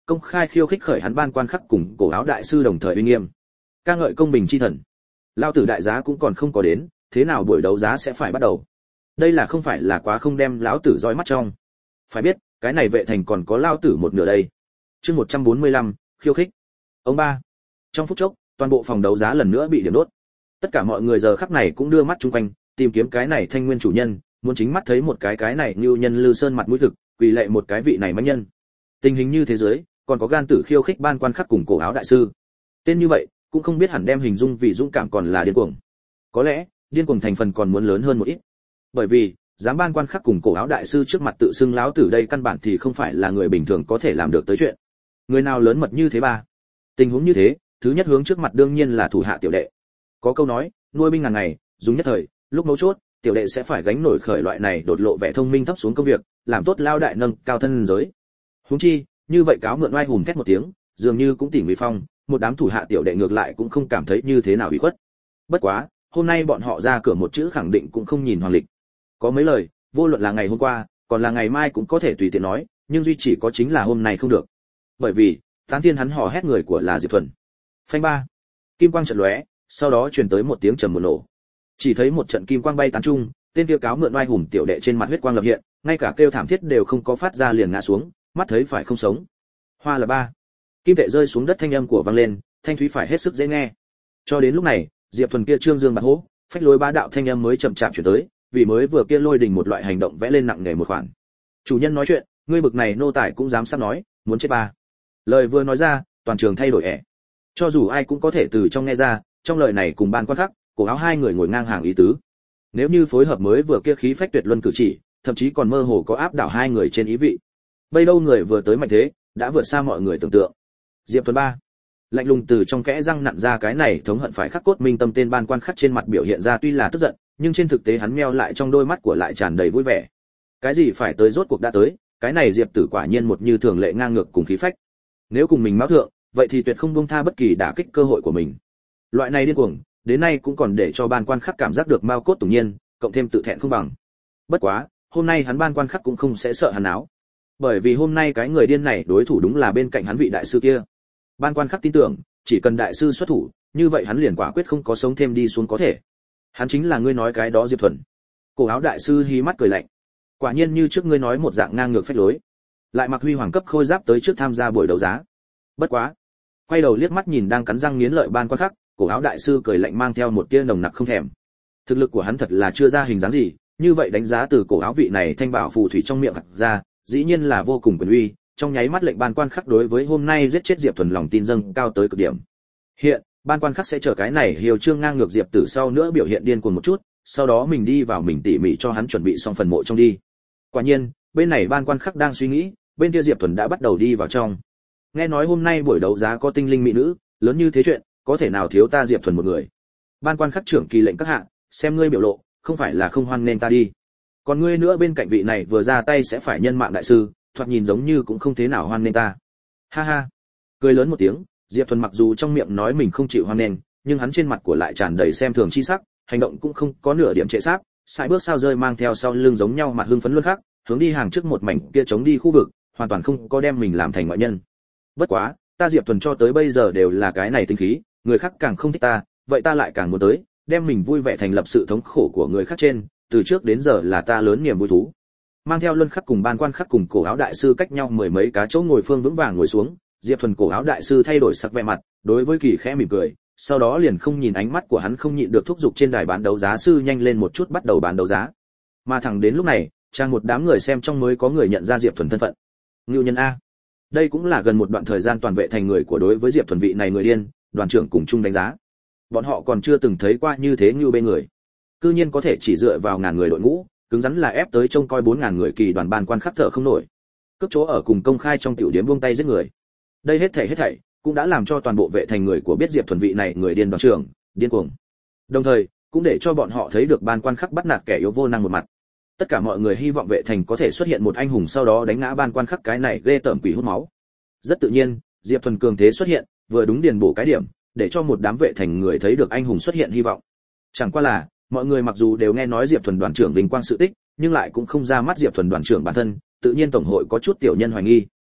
công khai khiêu khích khởi hắn ban quan khắc cùng cổ áo đại sư đồng thời uy nghiêm, ca ngợi công bình chi thần. Lao tử đại giá cũng còn không có đến, thế nào buổi đấu giá sẽ phải bắt đầu? Đây là không phải là quá không đem lão tử dõi mắt trong? Phải biết, cái này vệ thành còn có lao tử một nửa đây. Chương một trăm bốn mươi lăm, khiêu khích. Ông ba. Trong phút chốc, toàn bộ phòng đấu giá lần nữa bị điểm đốt. Tất cả mọi người giờ khắc này cũng đưa mắt chung quanh, tìm kiếm cái này thanh nguyên chủ nhân, muốn chính mắt thấy một cái cái này như nhân lư sơn mặt mũi thực, quỳ lệ một cái vị này mãnh nhân. Tình hình như thế giới, còn có gan tử khiêu khích ban quan khắc cùng cổ áo đại sư. Tên như vậy, cũng không biết hẳn đem hình dung vì dũng cảm còn là điên cuồng. Có lẽ, điên cuồng thành phần còn muốn lớn hơn một ít. Bởi vì, dám ban quan khắc cùng cổ áo đại sư trước mặt tự xưng láo tử đây căn bản thì không phải là người bình thường có thể làm được tới chuyện. Người nào lớn mật như thế ba? Tình huống như thế, thứ nhất hướng trước mặt đương nhiên là thủ hạ tiểu đệ. Có câu nói, nuôi binh ngàn ngày, dùng nhất thời, lúc mấu chốt, tiểu đệ sẽ phải gánh nổi khởi loại này đột lộ vẻ thông minh thấp xuống công việc, làm tốt lao đại nâng cao thân giới. Huống chi, như vậy cáo mượn oai hùng thét một tiếng, dường như cũng tỉ nguy phong, một đám thủ hạ tiểu đệ ngược lại cũng không cảm thấy như thế nào ủy khuất. Bất quá, hôm nay bọn họ ra cửa một chữ khẳng định cũng không nhìn hoàng lịch. Có mấy lời, vô luận là ngày hôm qua, còn là ngày mai cũng có thể tùy tiện nói, nhưng duy chỉ có chính là hôm nay không được. Bởi vì, tán thiên hắn hò hét người của là Diệp Thuần. Phanh ba. Kim quang chợt lóe, sau đó truyền tới một tiếng trầm một nổ. Chỉ thấy một trận kim quang bay tán trung, tên kia cáo mượn oai hùng tiểu đệ trên mặt huyết quang lập hiện, ngay cả kêu thảm thiết đều không có phát ra liền ngã xuống, mắt thấy phải không sống. Hoa là ba. Kim tệ rơi xuống đất thanh âm của vang lên, thanh thúy phải hết sức dễ nghe. Cho đến lúc này, Diệp Thuần kia trương dương bạc hố, phách lối ba đạo thanh âm mới chậm chạp chuyển tới, vì mới vừa kia lôi đình một loại hành động vẽ lên nặng nề một khoản. Chủ nhân nói chuyện, ngươi bực này nô tài cũng dám sắp nói, muốn chết ba. Lời vừa nói ra, toàn trường thay đổi ẻ. Cho dù ai cũng có thể từ trong nghe ra, trong lời này cùng ban quan khắc, cổ áo hai người ngồi ngang hàng ý tứ. Nếu như phối hợp mới vừa kia khí phách tuyệt luân cử chỉ, thậm chí còn mơ hồ có áp đảo hai người trên ý vị. Bây đâu người vừa tới mạnh thế, đã vượt xa mọi người tưởng tượng. Diệp Thuần ba, lạnh lùng từ trong kẽ răng nặn ra cái này thống hận phải khắc cốt minh tâm tên ban quan khắc trên mặt biểu hiện ra tuy là tức giận, nhưng trên thực tế hắn meo lại trong đôi mắt của lại tràn đầy vui vẻ. Cái gì phải tới rốt cuộc đã tới, cái này Diệp Tử quả nhiên một như thường lệ ngang ngược cùng khí phách. Nếu cùng mình máu thượng, vậy thì tuyệt không buông tha bất kỳ đả kích cơ hội của mình. Loại này điên cuồng, đến nay cũng còn để cho ban quan khắc cảm giác được mao cốt tủng nhiên, cộng thêm tự thẹn không bằng. Bất quá, hôm nay hắn ban quan khắc cũng không sẽ sợ hắn áo. Bởi vì hôm nay cái người điên này đối thủ đúng là bên cạnh hắn vị đại sư kia. Ban quan khắc tin tưởng, chỉ cần đại sư xuất thủ, như vậy hắn liền quả quyết không có sống thêm đi xuống có thể. Hắn chính là ngươi nói cái đó Diệp Thuần. Cổ áo đại sư hí mắt cười lạnh. Quả nhiên như trước ngươi nói một dạng ngang ngược phách lối. Lại mặc huy hoàng cấp khôi giáp tới trước tham gia buổi đấu giá. Bất quá, quay đầu liếc mắt nhìn đang cắn răng nghiến lợi ban quan khắc, cổ áo đại sư cười lạnh mang theo một tia nồng nặc không thèm. Thực lực của hắn thật là chưa ra hình dáng gì, như vậy đánh giá từ cổ áo vị này thanh bảo phù thủy trong miệng gặt ra, dĩ nhiên là vô cùng quyền uy, trong nháy mắt lệnh ban quan khắc đối với hôm nay giết chết Diệp Thuần lòng tin dâng cao tới cực điểm. Hiện, ban quan khắc sẽ chờ cái này Hiều Trương ngang ngược Diệp Tử sau nữa biểu hiện điên cuồng một chút, sau đó mình đi vào mình tỉ mỉ cho hắn chuẩn bị xong phần mộ trong đi. Quả nhiên, bên này ban quan khắc đang suy nghĩ, bên kia Diệp Thuần đã bắt đầu đi vào trong. Nghe nói hôm nay buổi đấu giá có tinh linh mỹ nữ, lớn như thế chuyện, có thể nào thiếu ta Diệp Thuần một người. Ban quan khắc trưởng kỳ lệnh các hạ, xem ngươi biểu lộ, không phải là không hoan nên ta đi. Còn ngươi nữa bên cạnh vị này vừa ra tay sẽ phải nhân mạng đại sư, thoạt nhìn giống như cũng không thế nào hoan nên ta. Ha ha. Cười lớn một tiếng, Diệp Thuần mặc dù trong miệng nói mình không chịu hoan nên, nhưng hắn trên mặt của lại tràn đầy xem thường chi sắc, hành động cũng không có nửa điểm trễ sáp, sải bước sao rơi mang theo sau lưng giống nhau mặt hưng phấn luôn khác, hướng đi hàng trước một mảnh kia chống đi khu vực, hoàn toàn không có đem mình làm thành ngoại nhân. Bất quá, ta Diệp Thuần cho tới bây giờ đều là cái này tinh khí, người khác càng không thích ta, vậy ta lại càng muốn tới, đem mình vui vẻ thành lập sự thống khổ của người khác trên, từ trước đến giờ là ta lớn niềm vui thú. Mang theo luân khắc cùng ban quan khắc cùng cổ áo đại sư cách nhau mười mấy cá chỗ ngồi phương vững vàng ngồi xuống, Diệp Thuần cổ áo đại sư thay đổi sắc vẻ mặt, đối với Kỳ khẽ mỉm cười, sau đó liền không nhìn ánh mắt của hắn không nhịn được thúc giục trên đài bán đấu giá sư nhanh lên một chút bắt đầu bán đấu giá. Mà thẳng đến lúc này, trang một đám người xem trong mới có người nhận ra Diệp Thuần thân phận. Ngưu nhân a. Đây cũng là gần một đoạn thời gian toàn vệ thành người của đối với Diệp Thuần vị này người điên, đoàn trưởng cùng chung đánh giá. Bọn họ còn chưa từng thấy qua như thế ngưu bê người. Cư nhiên có thể chỉ dựa vào ngàn người đội ngũ, cứng rắn là ép tới trông coi bốn ngàn người kỳ đoàn ban quan khắc thở không nổi. Cướp chỗ ở cùng công khai trong tiểu điếm buông tay giết người. Đây hết thảy hết thảy cũng đã làm cho toàn bộ vệ thành người của biết Diệp Thuần vị này người điên đoàn trưởng, điên cuồng. Đồng thời, cũng để cho bọn họ thấy được ban quan khắc bắt nạt kẻ yếu vô năng một mặt. Tất cả mọi người hy vọng vệ thành có thể xuất hiện một anh hùng sau đó đánh ngã ban quan khắc cái này ghê tởm quỷ hút máu. Rất tự nhiên, Diệp Thuần cường thế xuất hiện, vừa đúng điền bổ cái điểm, để cho một đám vệ thành người thấy được anh hùng xuất hiện hy vọng. Chẳng qua là, mọi người mặc dù đều nghe nói Diệp Thuần đoàn trưởng vinh quang sự tích, nhưng lại cũng không ra mắt Diệp Thuần đoàn trưởng bản thân, tự nhiên tổng hội có chút tiểu nhân hoài nghi.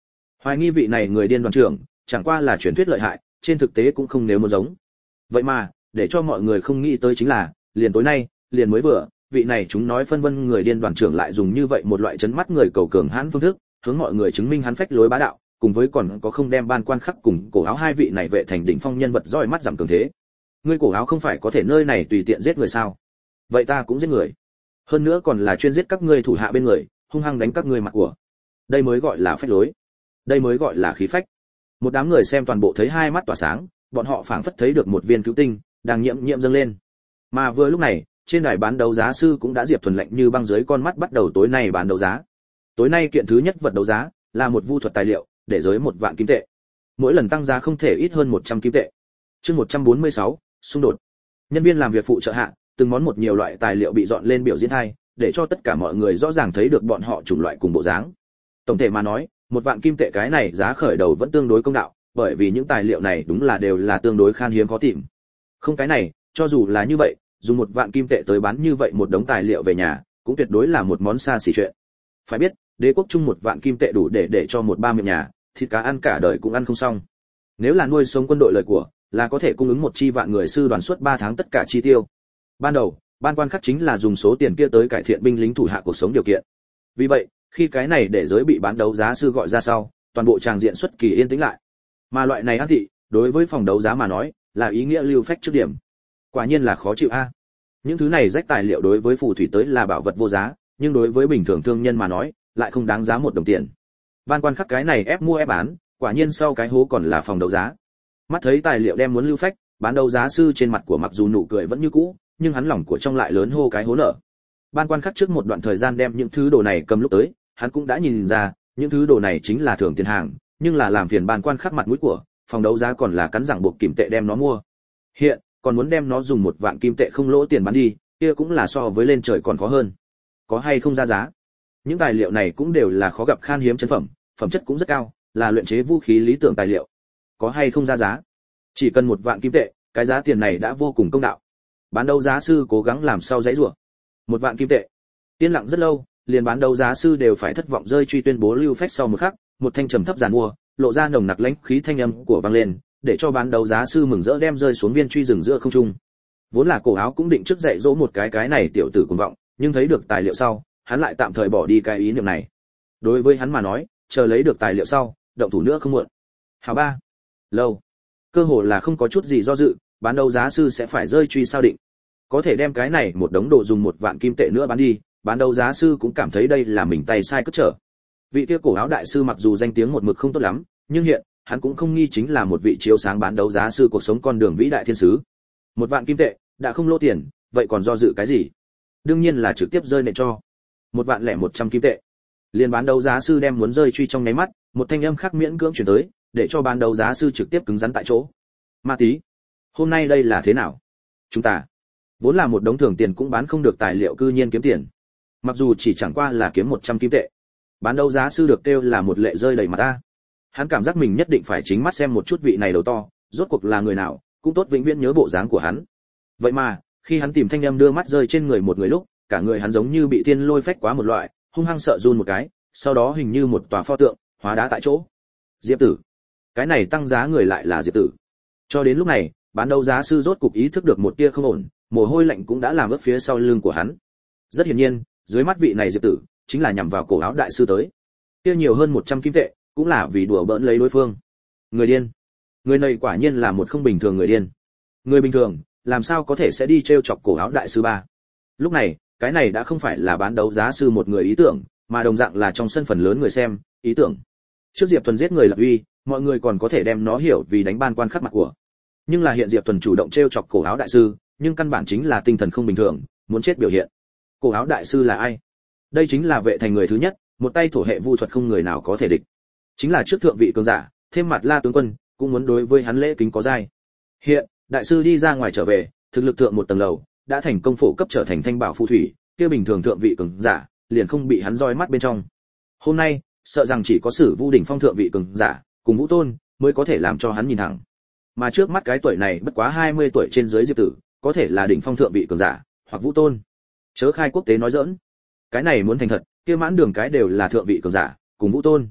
Hoài nghi vị này người điên đoàn trưởng, chẳng qua là truyền thuyết lợi hại, trên thực tế cũng không nếu muốn giống. Vậy mà, để cho mọi người không nghĩ tới chính là, liền tối nay, liền mới vừa, vị này chúng nói phân vân người điên đoàn trưởng lại dùng như vậy một loại chấn mắt người cầu cường hãn phương thức, hướng mọi người chứng minh hắn phách lối bá đạo, cùng với còn có không đem ban quan khắc cùng cổ áo hai vị này vệ thành đỉnh phong nhân vật roi mắt giảm cường thế. Ngươi cổ áo không phải có thể nơi này tùy tiện giết người sao? Vậy ta cũng giết người. Hơn nữa còn là chuyên giết các ngươi thủ hạ bên người, hung hăng đánh các ngươi mặt của. Đây mới gọi là phách lối. Đây mới gọi là khí phách. Một đám người xem toàn bộ thấy hai mắt tỏa sáng, bọn họ phảng phất thấy được một viên cứu tinh đang nhiễm nhiễm dâng lên. Mà vừa lúc này, trên đài bán đấu giá sư cũng đã diệp thuần lạnh như băng dưới con mắt bắt đầu tối nay bán đấu giá. Tối nay kiện thứ nhất vật đấu giá là một vu thuật tài liệu, để giới một vạn kim tệ. Mỗi lần tăng giá không thể ít hơn một trăm kim tệ. Chương một trăm bốn mươi sáu, xung đột. Nhân viên làm việc phụ trợ hạ, từng món một nhiều loại tài liệu bị dọn lên biểu diễn thay, để cho tất cả mọi người rõ ràng thấy được bọn họ chủng loại cùng bộ dáng. Tổng thể mà nói, một vạn kim tệ cái này giá khởi đầu vẫn tương đối công đạo, bởi vì những tài liệu này đúng là đều là tương đối khan hiếm khó tìm. Không cái này, cho dù là như vậy, dùng một vạn kim tệ tới bán như vậy một đống tài liệu về nhà, cũng tuyệt đối là một món xa xỉ chuyện. Phải biết, đế quốc chung một vạn kim tệ đủ để để cho một ba miệng nhà, thịt cá ăn cả đời cũng ăn không xong. Nếu là nuôi sống quân đội lời của, là có thể cung ứng một chi vạn người sư đoàn suốt ba tháng tất cả chi tiêu. Ban đầu, ban quan khắc chính là dùng số tiền kia tới cải thiện binh lính thủ hạ cuộc sống điều kiện. Vì vậy, khi cái này để giới bị bán đấu giá sư gọi ra sau, toàn bộ tràng diện xuất kỳ yên tĩnh lại. Mà loại này ác thị, đối với phòng đấu giá mà nói, là ý nghĩa lưu phách trước điểm. Quả nhiên là khó chịu a. Những thứ này rách tài liệu đối với phù thủy tới là bảo vật vô giá, nhưng đối với bình thường thương nhân mà nói, lại không đáng giá một đồng tiền. Ban quan khắc cái này ép mua ép bán, quả nhiên sau cái hố còn là phòng đấu giá. Mắt thấy tài liệu đem muốn lưu phách, bán đấu giá sư trên mặt của mặc dù nụ cười vẫn như cũ, nhưng hắn lòng của trong lại lớn hô cái hố nở. Ban quan khắc trước một đoạn thời gian đem những thứ đồ này cầm lúc tới, hắn cũng đã nhìn ra, những thứ đồ này chính là thưởng tiền hàng, nhưng là làm phiền ban quan khắc mặt mũi của, phòng đấu giá còn là cắn răng buộc kìm tệ đem nó mua. Hiện, còn muốn đem nó dùng một vạn kim tệ không lỗ tiền bán đi, kia cũng là so với lên trời còn khó hơn. Có hay không ra giá? Những tài liệu này cũng đều là khó gặp khan hiếm chân phẩm, phẩm chất cũng rất cao, là luyện chế vũ khí lý tưởng tài liệu. Có hay không ra giá? Chỉ cần một vạn kim tệ, cái giá tiền này đã vô cùng công đạo. Bán đấu giá sư cố gắng làm sao dãy rủa. Một vạn kim tệ. Yên lặng rất lâu, liền bán đấu giá sư đều phải thất vọng rơi truy tuyên bố lưu phách sau một khắc, một thanh trầm thấp giàn mua, lộ ra nồng nặc lãnh khí thanh âm của vang lên, để cho bán đấu giá sư mừng rỡ đem rơi xuống viên truy rừng giữa không trung. Vốn là cổ áo cũng định trước dạy dỗ một cái cái này tiểu tử cuồng vọng, nhưng thấy được tài liệu sau, hắn lại tạm thời bỏ đi cái ý niệm này. Đối với hắn mà nói, chờ lấy được tài liệu sau, động thủ nữa không muộn. Hào ba. Lâu. Cơ hồ là không có chút gì do dự, bán đấu giá sư sẽ phải rơi truy sao định. Có thể đem cái này một đống đồ dùng một vạn kim tệ nữa bán đi, bán đấu giá sư cũng cảm thấy đây là mình tay sai cất trở. Vị kia cổ áo đại sư mặc dù danh tiếng một mực không tốt lắm, nhưng hiện, hắn cũng không nghi chính là một vị chiếu sáng bán đấu giá sư cuộc sống con đường vĩ đại thiên sứ. Một vạn kim tệ, đã không lỗ tiền, vậy còn do dự cái gì? Đương nhiên là trực tiếp rơi nện cho. Một vạn lẻ một trăm kim tệ. Liên bán đấu giá sư đem muốn rơi truy trong nháy mắt, một thanh âm khác miễn cưỡng truyền tới, để cho bán đấu giá sư trực tiếp cứng rắn tại chỗ. Ma tí, hôm nay đây là thế nào? Chúng ta vốn là một đống thường tiền cũng bán không được tài liệu cư nhiên kiếm tiền. Mặc dù chỉ chẳng qua là kiếm một trăm kim tệ. Bán đấu giá sư được kêu là một lệ rơi đầy mặt ta. Hắn cảm giác mình nhất định phải chính mắt xem một chút vị này đầu to, rốt cuộc là người nào, cũng tốt vĩnh viễn nhớ bộ dáng của hắn. Vậy mà, khi hắn tìm thanh âm đưa mắt rơi trên người một người lúc, cả người hắn giống như bị thiên lôi phách quá một loại, hung hăng sợ run một cái, sau đó hình như một tòa pho tượng, hóa đá tại chỗ. Diệp Tử. Cái này tăng giá người lại là Diệp Tử. Cho đến lúc này, bán đấu giá sư rốt cục ý thức được một tia không ổn, mồ hôi lạnh cũng đã làm ướt phía sau lưng của hắn. Rất hiển nhiên, dưới mắt vị này Diệp Tử chính là nhằm vào cổ áo đại sư tới. Kia nhiều hơn một trăm kim tệ, cũng là vì đùa bỡn lấy đối phương. Người điên. Người này quả nhiên là một không bình thường người điên. Người bình thường, làm sao có thể sẽ đi trêu chọc cổ áo đại sư ba. Lúc này, cái này đã không phải là bán đấu giá sư một người ý tưởng, mà đồng dạng là trong sân phần lớn người xem, ý tưởng. Trước Diệp Thuần giết người lập uy, mọi người còn có thể đem nó hiểu vì đánh ban quan khắc mặt của. Nhưng là hiện Diệp Thuần chủ động trêu chọc cổ áo đại sư, nhưng căn bản chính là tinh thần không bình thường, muốn chết biểu hiện. Cổ áo đại sư là ai? Đây chính là vệ thành người thứ nhất, một tay thổ hệ vu thuật không người nào có thể địch. Chính là trước thượng vị cường giả, thêm mặt La tướng quân, cũng muốn đối với hắn lễ kính có giai. Hiện, đại sư đi ra ngoài trở về, thực lực thượng một tầng lầu, đã thành công phổ cấp trở thành thanh bảo phù thủy, kia bình thường thượng vị cường giả, liền không bị hắn roi mắt bên trong. Hôm nay, sợ rằng chỉ có Sử Vu đỉnh phong thượng vị cường giả, cùng Vũ Tôn, mới có thể làm cho hắn nhìn thẳng. Mà trước mắt cái tuổi này bất quá hai mươi tuổi trên dưới Diệp Tử, có thể là đỉnh phong thượng vị cường giả, hoặc Vũ Tôn. Chớ khai quốc tế nói giỡn. Cái này muốn thành thật, kia mãn đường cái đều là thượng vị cường giả, cùng Vũ Tôn.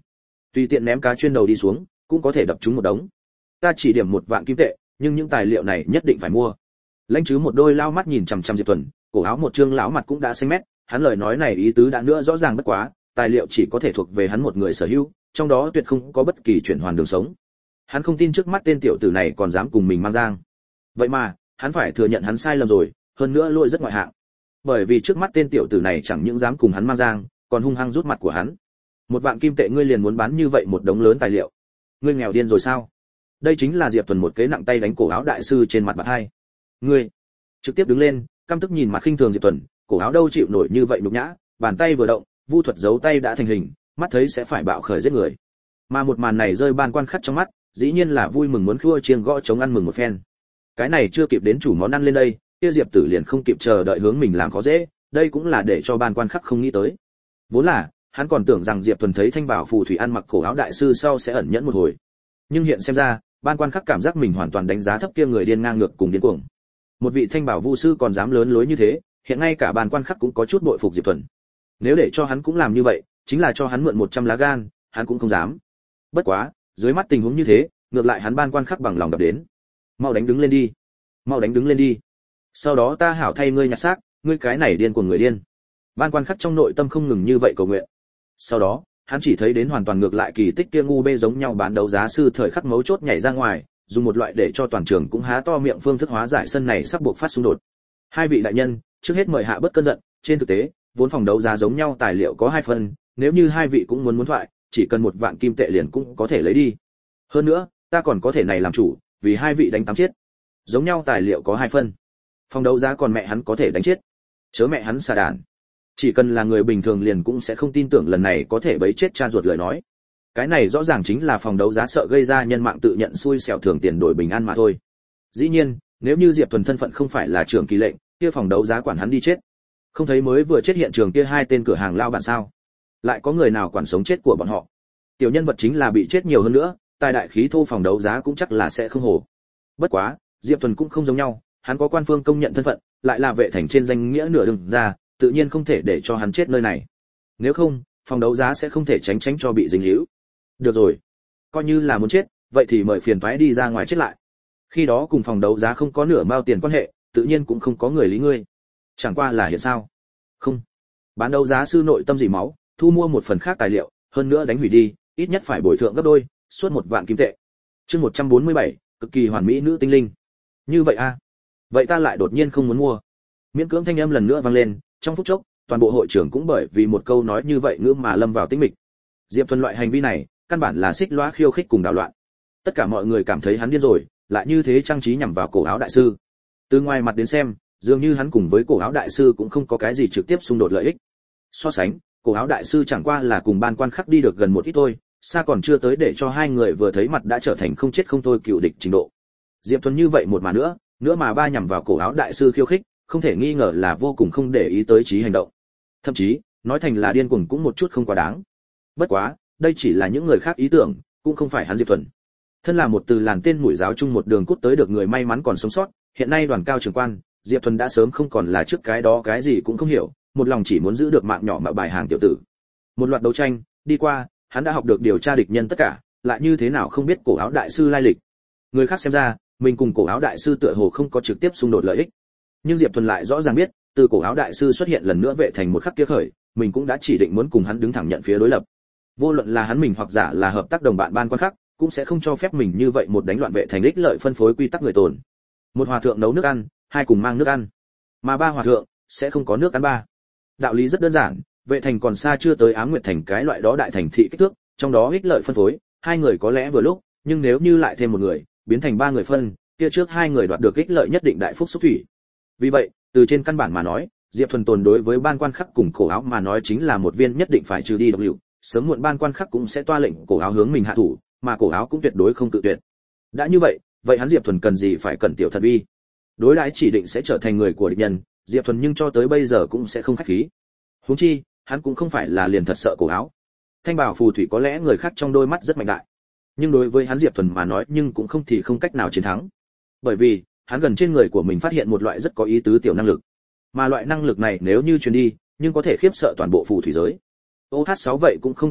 tùy tiện ném cá chuyên đầu đi xuống cũng có thể đập trúng một đống. Ta chỉ điểm một vạn kim tệ, nhưng những tài liệu này nhất định phải mua. Lãnh Chứ một đôi lao mắt nhìn chằm chằm Diệp Tuần, cổ áo một trương lão mặt cũng đã xanh mét, hắn lời nói này ý tứ đã nữa rõ ràng bất quá, tài liệu chỉ có thể thuộc về hắn một người sở hữu, trong đó tuyệt không có bất kỳ chuyển hoàn đường sống. Hắn không tin trước mắt tên tiểu tử này còn dám cùng mình mang giang. Vậy mà, hắn phải thừa nhận hắn sai lầm rồi, hơn nữa lỗi rất ngoại hạng. Bởi vì trước mắt tên tiểu tử này chẳng những dám cùng hắn mang giang, còn hung hăng rút mặt của hắn. Một vạn kim tệ ngươi liền muốn bán như vậy một đống lớn tài liệu, ngươi nghèo điên rồi sao? Đây chính là Diệp Tuần một kế nặng tay đánh cổ áo đại sư trên mặt bạt hai. Ngươi trực tiếp đứng lên, căm tức nhìn mặt khinh thường Diệp Tuần, cổ áo đâu chịu nổi như vậy nhục nhã, bàn tay vừa động, vu thuật giấu tay đã thành hình, mắt thấy sẽ phải bạo khởi giết người. Mà một màn này rơi ban quan khắc trong mắt, dĩ nhiên là vui mừng muốn khua chiêng gõ chống ăn mừng một phen. Cái này chưa kịp đến chủ món ăn lên đây, kia Diệp Tử liền không kịp chờ đợi hướng mình làm khó dễ, đây cũng là để cho ban quan khắc không nghĩ tới. Vốn là, hắn còn tưởng rằng Diệp Tuần thấy thanh bảo phù thủy ăn mặc cổ áo đại sư sau sẽ ẩn nhẫn một hồi. Nhưng hiện xem ra, ban quan khắc cảm giác mình hoàn toàn đánh giá thấp kia người điên ngang ngược cùng điên cuồng. Một vị thanh bảo vu sư còn dám lớn lối như thế, hiện ngay cả ban quan khắc cũng có chút bội phục Diệp Tuần. Nếu để cho hắn cũng làm như vậy, chính là cho hắn mượn một trăm lá gan, hắn cũng không dám. Bất quá, dưới mắt tình huống như thế, ngược lại hắn ban quan khắc bằng lòng đập đến. Mau đánh đứng lên đi, mau đánh đứng lên đi. Sau đó ta hảo thay ngươi nhặt xác, ngươi cái này điên của người điên. Ban quan khắc trong nội tâm không ngừng như vậy cầu nguyện. Sau đó, hắn chỉ thấy đến hoàn toàn ngược lại kỳ tích kia ngu bê giống nhau bán đấu giá sư thời khắc mấu chốt nhảy ra ngoài, dùng một loại để cho toàn trường cũng há to miệng phương thức hóa giải sân này sắp buộc phát xung đột. Hai vị đại nhân, trước hết mời hạ bớt cơn giận, trên thực tế, vốn phòng đấu giá giống nhau tài liệu có hai phần, nếu như hai vị cũng muốn muốn thoại, chỉ cần một vạn kim tệ liền cũng có thể lấy đi. Hơn nữa, ta còn có thể này làm chủ, vì hai vị đánh tám chết. Giống nhau tài liệu có hai phần. Phòng đấu giá còn mẹ hắn có thể đánh chết. Chớ mẹ hắn xà đàn. Chỉ cần là người bình thường liền cũng sẽ không tin tưởng lần này có thể bấy chết cha ruột lời nói. Cái này rõ ràng chính là phòng đấu giá sợ gây ra nhân mạng tự nhận xui xẻo thưởng tiền đổi bình an mà thôi. Dĩ nhiên, nếu như Diệp Thuần thân phận không phải là trưởng kỳ lệnh, kia phòng đấu giá quản hắn đi chết. Không thấy mới vừa chết hiện trường kia hai tên cửa hàng lao bản sao? Lại có người nào quản sống chết của bọn họ? Tiểu nhân vật chính là bị chết nhiều hơn nữa, tài đại khí thô phòng đấu giá cũng chắc là sẽ không hổ. Bất quá, Diệp Thuần cũng không giống nhau, hắn có quan phương công nhận thân phận, lại là vệ thành trên danh nghĩa nửa đường ra, tự nhiên không thể để cho hắn chết nơi này. Nếu không, phòng đấu giá sẽ không thể tránh tránh cho bị dính líu. Được rồi, coi như là muốn chết, vậy thì mời phiền toái đi ra ngoài chết lại. Khi đó cùng phòng đấu giá không có nửa mao tiền quan hệ, tự nhiên cũng không có người lý ngươi. Chẳng qua là hiện sao? Không. Bán đấu giá sư nội tâm dỉ máu, thu mua một phần khác tài liệu, hơn nữa đánh hủy đi, ít nhất phải bồi thường gấp đôi, suốt một vạn kim tệ. Chương một trăm bốn mươi bảy, cực kỳ hoàn mỹ nữ tinh linh. Như vậy a? À? Vậy ta lại đột nhiên không muốn mua. Miễn cưỡng thanh âm lần nữa vang lên, trong phút chốc, toàn bộ hội trưởng cũng bởi vì một câu nói như vậy ngữ mà lâm vào tĩnh mịch. Diệp Thuần loại hành vi này, căn bản là xích lóa khiêu khích cùng đảo loạn. Tất cả mọi người cảm thấy hắn điên rồi, lại như thế trang trí nhằm vào cổ áo đại sư. Từ ngoài mặt đến xem, dường như hắn cùng với cổ áo đại sư cũng không có cái gì trực tiếp xung đột lợi ích. So sánh, cổ áo đại sư chẳng qua là cùng ban quan khắc đi được gần một ít thôi, xa còn chưa tới để cho hai người vừa thấy mặt đã trở thành không chết không thôi cựu địch trình độ. Diệp Thuần như vậy một mà nữa, nữa mà ba nhằm vào cổ áo đại sư khiêu khích, không thể nghi ngờ là vô cùng không để ý tới trí hành động. Thậm chí, nói thành là điên cuồng cũng một chút không quá đáng. Bất quá, đây chỉ là những người khác ý tưởng, cũng không phải hắn Diệp Thuần. Thân là một từ làn tên mũi giáo chung một đường cút tới được người may mắn còn sống sót, hiện nay đoàn cao trưởng quan, Diệp Thuần đã sớm không còn là trước cái đó cái gì cũng không hiểu, một lòng chỉ muốn giữ được mạng nhỏ mà bài hàng tiểu tử. Một loạt đấu tranh đi qua, hắn đã học được điều tra địch nhân tất cả, lại như thế nào không biết cổ áo đại sư lai lịch. Người khác xem ra, mình cùng cổ áo đại sư tựa hồ không có trực tiếp xung đột lợi ích. Nhưng Diệp Thuần lại rõ ràng biết, từ cổ áo đại sư xuất hiện lần nữa vệ thành một khắc kia khởi, mình cũng đã chỉ định muốn cùng hắn đứng thẳng nhận phía đối lập. Vô luận là hắn mình hoặc giả là hợp tác đồng bạn ban quan khác, cũng sẽ không cho phép mình như vậy một đánh loạn vệ thành ích lợi phân phối quy tắc người tồn. Một hòa thượng nấu nước ăn, hai cùng mang nước ăn, mà ba hòa thượng sẽ không có nước ăn ba. Đạo lý rất đơn giản, vệ thành còn xa chưa tới Ám Nguyệt thành cái loại đó đại thành thị kích thước, trong đó ích lợi phân phối, hai người có lẽ vừa lúc, nhưng nếu như lại thêm một người, biến thành ba người phân, kia trước hai người đoạt được ích lợi nhất định đại phúc xúc thủy. Vì vậy, từ trên căn bản mà nói, Diệp Thuần tồn đối với ban quan khắc cùng cổ áo mà nói chính là một viên nhất định phải trừ đi độc liệu, sớm muộn ban quan khắc cũng sẽ toa lệnh cổ áo hướng mình hạ thủ, mà cổ áo cũng tuyệt đối không tự tuyệt. Đã như vậy, vậy hắn Diệp Thuần cần gì phải cẩn tiểu thật vi? Đối đãi chỉ định sẽ trở thành người của địch nhân, Diệp Thuần nhưng cho tới bây giờ cũng sẽ không khách khí. Huống chi, hắn cũng không phải là liền thật sợ cổ áo. Thanh bảo phù thủy có lẽ người khác trong đôi mắt rất mạnh đại, nhưng đối với hắn Diệp Thuần mà nói nhưng cũng không thì không cách nào chiến thắng. Bởi vì, hắn gần trên người của mình phát hiện một loại rất có ý tứ tiểu năng lực. Mà loại năng lực này nếu như truyền đi, nhưng có thể khiếp sợ toàn bộ phù thủy giới. ô hát sáu vậy cũng không quan hệ,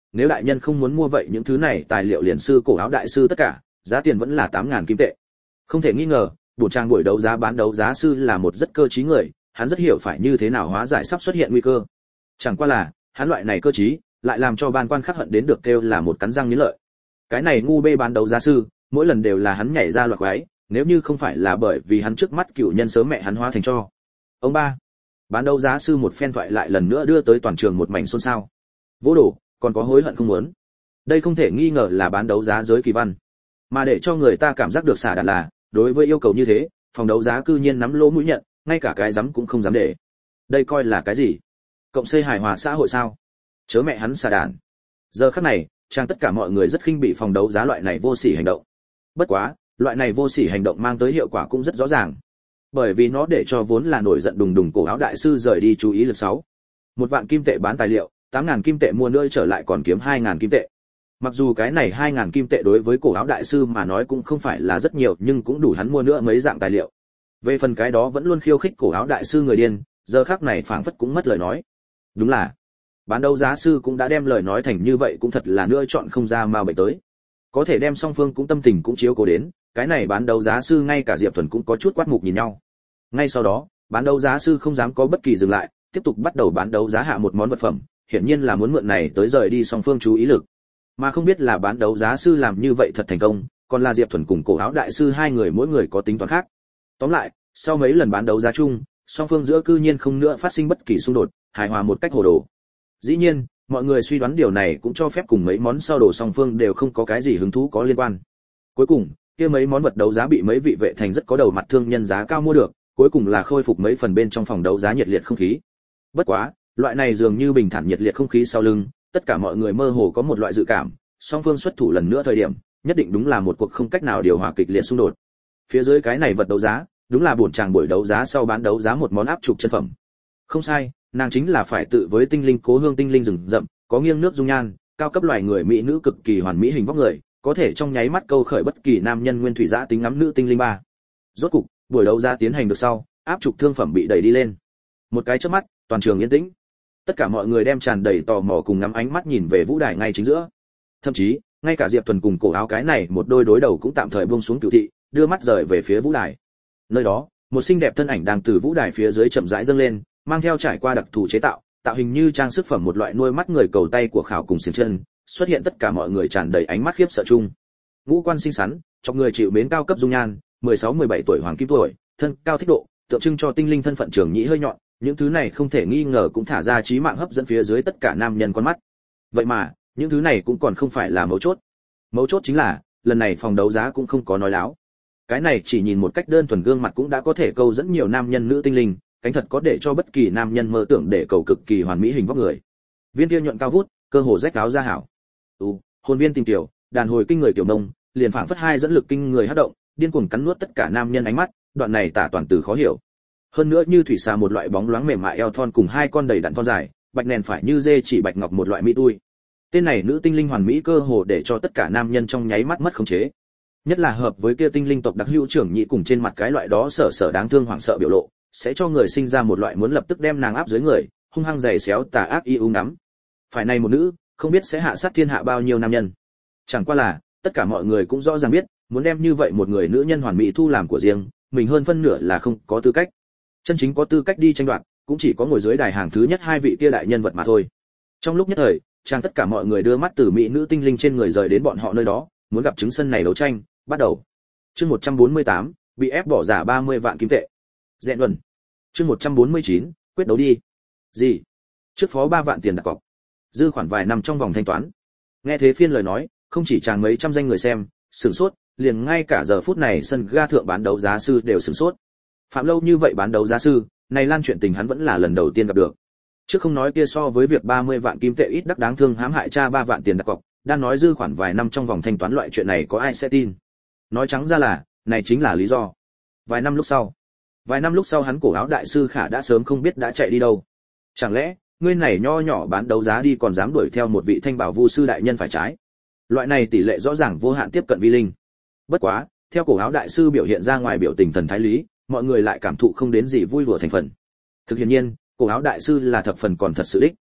nếu đại nhân không muốn mua vậy những thứ này tài liệu liền sư cổ áo đại sư tất cả, giá tiền vẫn là tám ngàn kim tệ. Không thể nghi ngờ, buổi trang buổi đấu giá bán đấu giá sư là một rất cơ trí người, hắn rất hiểu phải như thế nào hóa giải sắp xuất hiện nguy cơ. Chẳng qua là, hắn loại này cơ trí, lại làm cho ban quan khắc hận đến được kêu là một cắn răng nghiến lợi. Cái này ngu bê bán đấu giá sư, mỗi lần đều là hắn nhảy ra loạt quái, nếu như không phải là bởi vì hắn trước mắt cựu nhân sớm mẹ hắn hóa thành cho. Ông ba, bán đấu giá sư một phen thoại lại lần nữa đưa tới toàn trường một mảnh xôn xao. Vô đồ, còn có hối hận không muốn. Đây không thể nghi ngờ là bán đấu giá giới kỳ văn. Mà để cho người ta cảm giác được xả đạn là, đối với yêu cầu như thế, phòng đấu giá cư nhiên nắm lỗ mũi nhận, ngay cả cái dám cũng không dám để. Đây coi là cái gì? Cộng xây hài hòa xã hội sao? Chớ mẹ hắn xả đạn. Giờ khắc này, trang tất cả mọi người rất khinh bị phòng đấu giá loại này vô sỉ hành động. Bất quá, loại này vô sỉ hành động mang tới hiệu quả cũng rất rõ ràng. Bởi vì nó để cho vốn là nổi giận đùng đùng cổ áo đại sư rời đi chú ý lực sáu. Một vạn kim tệ bán tài liệu, tám ngàn kim tệ mua nữa trở lại còn kiếm hai ngàn kim tệ. Mặc dù cái này hai ngàn kim tệ đối với cổ áo đại sư mà nói cũng không phải là rất nhiều, nhưng cũng đủ hắn mua nữa mấy dạng tài liệu. Về phần cái đó vẫn luôn khiêu khích cổ áo đại sư người điên, giờ khắc này phảng phất cũng mất lời nói. Đúng là, bán đấu giá sư cũng đã đem lời nói thành như vậy, cũng thật là nữa chọn không ra mà bệnh tới. Có thể đem song phương cũng tâm tình cũng chiếu cố đến, cái này bán đấu giá sư ngay cả Diệp Thuần cũng có chút quát mục nhìn nhau. Ngay sau đó, bán đấu giá sư không dám có bất kỳ dừng lại, tiếp tục bắt đầu bán đấu giá hạ một món vật phẩm, hiển nhiên là muốn mượn này tới rời đi song phương chú ý lực. Mà không biết là bán đấu giá sư làm như vậy thật thành công, còn là Diệp Thuần cùng cổ áo đại sư hai người mỗi người có tính toán khác. Tóm lại, sau mấy lần bán đấu giá chung, song phương giữa cư nhiên không nữa phát sinh bất kỳ xung đột, hài hòa một cách hồ đồ. Dĩ nhiên, mọi người suy đoán điều này cũng cho phép cùng mấy món sau đồ song phương đều không có cái gì hứng thú có liên quan. Cuối cùng, kia mấy món vật đấu giá bị mấy vị vệ thành rất có đầu mặt thương nhân giá cao mua được, cuối cùng là khôi phục mấy phần bên trong phòng đấu giá nhiệt liệt không khí. Bất quá, loại này dường như bình thản nhiệt liệt không khí sau lưng, tất cả mọi người mơ hồ có một loại dự cảm, song phương xuất thủ lần nữa thời điểm, nhất định đúng là một cuộc không cách nào điều hòa kịch liệt xung đột. Phía dưới cái này vật đấu giá, đúng là buồn chàng buổi đấu giá sau bán đấu giá một món áp trục chân phẩm. Không sai, nàng chính là phải tự với tinh linh cố hương tinh linh rừng rậm, có nghiêng nước dung nhan, cao cấp loài người mỹ nữ cực kỳ hoàn mỹ hình vóc người, có thể trong nháy mắt câu khởi bất kỳ nam nhân nguyên thủy dã tính ngắm nữ tinh linh ba. Rốt cục, buổi đấu giá tiến hành được sau, áp trục thương phẩm bị đẩy đi lên. Một cái chớp mắt, toàn trường yên tĩnh. Tất cả mọi người đem tràn đầy tò mò cùng ngắm ánh mắt nhìn về vũ đài ngay chính giữa. Thậm chí, ngay cả Diệp Thuần cùng cổ áo cái này một đôi đối đầu cũng tạm thời buông xuống cửu thị, đưa mắt rời về phía vũ đài. Nơi đó, một xinh đẹp thân ảnh đang từ vũ đài phía dưới chậm rãi dâng lên, mang theo trải qua đặc thù chế tạo, tạo hình như trang sức phẩm một loại nuôi mắt người cầu tay của khảo cùng xiềng chân, xuất hiện tất cả mọi người tràn đầy ánh mắt khiếp sợ chung. Ngũ quan xinh xắn, cho người chịu mến cao cấp dung nhan, mười sáu mười bảy tuổi hoàng kim tuổi, thân cao thích độ, tượng trưng cho tinh linh thân phận trường nhĩ hơi nhọn, những thứ này không thể nghi ngờ cũng thả ra trí mạng hấp dẫn phía dưới tất cả nam nhân con mắt. Vậy mà, những thứ này cũng còn không phải là mấu chốt. Mấu chốt chính là, lần này phòng đấu giá cũng không có nói láo. Cái này chỉ nhìn một cách đơn thuần gương mặt cũng đã có thể câu dẫn nhiều nam nhân nữ tinh linh, cánh thật có để cho bất kỳ nam nhân mơ tưởng để cầu cực kỳ hoàn mỹ hình vóc người. Viên kia nhuận cao vút, cơ hồ rách áo ra hảo. Ừ, hồn viên tình tiểu, đàn hồi kinh người tiểu nông, liền phảng phất hai dẫn lực kinh người hất động, điên cuồng cắn nuốt tất cả nam nhân ánh mắt, đoạn này tả toàn từ khó hiểu. Hơn nữa như thủy xà một loại bóng loáng mềm mại eo thon cùng hai con đầy đặn thon dài, bạch nền phải như dê chỉ bạch ngọc một loại mỹ tui. Tên này nữ tinh linh hoàn mỹ cơ hồ để cho tất cả nam nhân trong nháy mắt mất khống chế. Nhất là hợp với kia tinh linh tộc đặc hữu trưởng nhị cùng trên mặt cái loại đó sở sở đáng thương hoảng sợ biểu lộ, sẽ cho người sinh ra một loại muốn lập tức đem nàng áp dưới người, hung hăng giày xéo tà ác y u ngắm. Phải này một nữ, không biết sẽ hạ sát thiên hạ bao nhiêu nam nhân. Chẳng qua là, tất cả mọi người cũng rõ ràng biết, muốn đem như vậy một người nữ nhân hoàn mỹ thu làm của riêng, mình hơn phân nửa là không có tư cách. Chân chính có tư cách đi tranh đoạt, cũng chỉ có ngồi dưới đài hàng thứ nhất hai vị kia đại nhân vật mà thôi. Trong lúc nhất thời, chàng tất cả mọi người đưa mắt từ mỹ nữ tinh linh trên người rời đến bọn họ nơi đó, muốn gặp chứng sân này đấu tranh, bắt đầu. Chương một trăm bốn mươi tám, bị ép bỏ giả ba mươi vạn kim tệ. Dẹn luận. Chương một trăm bốn mươi chín, quyết đấu đi. Gì? Trước phó ba vạn tiền đặt cọc. Dư khoản vài năm trong vòng thanh toán. Nghe thế phiên lời nói, không chỉ chàng mấy trăm danh người xem, sửng sốt, liền ngay cả giờ phút này sân ga thượng bán đấu giá sư đều sửng sốt. Phạm lâu như vậy bán đấu giá sư, này lan chuyện tình hắn vẫn là lần đầu tiên gặp được. Chứ không nói kia so với việc ba mươi vạn kim tệ ít đắc đáng thương hãm hại cha ba vạn tiền đặt cọc, đang nói dư khoản vài năm trong vòng thanh toán loại chuyện này có ai sẽ tin. Nói trắng ra là, này chính là lý do. Vài năm lúc sau, vài năm lúc sau hắn cổ áo đại sư Khả đã sớm không biết đã chạy đi đâu. Chẳng lẽ, ngươi này nho nhỏ bán đấu giá đi còn dám đuổi theo một vị thanh bảo vu sư đại nhân phải trái? Loại này tỷ lệ rõ ràng vô hạn tiếp cận vi linh. Bất quá, theo cổ áo đại sư biểu hiện ra ngoài biểu tình thần thái lý, mọi người lại cảm thụ không đến gì vui đùa thành phần. Thực hiện nhiên, cổ áo đại sư là thập phần còn thật sự đích.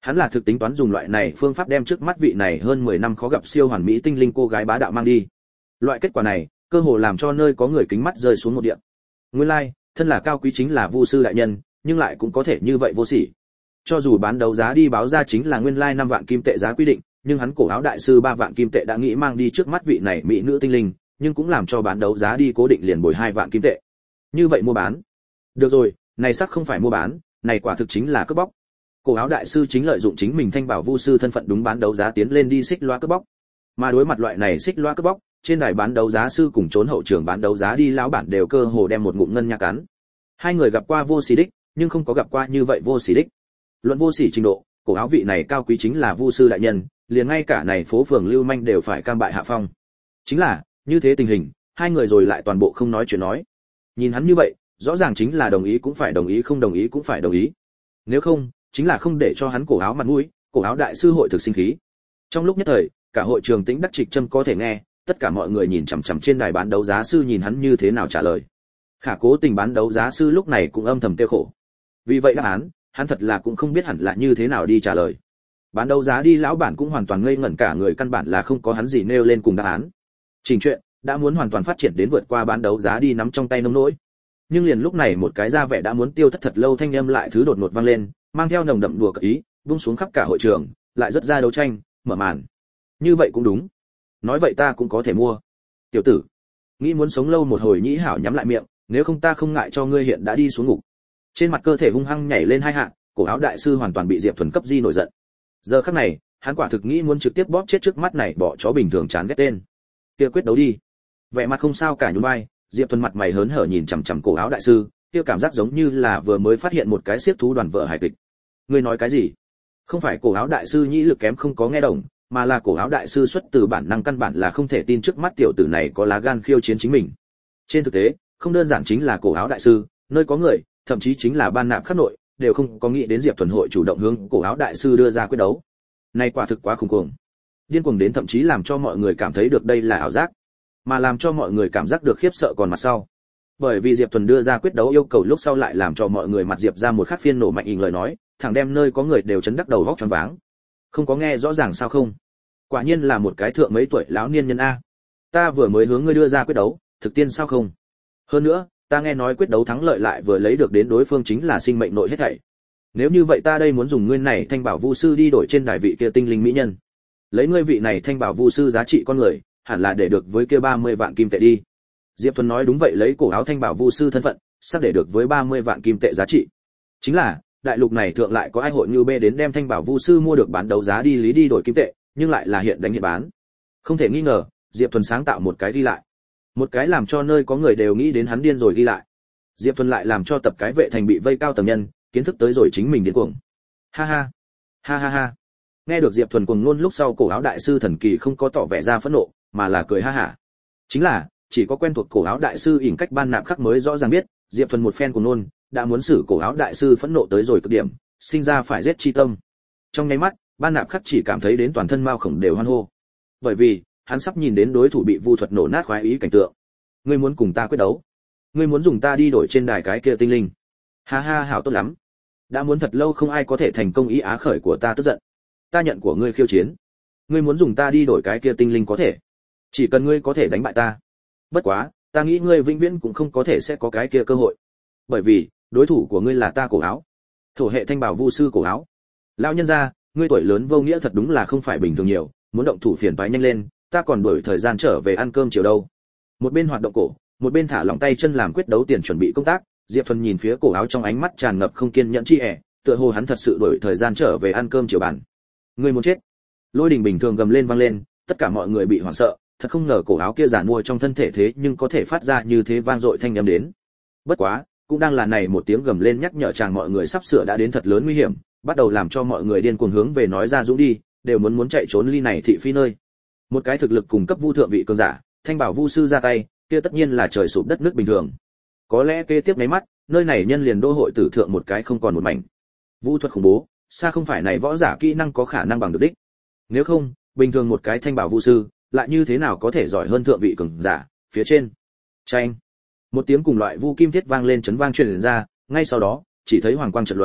Hắn là thực tính toán dùng loại này phương pháp đem trước mắt vị này hơn mười năm khó gặp siêu hoàn mỹ tinh linh cô gái bá đạo mang đi. Loại kết quả này, cơ hồ làm cho nơi có người kính mắt rơi xuống một địa. Nguyên lai, like, thân là cao quý chính là Vu sư đại nhân, nhưng lại cũng có thể như vậy vô sỉ. Cho dù bán đấu giá đi báo ra chính là nguyên lai like năm vạn kim tệ giá quy định, nhưng hắn cổ áo đại sư ba vạn kim tệ đã nghĩ mang đi trước mắt vị này mỹ nữ tinh linh, nhưng cũng làm cho bán đấu giá đi cố định liền bồi hai vạn kim tệ. Như vậy mua bán. Được rồi, này xác không phải mua bán, này quả thực chính là cướp bóc. Cổ áo đại sư chính lợi dụng chính mình thanh bảo vu sư thân phận đúng bán đấu giá tiến lên đi xích loa cướp bóc. Mà đối mặt loại này xích loa cướp bóc, trên đài bán đấu giá sư cùng trốn hậu trường bán đấu giá đi lão bản đều cơ hồ đem một ngụm ngân nha cắn. Hai người gặp qua vô sỉ đích, nhưng không có gặp qua như vậy vô sỉ đích. Luận vô sỉ trình độ, cổ áo vị này cao quý chính là vu sư đại nhân, liền ngay cả này phố phường lưu manh đều phải cam bại hạ phong. Chính là, như thế tình hình, hai người rồi lại toàn bộ không nói chuyện nói. Nhìn hắn như vậy, rõ ràng chính là đồng ý cũng phải đồng ý không đồng ý cũng phải đồng ý. Nếu không, chính là không để cho hắn cổ áo mặt mũi, cổ áo đại sư hội thực sinh khí. Trong lúc nhất thời, cả hội trường tĩnh đắc trịch châm có thể nghe, tất cả mọi người nhìn chằm chằm trên đài bán đấu giá sư nhìn hắn như thế nào trả lời. Khả Cố Tình bán đấu giá sư lúc này cũng âm thầm tiêu khổ. Vì vậy đáp án, hắn thật là cũng không biết hẳn là như thế nào đi trả lời. Bán đấu giá đi lão bản cũng hoàn toàn ngây ngẩn cả người, căn bản là không có hắn gì nêu lên cùng đáp án. Trình chuyện đã muốn hoàn toàn phát triển đến vượt qua bán đấu giá đi nắm trong tay nông nỗi. Nhưng liền lúc này một cái ra vẻ đã muốn tiêu thất thật lâu thanh âm lại thứ đột ngột vang lên, mang theo nồng đậm đùa cợt ý, vung xuống khắp cả hội trường, lại rất ra đấu tranh, mở màn. Như vậy cũng đúng. Nói vậy ta cũng có thể mua. Tiểu tử, nghĩ muốn sống lâu một hồi nhĩ hảo nhắm lại miệng, nếu không ta không ngại cho ngươi hiện đã đi xuống ngục. Trên mặt cơ thể hung hăng nhảy lên hai hạ, cổ áo đại sư hoàn toàn bị Diệp Thuần cấp di nổi giận. Giờ khắc này, hắn quả thực nghĩ muốn trực tiếp bóp chết trước mắt này bỏ chó bình thường chán ghét tên. Kia quyết đấu đi. Vẻ mặt không sao cả nhún vai, Diệp Thuần mặt mày hớn hở nhìn chằm chằm cổ áo đại sư, kia cảm giác giống như là vừa mới phát hiện một cái xiếc thú đoàn vợ hài kịch. Ngươi nói cái gì? Không phải cổ áo đại sư nhĩ lực kém không có nghe đồng, mà là cổ áo đại sư xuất từ bản năng căn bản là không thể tin trước mắt tiểu tử này có lá gan khiêu chiến chính mình. Trên thực tế, không đơn giản chính là cổ áo đại sư, nơi có người, thậm chí chính là ban nạp khắp nội, đều không có nghĩ đến Diệp Thuần hội chủ động hướng cổ áo đại sư đưa ra quyết đấu. Này quả thực quá khủng cuồng. Điên cuồng đến thậm chí làm cho mọi người cảm thấy được đây là ảo giác, mà làm cho mọi người cảm giác được khiếp sợ còn mặt sau. Bởi vì Diệp Thuần đưa ra quyết đấu yêu cầu lúc sau lại làm cho mọi người mặt Diệp ra một khắc phiên nổ mạnh ình lời nói, thẳng đem nơi có người đều chấn đắc đầu vóc choáng váng. Không có nghe rõ ràng sao không? Quả nhiên là một cái thượng mấy tuổi lão niên nhân a. Ta vừa mới hướng ngươi đưa ra quyết đấu, thực tiên sao không? Hơn nữa, ta nghe nói quyết đấu thắng lợi lại vừa lấy được đến đối phương chính là sinh mệnh nội hết thảy. Nếu như vậy ta đây muốn dùng ngươi này thanh bảo vu sư đi đổi trên đài vị kia tinh linh mỹ nhân. Lấy ngươi vị này thanh bảo vu sư giá trị con người, hẳn là để được với kia ba mươi vạn kim tệ đi. Diệp Thuần nói đúng vậy, lấy cổ áo thanh bảo vu sư thân phận, sắp để được với ba mươi vạn kim tệ giá trị. Chính là, đại lục này thượng lại có ai hội như bê đến đem thanh bảo vu sư mua được bán đấu giá đi lý đi đổi kim tệ, nhưng lại là hiện đánh hiện bán. Không thể nghi ngờ, Diệp Thuần sáng tạo một cái đi lại. Một cái làm cho nơi có người đều nghĩ đến hắn điên rồi đi lại. Diệp Thuần lại làm cho tập cái vệ thành bị vây cao tầng nhân, kiến thức tới rồi chính mình điên cuồng. Ha ha, ha ha ha. Nghe được Diệp Thuần cuồng ngôn lúc sau, cổ áo đại sư thần kỳ không có tỏ vẻ ra phẫn nộ, mà là cười ha hả. Chính là, chỉ có quen thuộc cổ áo đại sư ỉn cách ban nạp khắc mới rõ ràng biết, Diệp Thuần một phen cuồng ngôn, đã muốn xử cổ áo đại sư phẫn nộ tới rồi cực điểm, sinh ra phải giết chi tâm. Trong nháy mắt, ban nạp khắc chỉ cảm thấy đến toàn thân mao khổng đều hoan hô. Bởi vì, hắn sắp nhìn đến đối thủ bị vu thuật nổ nát khoái ý cảnh tượng. Ngươi muốn cùng ta quyết đấu? Ngươi muốn dùng ta đi đổi trên đài cái kia tinh linh? Ha ha, hảo tốt lắm. Đã muốn thật lâu không ai có thể thành công ý á khởi của ta tức giận. Ta nhận của ngươi khiêu chiến. Ngươi muốn dùng ta đi đổi cái kia tinh linh có thể. Chỉ cần ngươi có thể đánh bại ta. Bất quá, ta nghĩ ngươi vĩnh viễn cũng không có thể sẽ có cái kia cơ hội. Bởi vì, đối thủ của ngươi là ta cổ áo. Thổ hệ thanh bảo vu sư cổ áo. Lão nhân gia, ngươi tuổi lớn vô nghĩa thật đúng là không phải bình thường nhiều, muốn động thủ phiền toái nhanh lên, ta còn đuổi thời gian trở về ăn cơm chiều đâu. Một bên hoạt động cổ, một bên thả lỏng tay chân làm quyết đấu tiền chuẩn bị công tác, Diệp Thuần nhìn phía cổ áo trong ánh mắt tràn ngập không kiên nhẫn chi ẻ, tựa hồ hắn thật sự đuổi thời gian trở về ăn cơm chiều bản. Ngươi muốn chết. Lôi đình bình thường gầm lên vang lên, tất cả mọi người bị hoảng sợ, thật không ngờ cổ áo kia giản mua trong thân thể thế nhưng có thể phát ra như thế vang dội thanh âm đến. Bất quá, cũng đang là này một tiếng gầm lên nhắc nhở chàng mọi người sắp sửa đã đến thật lớn nguy hiểm, bắt đầu làm cho mọi người điên cuồng hướng về nói ra dũng đi, đều muốn muốn chạy trốn ly này thị phi nơi. Một cái thực lực cùng cấp vu thượng vị cường giả, thanh bảo vu sư ra tay, kia tất nhiên là trời sụp đất nước bình thường. Có lẽ kế tiếp mấy mắt, nơi này nhân liền đô hội tử thượng một cái không còn một mảnh. Vu thuật khủng bố, xa không phải này võ giả kỹ năng có khả năng bằng được đích. Nếu không, bình thường một cái thanh bảo vu sư, lại như thế nào có thể giỏi hơn thượng vị cường giả, phía trên. Chanh. Một tiếng cùng loại vu kim thiết vang lên chấn vang truyền ra, ngay sau đó, chỉ thấy hoàng quang chợt lóe,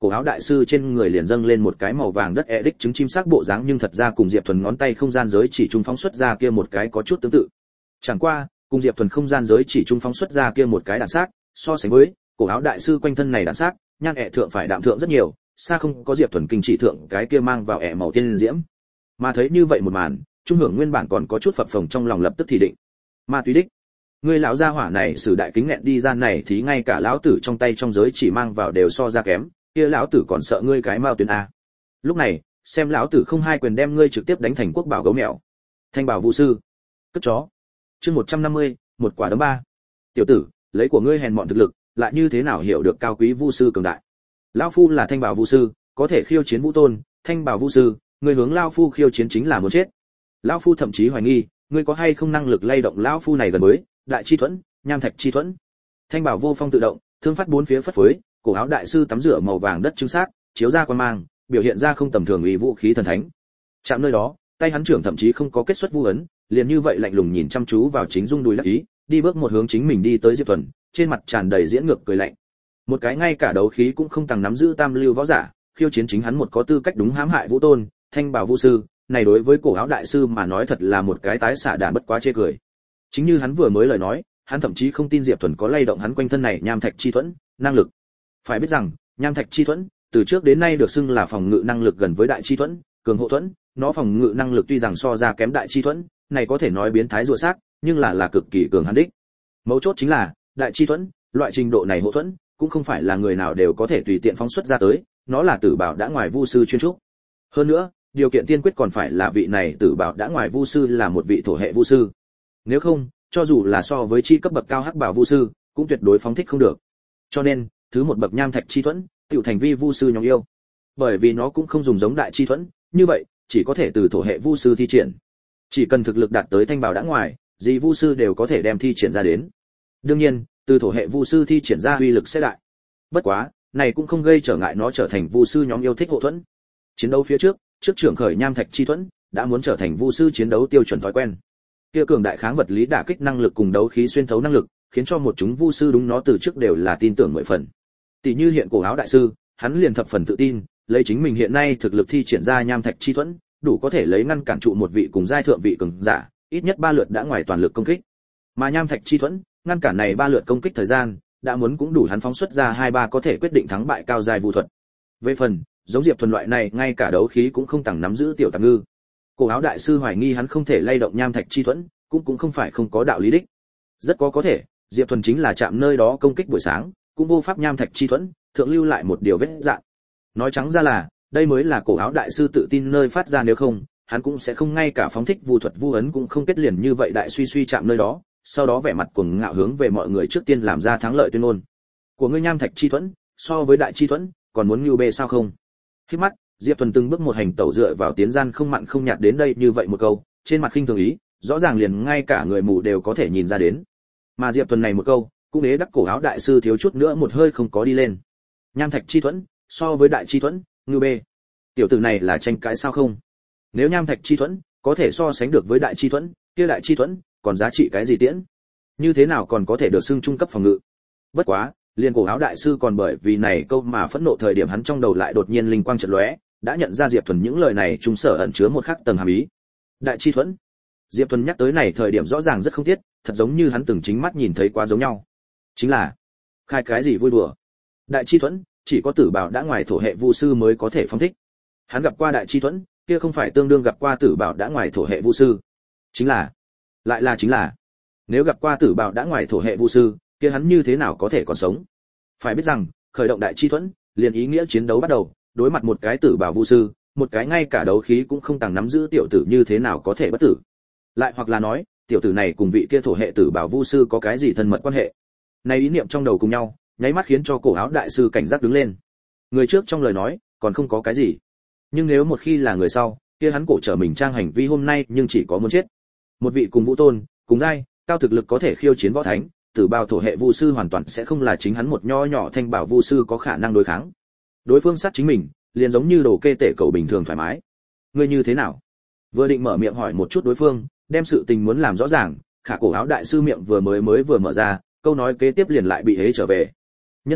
cổ áo đại sư trên người liền dâng lên một cái màu vàng đất e đích trứng chim sắc bộ dáng, nhưng thật ra cùng Diệp Thuần ngón tay không gian giới chỉ trung phóng xuất ra kia một cái có chút tương tự. Chẳng qua, cùng Diệp Thuần không gian giới chỉ trung phóng xuất ra kia một cái đạn sắc, so sánh với cổ áo đại sư quanh thân này đạn sắc, nhan ẻ thượng phải đạm thượng rất nhiều, xa không có Diệp Thuần kinh chỉ thượng cái kia mang vào ẻ màu tiên diễm. Mà thấy như vậy một màn, Trung Hưởng nguyên bản còn có chút phập phồng trong lòng, lập tức thì định. Ma túy đích, ngươi lão gia hỏa này sử đại kính nghẹn đi ra này thì ngay cả lão tử trong tay trong giới chỉ mang vào đều so ra kém, kia lão tử còn sợ ngươi cái mao tuyến a. Lúc này, xem lão tử không hai quyền đem ngươi trực tiếp đánh thành quốc bảo gấu mèo. Thanh bảo vu sư, cất chó. Chương một trăm năm mươi, một quả đấm ba. Tiểu tử, lấy của ngươi hèn mọn thực lực, lại như thế nào hiểu được cao quý vu sư cường đại? Lão phu là thanh bảo vu sư, có thể khiêu chiến vũ tôn, thanh bảo vu sư, ngươi hướng lão phu khiêu chiến chính là muốn chết. Lão phu thậm chí hoài nghi, ngươi có hay không năng lực lay động lão phu này gần với đại chi thuẫn, nham thạch chi thuẫn. Thanh bảo vô phong tự động, thương phát bốn phía phất phới, cổ áo đại sư tắm rửa màu vàng đất trứng sắc, chiếu ra quan mang, biểu hiện ra không tầm thường uy vũ khí thần thánh. Chạm nơi đó, tay hắn trưởng thậm chí không có kết xuất vu ấn, liền như vậy lạnh lùng nhìn chăm chú vào chính dung đùi đắc ý, đi bước một hướng chính mình đi tới Diệp Thuần, trên mặt tràn đầy diễn ngược cười lạnh. Một cái ngay cả đấu khí cũng không tàng nắm giữ tam lưu võ giả, khiêu chiến chính hắn một có tư cách đúng hãm hại vũ tôn, thanh bảo vu sư, này đối với cổ áo đại sư mà nói thật là một cái tái xả đản bất quá chê cười. Chính như hắn vừa mới lời nói, hắn thậm chí không tin Diệp Thuần có lay động hắn quanh thân này nham thạch chi thuẫn năng lực. Phải biết rằng, nham thạch chi thuẫn từ trước đến nay được xưng là phòng ngự năng lực gần với đại chi thuẫn, cường hộ thuẫn, nó phòng ngự năng lực tuy rằng so ra kém đại chi thuẫn, này có thể nói biến thái rùa xác, nhưng là là cực kỳ cường hắn đích. Mấu chốt chính là, đại chi thuẫn, loại trình độ này hộ thuẫn, cũng không phải là người nào đều có thể tùy tiện phóng xuất ra tới, nó là tử bảo đã ngoài vu sư chuyên trúc. Hơn nữa, điều kiện tiên quyết còn phải là vị này tử bảo đã ngoài vu sư là một vị thổ hệ vu sư. Nếu không, cho dù là so với chi cấp bậc cao hắc bảo vu sư, cũng tuyệt đối phóng thích không được. Cho nên, thứ một bậc nham thạch chi thuẫn, tiểu thành vi vu sư nhóm yêu. Bởi vì nó cũng không dùng giống đại chi thuẫn, như vậy, chỉ có thể từ thổ hệ vu sư thi triển. Chỉ cần thực lực đạt tới thanh bảo đã ngoài, gì vu sư đều có thể đem thi triển ra đến. Đương nhiên, từ thổ hệ vu sư thi triển ra uy lực sẽ đại. Bất quá, này cũng không gây trở ngại nó trở thành vu sư nhóm yêu thích hộ thuẫn. Chiến đấu phía trước, trước trưởng khởi nham thạch chi thuẫn, đã muốn trở thành vu sư chiến đấu tiêu chuẩn thói quen. Kia cường đại kháng vật lý đả kích năng lực cùng đấu khí xuyên thấu năng lực, khiến cho một chúng vu sư đúng nó từ trước đều là tin tưởng mười phần. Tỷ như hiện cổ áo đại sư, hắn liền thập phần tự tin, lấy chính mình hiện nay thực lực thi triển ra nham thạch chi thuẫn, đủ có thể lấy ngăn cản trụ một vị cùng giai thượng vị cường giả, ít nhất ba lượt đã ngoài toàn lực công kích. Mà nham thạch chi thuẫn, ngăn cản này ba lượt công kích thời gian, đã muốn cũng đủ hắn phóng xuất ra hai ba có thể quyết định thắng bại cao giai vu thuật. Về phần, giống Diệp Thuần loại này ngay cả đấu khí cũng không tàng nắm giữ tiểu tạp ngư, cổ áo đại sư hoài nghi hắn không thể lay động nham thạch chi thuẫn, cũng cũng không phải không có đạo lý đích. Rất có có thể, Diệp Thuần chính là chạm nơi đó công kích buổi sáng, cũng vô pháp nham thạch chi thuẫn, thượng lưu lại một điều vết dạn. Nói trắng ra là, đây mới là cổ áo đại sư tự tin nơi phát ra, nếu không, hắn cũng sẽ không ngay cả phóng thích vu thuật vu ấn cũng không kết liền như vậy đại suy suy chạm nơi đó, sau đó vẻ mặt cuồng ngạo hướng về mọi người trước tiên làm ra thắng lợi tuyên ngôn. Của ngươi nham thạch chi thuẫn, so với đại chi thuẫn, còn muốn lưu bê sao không? Khi mắt, Diệp Thuần từng bước một hành tẩu dựa vào tiến gian không mặn không nhạt đến đây như vậy một câu, trên mặt khinh thường ý, rõ ràng liền ngay cả người mù đều có thể nhìn ra đến. Mà Diệp Thuần này một câu, cũng đế đắc cổ áo đại sư thiếu chút nữa một hơi không có đi lên. Nham thạch chi thuẫn, so với đại chi thuẫn, ngư bê. Tiểu tử này là tranh cãi sao không? Nếu nham thạch chi thuẫn có thể so sánh được với đại chi thuẫn, kia đại chi thuẫn còn giá trị cái gì tiễn? Như thế nào còn có thể được xưng trung cấp phòng ngự? Bất quá, liền cổ áo đại sư còn bởi vì này câu mà phẫn nộ, thời điểm hắn trong đầu lại đột nhiên linh quang chợt lóe, đã nhận ra Diệp Thuần những lời này trung sở ẩn chứa một khắc tầng hàm ý. Đại chi thuẫn. Diệp Thuần nhắc tới này thời điểm rõ ràng rất không thiết, thật giống như hắn từng chính mắt nhìn thấy quá giống nhau. Chính là khai cái gì vui đùa? Đại chi thuẫn chỉ có tử bảo đã ngoài thổ hệ vu sư mới có thể phóng thích. Hắn gặp qua đại chi thuẫn, kia không phải tương đương gặp qua tử bảo đã ngoài thổ hệ vu sư? Chính là, lại là chính là, nếu gặp qua tử bảo đã ngoài thổ hệ vu sư, kia hắn như thế nào có thể còn sống? Phải biết rằng, khởi động đại chi thuẫn, liền ý nghĩa chiến đấu bắt đầu, đối mặt một cái tử bảo vu sư, một cái ngay cả đấu khí cũng không tàng nắm giữ tiểu tử như thế nào có thể bất tử? Lại hoặc là nói, tiểu tử này cùng vị kia thổ hệ tử bảo vu sư có cái gì thân mật quan hệ? Này ý niệm trong đầu cùng nhau, nháy mắt khiến cho cổ áo đại sư cảnh giác đứng lên. Người trước trong lời nói, còn không có cái gì. Nhưng nếu một khi là người sau, kia hắn cổ trở mình trang hành vi hôm nay nhưng chỉ có muốn chết. Một vị cùng vũ tôn, cùng giai, cao thực lực có thể khiêu chiến võ thánh, tử bảo thổ hệ vu sư hoàn toàn sẽ không là chính hắn một nho nhỏ thanh bảo vu sư có khả năng đối kháng. Đối phương sát chính mình, liền giống như đồ kê tể cậu bình thường thoải mái. Ngươi như thế nào? Vừa định mở miệng hỏi một chút đối phương, đem sự tình muốn làm rõ ràng, khả cổ áo đại sư miệng vừa mới mới vừa mở ra, câu nói kế tiếp liền lại bị hế trở về. Nhân tạo,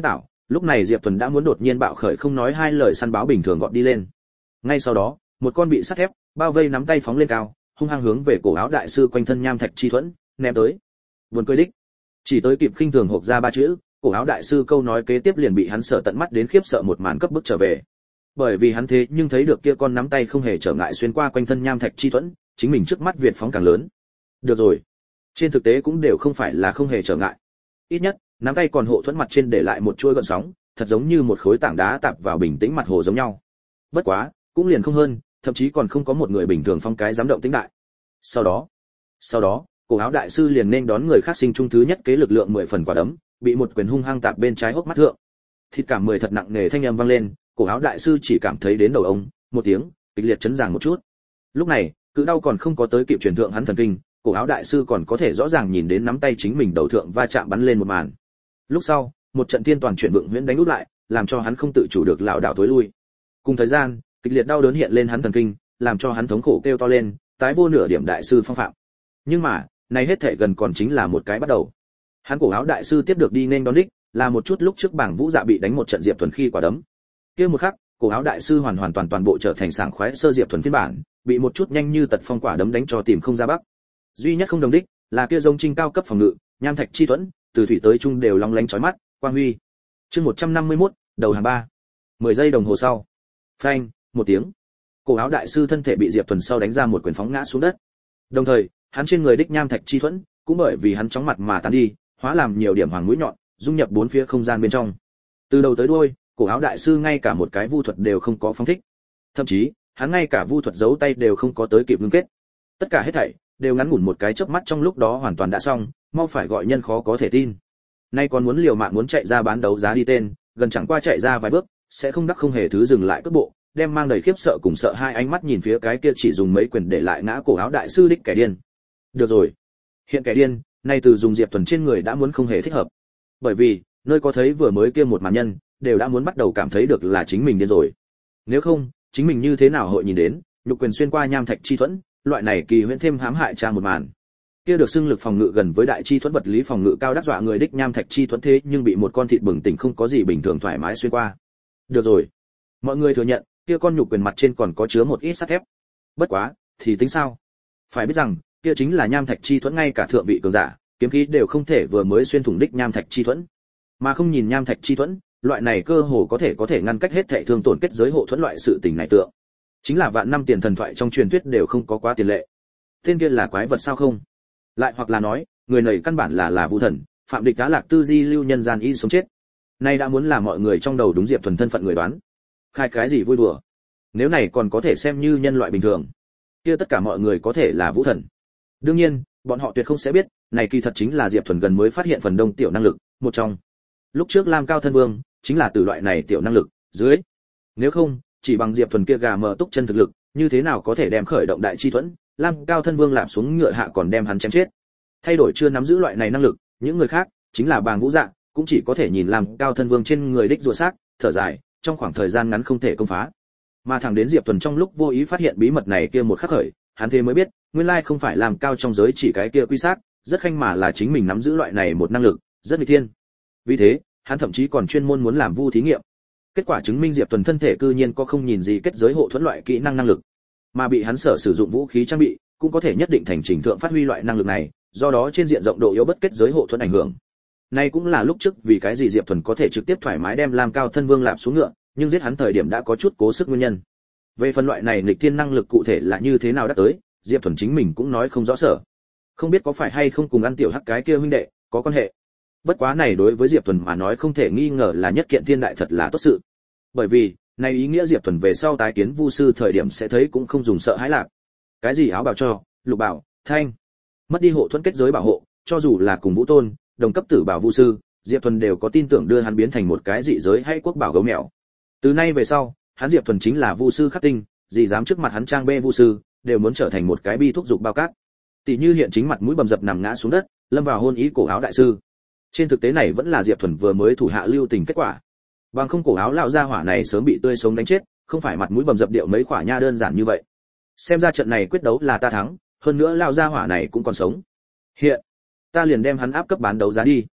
Lúc này Diệp Thuần đã muốn đột nhiên bạo khởi, không nói hai lời săn báo bình thường gọt đi lên. Ngay sau đó, một con bị sắt thép bao vây nắm tay phóng lên cao, hung hăng hướng về cổ áo đại sư quanh thân nham thạch chi thuẫn ném tới. Buồn cười đích, chỉ tới kịp khinh thường hộc ra ba chữ, cổ áo đại sư câu nói kế tiếp liền bị hắn sợ tận mắt đến khiếp sợ một màn cấp bức trở về. Bởi vì hắn thế nhưng thấy được kia con nắm tay không hề trở ngại xuyên qua quanh thân nham thạch chi thuẫn, chính mình trước mắt việt phóng càng lớn. Được rồi, trên thực tế cũng đều không phải là không hề trở ngại. Ít nhất, nắm tay còn hộ thuẫn mặt trên để lại một chuỗi gợn sóng, thật giống như một khối tảng đá tạp vào bình tĩnh mặt hồ giống nhau. Bất quá, cũng liền không hơn, thậm chí còn không có một người bình thường phong cái dám động tĩnh đại. Sau đó, sau đó, cổ áo đại sư liền nên đón người khác sinh trung thứ nhất kế lực lượng mười phần quả đấm, bị một quyền hung hăng tạp bên trái hốc mắt thượng. Thịt cảm mười thật nặng nề thanh âm vang lên, cổ áo đại sư chỉ cảm thấy đến đầu ông một tiếng kịch liệt chấn giằng một chút. Lúc này, cự đau còn không có tới kịp truyền thượng hắn thần kinh, cổ áo đại sư còn có thể rõ ràng nhìn đến nắm tay chính mình đầu thượng va chạm bắn lên một màn. Lúc sau, một trận tiên toàn chuyển vượng huyễn đánh út lại, làm cho hắn không tự chủ được lảo đảo thối lui. Cùng thời gian, kịch liệt đau đớn hiện lên hắn thần kinh, làm cho hắn thống khổ kêu to lên, tái vô nửa điểm đại sư phong phạm. Nhưng mà, này hết thảy gần còn chính là một cái bắt đầu. Hắn cổ áo đại sư tiếp được đi nên đón đích, là một chút lúc trước bảng Vũ Dạ bị đánh một trận Diệp Thuần khi quả đấm. Kia một khắc, cổ áo đại sư hoàn hoàn toàn toàn bộ trở thành sảng khoái sơ Diệp Thuần phiên bản, bị một chút nhanh như tật phong quả đấm đánh cho tìm không ra bắc. Duy nhất không đồng đích, là kia giống trinh cao cấp phòng ngự, nham thạch chi thuẫn, từ thủy tới trung đều long lánh chói mắt, quang huy. Chương một trăm năm mươi mốt, đầu hàng ba. mười giây đồng hồ sau. Phanh, một tiếng. Cổ áo đại sư thân thể bị Diệp Thuần sau đánh ra một quyền phóng ngã xuống đất. Đồng thời, hắn trên người đích nham thạch chi thuẫn, cũng bởi vì hắn chóng mặt mà tán đi, hóa làm nhiều điểm hoàng mũi nhọn, dung nhập bốn phía không gian bên trong. Từ đầu tới đuôi, cổ áo đại sư ngay cả một cái vu thuật đều không có phóng thích. Thậm chí, hắn ngay cả vu thuật giấu tay đều không có tới kịp ngưng kết. Tất cả hết thảy đều ngắn ngủn một cái chớp mắt trong lúc đó hoàn toàn đã xong, mau phải gọi nhân khó có thể tin. Nay còn muốn liều mạng muốn chạy ra bán đấu giá đi tên, gần chẳng qua chạy ra vài bước, sẽ không đắc không hề thứ dừng lại cước bộ, đem mang đầy khiếp sợ cùng sợ hai ánh mắt nhìn phía cái kia chỉ dùng mấy quyền để lại ngã cổ áo đại sư đích kẻ điên. Được rồi, hiện kẻ điên, nay từ dùng Diệp Thuần trên người đã muốn không hề thích hợp. Bởi vì, nơi có thấy vừa mới kia một màn nhân, đều đã muốn bắt đầu cảm thấy được là chính mình điên rồi. Nếu không, chính mình như thế nào hội nhìn đến, nhục quyền xuyên qua nham thạch chi thuẫn, loại này kỳ huyễn thêm hãm hại cha một màn. Kia được xưng lực phòng ngự gần với đại chi thuẫn vật lý phòng ngự cao đắc dọa người đích nham thạch chi thuẫn thế nhưng bị một con thịt bừng tỉnh không có gì bình thường thoải mái xuyên qua. Được rồi, mọi người thừa nhận, kia con nhục quyền mặt trên còn có chứa một ít sắt thép. Bất quá, thì tính sao? Phải biết rằng, kia chính là nham thạch chi thuẫn, ngay cả thượng vị cường giả, kiếm khí đều không thể vừa mới xuyên thủng đích nham thạch chi thuẫn. Mà không nhìn nham thạch chi thuẫn, loại này cơ hồ có thể có thể ngăn cách hết thảy thương tổn kết giới hộ thuẫn loại sự tình này tượng. Chính là vạn năm tiền thần thoại trong truyền thuyết đều không có quá tiền lệ. Tên kia là quái vật sao không? Lại hoặc là nói, người này căn bản là là vu thần, phạm địch cá lạc tư di lưu nhân gian y sống chết. Nay đã muốn là mọi người trong đầu đúng Diệp Thuần thân phận người đoán. Khai cái gì vui đùa? Nếu này còn có thể xem như nhân loại bình thường, kia tất cả mọi người có thể là vũ thần. Đương nhiên, bọn họ tuyệt không sẽ biết, này kỳ thật chính là Diệp Thuần gần mới phát hiện phần đông tiểu năng lực, một trong. Lúc trước Lam Cao thân vương, chính là từ loại này tiểu năng lực, dưới. Nếu không, chỉ bằng Diệp Thuần kia gà mờ túc chân thực lực, như thế nào có thể đem khởi động đại chi thuẫn, Lam Cao thân vương lạp xuống ngựa hạ còn đem hắn chém chết. Thay đổi chưa nắm giữ loại này năng lực, những người khác, chính là Bàng Vũ Dạ, cũng chỉ có thể nhìn Lam Cao thân vương trên người đích rùa xác, thở dài, trong khoảng thời gian ngắn không thể công phá. Mà thẳng đến Diệp Thuần trong lúc vô ý phát hiện bí mật này kia một khắc khởi, hắn thế mới biết, nguyên lai không phải Lam Cao trong giới chỉ cái kia quy xác, rất khanh mà là chính mình nắm giữ loại này một năng lực, rất nghịch thiên. Vì thế, hắn thậm chí còn chuyên môn muốn làm vu thí nghiệm. Kết quả chứng minh Diệp Thuần thân thể cư nhiên có không nhìn gì kết giới hộ thuẫn loại kỹ năng năng lực, mà bị hắn sở sử dụng vũ khí trang bị, cũng có thể nhất định thành trình thượng phát huy loại năng lực này, do đó trên diện rộng độ yếu bất kết giới hộ thuẫn ảnh hưởng. Này cũng là lúc trước vì cái gì Diệp Thuần có thể trực tiếp thoải mái đem Lam Cao thân vương lạp xuống ngựa, nhưng giết hắn thời điểm đã có chút cố sức nguyên nhân. Về phần loại này nghịch thiên năng lực cụ thể là như thế nào đã tới, Diệp Thuần chính mình cũng nói không rõ sở. Không biết có phải hay không cùng ăn tiểu hắc cái kia huynh đệ có quan hệ. Bất quá này đối với Diệp Thuần mà nói không thể nghi ngờ là nhất kiện thiên đại thật là tốt sự. Bởi vì, này ý nghĩa Diệp Thuần về sau tái kiến vu sư thời điểm sẽ thấy cũng không dùng sợ hãi lạc. Cái gì áo bào cho, lục bảo, thanh, mất đi hộ thuẫn kết giới bảo hộ, cho dù là cùng Vũ Tôn, đồng cấp tử bảo vu sư, Diệp Thuần đều có tin tưởng đưa hắn biến thành một cái dị giới hay quốc bảo gấu mèo. Từ nay về sau, hắn Diệp Thuần chính là vu sư khắc tinh, gì dám trước mặt hắn trang bê vu sư, đều muốn trở thành một cái bi thúc dục bao cát. Tỷ như hiện chính mặt mũi bầm dập nằm ngã xuống đất, lâm vào hôn ý cổ áo đại sư. Trên thực tế này vẫn là Diệp Thuần vừa mới thủ hạ lưu tình kết quả. Bằng không cổ áo lão gia hỏa này sớm bị tươi sống đánh chết, không phải mặt mũi bầm dập điệu mấy khỏa nha đơn giản như vậy. Xem ra trận này quyết đấu là ta thắng, hơn nữa lão gia hỏa này cũng còn sống. Hiện, ta liền đem hắn áp cấp bán đấu giá đi.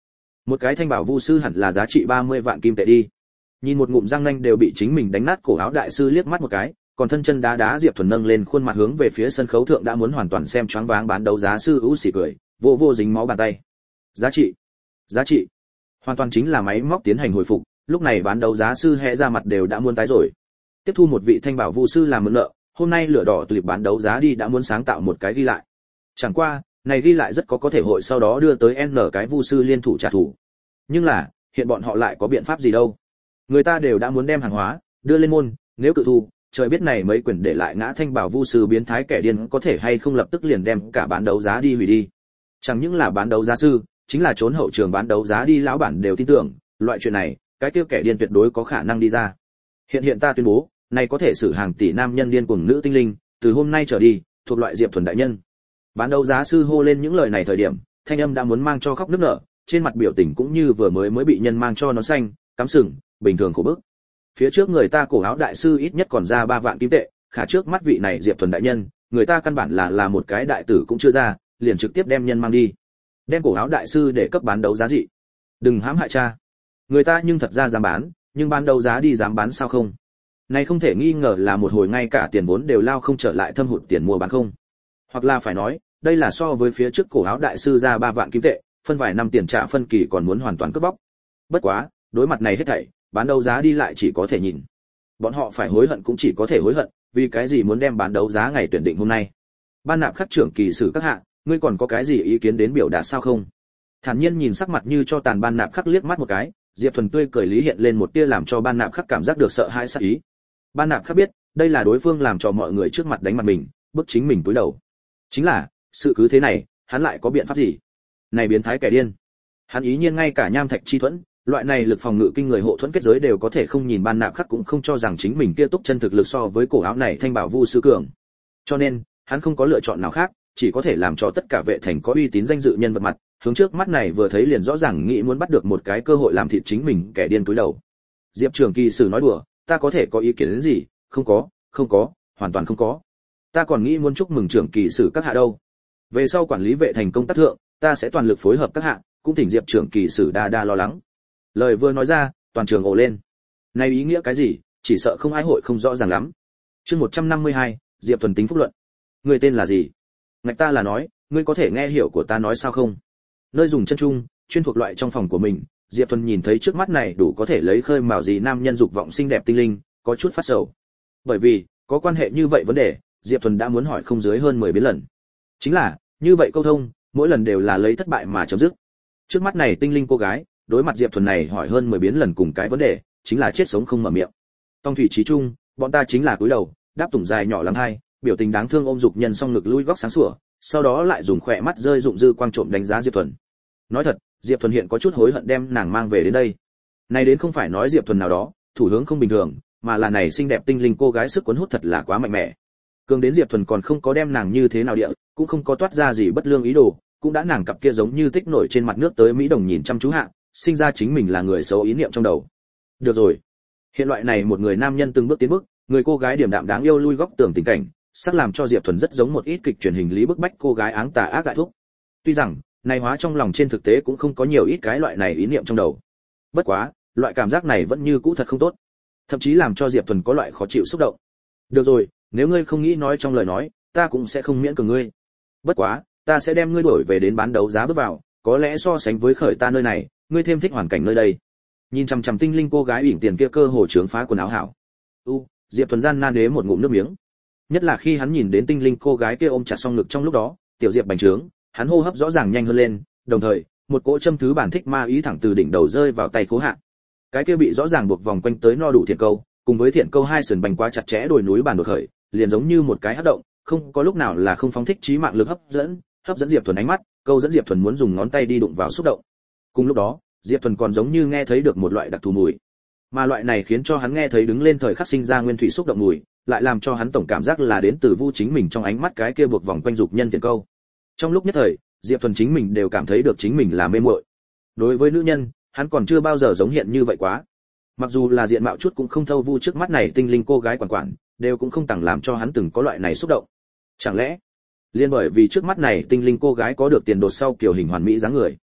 Một cái thanh bảo vu sư hẳn là giá trị ba mươi vạn kim tệ đi. Nhìn một ngụm răng nanh đều bị chính mình đánh nát cổ áo đại sư liếc mắt một cái, còn thân chân đá đá Diệp Thuần nâng lên khuôn mặt hướng về phía sân khấu thượng đã muốn hoàn toàn xem choáng váng bán đấu giá sư ưu xỉ cười, vô vô dính máu bàn tay. Giá trị, giá trị, hoàn toàn chính là máy móc tiến hành hồi phục. Lúc này bán đấu giá sư hé ra mặt đều đã muốn tái rồi. Tiếp thu một vị thanh bảo vu sư làm mượn nợ, hôm nay lửa đỏ tùy bán đấu giá đi đã muốn sáng tạo một cái ghi lại. Chẳng qua, này ghi lại rất có có thể hội sau đó đưa tới n cái vu sư liên thủ trả thù. Nhưng là, hiện bọn họ lại có biện pháp gì đâu? Người ta đều đã muốn đem hàng hóa đưa lên môn, nếu cự thu, trời biết này mấy quyền để lại ngã thanh bảo vu sư biến thái kẻ điên có thể hay không lập tức liền đem cả bán đấu giá đi hủy đi. Chẳng những là bán đấu giá sư, chính là trốn hậu trường bán đấu giá đi lão bản đều tin tưởng, loại chuyện này, cái kia kẻ điên tuyệt đối có khả năng đi ra. Hiện hiện ta tuyên bố, này có thể xử hàng tỷ nam nhân điên cuồng nữ tinh linh, từ hôm nay trở đi, thuộc loại Diệp Thuần đại nhân. Bán đấu giá sư hô lên những lời này thời điểm, thanh âm đã muốn mang cho khóc nức nở, trên mặt biểu tình cũng như vừa mới mới bị nhân mang cho nón xanh, cắm sừng, bình thường khổ bức. Phía trước người ta cổ áo đại sư ít nhất còn ra ba vạn kim tệ, khả trước mắt vị này Diệp Thuần đại nhân, người ta căn bản là là một cái đại tử cũng chưa ra, liền trực tiếp đem nhân mang đi. Đem cổ áo đại sư để cấp bán đấu giá dị. Đừng hãm hại cha. Người ta nhưng thật ra dám bán, nhưng bán đấu giá đi dám bán sao không? Này không thể nghi ngờ là một hồi ngay cả tiền vốn đều lao không trở lại thâm hụt tiền mua bán không. Hoặc là phải nói, đây là so với phía trước cổ áo đại sư ra ba vạn kim tệ, phân vài năm tiền trả phân kỳ còn muốn hoàn toàn cướp bóc. Bất quá, đối mặt này hết thảy, bán đấu giá đi lại chỉ có thể nhìn. Bọn họ phải hối hận cũng chỉ có thể hối hận, vì cái gì muốn đem bán đấu giá ngày tuyển định hôm nay. Ban nạp khắc trưởng kỳ sử các hạ, ngươi còn có cái gì ý kiến đến biểu đạt sao không? Thản nhiên nhìn sắc mặt như cho tàn ban nạp khắc liếc mắt một cái, Diệp Thuần tươi cười lý hiện lên một tia làm cho ban nạp khắc cảm giác được sợ hãi sát ý. Ban nạp khắc biết, đây là đối phương làm cho mọi người trước mặt đánh mặt mình, bức chính mình túi đầu. Chính là, sự cứ thế này, hắn lại có biện pháp gì? Này biến thái kẻ điên. Hắn ý nhiên ngay cả nham thạch chi thuẫn, loại này lực phòng ngự kinh người hộ thuẫn kết giới đều có thể không nhìn ban nạp khắc cũng không cho rằng chính mình kia túc chân thực lực so với cổ áo này thanh bảo vu sư cường. Cho nên, hắn không có lựa chọn nào khác, chỉ có thể làm cho tất cả vệ thành có uy tín danh dự nhân vật mặt, hướng trước mắt này vừa thấy liền rõ ràng nghĩ muốn bắt được một cái cơ hội làm thịt chính mình kẻ điên túi đầu. Diệp Trường Kỳ sử nói đùa, ta có thể có ý kiến đến gì? Không có, không có, hoàn toàn không có. Ta còn nghĩ muốn chúc mừng Trường Kỳ sử các hạ đâu. Về sau quản lý vệ thành công tác thượng, ta sẽ toàn lực phối hợp các hạ, cũng thỉnh Diệp Trường Kỳ sử đa đa lo lắng. Lời vừa nói ra, toàn trường ồ lên. Này ý nghĩa cái gì, chỉ sợ không ai hội không rõ ràng lắm. Chương một trăm năm mươi hai, Diệp Thuần tính phúc luận. Người tên là gì? Ngạch ta là nói, ngươi có thể nghe hiểu của ta nói sao không? Nơi dùng chân trung, chuyên thuộc loại trong phòng của mình, Diệp Thuần nhìn thấy trước mắt này đủ có thể lấy khơi mào gì nam nhân dục vọng xinh đẹp tinh linh, có chút phát sầu. Bởi vì, có quan hệ như vậy vấn đề, Diệp Thuần đã muốn hỏi không dưới hơn mười biến lần. Chính là, như vậy câu thông, mỗi lần đều là lấy thất bại mà chấm dứt. Trước mắt này tinh linh cô gái, đối mặt Diệp Thuần này hỏi hơn mười biến lần cùng cái vấn đề, chính là chết sống không mở miệng. Tông thủy chí trung, bọn ta chính là cúi đầu, đáp tủng dài nhỏ lắm hai, biểu tình đáng thương ôm dục nhân song ngực lui góc sáng sủa, sau đó lại dùng khỏe mắt rơi dụng dư quang trộm đánh giá Diệp Thuần. Nói thật, Diệp Thuần hiện có chút hối hận đem nàng mang về đến đây. Này đến không phải nói Diệp Thuần nào đó, thủ hướng không bình thường, mà là này xinh đẹp tinh linh cô gái sức cuốn hút thật là quá mạnh mẽ. Cường đến Diệp Thuần còn không có đem nàng như thế nào địa, cũng không có toát ra gì bất lương ý đồ, cũng đã nàng cặp kia giống như tích nổi trên mặt nước tới mỹ đồng nhìn chăm chú hạ, sinh ra chính mình là người xấu ý niệm trong đầu. Được rồi, hiện loại này một người nam nhân từng bước tiến bước, người cô gái điểm đạm đáng yêu lui góc tường tình cảnh, sắc làm cho Diệp Thuần rất giống một ít kịch truyền hình lý bức bách cô gái áng tà ác đại thúc. Tuy rằng, này hóa trong lòng trên thực tế cũng không có nhiều ít cái loại này ý niệm trong đầu. Bất quá, loại cảm giác này vẫn như cũ thật không tốt, thậm chí làm cho Diệp Thuần có loại khó chịu xúc động. Được rồi, nếu ngươi không nghĩ nói trong lời nói, ta cũng sẽ không miễn cưỡng ngươi. Bất quá, ta sẽ đem ngươi đổi về đến bán đấu giá bước vào, có lẽ so sánh với khởi ta nơi này, ngươi thêm thích hoàn cảnh nơi đây. Nhìn chằm chằm tinh linh cô gái ỉn tiền kia cơ hồ trướng phá quần áo hảo. U, Diệp Thuần gian nan đế một ngụm nước miếng. Nhất là khi hắn nhìn đến tinh linh cô gái kia ôm chặt song ngực trong lúc đó, tiểu Diệp bành trướng, hắn hô hấp rõ ràng nhanh hơn lên, đồng thời, một cỗ châm thứ bản thích ma ý thẳng từ đỉnh đầu rơi vào tay Cố Hạ. Cái kia bị rõ ràng buộc vòng quanh tới no đủ thiện câu, cùng với thiện câu hai sườn bành quá chặt chẽ đồi núi bàn đột khởi, liền giống như một cái hấp động, không có lúc nào là không phóng thích trí mạng lực hấp dẫn, hấp dẫn Diệp Thuần ánh mắt, câu dẫn Diệp Thuần muốn dùng ngón tay đi đụng vào xúc động. Cùng lúc đó, Diệp Thuần còn giống như nghe thấy được một loại đặc thù mùi, mà loại này khiến cho hắn nghe thấy đứng lên thời khắc sinh ra nguyên thủy xúc động mùi, lại làm cho hắn tổng cảm giác là đến từ Vu chính mình trong ánh mắt cái kia buộc vòng quanh dục nhân thiện câu. Trong lúc nhất thời, Diệp Thuần chính mình đều cảm thấy được chính mình là mê muội. Đối với nữ nhân, hắn còn chưa bao giờ giống hiện như vậy quá. Mặc dù là diện mạo chút cũng không thâu Vu trước mắt này tinh linh cô gái quản quản, đều cũng không tặng làm cho hắn từng có loại này xúc động. Chẳng lẽ, liên bởi vì trước mắt này tinh linh cô gái có được tiền đột sau kiểu hình hoàn mỹ dáng người,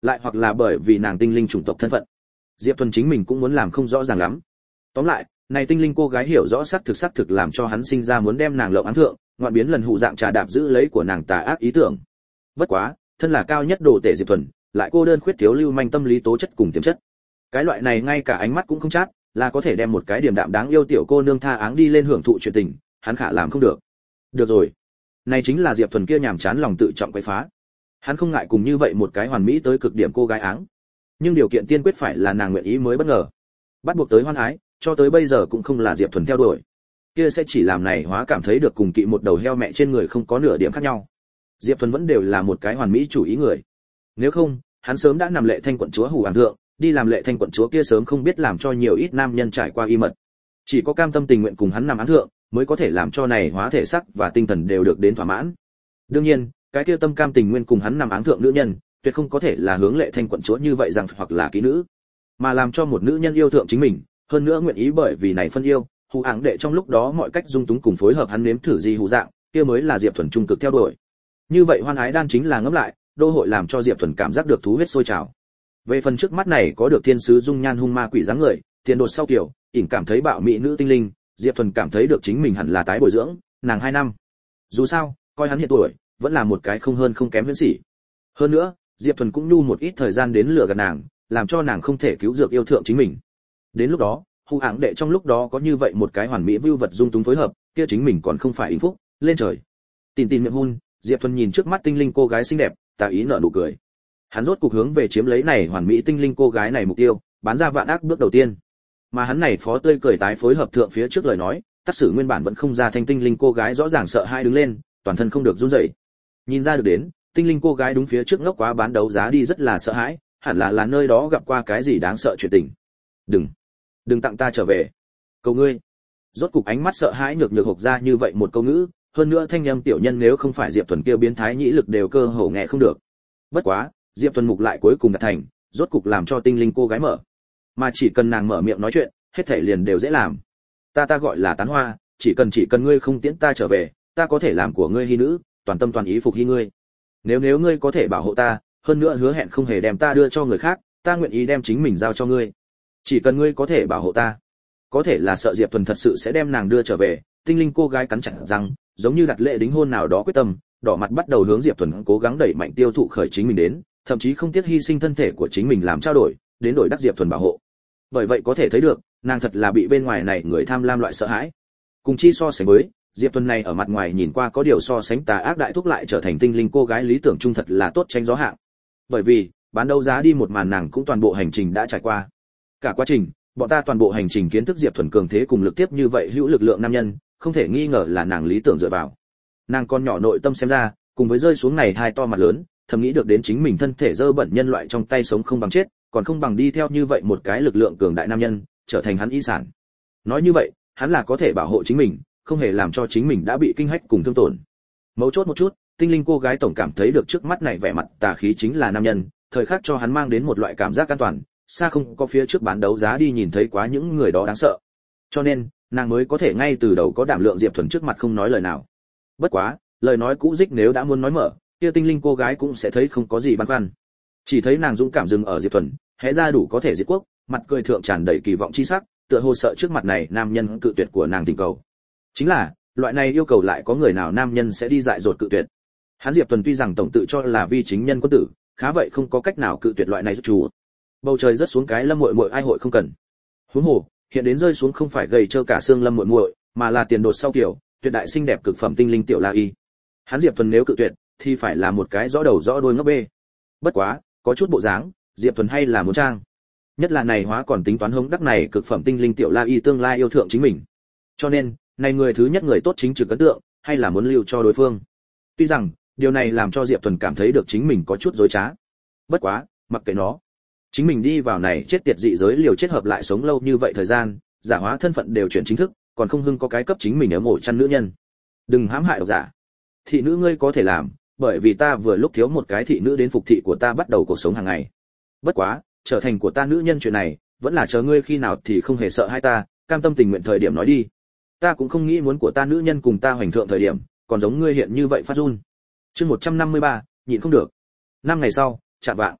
lại hoặc là bởi vì nàng tinh linh chủng tộc thân phận. Diệp Thuần chính mình cũng muốn làm không rõ ràng lắm. Tóm lại, này tinh linh cô gái hiểu rõ xác thực xác thực làm cho hắn sinh ra muốn đem nàng lộng áng thượng, ngoạn biến lần hụ dạng trà đạp giữ lấy của nàng tà ác ý tưởng. Bất quá, thân là cao nhất đồ tể Diệp Thuần, lại cô đơn khuyết thiếu lưu manh tâm lý tố chất cùng tiềm chất. Cái loại này ngay cả ánh mắt cũng không chát, là có thể đem một cái điềm đạm đáng yêu tiểu cô nương tha áng đi lên hưởng thụ chuyện tình, hắn khả làm không được. Được rồi, này chính là Diệp Thuần kia nhàm chán lòng tự trọng quấy phá. Hắn không ngại cùng như vậy một cái hoàn mỹ tới cực điểm cô gái áng, nhưng điều kiện tiên quyết phải là nàng nguyện ý mới bất ngờ. Bắt buộc tới hoan ái, cho tới bây giờ cũng không là Diệp Thuần theo đuổi. Kia sẽ chỉ làm này hóa cảm thấy được cùng kỵ một đầu heo mẹ trên người không có nửa điểm khác nhau. Diệp Thuần vẫn đều là một cái hoàn mỹ chủ ý người. Nếu không, hắn sớm đã nằm lệ thanh quận chúa hủ hoàng thượng, đi làm lệ thanh quận chúa kia sớm không biết làm cho nhiều ít nam nhân trải qua y mật. Chỉ có cam tâm tình nguyện cùng hắn nằm án thượng, mới có thể làm cho này hóa thể sắc và tinh thần đều được đến thỏa mãn. Đương nhiên, cái kia tâm cam tình nguyện cùng hắn nằm án thượng nữ nhân, tuyệt không có thể là hướng lệ thanh quận chúa như vậy rằng hoặc là kỹ nữ, mà làm cho một nữ nhân yêu thượng chính mình, hơn nữa nguyện ý bởi vì này phân yêu, hù áng đệ trong lúc đó mọi cách dung túng cùng phối hợp hắn nếm thử gì hù dạng, kia mới là Diệp Thuần trung cực theo đuổi. Như vậy hoan ái đan chính là ngẫm lại, đô hội làm cho Diệp Thuần cảm giác được thú huyết sôi trào. Về phần trước mắt này có được thiên sứ dung nhan hung ma quỷ dáng người, tiền đột sau kiểu, ỉn cảm thấy bạo mỹ nữ tinh linh, Diệp Thuần cảm thấy được chính mình hẳn là tái bồi dưỡng, nàng hai năm. Dù sao, coi hắn hiện tuổi, vẫn là một cái không hơn không kém huyễn sĩ. Hơn nữa, Diệp Thuần cũng nhu một ít thời gian đến lừa gạt nàng, làm cho nàng không thể cứu dược yêu thượng chính mình. Đến lúc đó, hung áng đệ trong lúc đó có như vậy một cái hoàn mỹ vưu vật dung túng phối hợp, kia chính mình còn không phải hạnh phúc, lên trời. Tin tin miệng hun, Diệp Thuần nhìn trước mắt tinh linh cô gái xinh đẹp, tà ý nở nụ cười. Hắn rốt cuộc hướng về chiếm lấy này hoàn mỹ tinh linh cô gái này mục tiêu, bán ra vạn ác bước đầu tiên. Mà hắn này phó tươi cười tái phối hợp thượng phía trước lời nói, tác sử nguyên bản vẫn không ra thanh tinh linh cô gái rõ ràng sợ hai đứng lên, toàn thân không được run rẩy. Nhìn ra được đến, tinh linh cô gái đúng phía trước ngốc quá bán đấu giá đi rất là sợ hãi, hẳn là là nơi đó gặp qua cái gì đáng sợ chuyện tình. Đừng, đừng tặng ta trở về, cầu ngươi. Rốt cục ánh mắt sợ hãi nhược nhược hộc ra như vậy một câu ngữ, hơn nữa thanh âm tiểu nhân nếu không phải Diệp Thuần kia biến thái nhĩ lực đều cơ hồ nghe không được. Bất quá, Diệp Thuần mục lại cuối cùng đạt thành, rốt cục làm cho tinh linh cô gái mở. Mà chỉ cần nàng mở miệng nói chuyện, hết thảy liền đều dễ làm. Ta ta gọi là Tán Hoa, chỉ cần chỉ cần ngươi không tiễn ta trở về, ta có thể làm của ngươi hy nữ, toàn tâm toàn ý phục hy ngươi. Nếu nếu ngươi có thể bảo hộ ta, hơn nữa hứa hẹn không hề đem ta đưa cho người khác, ta nguyện ý đem chính mình giao cho ngươi. Chỉ cần ngươi có thể bảo hộ ta. Có thể là sợ Diệp Thuần thật sự sẽ đem nàng đưa trở về, tinh linh cô gái cắn chặt răng, giống như đặt lệ đính hôn nào đó quyết tâm, đỏ mặt bắt đầu hướng Diệp Thuần cố gắng đẩy mạnh tiêu thụ khởi chính mình đến, thậm chí không tiếc hy sinh thân thể của chính mình làm trao đổi, đến đổi đắc Diệp Thuần bảo hộ. Bởi vậy có thể thấy được, nàng thật là bị bên ngoài này người tham lam loại sợ hãi. Cùng chi so sánh với, Diệp Thuần này ở mặt ngoài nhìn qua có điều so sánh tà ác đại thúc lại trở thành tinh linh cô gái lý tưởng trung thật là tốt tránh gió hạng. Bởi vì, bán đấu giá đi một màn nàng cũng toàn bộ hành trình đã trải qua. Cả quá trình, bọn ta toàn bộ hành trình kiến thức Diệp Thuần cường thế cùng lực tiếp như vậy hữu lực lượng nam nhân, không thể nghi ngờ là nàng lý tưởng dựa vào. Nàng con nhỏ nội tâm xem ra, cùng với rơi xuống này hai to mặt lớn, thầm nghĩ được đến chính mình thân thể dơ bẩn nhân loại trong tay sống không bằng chết, còn không bằng đi theo như vậy một cái lực lượng cường đại nam nhân, trở thành hắn y sản. Nói như vậy, hắn là có thể bảo hộ chính mình, không hề làm cho chính mình đã bị kinh hách cùng thương tổn. Mấu chốt một chút, tinh linh cô gái tổng cảm thấy được trước mắt này vẻ mặt tà khí chính là nam nhân, thời khắc cho hắn mang đến một loại cảm giác an toàn, xa không có phía trước bán đấu giá đi nhìn thấy quá những người đó đáng sợ. Cho nên, nàng mới có thể ngay từ đầu có đảm lượng Diệp Thuần trước mặt không nói lời nào. Bất quá, lời nói cũ dích nếu đã muốn nói mở, kia tinh linh cô gái cũng sẽ thấy không có gì băn khoăn. Chỉ thấy nàng dũng cảm dừng ở Diệp Thuần, hé ra đủ có thể diệt quốc, mặt cười thượng tràn đầy kỳ vọng chi sắc, tựa hồ sợ trước mặt này nam nhân cự tuyệt của nàng tình cầu. Chính là, loại này yêu cầu lại có người nào nam nhân sẽ đi dại dột cự tuyệt. Hắn Diệp Thuần tuy rằng tổng tự cho là vi chính nhân quân tử, khá vậy không có cách nào cự tuyệt loại này giúp chủ. Bầu trời rất xuống cái Lâm muội muội ai hội không cần. Huống hồ, hiện đến rơi xuống không phải gầy trơ cả xương Lâm muội muội, mà là tiền đột sau kiểu, tuyệt đại xinh đẹp cực phẩm tinh linh tiểu La Y. Hắn Diệp Thuần nếu cự tuyệt, thì phải là một cái rõ đầu rõ đuôi ngốc bê. Bất quá, có chút bộ dáng, Diệp Thuần hay là muốn trang. Nhất là này hóa còn tính toán hống đắc này cực phẩm tinh linh tiểu La Y tương lai yêu thượng chính mình. Cho nên, này người thứ nhất người tốt chính trực ấn tượng, hay là muốn lưu cho đối phương. Tuy rằng, điều này làm cho Diệp Thuần cảm thấy được chính mình có chút dối trá. Bất quá, mặc kệ nó. Chính mình đi vào này chết tiệt dị giới liều chết hợp lại sống lâu như vậy thời gian, giả hóa thân phận đều chuyển chính thức, còn không hưng có cái cấp chính mình ở mổ chăn nữ nhân. Đừng hãm hại độc giả. Thị nữ ngươi có thể làm, bởi vì ta vừa lúc thiếu một cái thị nữ đến phục thị của ta bắt đầu cuộc sống hàng ngày. Bất quá, trở thành của ta nữ nhân chuyện này, vẫn là chờ ngươi khi nào thì không hề sợ hai ta, cam tâm tình nguyện thời điểm nói đi. Ta cũng không nghĩ muốn của ta nữ nhân cùng ta hoành thượng thời điểm, còn giống ngươi hiện như vậy phát run. Chương một trăm năm mươi ba, nhịn không được. Năm ngày sau, chạm vạng.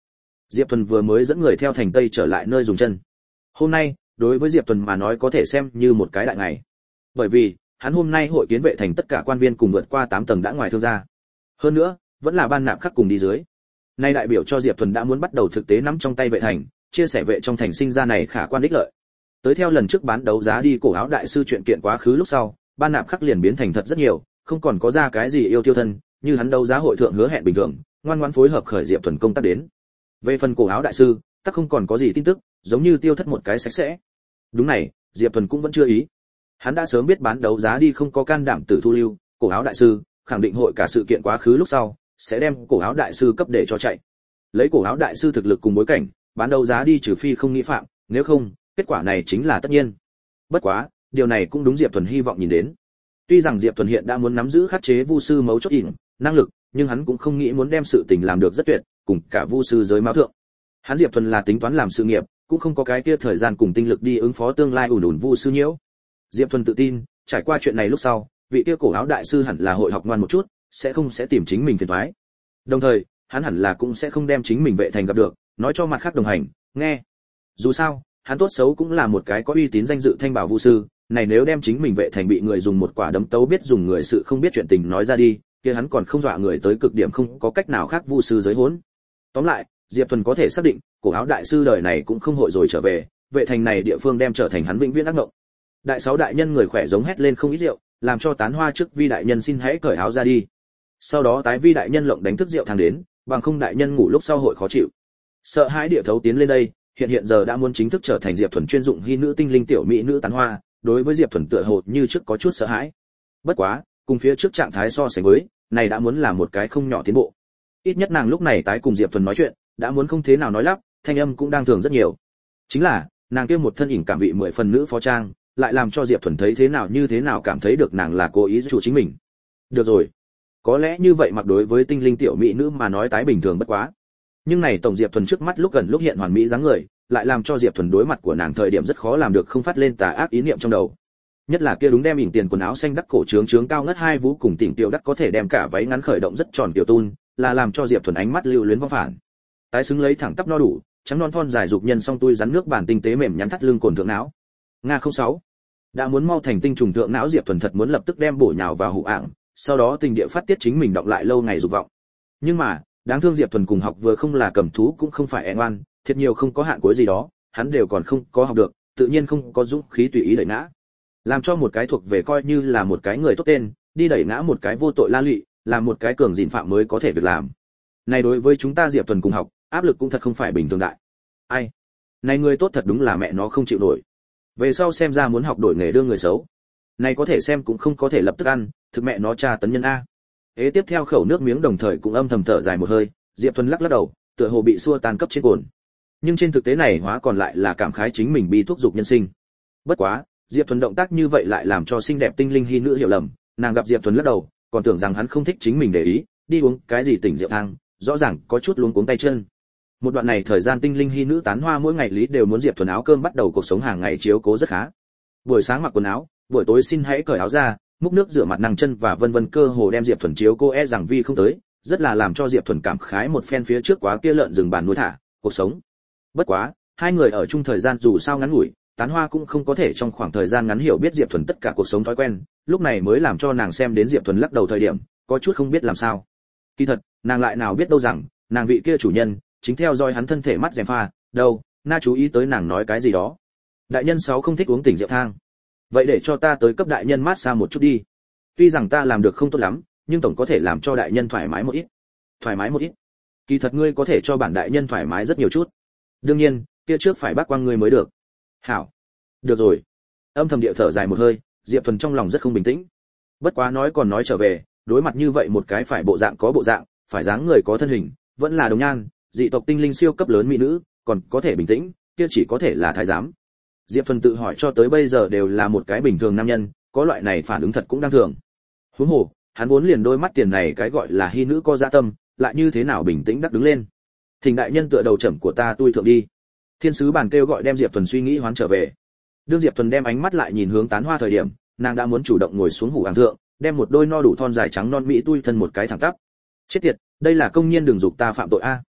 Diệp Thuần vừa mới dẫn người theo thành Tây trở lại nơi dùng chân. Hôm nay, đối với Diệp Thuần mà nói có thể xem như một cái đại ngày. Bởi vì, hắn hôm nay hội kiến vệ thành tất cả quan viên cùng vượt qua tám tầng đã ngoài thương gia. Hơn nữa, vẫn là ban nạp khắc cùng đi dưới. Nay đại biểu cho Diệp Thuần đã muốn bắt đầu thực tế nắm trong tay vệ thành, chia sẻ vệ trong thành sinh ra này khả quan đích lợi. Tới theo lần trước bán đấu giá đi cổ áo đại sư chuyện kiện quá khứ lúc sau, ban nạp khắc liền biến thành thật rất nhiều, không còn có ra cái gì yêu tiêu thân, như hắn đấu giá hội thượng hứa hẹn bình thường, ngoan ngoãn phối hợp khởi Diệp Thuần công tác đến. Về phần cổ áo đại sư, tất không còn có gì tin tức, giống như tiêu thất một cái sạch sẽ. Đúng này, Diệp Thuần cũng vẫn chưa ý. Hắn đã sớm biết bán đấu giá đi không có can đảm tử thu lưu, cổ áo đại sư khẳng định hội cả sự kiện quá khứ lúc sau, sẽ đem cổ áo đại sư cấp để cho chạy. Lấy cổ áo đại sư thực lực cùng bối cảnh, bán đấu giá đi trừ phi không nghĩ phạm, nếu không, kết quả này chính là tất nhiên. Bất quá, điều này cũng đúng Diệp Thuần hy vọng nhìn đến. Tuy rằng Diệp Thuần hiện đã muốn nắm giữ khắc chế vu sư mấu chốt ỉn, năng lực, nhưng hắn cũng không nghĩ muốn đem sự tình làm được rất tuyệt, cùng cả vu sư giới mao thượng. Hắn Diệp Thuần là tính toán làm sự nghiệp, cũng không có cái kia thời gian cùng tinh lực đi ứng phó tương lai ủn ủn vu sư nhiễu. Diệp Thuần tự tin, trải qua chuyện này lúc sau, vị kia cổ áo đại sư hẳn là hội học ngoan một chút, sẽ không sẽ tìm chính mình phiền toái. Đồng thời, hắn hẳn là cũng sẽ không đem chính mình vệ thành gặp được, nói cho mặt khác đồng hành, nghe. Dù sao, hắn tốt xấu cũng là một cái có uy tín danh dự thanh bảo vu sư, này nếu đem chính mình vệ thành bị người dùng một quả đấm tấu biết dùng người sự không biết chuyện tình nói ra đi, kia hắn còn không dọa người tới cực điểm không có cách nào khác vu sư giới hỗn. Tóm lại, Diệp Thuần có thể xác định, cổ áo đại sư đời này cũng không hội rồi trở về, vệ thành này địa phương đem trở thành hắn vĩnh viễn ác mộng. Đại sáu đại nhân người khỏe giống hét lên không ít rượu, làm cho tán hoa trước vi đại nhân xin hãy cởi áo ra đi. Sau đó tái vi đại nhân lộng đánh thức rượu thang đến, bằng không đại nhân ngủ lúc sau hội khó chịu. Sợ hãi địa thấu tiến lên đây, hiện hiện giờ đã muốn chính thức trở thành Diệp Thuần chuyên dụng hy nữ tinh linh tiểu mỹ nữ tán hoa, đối với Diệp Thuần tựa hồ như trước có chút sợ hãi. Bất quá, cùng phía trước trạng thái so sánh với, này đã muốn là một cái không nhỏ tiến bộ. Ít nhất nàng lúc này tái cùng Diệp Thuần nói chuyện, đã muốn không thế nào nói lắp, thanh âm cũng đang thường rất nhiều. Chính là, nàng kia một thân ỉn cảm vị mười phần nữ phó trang, lại làm cho Diệp Thuần thấy thế nào như thế nào cảm thấy được nàng là cố ý chủ chính mình. Được rồi, có lẽ như vậy mặc đối với tinh linh tiểu mỹ nữ mà nói tái bình thường bất quá. Nhưng này tổng Diệp Thuần trước mắt lúc gần lúc hiện hoàn mỹ dáng người, lại làm cho Diệp Thuần đối mặt của nàng thời điểm rất khó làm được không phát lên tà ác ý niệm trong đầu. Nhất là kia đúng đem ỉn tiền quần áo xanh đắc cổ trướng trướng cao ngất hai vú cùng tỉnh tiểu đắc có thể đem cả váy ngắn khởi động rất tròn tiểu tun, là làm cho Diệp Thuần ánh mắt lưu luyến vong phản. Tái xứng lấy thẳng tắp no đủ, trắng non thon dài dục nhân song tui rắn nước bản tinh tế mềm nhắn thắt lưng cồn thượng não. Nga không sáu đã muốn mau thành tinh trùng thượng não Diệp Thuần thật muốn lập tức đem bổ nhào vào hụ ảng, sau đó tình địa phát tiết chính mình đọc lại lâu ngày dục vọng. Nhưng mà, đáng thương Diệp Thuần cùng học vừa không là cầm thú cũng không phải e ngoan, thiệt nhiều không có hạn cuối gì đó, hắn đều còn không có học được, tự nhiên không có dũng khí tùy ý đẩy ngã. Làm cho một cái thuộc về coi như là một cái người tốt tên, đi đẩy ngã một cái vô tội la lụy, làm một cái cường dịn phạm mới có thể việc làm. Này đối với chúng ta Diệp Thuần cùng học, áp lực cũng thật không phải bình thường đại. Ai? Này người tốt thật đúng là mẹ nó không chịu nổi. Về sau xem ra muốn học đổi nghề đưa người xấu. Này có thể xem cũng không có thể lập tức ăn, thực mẹ nó tra tấn nhân a. Ế tiếp theo khẩu nước miếng đồng thời cũng âm thầm thở dài một hơi, Diệp Thuần lắc lắc đầu, tựa hồ bị xua tan cấp trên cồn. Nhưng trên thực tế này hóa còn lại là cảm khái chính mình bi thuốc dục nhân sinh. Bất quá, Diệp Thuần động tác như vậy lại làm cho xinh đẹp tinh linh hy nữ hiểu lầm, nàng gặp Diệp Thuần lắc đầu, còn tưởng rằng hắn không thích chính mình để ý, đi uống cái gì tỉnh rượu thang, rõ ràng có chút luống cuống tay chân. Một đoạn này thời gian tinh linh hy nữ tán hoa mỗi ngày lý đều muốn Diệp Thuần áo cơm bắt đầu cuộc sống hàng ngày chiếu cố rất khá. Buổi sáng mặc quần áo, buổi tối xin hãy cởi áo ra, múc nước rửa mặt năng chân và vân vân cơ hồ đem Diệp Thuần chiếu cô e rằng vi không tới, rất là làm cho Diệp Thuần cảm khái một phen phía trước quá kia lợn rừng bàn nuôi thả, cuộc sống. Bất quá, hai người ở chung thời gian dù sao ngắn ngủi, tán hoa cũng không có thể trong khoảng thời gian ngắn hiểu biết Diệp Thuần tất cả cuộc sống thói quen, lúc này mới làm cho nàng xem đến Diệp Thuần lắc đầu thời điểm, có chút không biết làm sao. Kỳ thật, nàng lại nào biết đâu rằng, nàng vị kia chủ nhân chính theo dõi hắn thân thể mắt rèm pha, đâu, na chú ý tới nàng nói cái gì đó. Đại nhân sáu không thích uống tỉnh rượu thang. Vậy để cho ta tới cấp đại nhân mát xa một chút đi. Tuy rằng ta làm được không tốt lắm, nhưng tổng có thể làm cho đại nhân thoải mái một ít. Thoải mái một ít. Kỳ thật ngươi có thể cho bản đại nhân thoải mái rất nhiều chút. Đương nhiên, kia trước phải bác quang ngươi mới được. Hảo. Được rồi. Âm thầm điệu thở dài một hơi, Diệp Thuần trong lòng rất không bình tĩnh. Bất quá nói còn nói trở về, đối mặt như vậy một cái phải bộ dạng có bộ dạng, phải dáng người có thân hình, vẫn là đồng nhan, dị tộc tinh linh siêu cấp lớn mỹ nữ, còn có thể bình tĩnh, kia chỉ có thể là thái giám. Diệp Thuần tự hỏi cho tới bây giờ đều là một cái bình thường nam nhân, có loại này phản ứng thật cũng đang thường. Huống hồ, hắn vốn liền đôi mắt tiền này cái gọi là hy nữ có dạ tâm, lại như thế nào bình tĩnh đắc đứng lên. Thỉnh đại nhân tựa đầu trầm của ta tui thượng đi. Thiên sứ bàn kêu gọi đem Diệp Thuần suy nghĩ hoán trở về. Đương Diệp Thuần đem ánh mắt lại nhìn hướng tán hoa thời điểm, nàng đã muốn chủ động ngồi xuống hủ hàng thượng, đem một đôi no đủ thon dài trắng non mỹ tui thân một cái thẳng tắp. Chết tiệt, đây là công nhiên đường dục ta phạm tội a.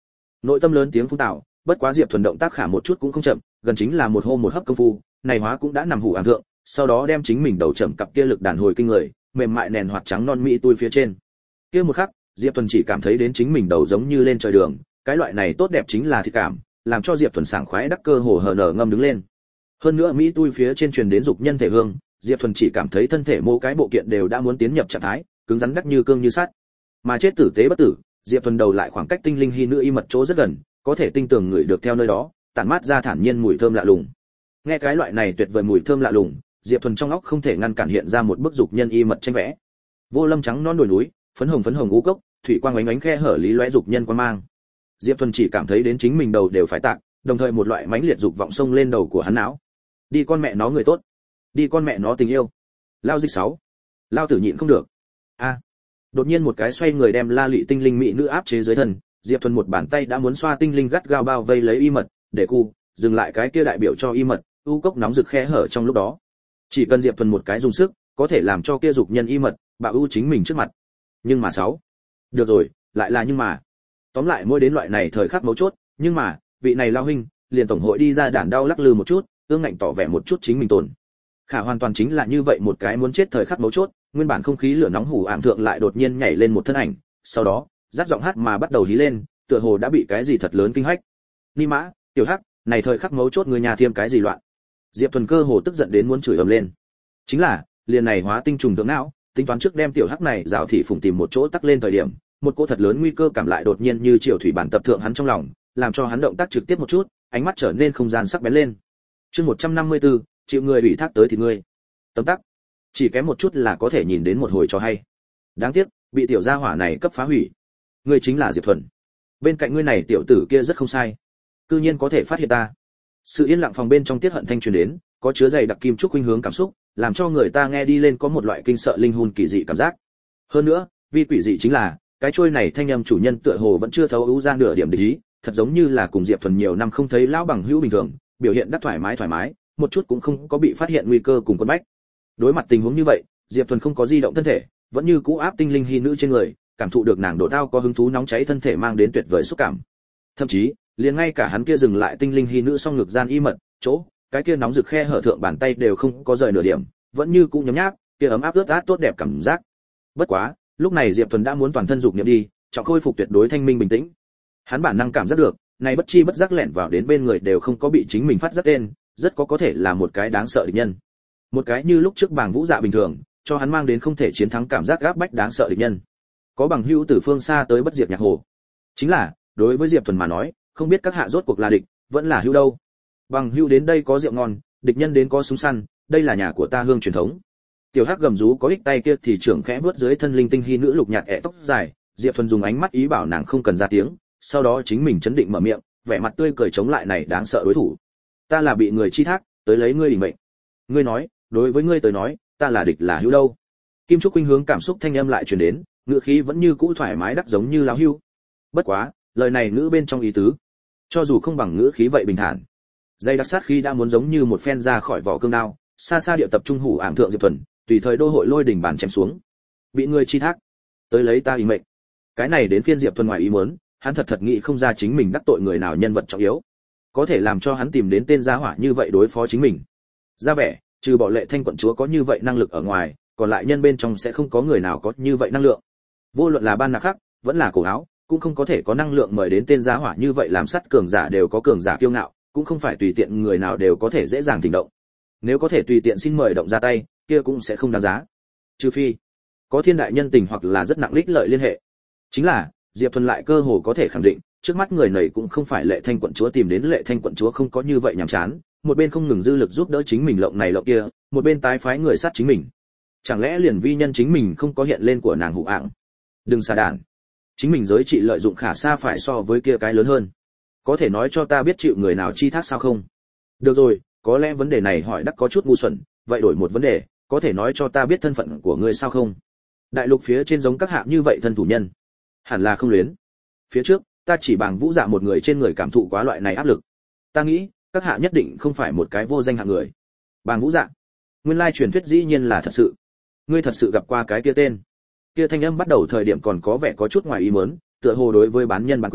Nội tâm lớn tiếng phun tạo, bất quá Diệp Thuần động tác khả một chút cũng không chậm, gần chính là một hô một hấp công phu, này hóa cũng đã nằm hủ ảm thượng, sau đó đem chính mình đầu chậm cặp kia lực đàn hồi kinh người, mềm mại nền hoạt trắng non mỹ tui phía trên. Kia một khắc, Diệp Thuần chỉ cảm thấy đến chính mình đầu giống như lên trời đường, cái loại này tốt đẹp chính là thị cảm, làm cho Diệp Thuần sảng khoái đắc cơ hồ hờ nở ngâm đứng lên. Hơn nữa mỹ tui phía trên truyền đến dục nhân thể hương, Diệp Thuần chỉ cảm thấy thân thể mỗi cái bộ kiện đều đã muốn tiến nhập trạng thái, cứng rắn đắc như cương như sắt. Mà chết tử tế bất tử, Diệp Thuần đầu lại khoảng cách tinh linh hy nữ y mật chỗ rất gần, có thể tinh tường ngửi được theo nơi đó, tản mát ra thản nhiên mùi thơm lạ lùng. Nghe cái loại này tuyệt vời mùi thơm lạ lùng, Diệp Thuần trong óc không thể ngăn cản hiện ra một bức dục nhân y mật tranh vẽ. Vô lâm trắng non đồi núi, phấn hồng phấn hồng ngũ cốc, thủy quang ánh ánh khe hở lý lóe dục nhân quan mang. Diệp Thuần chỉ cảm thấy đến chính mình đầu đều phải tạc, đồng thời một loại mãnh liệt dục vọng xông lên đầu của hắn não. Đi con mẹ nó người tốt, đi con mẹ nó tình yêu. Lao dịch sáu, lao tử nhịn không được. A. Đột nhiên một cái xoay người đem La Lị tinh linh mỹ nữ áp chế dưới thân, Diệp Thuần một bàn tay đã muốn xoa tinh linh gắt gao bao vây lấy y mật, để cu, dừng lại cái kia đại biểu cho y mật, u cốc nóng rực khe hở trong lúc đó. Chỉ cần Diệp Thuần một cái dùng sức, có thể làm cho kia dục nhân y mật bạo ưu chính mình trước mặt. Nhưng mà sáu. Được rồi, lại là nhưng mà. Tóm lại mỗi đến loại này thời khắc mấu chốt, nhưng mà, vị này lao huynh, liền tổng hội đi ra đản đau lắc lư một chút, ương ngạnh tỏ vẻ một chút chính mình tồn. Khả hoàn toàn chính là như vậy một cái muốn chết thời khắc mấu chốt, nguyên bản không khí lửa nóng hủ ảm thượng lại đột nhiên nhảy lên một thân ảnh, sau đó, rát giọng hát mà bắt đầu hí lên, tựa hồ đã bị cái gì thật lớn kinh hách. Ni mã, tiểu hắc, này thời khắc mấu chốt người nhà thiêm cái gì loạn? Diệp Thuần cơ hồ tức giận đến muốn chửi ầm lên. Chính là, liền này hóa tinh trùng thượng não, tính toán trước đem tiểu hắc này rào thị phùng tìm một chỗ tắc lên thời điểm, một cỗ thật lớn nguy cơ cảm lại đột nhiên như triều thủy bản tập thượng hắn trong lòng, làm cho hắn động tác trực tiếp một chút, ánh mắt trở nên không gian sắc bén lên. Chương một trăm năm mươi tư, chịu người ủy thác tới thì ngươi. Tấm tắc. Chỉ kém một chút là có thể nhìn đến một hồi cho hay. Đáng tiếc, bị tiểu gia hỏa này cấp phá hủy. Ngươi chính là Diệp Thuần. Bên cạnh ngươi này tiểu tử kia rất không sai. Cư nhiên có thể phát hiện ta. Sự yên lặng phòng bên trong tiết hận thanh truyền đến, có chứa dày đặc kim trúc khuynh hướng cảm xúc, làm cho người ta nghe đi lên có một loại kinh sợ linh hồn kỳ dị cảm giác. Hơn nữa, vi quỷ dị chính là, cái trôi này thanh âm chủ nhân tựa hồ vẫn chưa thấu ưu ra nửa điểm địch ý, thật giống như là cùng Diệp Thuần nhiều năm không thấy lão bằng hữu bình thường, biểu hiện đắc thoải mái thoải mái, một chút cũng không có bị phát hiện nguy cơ cùng quân bách. Đối mặt tình huống như vậy, Diệp Thuần không có di động thân thể, vẫn như cũ áp tinh linh hy nữ trên người, cảm thụ được nàng độ đau có hứng thú nóng cháy thân thể mang đến tuyệt vời xúc cảm. Thậm chí, liền ngay cả hắn kia dừng lại tinh linh hy nữ song ngực gian y mật, chỗ, cái kia nóng rực khe hở thượng bàn tay đều không có rời nửa điểm, vẫn như cũ nhấm nháp, kia ấm áp ướt át tốt đẹp cảm giác. Bất quá, lúc này Diệp Thuần đã muốn toàn thân dục niệm đi, trọng khôi phục tuyệt đối thanh minh bình tĩnh. Hắn bản năng cảm giác được, này bất chi bất giác lẻn vào đến bên người đều không có bị chính mình phát giác tên, rất có có thể là một cái đáng sợ địch nhân. Một cái như lúc trước Bàng Vũ Dạ bình thường, cho hắn mang đến không thể chiến thắng cảm giác gáp bách đáng sợ địch nhân. Có bằng hữu từ phương xa tới bất diệt nhạc hồ. Chính là, đối với Diệp Thuần mà nói, không biết các hạ rốt cuộc là địch, vẫn là hữu đâu. Bằng hữu đến đây có rượu ngon, địch nhân đến có súng săn, đây là nhà của ta hương truyền thống. Tiểu Hắc gầm rú có ích tay kia thì trưởng khẽ vuốt dưới thân linh tinh hy nữ lục nhạt ẻ tóc dài, Diệp Thuần dùng ánh mắt ý bảo nàng không cần ra tiếng, sau đó chính mình chấn định mở miệng, vẻ mặt tươi cười chống lại này đáng sợ đối thủ. Ta là bị người chi thác, tới lấy ngươi đỉnh mệnh. Ngươi nói, đối với ngươi tới nói, ta là địch là hữu đâu? Kim Trúc khuynh hướng cảm xúc thanh âm lại truyền đến, ngữ khí vẫn như cũ thoải mái đắc giống như lão hưu. Bất quá, lời này ngữ bên trong ý tứ, cho dù không bằng ngữ khí vậy bình thản. Dây đặc sát khí đã muốn giống như một phen ra khỏi vỏ cương đao, xa xa địa tập trung hủ ảm thượng Diệp Thuần, tùy thời đô hội lôi đỉnh bàn chém xuống. Bị người chi thác, tới lấy ta ý mệnh. Cái này đến phiên Diệp Thuần ngoài ý muốn, hắn thật thật nghĩ không ra chính mình đắc tội người nào nhân vật trọng yếu, có thể làm cho hắn tìm đến tên gia hỏa như vậy đối phó chính mình. Ra vẻ, trừ bỏ Lệ Thanh quận chúa có như vậy năng lực ở ngoài, còn lại nhân bên trong sẽ không có người nào có như vậy năng lượng. Vô luận là ban nạc khắc, vẫn là cổ áo, cũng không có thể có năng lượng mời đến tên gia hỏa như vậy làm sắt cường giả đều có cường giả kiêu ngạo, cũng không phải tùy tiện người nào đều có thể dễ dàng thỉnh động. Nếu có thể tùy tiện xin mời động ra tay, kia cũng sẽ không đáng giá. Trừ phi có thiên đại nhân tình hoặc là rất nặng lích lợi liên hệ. Chính là, Diệp Thuần lại cơ hồ có thể khẳng định, trước mắt người này cũng không phải Lệ Thanh quận chúa tìm đến, Lệ Thanh quận chúa không có như vậy nhàm chán, một bên không ngừng dư lực giúp đỡ chính mình lộng này lộng kia, một bên tái phái người sát chính mình. Chẳng lẽ liền vi nhân chính mình không có hiện lên của nàng hụ ạng? Đừng xà đản. Chính mình giới trị lợi dụng khả xa phải so với kia cái lớn hơn. Có thể nói cho ta biết chịu người nào chi thác sao không? Được rồi, có lẽ vấn đề này hỏi đắc có chút ngu xuẩn, vậy đổi một vấn đề, có thể nói cho ta biết thân phận của ngươi sao không? Đại lục phía trên giống các hạ như vậy thân thủ nhân, hẳn là không luyến. Phía trước, ta chỉ Bàng Vũ Dạ một người trên người cảm thụ quá loại này áp lực. Ta nghĩ, các hạ nhất định không phải một cái vô danh hạng người. Bàng Vũ Dạ, nguyên lai truyền thuyết dĩ nhiên là thật sự. Ngươi thật sự gặp qua cái kia tên? Kia thanh âm bắt đầu thời điểm còn có vẻ có chút ngoài ý muốn, tựa hồ đối với bán nhân bán quỷ,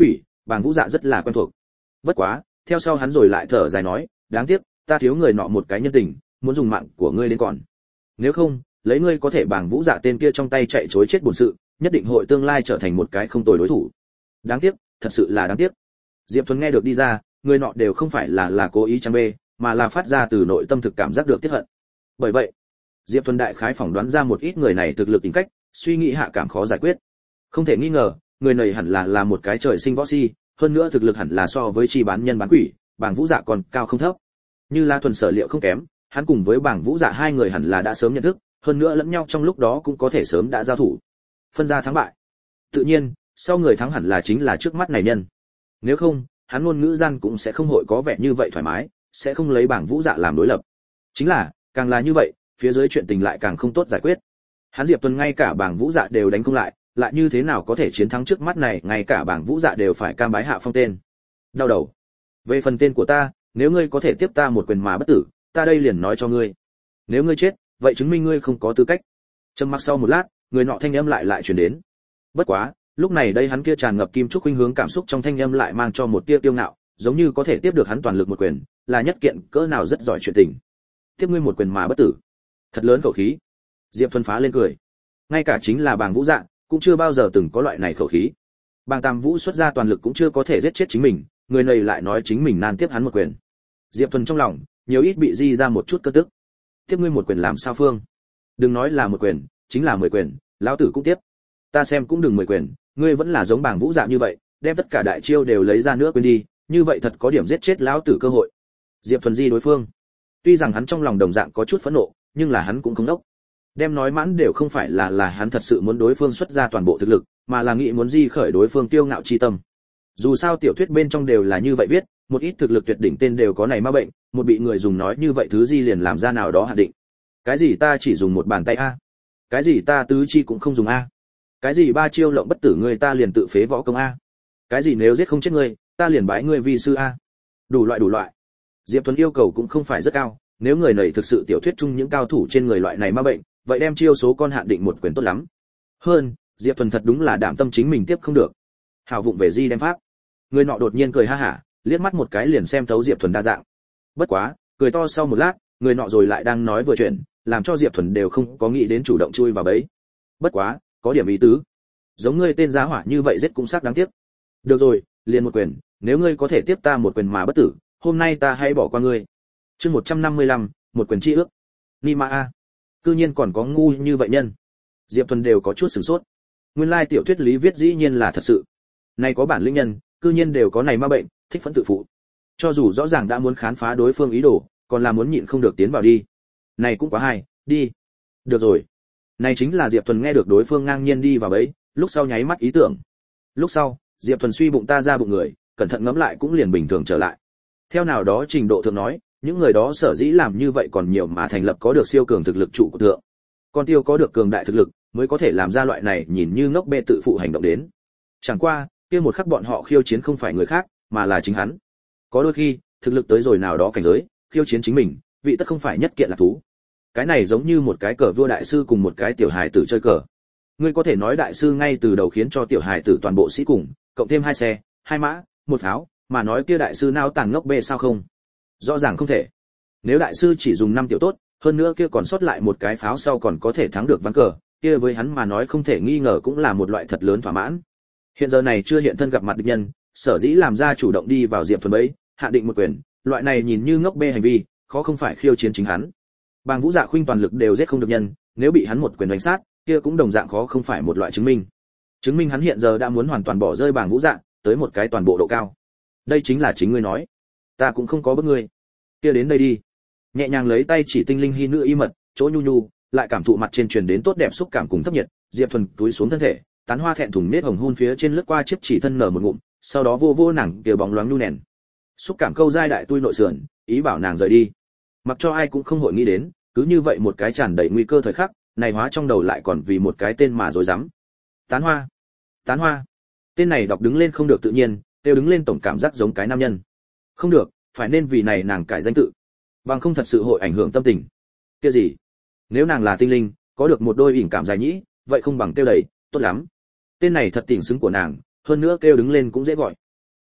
Bàng Vũ Dạ rất là quen thuộc. Bất quá, theo sau hắn rồi lại thở dài nói, đáng tiếc, ta thiếu người nọ một cái nhân tình, muốn dùng mạng của ngươi đến còn. Nếu không, lấy ngươi có thể Bàng Vũ Dạ tên kia trong tay chạy trối chết bổn sự, nhất định hội tương lai trở thành một cái không tồi đối thủ. Đáng tiếc, thật sự là đáng tiếc. Diệp Thuần nghe được đi ra, người nọ đều không phải là là cố ý chăng bê, mà là phát ra từ nội tâm thực cảm giác được tiếc hận. Bởi vậy, Diệp Thuần đại khái phỏng đoán ra một ít người này thực lực tính cách, suy nghĩ hạ cảm khó giải quyết. Không thể nghi ngờ, người này hẳn là là một cái trời sinh võ si, hơn nữa thực lực hẳn là so với chi bán nhân bán quỷ, Bàng Vũ Dạ còn cao không thấp. Như La Thuần sở liệu không kém, hắn cùng với Bàng Vũ Dạ hai người hẳn là đã sớm nhận thức, hơn nữa lẫn nhau trong lúc đó cũng có thể sớm đã giao thủ. Phân ra thắng bại. Tự nhiên, sau người thắng hẳn là chính là trước mắt này nhân. Nếu không, hắn ngôn ngữ gian cũng sẽ không hội có vẻ như vậy thoải mái, sẽ không lấy Bàng Vũ Dạ làm đối lập. Chính là, càng là như vậy, phía dưới chuyện tình lại càng không tốt giải quyết. Hắn Diệp Tuần ngay cả Bàng Vũ Dạ đều đánh không lại, lại như thế nào có thể chiến thắng trước mắt này, ngay cả Bàng Vũ Dạ đều phải cam bái hạ phong tên. Đau đầu. Về phần tên của ta, nếu ngươi có thể tiếp ta một quyền mà bất tử, ta đây liền nói cho ngươi. Nếu ngươi chết, vậy chứng minh ngươi không có tư cách. Trầm mặc sau một lát, người nọ thanh âm lại lại truyền đến. Bất quá, lúc này đây hắn kia tràn ngập kim trúc khuynh hướng cảm xúc trong thanh âm lại mang cho một tia kiêu ngạo, giống như có thể tiếp được hắn toàn lực một quyền, là nhất kiện cỡ nào rất giỏi chuyện tình. Tiếp ngươi một quyền mà bất tử. Thật lớn khẩu khí. Diệp Thuần phá lên cười. Ngay cả chính là Bàng Vũ Dạ cũng chưa bao giờ từng có loại này khẩu khí. Bàng Tam Vũ xuất ra toàn lực cũng chưa có thể giết chết chính mình, người này lại nói chính mình nan tiếp hắn một quyền. Diệp Thuần trong lòng nhiều ít bị di ra một chút cơn tức. Tiếp ngươi một quyền làm sao phương? Đừng nói là một quyền, chính là mười quyền, lão tử cũng tiếp. Ta xem cũng đừng mười quyền, ngươi vẫn là giống Bàng Vũ Dạ như vậy, đem tất cả đại chiêu đều lấy ra nữa quên đi, như vậy thật có điểm giết chết lão tử cơ hội. Diệp Thuần di đối phương. Tuy rằng hắn trong lòng đồng dạng có chút phẫn nộ, nhưng là hắn cũng không đốc. Đem nói mãn đều không phải là là hắn thật sự muốn đối phương xuất ra toàn bộ thực lực, mà là nghĩ muốn di khởi đối phương tiêu ngạo chi tâm. Dù sao tiểu thuyết bên trong đều là như vậy viết, một ít thực lực tuyệt đỉnh tên đều có này ma bệnh, một bị người dùng nói như vậy thứ gì liền làm ra nào đó hạn định. Cái gì ta chỉ dùng một bàn tay a? Cái gì ta tứ chi cũng không dùng a? Cái gì ba chiêu lộng bất tử người ta liền tự phế võ công a? Cái gì nếu giết không chết ngươi, ta liền bái ngươi vi sư a? Đủ loại đủ loại. Diệp Tuấn yêu cầu cũng không phải rất cao, nếu người này thực sự tiểu thuyết chung những cao thủ trên người loại này ma bệnh, vậy đem chiêu số con hạn định một quyền tốt lắm. Hơn, Diệp Thuần thật đúng là đảm tâm chính mình tiếp không được. Hào vụng về di đem pháp. Người nọ đột nhiên cười ha hả, liếc mắt một cái liền xem thấu Diệp Thuần đa dạng. Bất quá, cười to sau một lát, người nọ rồi lại đang nói vừa chuyện, làm cho Diệp Thuần đều không có nghĩ đến chủ động chui vào bẫy. Bất quá, có điểm ý tứ. Giống ngươi tên giá hỏa như vậy giết cũng xác đáng tiếc. Được rồi, liền một quyền, nếu ngươi có thể tiếp ta một quyền mà bất tử, hôm nay ta hãy bỏ qua ngươi. Chương một trăm năm mươi lăm, một quyền chi ước. Ni ma a. Cư nhiên còn có ngu như vậy nhân. Diệp Thuần đều có chút sửng sốt. Nguyên lai tiểu thuyết lý viết dĩ nhiên là thật sự. Này có bản lĩnh nhân, cư nhiên đều có này ma bệnh, thích phẫn tự phụ. Cho dù rõ ràng đã muốn khám phá đối phương ý đồ, còn là muốn nhịn không được tiến vào đi. Này cũng quá hay, đi. Được rồi. Này chính là Diệp Thuần nghe được đối phương ngang nhiên đi vào bẫy, lúc sau nháy mắt ý tưởng. Lúc sau, Diệp Thuần suy bụng ta ra bụng người, cẩn thận ngẫm lại cũng liền bình thường trở lại. Theo nào đó trình độ thượng nói, những người đó sở dĩ làm như vậy còn nhiều mà thành lập có được siêu cường thực lực trụ của thượng. Con tiêu có được cường đại thực lực, mới có thể làm ra loại này nhìn như ngốc bê tự phụ hành động đến. Chẳng qua, kia một khắc bọn họ khiêu chiến không phải người khác, mà là chính hắn. Có đôi khi, thực lực tới rồi nào đó cảnh giới, khiêu chiến chính mình, vị tất không phải nhất kiện là thú. Cái này giống như một cái cờ vua đại sư cùng một cái tiểu hài tử chơi cờ. Ngươi có thể nói đại sư ngay từ đầu khiến cho tiểu hài tử toàn bộ sĩ cùng, cộng thêm hai xe, hai mã, một pháo, mà nói kia đại sư nào tàn ngốc bê sao không? Rõ ràng không thể. Nếu đại sư chỉ dùng năm tiểu tốt, hơn nữa kia còn sót lại một cái pháo sau còn có thể thắng được ván cờ, kia với hắn mà nói không thể nghi ngờ cũng là một loại thật lớn thỏa mãn. Hiện giờ này chưa hiện thân gặp mặt địch nhân, sở dĩ làm ra chủ động đi vào Diệp Thuần bẫy, hạ định một quyền, loại này nhìn như ngốc bê hành vi, khó không phải khiêu chiến chính hắn. Bàng Vũ Dạ khuynh toàn lực đều giết không được nhân, nếu bị hắn một quyền đánh sát, kia cũng đồng dạng khó không phải một loại chứng minh. Chứng minh hắn hiện giờ đã muốn hoàn toàn bỏ rơi Bàng Vũ Dạ, tới một cái toàn bộ độ cao. Đây chính là chính ngươi nói. Ta cũng không có bức ngươi. Kia đến đây đi. Nhẹ nhàng lấy tay chỉ tinh linh hy nữ y mật, chỗ nhu nhu, lại cảm thụ mặt trên truyền đến tốt đẹp xúc cảm cùng thấp nhiệt, Diệp Thuần túi xuống thân thể, tán hoa thẹn thùng nết hồng hun phía trên lướt qua chiếc chỉ thân nở một ngụm, sau đó vô vô nàng kia bóng loáng nhu nền. Xúc cảm câu dai đại tui nội sườn, ý bảo nàng rời đi. Mặc cho ai cũng không hội nghĩ đến, cứ như vậy một cái tràn đầy nguy cơ thời khắc, này hóa trong đầu lại còn vì một cái tên mà rối rắm. Tán hoa. Tán hoa. Tên này đọc đứng lên không được tự nhiên, tiêu đứng lên tổng cảm giác giống cái nam nhân. Không được, phải nên vì này nàng cải danh tự, bằng không thật sự hội ảnh hưởng tâm tình. Kia gì? Nếu nàng là tinh linh, có được một đôi ỉn cảm dài nhĩ, vậy không bằng tiêu đầy, tốt lắm. Tên này thật tình xứng của nàng, hơn nữa kêu đứng lên cũng dễ gọi.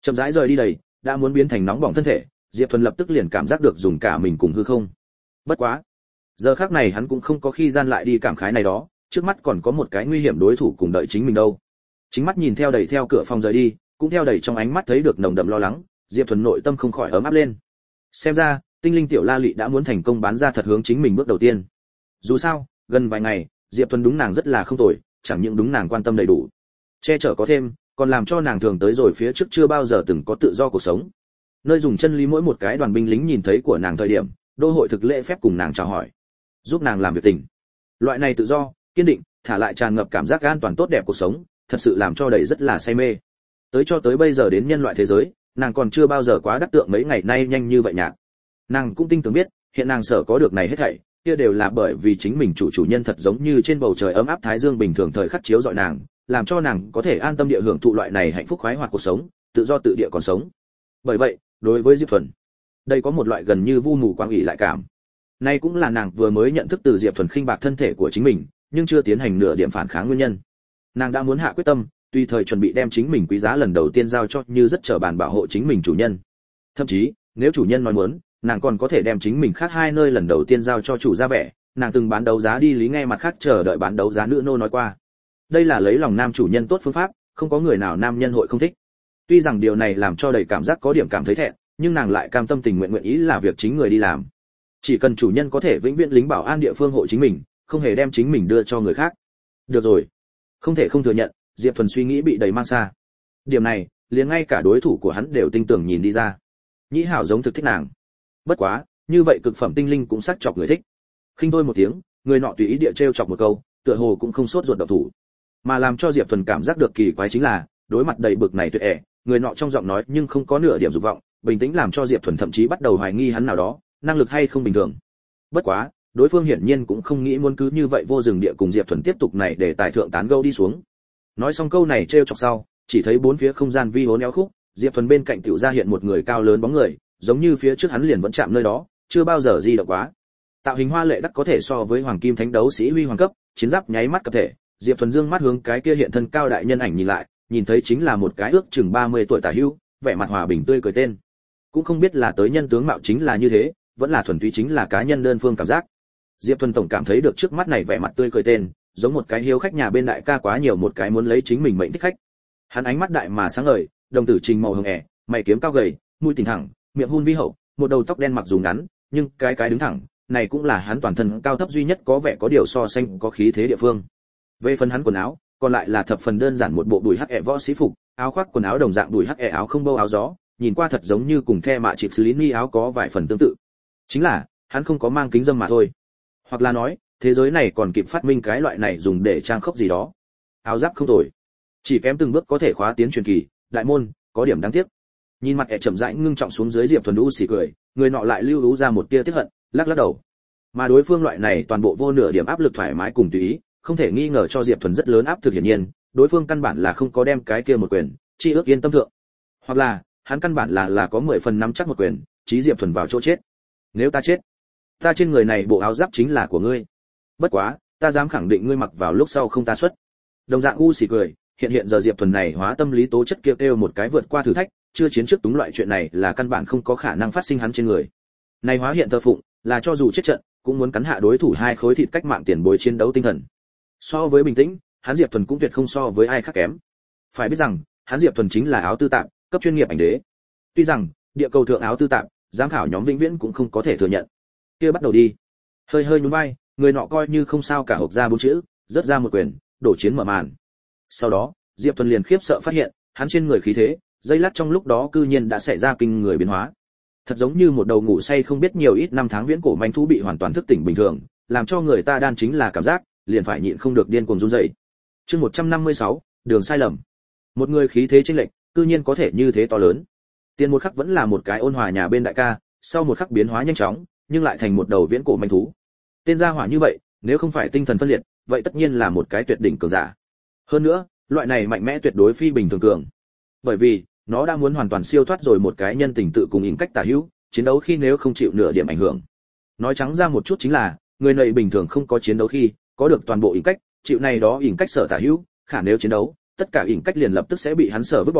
Chậm rãi rời đi đầy, đã muốn biến thành nóng bỏng thân thể, Diệp Thuần lập tức liền cảm giác được dùng cả mình cùng hư không. Bất quá, giờ khắc này hắn cũng không có khi gian lại đi cảm khái này đó, trước mắt còn có một cái nguy hiểm đối thủ cùng đợi chính mình đâu. Chính mắt nhìn theo đẩy theo cửa phòng rời đi, cũng theo đẩy trong ánh mắt thấy được nồng đậm lo lắng, Diệp Thuần nội tâm không khỏi ấm áp lên. Xem ra, tinh linh tiểu La Lị đã muốn thành công bán ra thật hướng chính mình bước đầu tiên. Dù sao, gần vài ngày, Diệp Thuần đúng nàng rất là không tồi, chẳng những đúng nàng quan tâm đầy đủ, che chở có thêm, còn làm cho nàng thường tới rồi phía trước chưa bao giờ từng có tự do cuộc sống. Nơi dùng chân lý mỗi một cái đoàn binh lính nhìn thấy của nàng thời điểm, đô hội thực lễ phép cùng nàng chào hỏi, giúp nàng làm việc tình. Loại này tự do, kiên định, thả lại tràn ngập cảm giác an toàn tốt đẹp cuộc sống, thật sự làm cho đầy rất là say mê. Tới cho tới bây giờ đến nhân loại thế giới, nàng còn chưa bao giờ quá đắc tượng mấy ngày nay nhanh như vậy nhạc. Nàng cũng tin tưởng biết, hiện nàng sở có được này hết thảy, kia đều là bởi vì chính mình chủ chủ nhân thật giống như trên bầu trời ấm áp thái dương bình thường thời khắc chiếu rọi nàng, làm cho nàng có thể an tâm địa hưởng thụ loại này hạnh phúc khoái hoạt cuộc sống, tự do tự địa còn sống. Bởi vậy, đối với Diệp Thuần, đây có một loại gần như vu mù quang ỷ lại cảm. Này cũng là nàng vừa mới nhận thức từ Diệp Thuần khinh bạc thân thể của chính mình, nhưng chưa tiến hành nửa điểm phản kháng nguyên nhân. Nàng đã muốn hạ quyết tâm, tùy thời chuẩn bị đem chính mình quý giá lần đầu tiên giao cho như rất trở bàn bảo hộ chính mình chủ nhân. Thậm chí, nếu chủ nhân nói muốn, nàng còn có thể đem chính mình khác hai nơi lần đầu tiên giao cho chủ gia vẻ, nàng từng bán đấu giá đi lý nghe mặt khác chờ đợi bán đấu giá nữ nô nói qua. Đây là lấy lòng nam chủ nhân tốt phương pháp, không có người nào nam nhân hội không thích. Tuy rằng điều này làm cho đầy cảm giác có điểm cảm thấy thẹn, nhưng nàng lại cam tâm tình nguyện nguyện ý là việc chính người đi làm. Chỉ cần chủ nhân có thể vĩnh viễn lính bảo an địa phương hộ chính mình, không hề đem chính mình đưa cho người khác. Được rồi, không thể không thừa nhận, Diệp Thuần suy nghĩ bị đầy mang xa. Điểm này, liền ngay cả đối thủ của hắn đều tinh tường nhìn đi ra. Nhĩ Hảo giống thực thích nàng. Bất quá, như vậy cực phẩm tinh linh cũng sắc chọc người thích. Khinh thôi một tiếng, người nọ tùy ý địa trêu chọc một câu, tựa hồ cũng không sốt ruột động thủ. Mà làm cho Diệp Thuần cảm giác được kỳ quái chính là, đối mặt đầy bực này tuyệt ẻ, người nọ trong giọng nói nhưng không có nửa điểm dục vọng, bình tĩnh làm cho Diệp Thuần thậm chí bắt đầu hoài nghi hắn nào đó, năng lực hay không bình thường. Bất quá, đối phương hiển nhiên cũng không nghĩ muốn cứ như vậy vô dừng địa cùng Diệp Thuần tiếp tục này để tài thượng tán gẫu đi xuống. Nói xong câu này trêu chọc sau, chỉ thấy bốn phía không gian vi hố néo khúc, Diệp Thuần bên cạnh tiểu ra hiện một người cao lớn bóng người, giống như phía trước hắn liền vẫn chạm nơi đó, chưa bao giờ di động quá. Tạo hình hoa lệ đắc có thể so với hoàng kim thánh đấu sĩ huy hoàng cấp, chiến giáp nháy mắt cấp thể, Diệp Thuần dương mắt hướng cái kia hiện thân cao đại nhân ảnh nhìn lại, nhìn thấy chính là một cái ước chừng ba mươi tuổi tả hữu, vẻ mặt hòa bình tươi cười tên. Cũng không biết là tới nhân tướng mạo chính là như thế, vẫn là thuần túy chính là cá nhân đơn phương cảm giác. Diệp Thuần tổng cảm thấy được trước mắt này vẻ mặt tươi cười tên, giống một cái hiếu khách nhà bên đại ca quá nhiều một cái muốn lấy chính mình mệnh thích khách. Hắn ánh mắt đại mà sáng ngời, đồng tử trình màu hồng ẻ, mày kiếm cao gầy, mũi tỉnh thẳng, miệng hun vi hậu, một đầu tóc đen mặc dù ngắn, nhưng cái cái đứng thẳng, này cũng là hắn toàn thân cao thấp duy nhất có vẻ có điều so sánh có khí thế địa phương. Về phần hắn quần áo, còn lại là thập phần đơn giản một bộ đùi hắc ẻ võ sĩ phục, áo khoác quần áo đồng dạng đùi hắc ẻ áo không bâu áo gió, nhìn qua thật giống như cùng the mạ chịp Celine áo có vài phần tương tự. Chính là, hắn không có mang kính râm mà thôi. Hoặc là nói, thế giới này còn kịp phát minh cái loại này dùng để trang khốc gì đó. Áo giáp không tồi, chỉ kém từng bước có thể khóa tiến truyền kỳ, đại môn, có điểm đáng tiếc. Nhìn mặt ẻ chậm rãi ngưng trọng xuống dưới Diệp Thuần u xì cười, người nọ lại lưu lú ra một tia tiếc hận, lắc lắc đầu. Mà đối phương loại này toàn bộ vô nửa điểm áp lực thoải mái cùng tùy ý, không thể nghi ngờ cho Diệp Thuần rất lớn áp thực hiển nhiên, đối phương căn bản là không có đem cái kia một quyền, chi ước yên tâm thượng. Hoặc là, hắn căn bản là là có mười phần nắm chắc một quyền, chí Diệp Thuần vào chỗ chết. Nếu ta chết, ta trên người này bộ áo giáp chính là của ngươi. Bất quá, ta dám khẳng định ngươi mặc vào lúc sau không ta xuất. Đồng dạng u xì cười, hiện hiện giờ Diệp Thuần này hóa tâm lý tố chất kia kêu một cái vượt qua thử thách, chưa chiến trước túng loại chuyện này là căn bản không có khả năng phát sinh hắn trên người. Này hóa hiện thờ phụng, là cho dù chết trận, cũng muốn cắn hạ đối thủ hai khối thịt cách mạng tiền bối chiến đấu tinh thần. So với bình tĩnh, hắn Diệp Thuần cũng tuyệt không so với ai khác kém. Phải biết rằng, hắn Diệp Thuần chính là áo tư tạm, cấp chuyên nghiệp ảnh đế. Tuy rằng, địa cầu thượng áo tư tạm, giám khảo nhóm vĩnh viễn cũng không có thể thừa nhận. Kia bắt đầu đi. Hơi hơi nhún vai, người nọ coi như không sao cả hộc ra bốn chữ, rất ra một quyền, đổ chiến mở màn. Sau đó, Diệp Thuần liền khiếp sợ phát hiện, hắn trên người khí thế, giây lát trong lúc đó cư nhiên đã xảy ra kinh người biến hóa. Thật giống như một đầu ngủ say không biết nhiều ít năm tháng viễn cổ manh thú bị hoàn toàn thức tỉnh bình thường, làm cho người ta đan chính là cảm giác, liền phải nhịn không được điên cuồng run rẩy. Chương một trăm năm mươi sáu, đường sai lầm. Một người khí thế chênh lệch, cư nhiên có thể như thế to lớn. Tiền một khắc vẫn là một cái ôn hòa nhà bên đại ca, sau một khắc biến hóa nhanh chóng, nhưng lại thành một đầu viễn cổ manh thú. Tên gia hỏa như vậy, nếu không phải tinh thần phân liệt, vậy tất nhiên là một cái tuyệt đỉnh cường giả. Hơn nữa, loại này mạnh mẽ tuyệt đối phi bình thường cường. Bởi vì, nó đã muốn hoàn toàn siêu thoát rồi một cái nhân tình tự cùng ỉn cách tả hữu, chiến đấu khi nếu không chịu nửa điểm ảnh hưởng. Nói trắng ra một chút chính là, người này bình thường không có chiến đấu khi, có được toàn bộ ỉn cách, chịu này đó ỉn cách sở tả hữu, khả nếu chiến đấu, tất cả ỉn cách liền lập tức sẽ bị hắn sở vứt bỏ,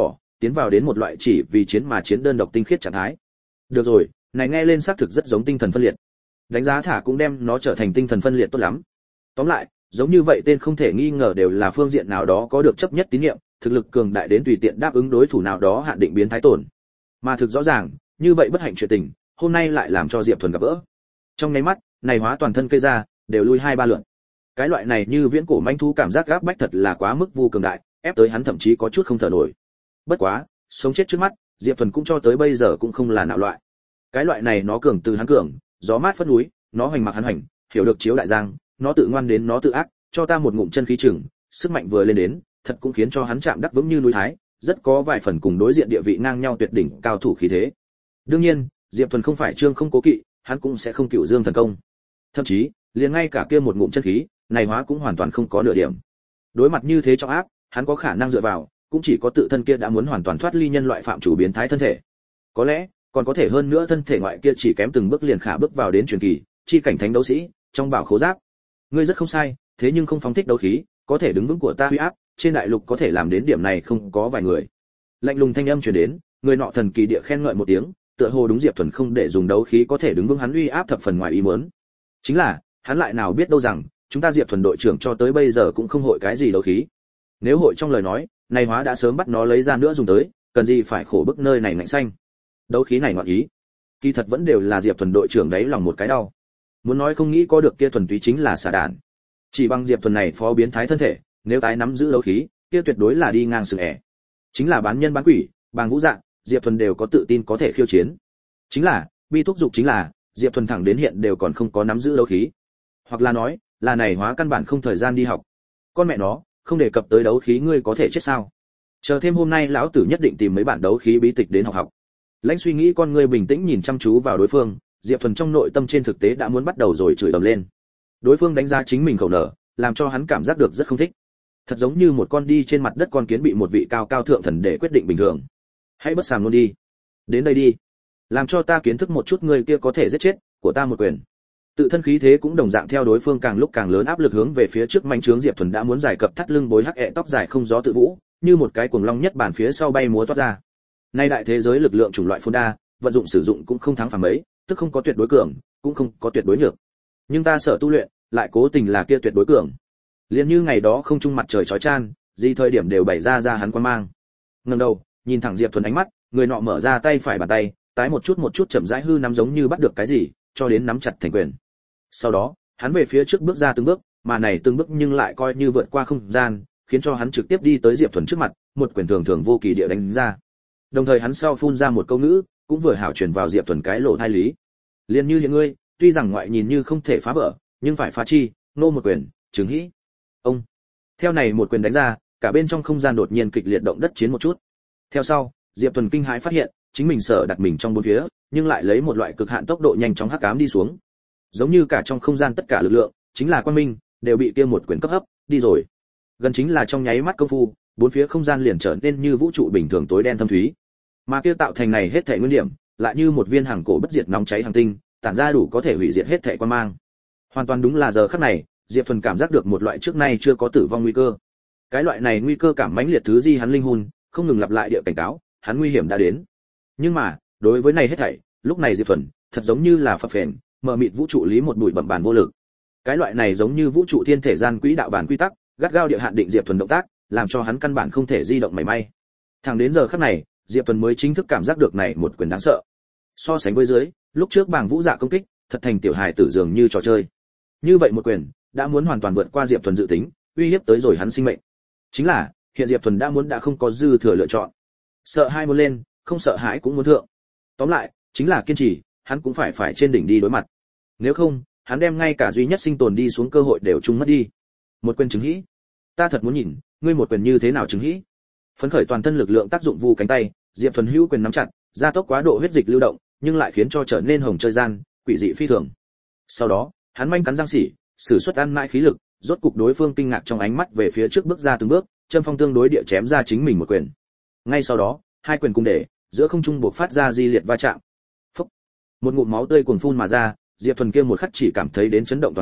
tiến vào đến một loại chỉ vì chiến mà chiến đơn độc tinh khiết trạng thái. Được rồi, này nghe lên xác thực rất giống tinh thần phân liệt. Đánh giá thả cũng đem nó trở thành tinh thần phân liệt tốt lắm. Tóm lại, giống như vậy tên không thể nghi ngờ đều là phương diện nào đó có được chấp nhất tín nhiệm, thực lực cường đại đến tùy tiện đáp ứng đối thủ nào đó hạn định biến thái tổn. Mà thực rõ ràng, như vậy bất hạnh chuyện tình, hôm nay lại làm cho Diệp Thuần gặp gỡ. Trong nháy mắt, này hóa toàn thân cây ra, đều lui hai ba lượt. Cái loại này như viễn cổ manh thú cảm giác gáp bách thật là quá mức vô cường đại, ép tới hắn thậm chí có chút không thở nổi. Bất quá, sống chết trước mắt, Diệp Thuần cũng cho tới bây giờ cũng không là nạo loại. Cái loại này nó cường từ hắn cường, gió mát phất núi, nó hoành mặc hắn hoành, hiểu được chiếu đại giang, nó tự ngoan đến nó tự ác, cho ta một ngụm chân khí chừng, sức mạnh vừa lên đến, thật cũng khiến cho hắn chạm đắc vững như núi thái, rất có vài phần cùng đối diện địa vị ngang nhau tuyệt đỉnh cao thủ khí thế. Đương nhiên, Diệp Thuần không phải trương không cố kỵ, hắn cũng sẽ không cựu dương thần công. Thậm chí, liền ngay cả kia một ngụm chân khí, này hóa cũng hoàn toàn không có nửa điểm. Đối mặt như thế trọng áp, hắn có khả năng dựa vào, cũng chỉ có tự thân kia đã muốn hoàn toàn thoát ly nhân loại phạm chủ biến thái thân thể. Có lẽ, còn có thể hơn nữa thân thể ngoại kia chỉ kém từng bước liền khả bước vào đến truyền kỳ, chi cảnh thánh đấu sĩ, trong bảo khố giáp. Ngươi rất không sai, thế nhưng không phóng thích đấu khí, có thể đứng vững của ta uy áp, trên đại lục có thể làm đến điểm này không có vài người. Lạnh lùng thanh âm truyền đến, người nọ thần kỳ địa khen ngợi một tiếng, tựa hồ đúng Diệp Thuần không để dùng đấu khí có thể đứng vững hắn uy áp thập phần ngoài ý muốn. Chính là, hắn lại nào biết đâu rằng, chúng ta Diệp Thuần đội trưởng cho tới bây giờ cũng không hội cái gì đấu khí. Nếu hội trong lời nói, này hóa đã sớm bắt nó lấy ra nữa dùng tới, cần gì phải khổ bức nơi này ngạnh xanh. Đấu khí này ngoạn ý, kỳ thật vẫn đều là Diệp Thuần đội trưởng đấy lòng một cái đau. Muốn nói không nghĩ có được kia thuần túy chính là xả đản. Chỉ bằng Diệp Thuần này phó biến thái thân thể, nếu tái nắm giữ đấu khí, kia tuyệt đối là đi ngang sừng ẻ. Chính là bán nhân bán quỷ, bàng vũ dạng, Diệp Thuần đều có tự tin có thể khiêu chiến. Chính là, bi thúc dục chính là, Diệp Thuần thẳng đến hiện đều còn không có nắm giữ đấu khí. Hoặc là nói, là này hóa căn bản không thời gian đi học. Con mẹ nó, không đề cập tới đấu khí ngươi có thể chết sao? Chờ thêm hôm nay lão tử nhất định tìm mấy bản đấu khí bí tịch đến học học. Lãnh suy nghĩ con ngươi bình tĩnh nhìn chăm chú vào đối phương, Diệp Thuần trong nội tâm trên thực tế đã muốn bắt đầu rồi chửi ầm lên. Đối phương đánh giá chính mình khẩu nở, làm cho hắn cảm giác được rất không thích. Thật giống như một con đi trên mặt đất con kiến bị một vị cao cao thượng thần để quyết định bình thường. Hãy bất sàm luôn đi. Đến đây đi. Làm cho ta kiến thức một chút người kia có thể giết chết, của ta một quyền. Tự thân khí thế cũng đồng dạng theo đối phương càng lúc càng lớn áp lực hướng về phía trước manh trướng Diệp Thuần đã muốn giải cập thắt lưng bối hắc ệ tóc dài không gió tự vũ, như một cái cuồng long nhất bản phía sau bay múa toát ra. Nay đại thế giới lực lượng chủng loại phồn đa, vận dụng sử dụng cũng không thắng phàm mấy, tức không có tuyệt đối cường, cũng không có tuyệt đối nhược. Nhưng ta sợ tu luyện, lại cố tình là kia tuyệt đối cường. Liên như ngày đó không trung mặt trời chói chan, gì thời điểm đều bày ra ra hắn quan mang. Ngẩng đầu, nhìn thẳng Diệp Thuần ánh mắt, người nọ mở ra tay phải bàn tay, tái một chút một chút chậm rãi hư nắm giống như bắt được cái gì, cho đến nắm chặt thành quyền. Sau đó, hắn về phía trước bước ra từng bước, mà này từng bước nhưng lại coi như vượt qua không gian, khiến cho hắn trực tiếp đi tới Diệp Thuần trước mặt, một quyền thường thường vô kỳ địa đánh ra. Đồng thời hắn sau phun ra một câu ngữ, cũng vừa hảo truyền vào Diệp Thuần cái lỗ thai lý. Liên như hiện ngươi, tuy rằng ngoại nhìn như không thể phá vỡ, nhưng phải phá chi, nô một quyền, chứng hĩ. Ông. Theo này một quyền đánh ra, cả bên trong không gian đột nhiên kịch liệt động đất chiến một chút. Theo sau, Diệp Thuần kinh hãi phát hiện, chính mình sở đặt mình trong bốn phía, nhưng lại lấy một loại cực hạn tốc độ nhanh chóng hắc ám đi xuống. Giống như cả trong không gian tất cả lực lượng, chính là quang minh, đều bị kia một quyền cấp hấp đi rồi. Gần chính là trong nháy mắt công phu, bốn phía không gian liền trở nên như vũ trụ bình thường tối đen thâm thúy. Mà kia tạo thành này hết thảy nguyên điểm, lại như một viên hàng cổ bất diệt nóng cháy hành tinh, tản ra đủ có thể hủy diệt hết thảy quan mang. Hoàn toàn đúng là giờ khắc này, Diệp Thuần cảm giác được một loại trước nay chưa có tử vong nguy cơ. Cái loại này nguy cơ cảm mãnh liệt thứ gì hắn linh hồn, không ngừng lặp lại địa cảnh cáo, hắn nguy hiểm đã đến. Nhưng mà, đối với này hết thảy, lúc này Diệp Thuần, thật giống như là phập phền, mờ mịt vũ trụ lý một bụi bặm bản vô lực. Cái loại này giống như vũ trụ thiên thể gian quỹ đạo bản quy tắc, gắt gao địa hạn định Diệp Thuần động tác, làm cho hắn căn bản không thể di động mảy may. Thẳng đến giờ khắc này, Diệp Thuần mới chính thức cảm giác được này một quyền đáng sợ. So sánh với dưới, lúc trước bảng vũ dạ công kích, thật thành tiểu hài tử dường như trò chơi. Như vậy một quyền, đã muốn hoàn toàn vượt qua Diệp Thuần dự tính, uy hiếp tới rồi hắn sinh mệnh. Chính là, hiện Diệp Thuần đã muốn đã không có dư thừa lựa chọn. Sợ hai muốn lên, không sợ hãi cũng muốn thượng. Tóm lại, chính là kiên trì, hắn cũng phải phải trên đỉnh đi đối mặt. Nếu không, hắn đem ngay cả duy nhất sinh tồn đi xuống cơ hội đều chung mất đi. Một quyền chứng hĩ. Ta thật muốn nhìn, ngươi một quyền như thế nào chứng hĩ. Phấn khởi toàn thân lực lượng tác dụng vu cánh tay, Diệp Thuần hữu quyền nắm chặt, gia tốc quá độ huyết dịch lưu động, nhưng lại khiến cho trở nên hồng chơi gian, quỷ dị phi thường. Sau đó, hắn manh cắn răng xỉ, sử xuất ăn mãi khí lực, rốt cục đối phương kinh ngạc trong ánh mắt về phía trước bước ra từng bước, châm phong tương đối địa chém ra chính mình một quyền. Ngay sau đó, hai quyền cùng để, giữa không trung buộc phát ra di liệt va chạm. Phốc. Một ngụm máu tươi cuồn phun mà ra, Diệp Thuần kia một khắc chỉ cảm thấy đến chấn động toàn thân,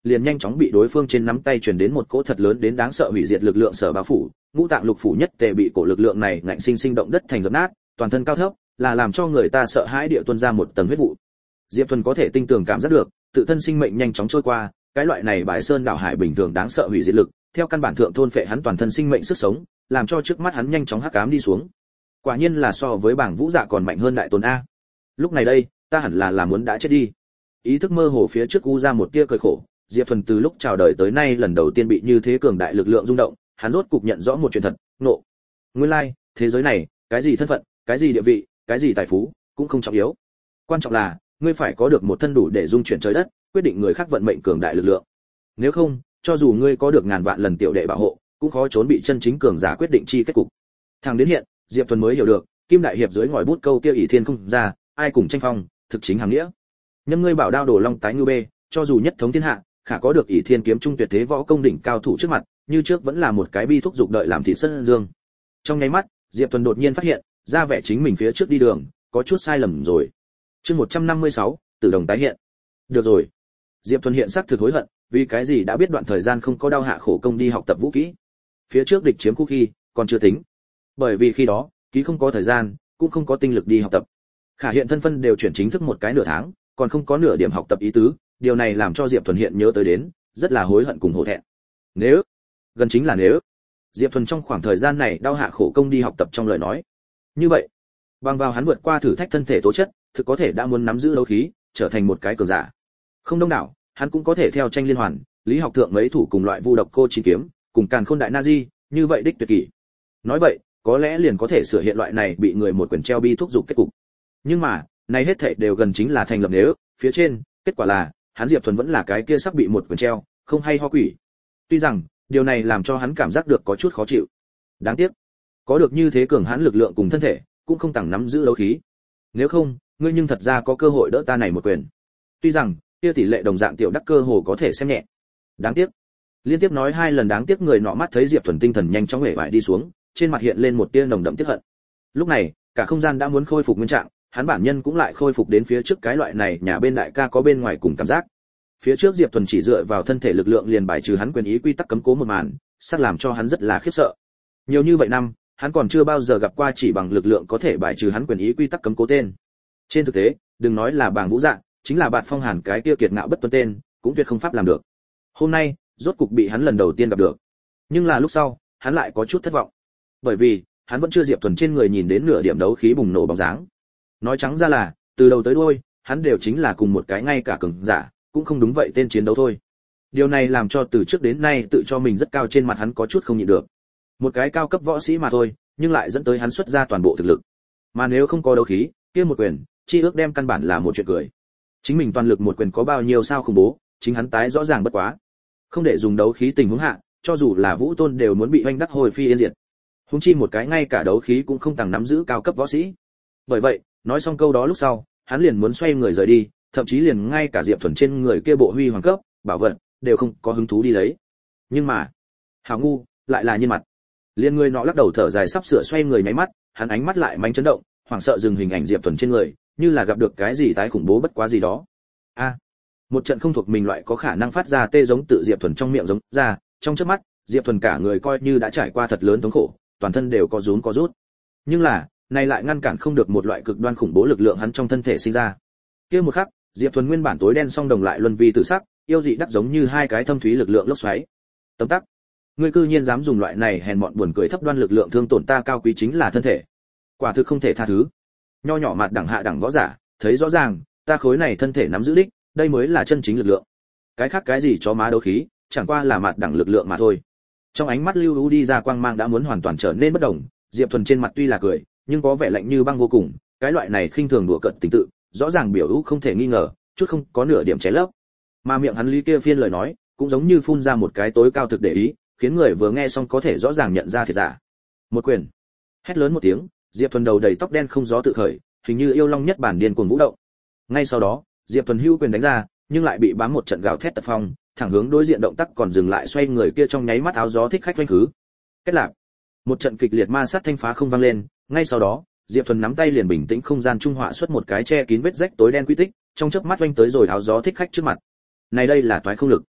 liền nhanh chóng bị đối phương trên nắm tay truyền đến một cỗ thật lớn đến đáng sợ hủy diệt lực lượng sở bao phủ, ngũ tạng lục phủ nhất tề bị cổ lực lượng này ngạnh sinh sinh động đất thành dập nát, toàn thân cao thấp, là làm cho người ta sợ hãi địa tuôn ra một tầng huyết vụ. Diệp Thuần có thể tinh tường cảm giác được, tự thân sinh mệnh nhanh chóng trôi qua, cái loại này bài sơn đảo hải bình thường đáng sợ hủy diệt lực, theo căn bản thượng thôn phệ hắn toàn thân sinh mệnh sức sống, làm cho trước mắt hắn nhanh chóng hắc ám đi xuống. Quả nhiên là so với bảng vũ dạ còn mạnh hơn đại tôn a. Lúc này đây, ta hẳn là là muốn đã chết đi. Ý thức mơ hồ phía trước u ra một tia cười khổ, Diệp Thuần từ lúc chào đời tới nay lần đầu tiên bị như thế cường đại lực lượng rung động, hắn rốt cục nhận rõ một chuyện thật, nộ. Nguyên lai, like, thế giới này, cái gì thân phận, cái gì địa vị, cái gì tài phú, cũng không trọng yếu. Quan trọng là, ngươi phải có được một thân đủ để dung chuyển trời đất, quyết định người khác vận mệnh cường đại lực lượng. Nếu không, cho dù ngươi có được ngàn vạn lần tiểu đệ bảo hộ, cũng khó trốn bị chân chính cường giả quyết định chi kết cục. Thằng đến hiện, Diệp Thuần mới hiểu được, Kim đại hiệp dưới ngòi bút câu kia ỷ thiên không ra, ai cùng tranh phong, thực chính hàng nghĩa. Nhâm ngươi bảo đao đổ long tái ngư bê, cho dù nhất thống thiên hạ, khả có được ỷ thiên kiếm trung tuyệt thế võ công đỉnh cao thủ trước mặt, như trước vẫn là một cái bi thúc dục đợi làm thị sân dương. Trong nháy mắt, Diệp Thuần đột nhiên phát hiện, ra vẻ chính mình phía trước đi đường, có chút sai lầm rồi. Chương một trăm năm mươi sáu, Tử đồng tái hiện. Được rồi. Diệp Thuần hiện xác thực hối hận, vì cái gì đã biết đoạn thời gian không có đau hạ khổ công đi học tập vũ kỹ. Phía trước địch chiếm khu khi, còn chưa tính. Bởi vì khi đó, ký không có thời gian, cũng không có tinh lực đi học tập. Khả hiện thân phân đều chuyển chính thức một cái nửa tháng, còn không có nửa điểm học tập ý tứ, điều này làm cho Diệp Thuần hiện nhớ tới đến, rất là hối hận cùng hổ thẹn. Nếu, gần chính là nếu, Diệp Thuần trong khoảng thời gian này đau hạ khổ công đi học tập trong lời nói. Như vậy, bằng vào hắn vượt qua thử thách thân thể tố chất, thực có thể đã muốn nắm giữ đấu khí, trở thành một cái cường giả. Không đông đảo, hắn cũng có thể theo tranh liên hoàn, lý học thượng mấy thủ cùng loại vu độc cô chín kiếm, cùng càn khôn đại nazi, như vậy đích tuyệt kỷ. Nói vậy, có lẽ liền có thể sửa hiện loại này bị người một quyền treo bi thúc dục kết cục. Nhưng mà, này hết thảy đều gần chính là thành lập nếu, phía trên, kết quả là, hắn Diệp Thuần vẫn là cái kia sắp bị một quyền treo, không hay ho quỷ. Tuy rằng, điều này làm cho hắn cảm giác được có chút khó chịu. Đáng tiếc, có được như thế cường hãn lực lượng cùng thân thể, cũng không tặng nắm giữ đấu khí. Nếu không, ngươi nhưng thật ra có cơ hội đỡ ta này một quyền. Tuy rằng, kia tỷ lệ đồng dạng tiểu đắc cơ hồ có thể xem nhẹ. Đáng tiếc. Liên tiếp nói hai lần đáng tiếc, người nọ mắt thấy Diệp Thuần tinh thần nhanh chóng hể bại đi xuống, trên mặt hiện lên một tia nồng đậm tiếc hận. Lúc này, cả không gian đã muốn khôi phục nguyên trạng, hắn bản nhân cũng lại khôi phục đến phía trước cái loại này nhà bên đại ca có bên ngoài cùng cảm giác. Phía trước Diệp Thuần chỉ dựa vào thân thể lực lượng liền bài trừ hắn quyền ý quy tắc cấm cố một màn, sắc làm cho hắn rất là khiếp sợ. Nhiều như vậy năm, hắn còn chưa bao giờ gặp qua chỉ bằng lực lượng có thể bài trừ hắn quyền ý quy tắc cấm cố tên. Trên thực tế, đừng nói là bảng vũ dạ, chính là Bạt Phong Hàn cái kia kiệt ngạo bất tuân tên, cũng tuyệt không pháp làm được. Hôm nay, rốt cục bị hắn lần đầu tiên gặp được. Nhưng là lúc sau, hắn lại có chút thất vọng. Bởi vì, hắn vẫn chưa Diệp Thuần trên người nhìn đến nửa điểm đấu khí bùng nổ bóng dáng. Nói trắng ra là, từ đầu tới đuôi, hắn đều chính là cùng một cái ngay cả cường giả, cũng không đúng vậy tên chiến đấu thôi. Điều này làm cho từ trước đến nay tự cho mình rất cao trên mặt hắn có chút không nhịn được. Một cái cao cấp võ sĩ mà thôi, nhưng lại dẫn tới hắn xuất ra toàn bộ thực lực. Mà nếu không có đấu khí, kia một quyền, chi ước đem căn bản là một chuyện cười. Chính mình toàn lực một quyền có bao nhiêu sao khủng bố, chính hắn tái rõ ràng bất quá. Không để dùng đấu khí tình huống hạ, cho dù là Vũ Tôn đều muốn bị oanh đắc hồi phi yên diệt. Huống chi một cái ngay cả đấu khí cũng không tàng nắm giữ cao cấp võ sĩ. Bởi vậy, nói xong câu đó lúc sau, hắn liền muốn xoay người rời đi, thậm chí liền ngay cả Diệp Thuần trên người kia bộ huy hoàng cấp, bảo vật đều không có hứng thú đi lấy. Nhưng mà, hảo ngu, lại là nhân mặt. Liên người nọ lắc đầu thở dài sắp sửa xoay người nháy mắt, hắn ánh mắt lại manh chấn động, hoảng sợ dừng hình ảnh Diệp Thuần trên người, như là gặp được cái gì tái khủng bố bất quá gì đó. A, à, một trận không thuộc mình loại có khả năng phát ra tê giống tự Diệp Thuần trong miệng giống ra, trong chớp mắt, Diệp Thuần cả người coi như đã trải qua thật lớn thống khổ, toàn thân đều có rúm có rút. Nhưng là, này lại ngăn cản không được một loại cực đoan khủng bố lực lượng hắn trong thân thể sinh ra. Kia một khắc, Diệp Thuần nguyên bản tối đen song đồng lại luân vi tự sắc, yêu dị đắc giống như hai cái thâm thúy lực lượng lốc xoáy. Tấm tắc, ngươi cư nhiên dám dùng loại này hèn mọn buồn cười thấp đoan lực lượng thương tổn ta cao quý chính là thân thể. Quả thực không thể tha thứ. Nho nhỏ mặt đẳng hạ đẳng võ giả, thấy rõ ràng, ta khối này thân thể nắm giữ đích, đây mới là chân chính lực lượng. Cái khác cái gì chó má đấu khí, chẳng qua là mặt đẳng lực lượng mà thôi. Trong ánh mắt lưu u đi ra quang mang đã muốn hoàn toàn trở nên bất động, Diệp Thuần trên mặt tuy là cười, nhưng có vẻ lạnh như băng vô cùng, cái loại này khinh thường đùa cợt tình tự, rõ ràng biểu u không thể nghi ngờ, chút không có nửa điểm chế lấp. Mà miệng hắn lý kia phiên lời nói, cũng giống như phun ra một cái tối cao thực để ý, khiến người vừa nghe xong có thể rõ ràng nhận ra thiệt giả. Một quyền. Hét lớn một tiếng, Diệp Thuần đầu đầy tóc đen không gió tự khởi, hình như yêu long nhất bản điên cuồng vũ động. Ngay sau đó, Diệp Thuần hưu quyền đánh ra, nhưng lại bị bám một trận gào thét tật phong, thẳng hướng đối diện động tác còn dừng lại xoay người kia trong nháy mắt áo gió thích khách vênh khứ. Kết lạc. Một trận kịch liệt ma sát thanh phá không vang lên, ngay sau đó, Diệp Thuần nắm tay liền bình tĩnh không gian trung họa xuất một cái che kín vết rách tối đen quy tích, trong chớp mắt vênh tới rồi áo gió thích khách trước mặt. Này đây là toái không lực.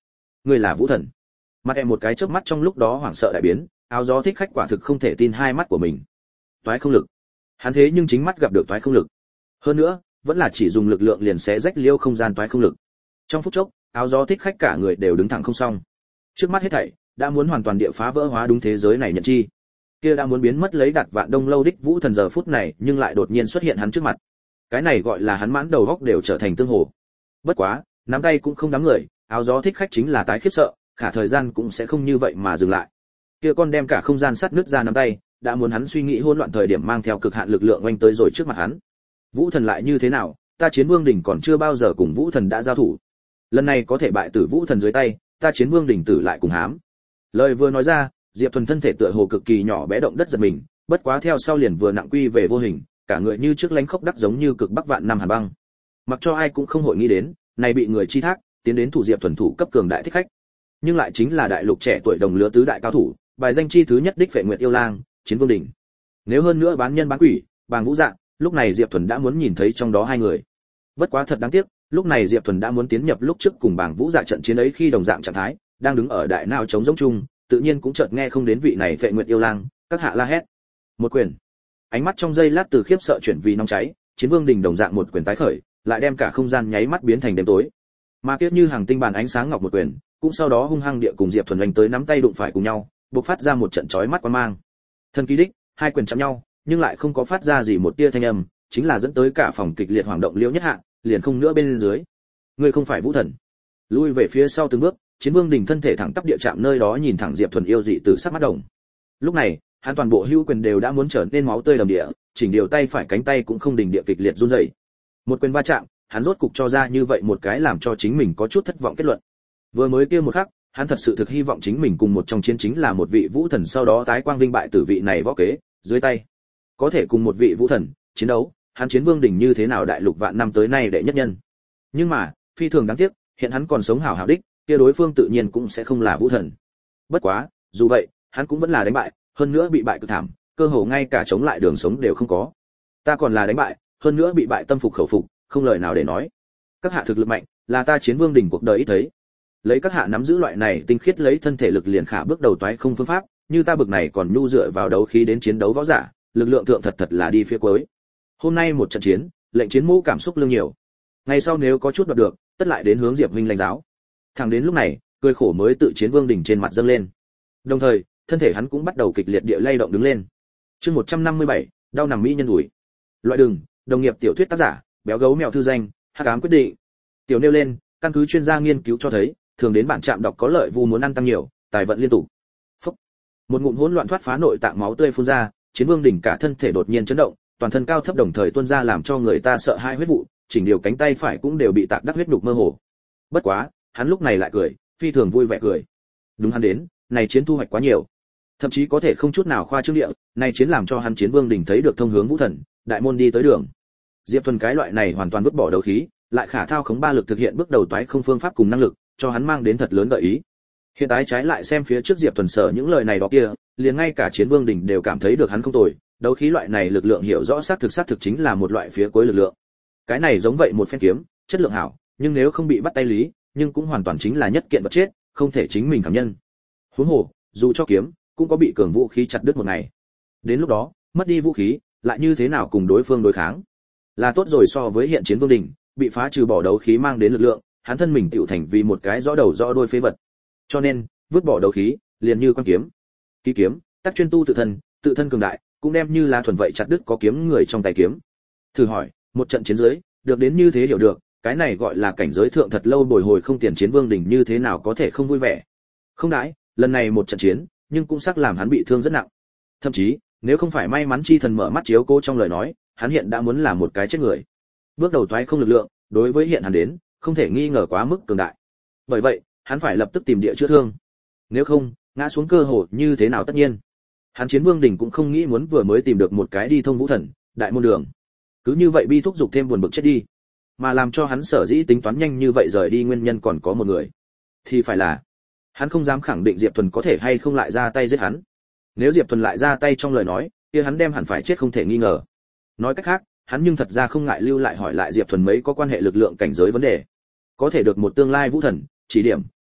ngươi là vũ thần. Mặt em một cái chớp mắt trong lúc đó hoảng sợ đại biến, áo gió thích khách quả thực không thể tin hai mắt của mình. Toái không lực. Hắn thế nhưng chính mắt gặp được toái không lực. Hơn nữa, vẫn là chỉ dùng lực lượng liền xé rách liêu không gian toái không lực. Trong phút chốc, áo gió thích khách cả người đều đứng thẳng không xong. Trước mắt hết thảy đã muốn hoàn toàn địa phá vỡ hóa đúng thế giới này nhận chi. Kia đã muốn biến mất lấy Đạt Vạn Đông lâu đích vũ thần giờ phút này, nhưng lại đột nhiên xuất hiện hắn trước mặt. Cái này gọi là hắn mãn đầu góc đều trở thành tương hồ. Bất quá, nắm tay cũng không đám người, áo gió thích khách chính là tái khiếp sợ, khả thời gian cũng sẽ không như vậy mà dừng lại. Kia con đem cả không gian sắt nứt ra nắm tay, đã muốn hắn suy nghĩ hỗn loạn thời điểm mang theo cực hạn lực lượng oanh tới rồi trước mặt hắn. Vũ thần lại như thế nào, ta Chiến Vương đỉnh còn chưa bao giờ cùng vũ thần đã giao thủ. Lần này có thể bại tử vũ thần dưới tay, ta Chiến Vương đỉnh tử lại cùng hám. Lời vừa nói ra, Diệp Thuần thân thể tựa hồ cực kỳ nhỏ bé động đất giật mình, bất quá theo sau liền vừa nặng quy về vô hình, cả người như trước lánh khốc đắc giống như cực bắc vạn năm hàn băng. Mặc cho ai cũng không hội nghĩ đến, này bị người chi thác, tiến đến thủ Diệp Thuần thủ cấp cường đại thích khách. Nhưng lại chính là đại lục trẻ tuổi đồng lứa tứ đại cao thủ, bài danh chi thứ nhất đích Phệ Nguyệt yêu lang, Chiến Vương đỉnh. Nếu hơn nữa bán nhân bán quỷ, Bàng Vũ Dạ, lúc này Diệp Thuần đã muốn nhìn thấy trong đó hai người. Bất quá thật đáng tiếc, lúc này Diệp Thuần đã muốn tiến nhập lúc trước cùng Bàng Vũ Dạ trận chiến ấy khi đồng dạng trạng thái, đang đứng ở đại não chống giống chung, tự nhiên cũng chợt nghe không đến vị này Phệ Nguyệt yêu lang, các hạ la hét. Một quyền. Ánh mắt trong giây lát từ khiếp sợ chuyển vì nóng cháy, Chiến Vương đỉnh đồng dạng một quyền tái khởi, lại đem cả không gian nháy mắt biến thành đêm tối. Mà kiếp như hàng tinh bàn ánh sáng ngọc một quyền, cũng sau đó hung hăng địa cùng Diệp Thuần đánh tới nắm tay đụng phải cùng nhau, bộc phát ra một trận chói mắt quang mang. Thần kỳ đích, hai quyền chạm nhau, nhưng lại không có phát ra gì một tia thanh âm, chính là dẫn tới cả phòng kịch liệt hoảng động liễu nhất hạ, liền không nữa bên dưới. Ngươi không phải vũ thần. Lui về phía sau từng bước, Chiến Vương đỉnh thân thể thẳng tắp địa chạm nơi đó nhìn thẳng Diệp Thuần yêu dị từ sắc mắt đồng. Lúc này, hắn toàn bộ hữu quyền đều đã muốn trở nên máu tươi đầm địa, chỉnh điều tay phải cánh tay cũng không đình địa kịch liệt run rẩy. Một quyền va chạm, hắn rốt cục cho ra như vậy một cái làm cho chính mình có chút thất vọng kết luận. Vừa mới kia một khắc, hắn thật sự thực hy vọng chính mình cùng một trong chiến chính là một vị vũ thần sau đó tái quang vinh bại tử vị này võ kế, dưới tay. Có thể cùng một vị vũ thần chiến đấu, hắn Chiến Vương đỉnh như thế nào đại lục vạn năm tới nay đệ nhất nhân. Nhưng mà, phi thường đáng tiếc, hiện hắn còn sống hảo hảo đích, kia đối phương tự nhiên cũng sẽ không là vũ thần. Bất quá, dù vậy, hắn cũng vẫn là đánh bại, hơn nữa bị bại cực thảm, cơ hồ ngay cả chống lại đường sống đều không có. Ta còn là đánh bại, hơn nữa bị bại tâm phục khẩu phục, không lời nào để nói. Các hạ thực lực mạnh, là ta Chiến Vương đỉnh cuộc đời ít thấy. Lấy các hạ nắm giữ loại này tinh khiết lấy thân thể lực liền khả bước đầu toái không phương pháp, như ta bực này còn nhu dựa vào đấu khí đến chiến đấu võ giả, lực lượng thượng thật thật là đi phía cuối. Hôm nay một trận chiến, lệnh chiến mũ cảm xúc lương nhiều. Ngày sau nếu có chút đoạt được, tất lại đến hướng Diệp huynh lãnh giáo. Thẳng đến lúc này, cười khổ mới tự Chiến Vương đỉnh trên mặt dâng lên. Đồng thời, thân thể hắn cũng bắt đầu kịch liệt địa lay động đứng lên. Chương một trăm năm mươi bảy, đau nằm mỹ nhân ủi. Loại đường, đồng nghiệp tiểu thuyết tác giả, béo gấu mèo thư danh, hắc ám quyết định. Tiểu nêu lên, căn cứ chuyên gia nghiên cứu cho thấy, thường đến bản trạm đọc có lợi vu muốn ăn tăng nhiều, tài vận liên tục. Phúc. Một ngụm hỗn loạn thoát phá nội tạng máu tươi phun ra, Chiến Vương đỉnh cả thân thể đột nhiên chấn động, toàn thân cao thấp đồng thời tuôn ra làm cho người ta sợ hãi huyết vụ, chỉnh điều cánh tay phải cũng đều bị tạc đắc huyết nhục mơ hồ. Bất quá, hắn lúc này lại cười, phi thường vui vẻ cười. Đúng hắn đến, này chiến thu hoạch quá nhiều, thậm chí có thể không chút nào khoa trương địa, này chiến làm cho hắn Chiến Vương đỉnh thấy được thông hướng vũ thần, đại môn đi tới đường. Diệp Thuần cái loại này hoàn toàn vứt bỏ đấu khí, lại khả thao khống ba lực thực hiện bước đầu toái không phương pháp cùng năng lực, cho hắn mang đến thật lớn gợi ý. Hiện tại trái lại xem phía trước Diệp Thuần sở những lời này đó kia, liền ngay cả Chiến Vương đỉnh đều cảm thấy được hắn không tồi, đấu khí loại này lực lượng hiểu rõ xác thực xác thực chính là một loại phía cuối lực lượng. Cái này giống vậy một phen kiếm, chất lượng hảo, nhưng nếu không bị bắt tay lý, nhưng cũng hoàn toàn chính là nhất kiện vật chết, không thể chính mình cảm nhân. Huống hồ, dù cho kiếm, cũng có bị cường vũ khí chặt đứt một ngày. Đến lúc đó, mất đi vũ khí, lại như thế nào cùng đối phương đối kháng? Là tốt rồi so với hiện Chiến Vương đỉnh, bị phá trừ bỏ đấu khí mang đến lực lượng, hắn thân mình tựu thành vì một cái rõ đầu rõ đuôi phế vật. Cho nên, vứt bỏ đấu khí, liền như quan kiếm. Ký kiếm, tác chuyên tu tự thân, tự thân cường đại, cũng đem như là thuần vậy chặt đứt có kiếm người trong tay kiếm. Thử hỏi, một trận chiến giới, được đến như thế hiểu được, cái này gọi là cảnh giới thượng thật lâu bồi hồi không tiền Chiến Vương đỉnh như thế nào có thể không vui vẻ. Không đãi, lần này một trận chiến, nhưng cũng xác làm hắn bị thương rất nặng. Thậm chí, nếu không phải may mắn chi thần mở mắt chiếu cố trong lời nói, hắn hiện đã muốn là một cái chết người. Bước đầu toái không lực lượng, đối với hiện hắn đến, không thể nghi ngờ quá mức cường đại. Bởi vậy, hắn phải lập tức tìm địa chữa thương. Nếu không, ngã xuống cơ hội như thế nào tất nhiên. Hắn Chiến Vương đỉnh cũng không nghĩ muốn vừa mới tìm được một cái đi thông vũ thần, đại môn đường. Cứ như vậy bi thúc dục thêm buồn bực chết đi. Mà làm cho hắn sở dĩ tính toán nhanh như vậy rời đi nguyên nhân còn có một người. Thì phải là, hắn không dám khẳng định Diệp Thuần có thể hay không lại ra tay giết hắn. Nếu Diệp Thuần lại ra tay trong lời nói, kia hắn đem hẳn phải chết không thể nghi ngờ. Nói cách khác, hắn nhưng thật ra không ngại lưu lại hỏi lại Diệp Thuần mấy có quan hệ lực lượng cảnh giới vấn đề. Có thể được một tương lai vũ thần chỉ điểm,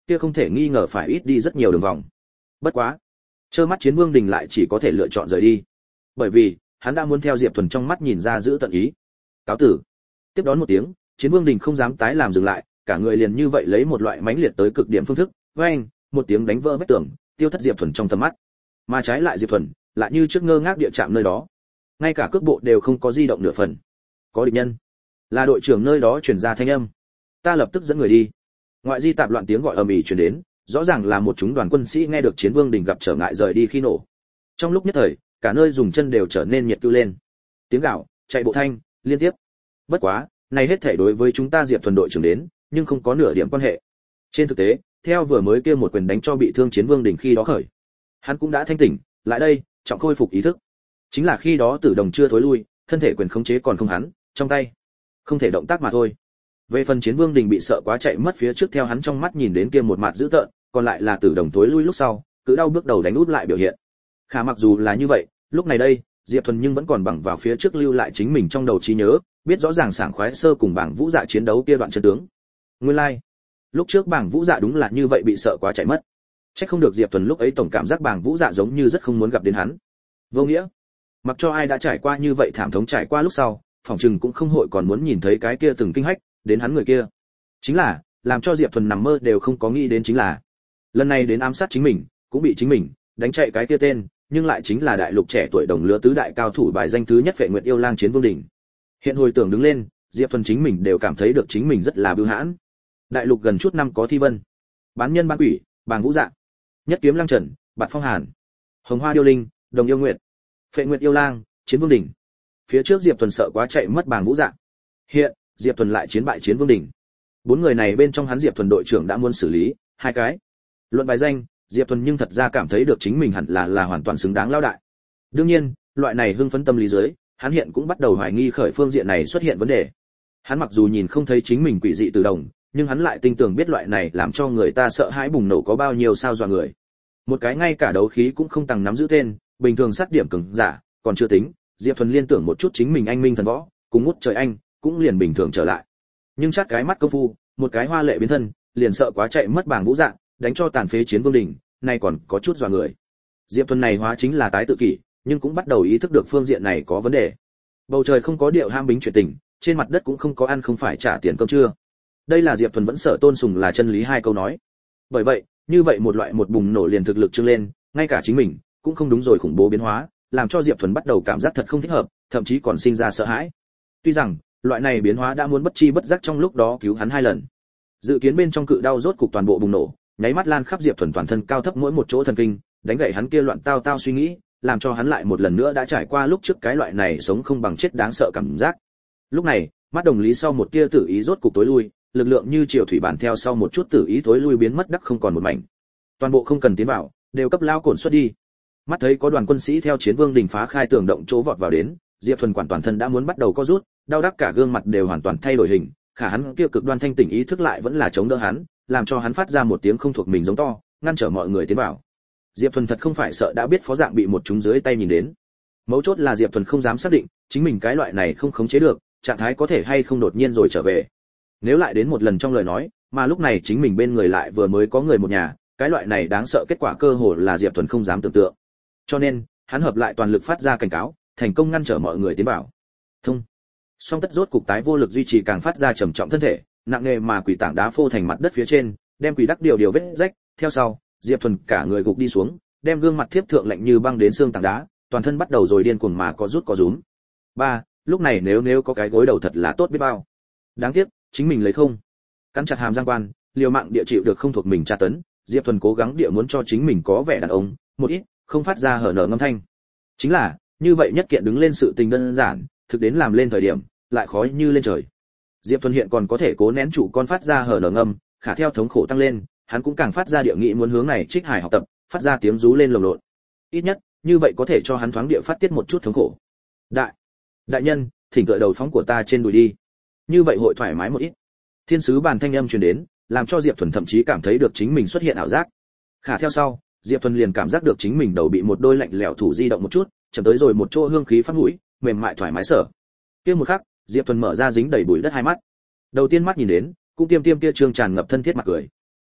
kia không thể nghi ngờ phải ít đi rất nhiều đường vòng. Bất quá, trơ mắt Chiến Vương Đình lại chỉ có thể lựa chọn rời đi, bởi vì hắn đã muốn theo Diệp Thuần trong mắt nhìn ra giữ tận ý. Cáo tử. Tiếp đón một tiếng, Chiến Vương Đình không dám tái làm dừng lại, cả người liền như vậy lấy một loại mãnh liệt tới cực điểm phương thức, oeng, một tiếng đánh vỡ vách tường, tiêu thất Diệp Thuần trong tầm mắt. Mà trái lại Diệp Thuần, lại như trước ngơ ngác địa chạm nơi đó, ngay cả cước bộ đều không có di động nửa phần. Có địch nhân. Là đội trưởng nơi đó truyền ra thanh âm. Ta lập tức dẫn người đi. Ngoại di tạp loạn tiếng gọi ầm ĩ truyền đến, rõ ràng là một chúng đoàn quân sĩ nghe được Chiến Vương Đình gặp trở ngại rời đi khi nổ. Trong lúc nhất thời, cả nơi dùng chân đều trở nên nhiệt kêu lên. Tiếng gào, chạy bộ thanh, liên tiếp. Bất quá, này hết thảy đối với chúng ta Diệp Thuần đội trưởng đến, nhưng không có nửa điểm quan hệ. Trên thực tế, theo vừa mới kia một quyền đánh cho bị thương Chiến Vương Đình khi đó khởi, hắn cũng đã thanh tỉnh, lại đây, trọng khôi phục ý thức. Chính là khi đó Tử Đồng chưa thối lui, thân thể quyền khống chế còn không hắn, trong tay, không thể động tác mà thôi. Về phần Chiến Vương Đình bị sợ quá chạy mất phía trước theo hắn trong mắt nhìn đến kia một mặt dữ tợn, còn lại là Tử Đồng thối lui lúc sau, cứ đau bước đầu đánh út lại biểu hiện. Khả mặc dù là như vậy, lúc này đây, Diệp Thuần nhưng vẫn còn bằng vào phía trước lưu lại chính mình trong đầu trí nhớ, biết rõ ràng sảng khoái sơ cùng Bảng Vũ Dạ chiến đấu kia đoạn chân tướng. Nguyên lai, like, lúc trước Bảng Vũ Dạ đúng là như vậy bị sợ quá chạy mất. Chắc không được Diệp Thuần lúc ấy tổng cảm giác Bảng Vũ Dạ giống như rất không muốn gặp đến hắn. Vô nghĩa, mặc cho ai đã trải qua như vậy thảm thống trải qua lúc sau, phòng trừng cũng không hội còn muốn nhìn thấy cái kia từng kinh hách đến hắn người kia. Chính là, làm cho Diệp Thuần nằm mơ đều không có nghĩ đến chính là, lần này đến ám sát chính mình, cũng bị chính mình đánh chạy cái kia tên, nhưng lại chính là đại lục trẻ tuổi đồng lứa tứ đại cao thủ bài danh thứ nhất Phệ Nguyệt Yêu Lang Chiến Vương Đình. Hiện hồi tưởng đứng lên, Diệp Thuần chính mình đều cảm thấy được chính mình rất là bưu hãn. Đại lục gần chút năm có Thi Vân, Bán Nhân Bán Quỷ, Bàng Vũ Dạ, Nhất Kiếm Lăng Trần, Bạt Phong Hàn, Hồng Hoa Điêu Linh, Đồng Yêu Nguyệt, Phệ Nguyệt Yêu Lang, Chiến Vương Đình. Phía trước Diệp Thuần sợ quá chạy mất Bàng Vũ Dạ. Hiện, Diệp Thuần lại chiến bại Chiến Vương Đình. Bốn người này bên trong hắn Diệp Thuần đội trưởng đã muốn xử lý hai cái. Luận bài danh, Diệp Thuần nhưng thật ra cảm thấy được chính mình hẳn là là hoàn toàn xứng đáng lao đại. Đương nhiên, loại này hưng phấn tâm lý dưới, hắn hiện cũng bắt đầu hoài nghi khởi phương diện này xuất hiện vấn đề. Hắn mặc dù nhìn không thấy chính mình quỷ dị tự động, nhưng hắn lại tin tưởng biết loại này làm cho người ta sợ hãi bùng nổ có bao nhiêu sao dọa người. Một cái ngay cả đấu khí cũng không tăng nắm giữ tên, bình thường sát điểm cường giả, còn chưa tính, Diệp Thuần liên tưởng một chút chính mình anh minh thần võ, cùng ngút trời anh, cũng liền bình thường trở lại. Nhưng chát cái mắt công phu, một cái hoa lệ biến thân, liền sợ quá chạy mất Bàng Vũ Dạ, đánh cho tàn phế Chiến Vương Đình, này còn có chút dọa người. Diệp Thuần này hóa chính là tái tự kỷ, nhưng cũng bắt đầu ý thức được phương diện này có vấn đề. Bầu trời không có điệu ham bính chuyện tình, trên mặt đất cũng không có ăn không phải trả tiền cơm trưa. Đây là Diệp Thuần vẫn sợ tôn sùng là chân lý hai câu nói. Bởi vậy, như vậy một loại một bùng nổ liền thực lực trưng lên, ngay cả chính mình cũng không đúng rồi khủng bố biến hóa, làm cho Diệp Thuần bắt đầu cảm giác thật không thích hợp, thậm chí còn sinh ra sợ hãi. Tuy rằng, loại này biến hóa đã muốn bất chi bất giác trong lúc đó cứu hắn hai lần. Dự kiến bên trong cự đau rốt cục toàn bộ bùng nổ, nháy mắt lan khắp Diệp Thuần toàn thân cao thấp mỗi một chỗ thần kinh, đánh gãy hắn kia loạn tao tao suy nghĩ, làm cho hắn lại một lần nữa đã trải qua lúc trước cái loại này sống không bằng chết đáng sợ cảm giác. Lúc này, mắt đồng lý sau một tia tử ý rốt cục tối lui, lực lượng như triều thủy bản theo sau một chút tử ý tối lui biến mất đắc không còn một mảnh. Toàn bộ không cần tiến vào, đều cấp lao cổn xuất đi. Mắt thấy có đoàn quân sĩ theo Chiến Vương Đình phá khai tường động chỗ vọt vào đến, Diệp Thuần quản toàn thân đã muốn bắt đầu co rút, đau đắc cả gương mặt đều hoàn toàn thay đổi hình, khả hắn kia cực đoan thanh tỉnh ý thức lại vẫn là chống đỡ hắn, làm cho hắn phát ra một tiếng không thuộc mình giống to, ngăn trở mọi người tiến vào. Diệp Thuần thật không phải sợ đã biết phó dạng bị một chúng dưới tay nhìn đến. Mấu chốt là Diệp Thuần không dám xác định, chính mình cái loại này không khống chế được, trạng thái có thể hay không đột nhiên rồi trở về. Nếu lại đến một lần trong lời nói, mà lúc này chính mình bên người lại vừa mới có người một nhà, cái loại này đáng sợ kết quả cơ hồ là Diệp Thuần không dám tưởng tượng. Cho nên, hắn hợp lại toàn lực phát ra cảnh cáo, thành công ngăn trở mọi người tiến vào. Thông. Song tất rốt cục tái vô lực duy trì càng phát ra trầm trọng thân thể, nặng nề mà quỷ tảng đá phô thành mặt đất phía trên, đem quỷ đắc điều điều vết rách, theo sau, Diệp Thuần cả người gục đi xuống, đem gương mặt thiếp thượng lạnh như băng đến xương tảng đá, toàn thân bắt đầu rồi điên cuồng mà có rút có rúm. Ba, lúc này nếu nếu có cái gối đầu thật là tốt biết bao. Đáng tiếc, chính mình lấy không. Cắn chặt hàm răng quan, liều mạng địa chịu được không thuộc mình tra tấn, Diệp Thuần cố gắng địa muốn cho chính mình có vẻ đàn ông, một ít, không phát ra hở nở ngâm thanh. Chính là, như vậy nhất kiện đứng lên sự tình đơn giản, thực đến làm lên thời điểm, lại khó như lên trời. Diệp Thuần hiện còn có thể cố nén chủ con phát ra hở nở ngâm, khả theo thống khổ tăng lên, hắn cũng càng phát ra địa nghị muốn hướng này trích hải học tập, phát ra tiếng rú lên lồng lộn. Ít nhất, như vậy có thể cho hắn thoáng địa phát tiết một chút thống khổ. Đại, đại nhân, thỉnh cựa đầu phóng của ta trên đùi đi. Như vậy hội thoải mái một ít. Thiên sứ bàn thanh âm truyền đến, làm cho Diệp Thuần thậm chí cảm thấy được chính mình xuất hiện ảo giác. Khả theo sau, Diệp Thuần liền cảm giác được chính mình đầu bị một đôi lạnh lẽo thủ di động một chút, chậm tới rồi một chỗ hương khí phát mũi, mềm mại thoải mái sở. Kia một khắc, Diệp Thuần mở ra dính đầy bụi đất hai mắt. Đầu tiên mắt nhìn đến, cũng tiêm tiêm kia trương tràn ngập thân thiết mặt cười.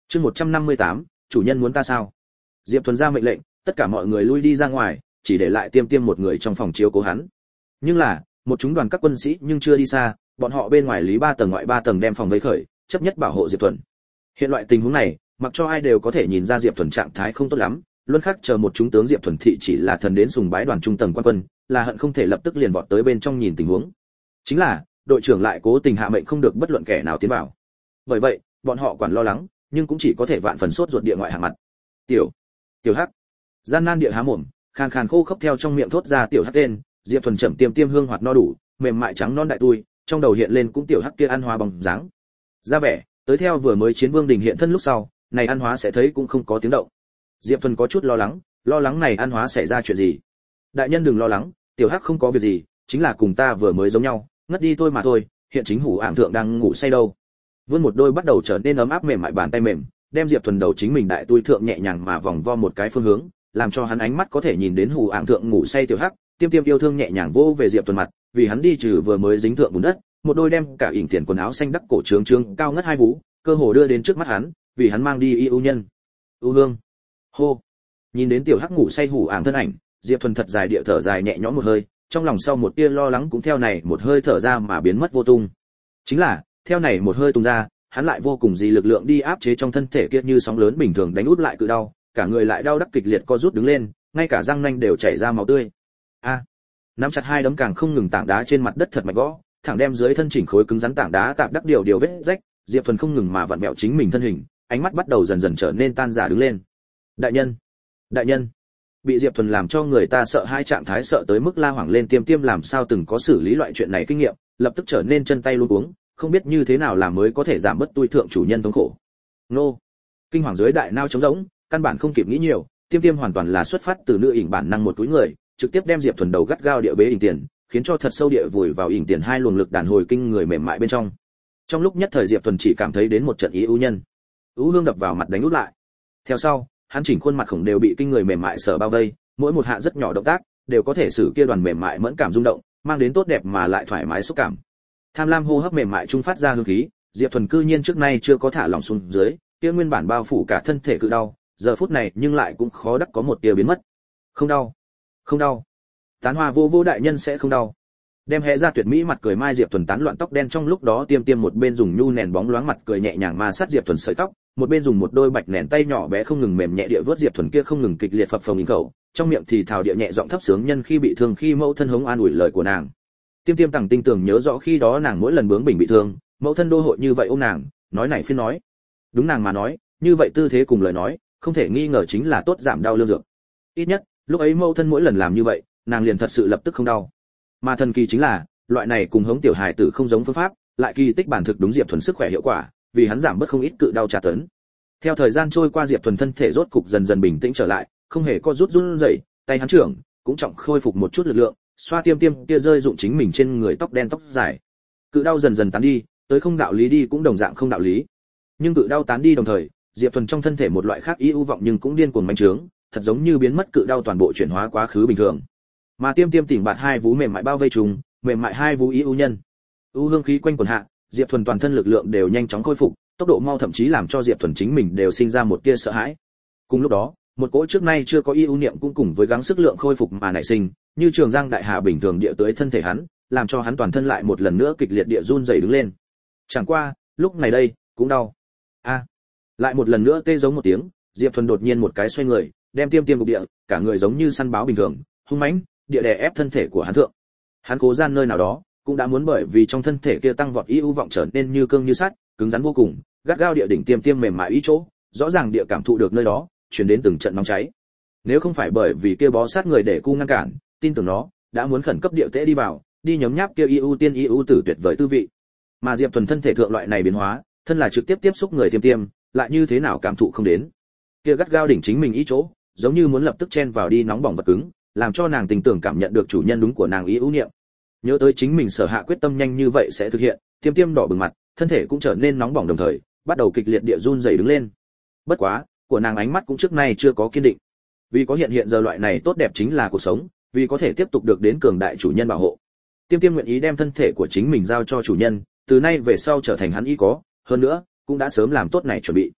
Chương một trăm năm mươi tám, chủ nhân muốn ta sao? Diệp Thuần ra mệnh lệnh, tất cả mọi người lui đi ra ngoài, chỉ để lại Tiêm Tiêm một người trong phòng chiếu cố hắn. Nhưng là, một chúng đoàn các quân sĩ nhưng chưa đi xa, bọn họ bên ngoài lý ba tầng ngoại ba tầng đem phòng vây khởi, chấp nhất bảo hộ Diệp Thuần. Hiện loại tình huống này, mặc cho ai đều có thể nhìn ra Diệp Thuần trạng thái không tốt lắm, luân khắc chờ một chúng tướng Diệp Thuần thị chỉ là thần đến sùng bái đoàn trung tầng quan quân, là hận không thể lập tức liền vọt tới bên trong nhìn tình huống. Chính là, đội trưởng lại cố tình hạ mệnh không được bất luận kẻ nào tiến vào. Bởi vậy, bọn họ quản lo lắng, nhưng cũng chỉ có thể vạn phần sốt ruột địa ngoại hạ mặt. Tiểu, Tiểu Hắc. Gian nan địa há mồm, khàn khàn khô khốc theo trong miệng thốt ra Tiểu Hắc tên, Diệp Thuần chậm tiêm tiêm hương hoạt no đủ, mềm mại trắng non đại tui, trong đầu hiện lên cũng Tiểu Hắc kia ăn hóa bóng dáng. Ra vẻ, tới theo vừa mới chiến vương đình hiện thân lúc sau, này ăn hóa sẽ thấy cũng không có tiếng động. Diệp Thuần có chút lo lắng, lo lắng này ăn hóa xảy ra chuyện gì. Đại nhân đừng lo lắng, Tiểu Hắc không có việc gì, chính là cùng ta vừa mới giống nhau, ngất đi thôi mà thôi, hiện chính hủ ảm thượng đang ngủ say đâu. Vươn một đôi bắt đầu trở nên ấm áp mềm mại bàn tay mềm, đem Diệp Thuần đầu chính mình đại tui thượng nhẹ nhàng mà vòng vo một cái phương hướng, làm cho hắn ánh mắt có thể nhìn đến hủ ảm thượng ngủ say Tiểu Hắc, Tiêm Tiêm yêu thương nhẹ nhàng vô về Diệp Thuần mặt, vì hắn đi trừ vừa mới dính thượng bùn đất, một đôi đem cả ỉn tiền quần áo xanh đắc cổ trướng trướng cao ngất hai vú, cơ hồ đưa đến trước mắt hắn, vì hắn mang đi y ưu nhân. ưu hương. Hô. Nhìn đến Tiểu Hắc ngủ say hủ ảm thân ảnh, Diệp Thuần thật dài địa thở dài nhẹ nhõm một hơi, trong lòng sau một tia lo lắng cũng theo này một hơi thở ra mà biến mất vô tung. Chính là, theo này một hơi tung ra, hắn lại vô cùng gì lực lượng đi áp chế trong thân thể kia như sóng lớn bình thường đánh út lại cự đau, cả người lại đau đắc kịch liệt co rút đứng lên, ngay cả răng nanh đều chảy ra máu tươi. A. Nắm chặt hai đấm càng không ngừng tảng đá trên mặt đất thật mạnh gõ, thẳng đem dưới thân chỉnh khối cứng rắn tảng đá tạp đắc điều điều vết rách, Diệp Thuần không ngừng mà vặn vẹo chính mình thân hình, ánh mắt bắt đầu dần dần trở nên tan rã đứng lên. Đại nhân, đại nhân. Bị Diệp Thuần làm cho người ta sợ hai trạng thái sợ tới mức la hoảng lên Tiêm Tiêm làm sao từng có xử lý loại chuyện này kinh nghiệm, lập tức trở nên chân tay luống cuống, không biết như thế nào làm mới có thể giảm bớt tui thượng chủ nhân thống khổ. Nô. Kinh hoàng dưới đại nao trống rỗng, căn bản không kịp nghĩ nhiều, Tiêm Tiêm hoàn toàn là xuất phát từ nữ ỉn bản năng một túi người, trực tiếp đem Diệp Thuần đầu gắt gao địa bế ỉn tiền, khiến cho thật sâu địa vùi vào ỉn tiền hai luồng lực đàn hồi kinh người mềm mại bên trong. Trong lúc nhất thời Diệp Thuần chỉ cảm thấy đến một trận ý ưu nhân. Ưu hương đập vào mặt đánh út lại. Theo sau, hắn chỉnh khuôn mặt khổng đều bị kinh người mềm mại sở bao vây, mỗi một hạ rất nhỏ động tác đều có thể sử kia đoàn mềm mại mẫn cảm rung động, mang đến tốt đẹp mà lại thoải mái xúc cảm. Tham lam hô hấp mềm mại trung phát ra hương khí, Diệp Thuần cư nhiên trước nay chưa có thả lỏng xuống dưới, kia nguyên bản bao phủ cả thân thể cự đau, giờ phút này nhưng lại cũng khó đắc có một tia biến mất. Không đau, không đau. Tán hoa vô vô đại nhân sẽ không đau. Đem hé ra tuyệt mỹ mặt cười mai Diệp Thuần tán loạn tóc đen trong lúc đó Tiêm Tiêm một bên dùng nhu nền bóng loáng mặt cười nhẹ nhàng ma sát Diệp Thuần sợi tóc, một bên dùng một đôi bạch nền tay nhỏ bé không ngừng mềm nhẹ địa vớt Diệp Thuần kia không ngừng kịch liệt phập phồng ỉn khẩu, trong miệng thì thào địa nhẹ giọng thấp sướng nhân khi bị thương khi mẫu thân hống an ủi lời của nàng. Tiêm Tiêm tằng tinh tường nhớ rõ khi đó nàng mỗi lần bướng bỉnh bị thương, mẫu thân đô hội như vậy ôm nàng, nói này phiên nói. Đúng nàng mà nói, như vậy tư thế cùng lời nói, không thể nghi ngờ chính là tốt giảm đau lương dược. Ít nhất, lúc ấy mẫu thân mỗi lần làm như vậy, nàng liền thật sự lập tức không đau. Mà thần kỳ chính là, loại này cùng hống tiểu hài tử không giống phương pháp, lại kỳ tích bản thực đúng Diệp Thuần sức khỏe hiệu quả, vì hắn giảm bớt không ít cự đau tra tấn. Theo thời gian trôi qua Diệp Thuần thân thể rốt cục dần dần bình tĩnh trở lại, không hề co rút run rẩy, tay hắn trưởng cũng trọng khôi phục một chút lực lượng, xoa Tiêm Tiêm kia rơi dụng chính mình trên người tóc đen tóc dài. Cự đau dần dần tán đi, tới không đạo lý đi cũng đồng dạng không đạo lý. Nhưng cự đau tán đi đồng thời, Diệp Thuần trong thân thể một loại khác ý ưu vọng nhưng cũng điên cuồng manh trướng, thật giống như biến mất cự đau toàn bộ chuyển hóa quá khứ bình thường. Mà Tiêm Tiêm tỉnh bạt hai vú mềm mại bao vây trùng, mềm mại hai vú ý ưu nhân. ưu hương khí quanh quần hạ, Diệp Thuần toàn thân lực lượng đều nhanh chóng khôi phục, tốc độ mau thậm chí làm cho Diệp Thuần chính mình đều sinh ra một tia sợ hãi. Cùng lúc đó, một cỗ trước nay chưa có y ưu niệm cũng cùng với gắng sức lượng khôi phục mà nảy sinh, như trường giang đại hà bình thường địa tới thân thể hắn, làm cho hắn toàn thân lại một lần nữa kịch liệt địa run rẩy đứng lên. Chẳng qua, lúc này đây, cũng đau. A. Lại một lần nữa tê giống một tiếng, Diệp Thuần đột nhiên một cái xoay người, đem Tiêm Tiêm gục địa, cả người giống như săn báo bình thường, hung mãnh, địa đè ép thân thể của hắn thượng. Hắn cố gian nơi nào đó, cũng đã muốn bởi vì trong thân thể kia tăng vọt ý ưu vọng trở nên như cương như sắt, cứng rắn vô cùng, gắt gao địa đỉnh Tiêm Tiêm mềm mại ý chỗ, rõ ràng địa cảm thụ được nơi đó, truyền đến từng trận nóng cháy. Nếu không phải bởi vì kia bó sát người để cu ngăn cản, tin tưởng nó đã muốn khẩn cấp địa tễ đi vào, đi nhấm nháp kia ưu tiên ưu tử tuyệt vời tư vị. Mà Diệp Thuần thân thể thượng loại này biến hóa, thân là trực tiếp tiếp xúc người Tiêm Tiêm, lại như thế nào cảm thụ không đến. Kia gắt gao đỉnh chính mình ý chỗ, giống như muốn lập tức chen vào đi nóng bỏng vật cứng, làm cho nàng tình tưởng cảm nhận được chủ nhân đúng của nàng ý ưu niệm. Nhớ tới chính mình sở hạ quyết tâm nhanh như vậy sẽ thực hiện, Tiêm Tiêm đỏ bừng mặt, thân thể cũng trở nên nóng bỏng đồng thời, bắt đầu kịch liệt địa run rẩy đứng lên. Bất quá, của nàng ánh mắt cũng trước nay chưa có kiên định. Vì có hiện hiện giờ loại này tốt đẹp chính là cuộc sống, vì có thể tiếp tục được đến cường đại chủ nhân bảo hộ. Tiêm Tiêm nguyện ý đem thân thể của chính mình giao cho chủ nhân, từ nay về sau trở thành hắn ý có, hơn nữa, cũng đã sớm làm tốt này chuẩn bị.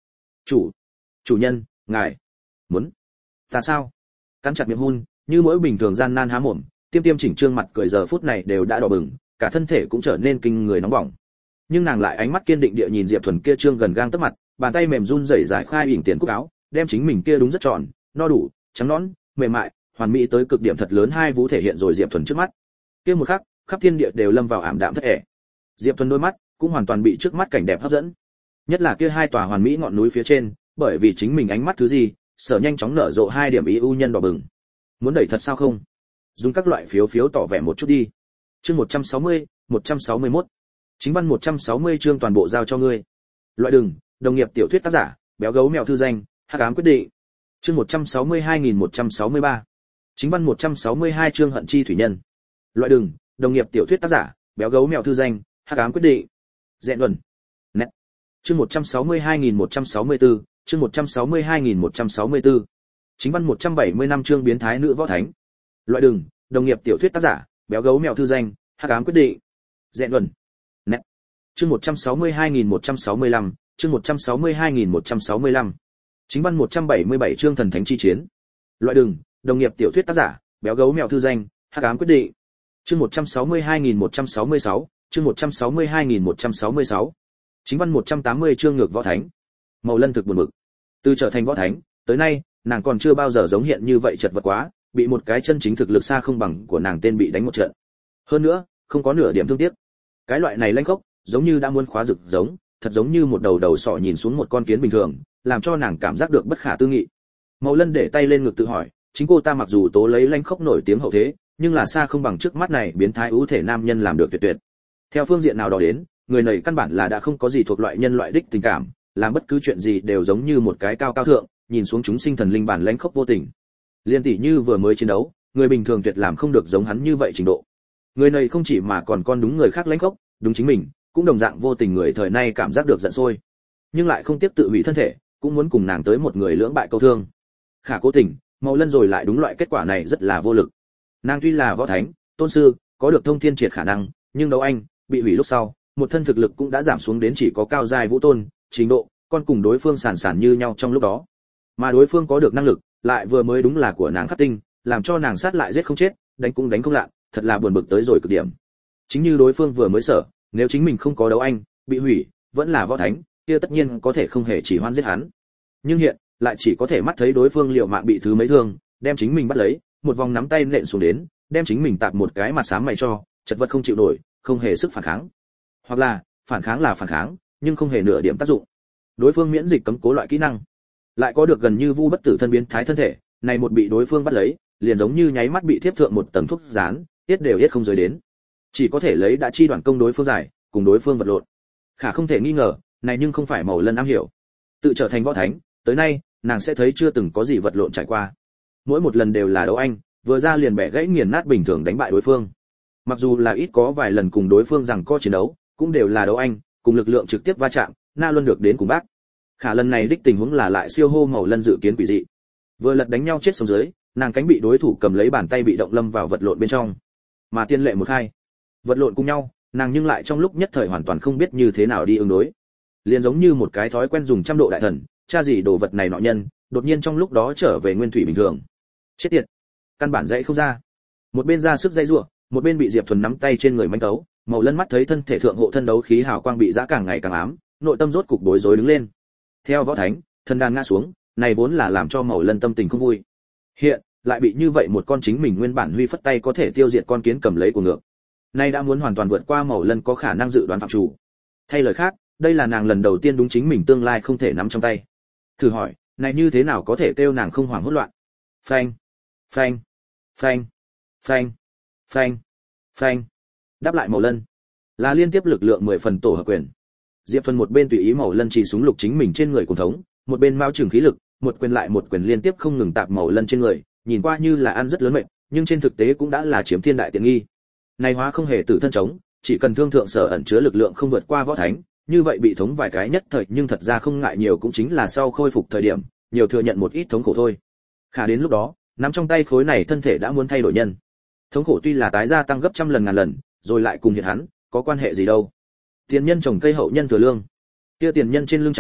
chủ chủ nhân, ngài muốn ta sao? Cắn chặt miệng hun, như mỗi bình thường gian nan há mồm, tiêm tiêm chỉnh trương mặt cười giờ phút này đều đã đỏ bừng, cả thân thể cũng trở nên kinh người nóng bỏng. Nhưng nàng lại ánh mắt kiên định địa nhìn Diệp Thuần kia trương gần gang tấc mặt, bàn tay mềm run rẩy giải khai ỉn tiền cúc áo, đem chính mình kia đúng rất tròn, no đủ, trắng nõn, mềm mại, hoàn mỹ tới cực điểm thật lớn hai vú thể hiện rồi Diệp Thuần trước mắt. Kia một khắc, khắp thiên địa đều lâm vào ảm đạm thất ẻ. Diệp Thuần đôi mắt cũng hoàn toàn bị trước mắt cảnh đẹp hấp dẫn. Nhất là kia hai tòa hoàn mỹ ngọn núi phía trên, bởi vì chính mình ánh mắt thứ gì, sở nhanh chóng nở rộ hai điểm ý ưu nhân đỏ bừng. Muốn đẩy thật sao không? Dùng các loại phiếu phiếu tỏ vẻ một chút đi. Chương một trăm sáu mươi, một trăm sáu mươi mốt. Chính văn một trăm sáu mươi chương toàn bộ giao cho ngươi. Loại đừng, đồng nghiệp tiểu thuyết tác giả, béo gấu mèo thư danh, hắc ám quyết định. Chương một trăm sáu mươi hai nghìn một trăm sáu mươi ba. Chính văn một trăm sáu mươi hai chương hận chi thủy nhân. Loại đừng, đồng nghiệp tiểu thuyết tác giả, béo gấu mèo thư danh, hắc ám quyết định. Dẹn luận. Nét. Chương một trăm sáu mươi hai nghìn một trăm sáu mươi tư, chương một trăm sáu mươi hai nghìn một trăm sáu mươi tư. Chính văn một trăm bảy mươi năm chương biến thái nữ võ thánh. Loại đừng, đồng nghiệp tiểu thuyết tác giả, béo gấu mèo thư danh, hắc ám quyết định. Dẹn luận. Nét. Chương một trăm sáu mươi hai nghìn một trăm sáu mươi lăm, chương một trăm sáu mươi hai nghìn một trăm sáu mươi lăm. Chính văn một trăm bảy mươi bảy chương thần thánh chi chiến. Loại đừng, đồng nghiệp tiểu thuyết tác giả, béo gấu mèo thư danh, hắc ám quyết định. Chương một trăm sáu mươi hai nghìn một trăm sáu mươi sáu, chương một trăm sáu mươi hai nghìn một trăm sáu mươi sáu. Chính văn một trăm tám mươi chương ngược võ thánh. Màu Lân thực buồn bực. Từ trở thành võ thánh, tới nay, nàng còn chưa bao giờ giống hiện như vậy chật vật quá, bị một cái chân chính thực lực xa không bằng của nàng tên bị đánh một trận. Hơn nữa, không có nửa điểm thương tiếc. Cái loại này lanh khốc, giống như đã muốn khóa rực giống, thật giống như một đầu đầu sọ nhìn xuống một con kiến bình thường, làm cho nàng cảm giác được bất khả tư nghị. Màu Lân để tay lên ngực tự hỏi, chính cô ta mặc dù tố lấy lanh khốc nổi tiếng hậu thế, nhưng là xa không bằng trước mắt này biến thái ưu thể nam nhân làm được tuyệt tuyệt. Theo phương diện nào đó đến, người này căn bản là đã không có gì thuộc loại nhân loại đích tình cảm, làm bất cứ chuyện gì đều giống như một cái cao cao thượng, nhìn xuống chúng sinh thần linh bản lãnh khốc vô tình. Liên tỷ như vừa mới chiến đấu, người bình thường tuyệt làm không được giống hắn như vậy trình độ. Người này không chỉ mà còn con đúng người khác lãnh khốc, đúng chính mình, cũng đồng dạng vô tình người thời nay cảm giác được giận sôi, nhưng lại không tiếp tự hủy thân thể, cũng muốn cùng nàng tới một người lưỡng bại câu thương. Khả cố tình, Màu Lân rồi lại đúng loại kết quả này rất là vô lực. Nàng tuy là võ thánh, tôn sư, có được thông thiên triệt khả năng, nhưng đấu anh bị hủy lúc sau, một thân thực lực cũng đã giảm xuống đến chỉ có cao giai vũ tôn trình độ, con cùng đối phương sàn sàn như nhau trong lúc đó. Mà đối phương có được năng lực, lại vừa mới đúng là của nàng khắc tinh, làm cho nàng sát lại giết không chết, đánh cũng đánh không lạ, thật là buồn bực tới rồi cực điểm. Chính như đối phương vừa mới sợ, nếu chính mình không có đấu anh, bị hủy, vẫn là võ thánh, kia tất nhiên có thể không hề chỉ hoan giết hắn. Nhưng hiện, lại chỉ có thể mắt thấy đối phương liều mạng bị thứ mấy thương, đem chính mình bắt lấy, một vòng nắm tay nện xuống đến, đem chính mình tạp một cái mặt xám mày cho, chật vật không chịu nổi, không hề sức phản kháng. Hoặc là, phản kháng là phản kháng, nhưng không hề nửa điểm tác dụng. Đối phương miễn dịch cấm cố loại kỹ năng, lại có được gần như vu bất tử thân biến thái thân thể, này một bị đối phương bắt lấy, liền giống như nháy mắt bị tiếp thượng một tầng thuốc dán, tiết đều yết không rời đến. Chỉ có thể lấy đã chi đoạn công đối phương giải, cùng đối phương vật lộn. Khả không thể nghi ngờ, này nhưng không phải Màu Lân am hiểu. Tự trở thành võ thánh, tới nay, nàng sẽ thấy chưa từng có gì vật lộn trải qua. Mỗi một lần đều là đấu anh, vừa ra liền bẻ gãy nghiền nát bình thường đánh bại đối phương. Mặc dù là ít có vài lần cùng đối phương rằng co chiến đấu, cũng đều là đấu anh, cùng lực lượng trực tiếp va chạm, na luôn được đến cùng bác. Khả lần này đích tình huống là lại siêu hô Màu Lân dự kiến quỷ dị. Vừa lật đánh nhau chết xuống dưới, nàng cánh bị đối thủ cầm lấy bàn tay bị động lâm vào vật lộn bên trong. Mà tiên lệ một hai, vật lộn cùng nhau, nàng nhưng lại trong lúc nhất thời hoàn toàn không biết như thế nào đi ứng đối. Liền giống như một cái thói quen dùng trăm độ đại thần, tra gì đồ vật này nọ nhân, đột nhiên trong lúc đó trở về nguyên thủy bình thường. Chết tiệt, căn bản dãy không ra. Một bên ra sức dây rủa, một bên bị Diệp Thuần nắm tay trên người manh tấu, Màu Lân mắt thấy thân thể thượng hộ thân đấu khí hào quang bị giã càng ngày càng ám, nội tâm rốt cục bối rối đứng lên. Theo võ thánh, thân đàn ngã xuống, này vốn là làm cho Màu Lân tâm tình không vui. Hiện, lại bị như vậy một con chính mình nguyên bản huy phất tay có thể tiêu diệt con kiến cầm lấy của ngược. Nay đã muốn hoàn toàn vượt qua Màu Lân có khả năng dự đoán phạm chủ. Thay lời khác, đây là nàng lần đầu tiên đúng chính mình tương lai không thể nắm trong tay. Thử hỏi, này như thế nào có thể kêu nàng không hoảng hốt loạn? Phanh, phanh, phanh, phanh, phanh, phanh. Đáp lại Màu Lân là liên tiếp lực lượng mười phần tổ hợp quyền. Diệp Thuần một bên tùy ý Màu Lân chỉ súng lục chính mình trên người cùng thống, một bên mao trường khí lực, một quyền lại một quyền liên tiếp không ngừng tạp Màu Lân trên người, nhìn qua như là ăn rất lớn mệnh, nhưng trên thực tế cũng đã là chiếm thiên đại tiện nghi. Này hóa không hề tử thân chống, chỉ cần thương thượng sở ẩn chứa lực lượng không vượt qua võ thánh, như vậy bị thống vài cái nhất thời nhưng thật ra không ngại nhiều cũng chính là sau khôi phục thời điểm, nhiều thừa nhận một ít thống khổ thôi. Khả đến lúc đó, nắm trong tay khối này thân thể đã muốn thay đổi nhân. Thống khổ tuy là tái gia tăng gấp trăm lần ngàn lần, rồi lại cùng hiện hắn, có quan hệ gì đâu. Tiền nhân trồng cây hậu nhân thừa lương. Kia tiền nhân trên lưng trái,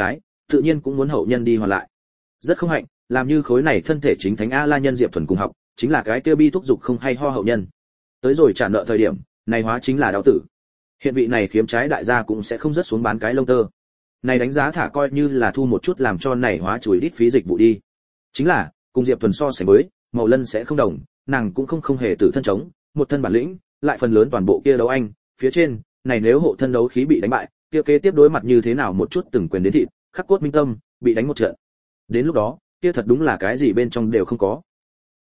tự nhiên cũng muốn hậu nhân đi hoàn lại. Rất không hạnh, làm như khối này thân thể chính thánh a la nhân Diệp Thuần cùng học, chính là cái kia bi thúc dục không hay ho hậu nhân. Tới rồi trả nợ thời điểm, này hóa chính là đau tử. Hiện vị này khiếm trái đại gia cũng sẽ không rất xuống bán cái lông tơ. Này đánh giá thả coi như là thu một chút làm cho này hóa chùi đít phí dịch vụ đi. Chính là, cùng Diệp Thuần so sánh với, Mậu Lân sẽ không đồng, nàng cũng không không hề tử thân chống, một thân bản lĩnh, lại phần lớn toàn bộ kia đấu anh, phía trên, này nếu hộ thân đấu khí bị đánh bại, kia kế tiếp đối mặt như thế nào một chút từng quyền đến thịt, khắc cốt minh tâm, bị đánh một trận. Đến lúc đó, kia thật đúng là cái gì bên trong đều không có.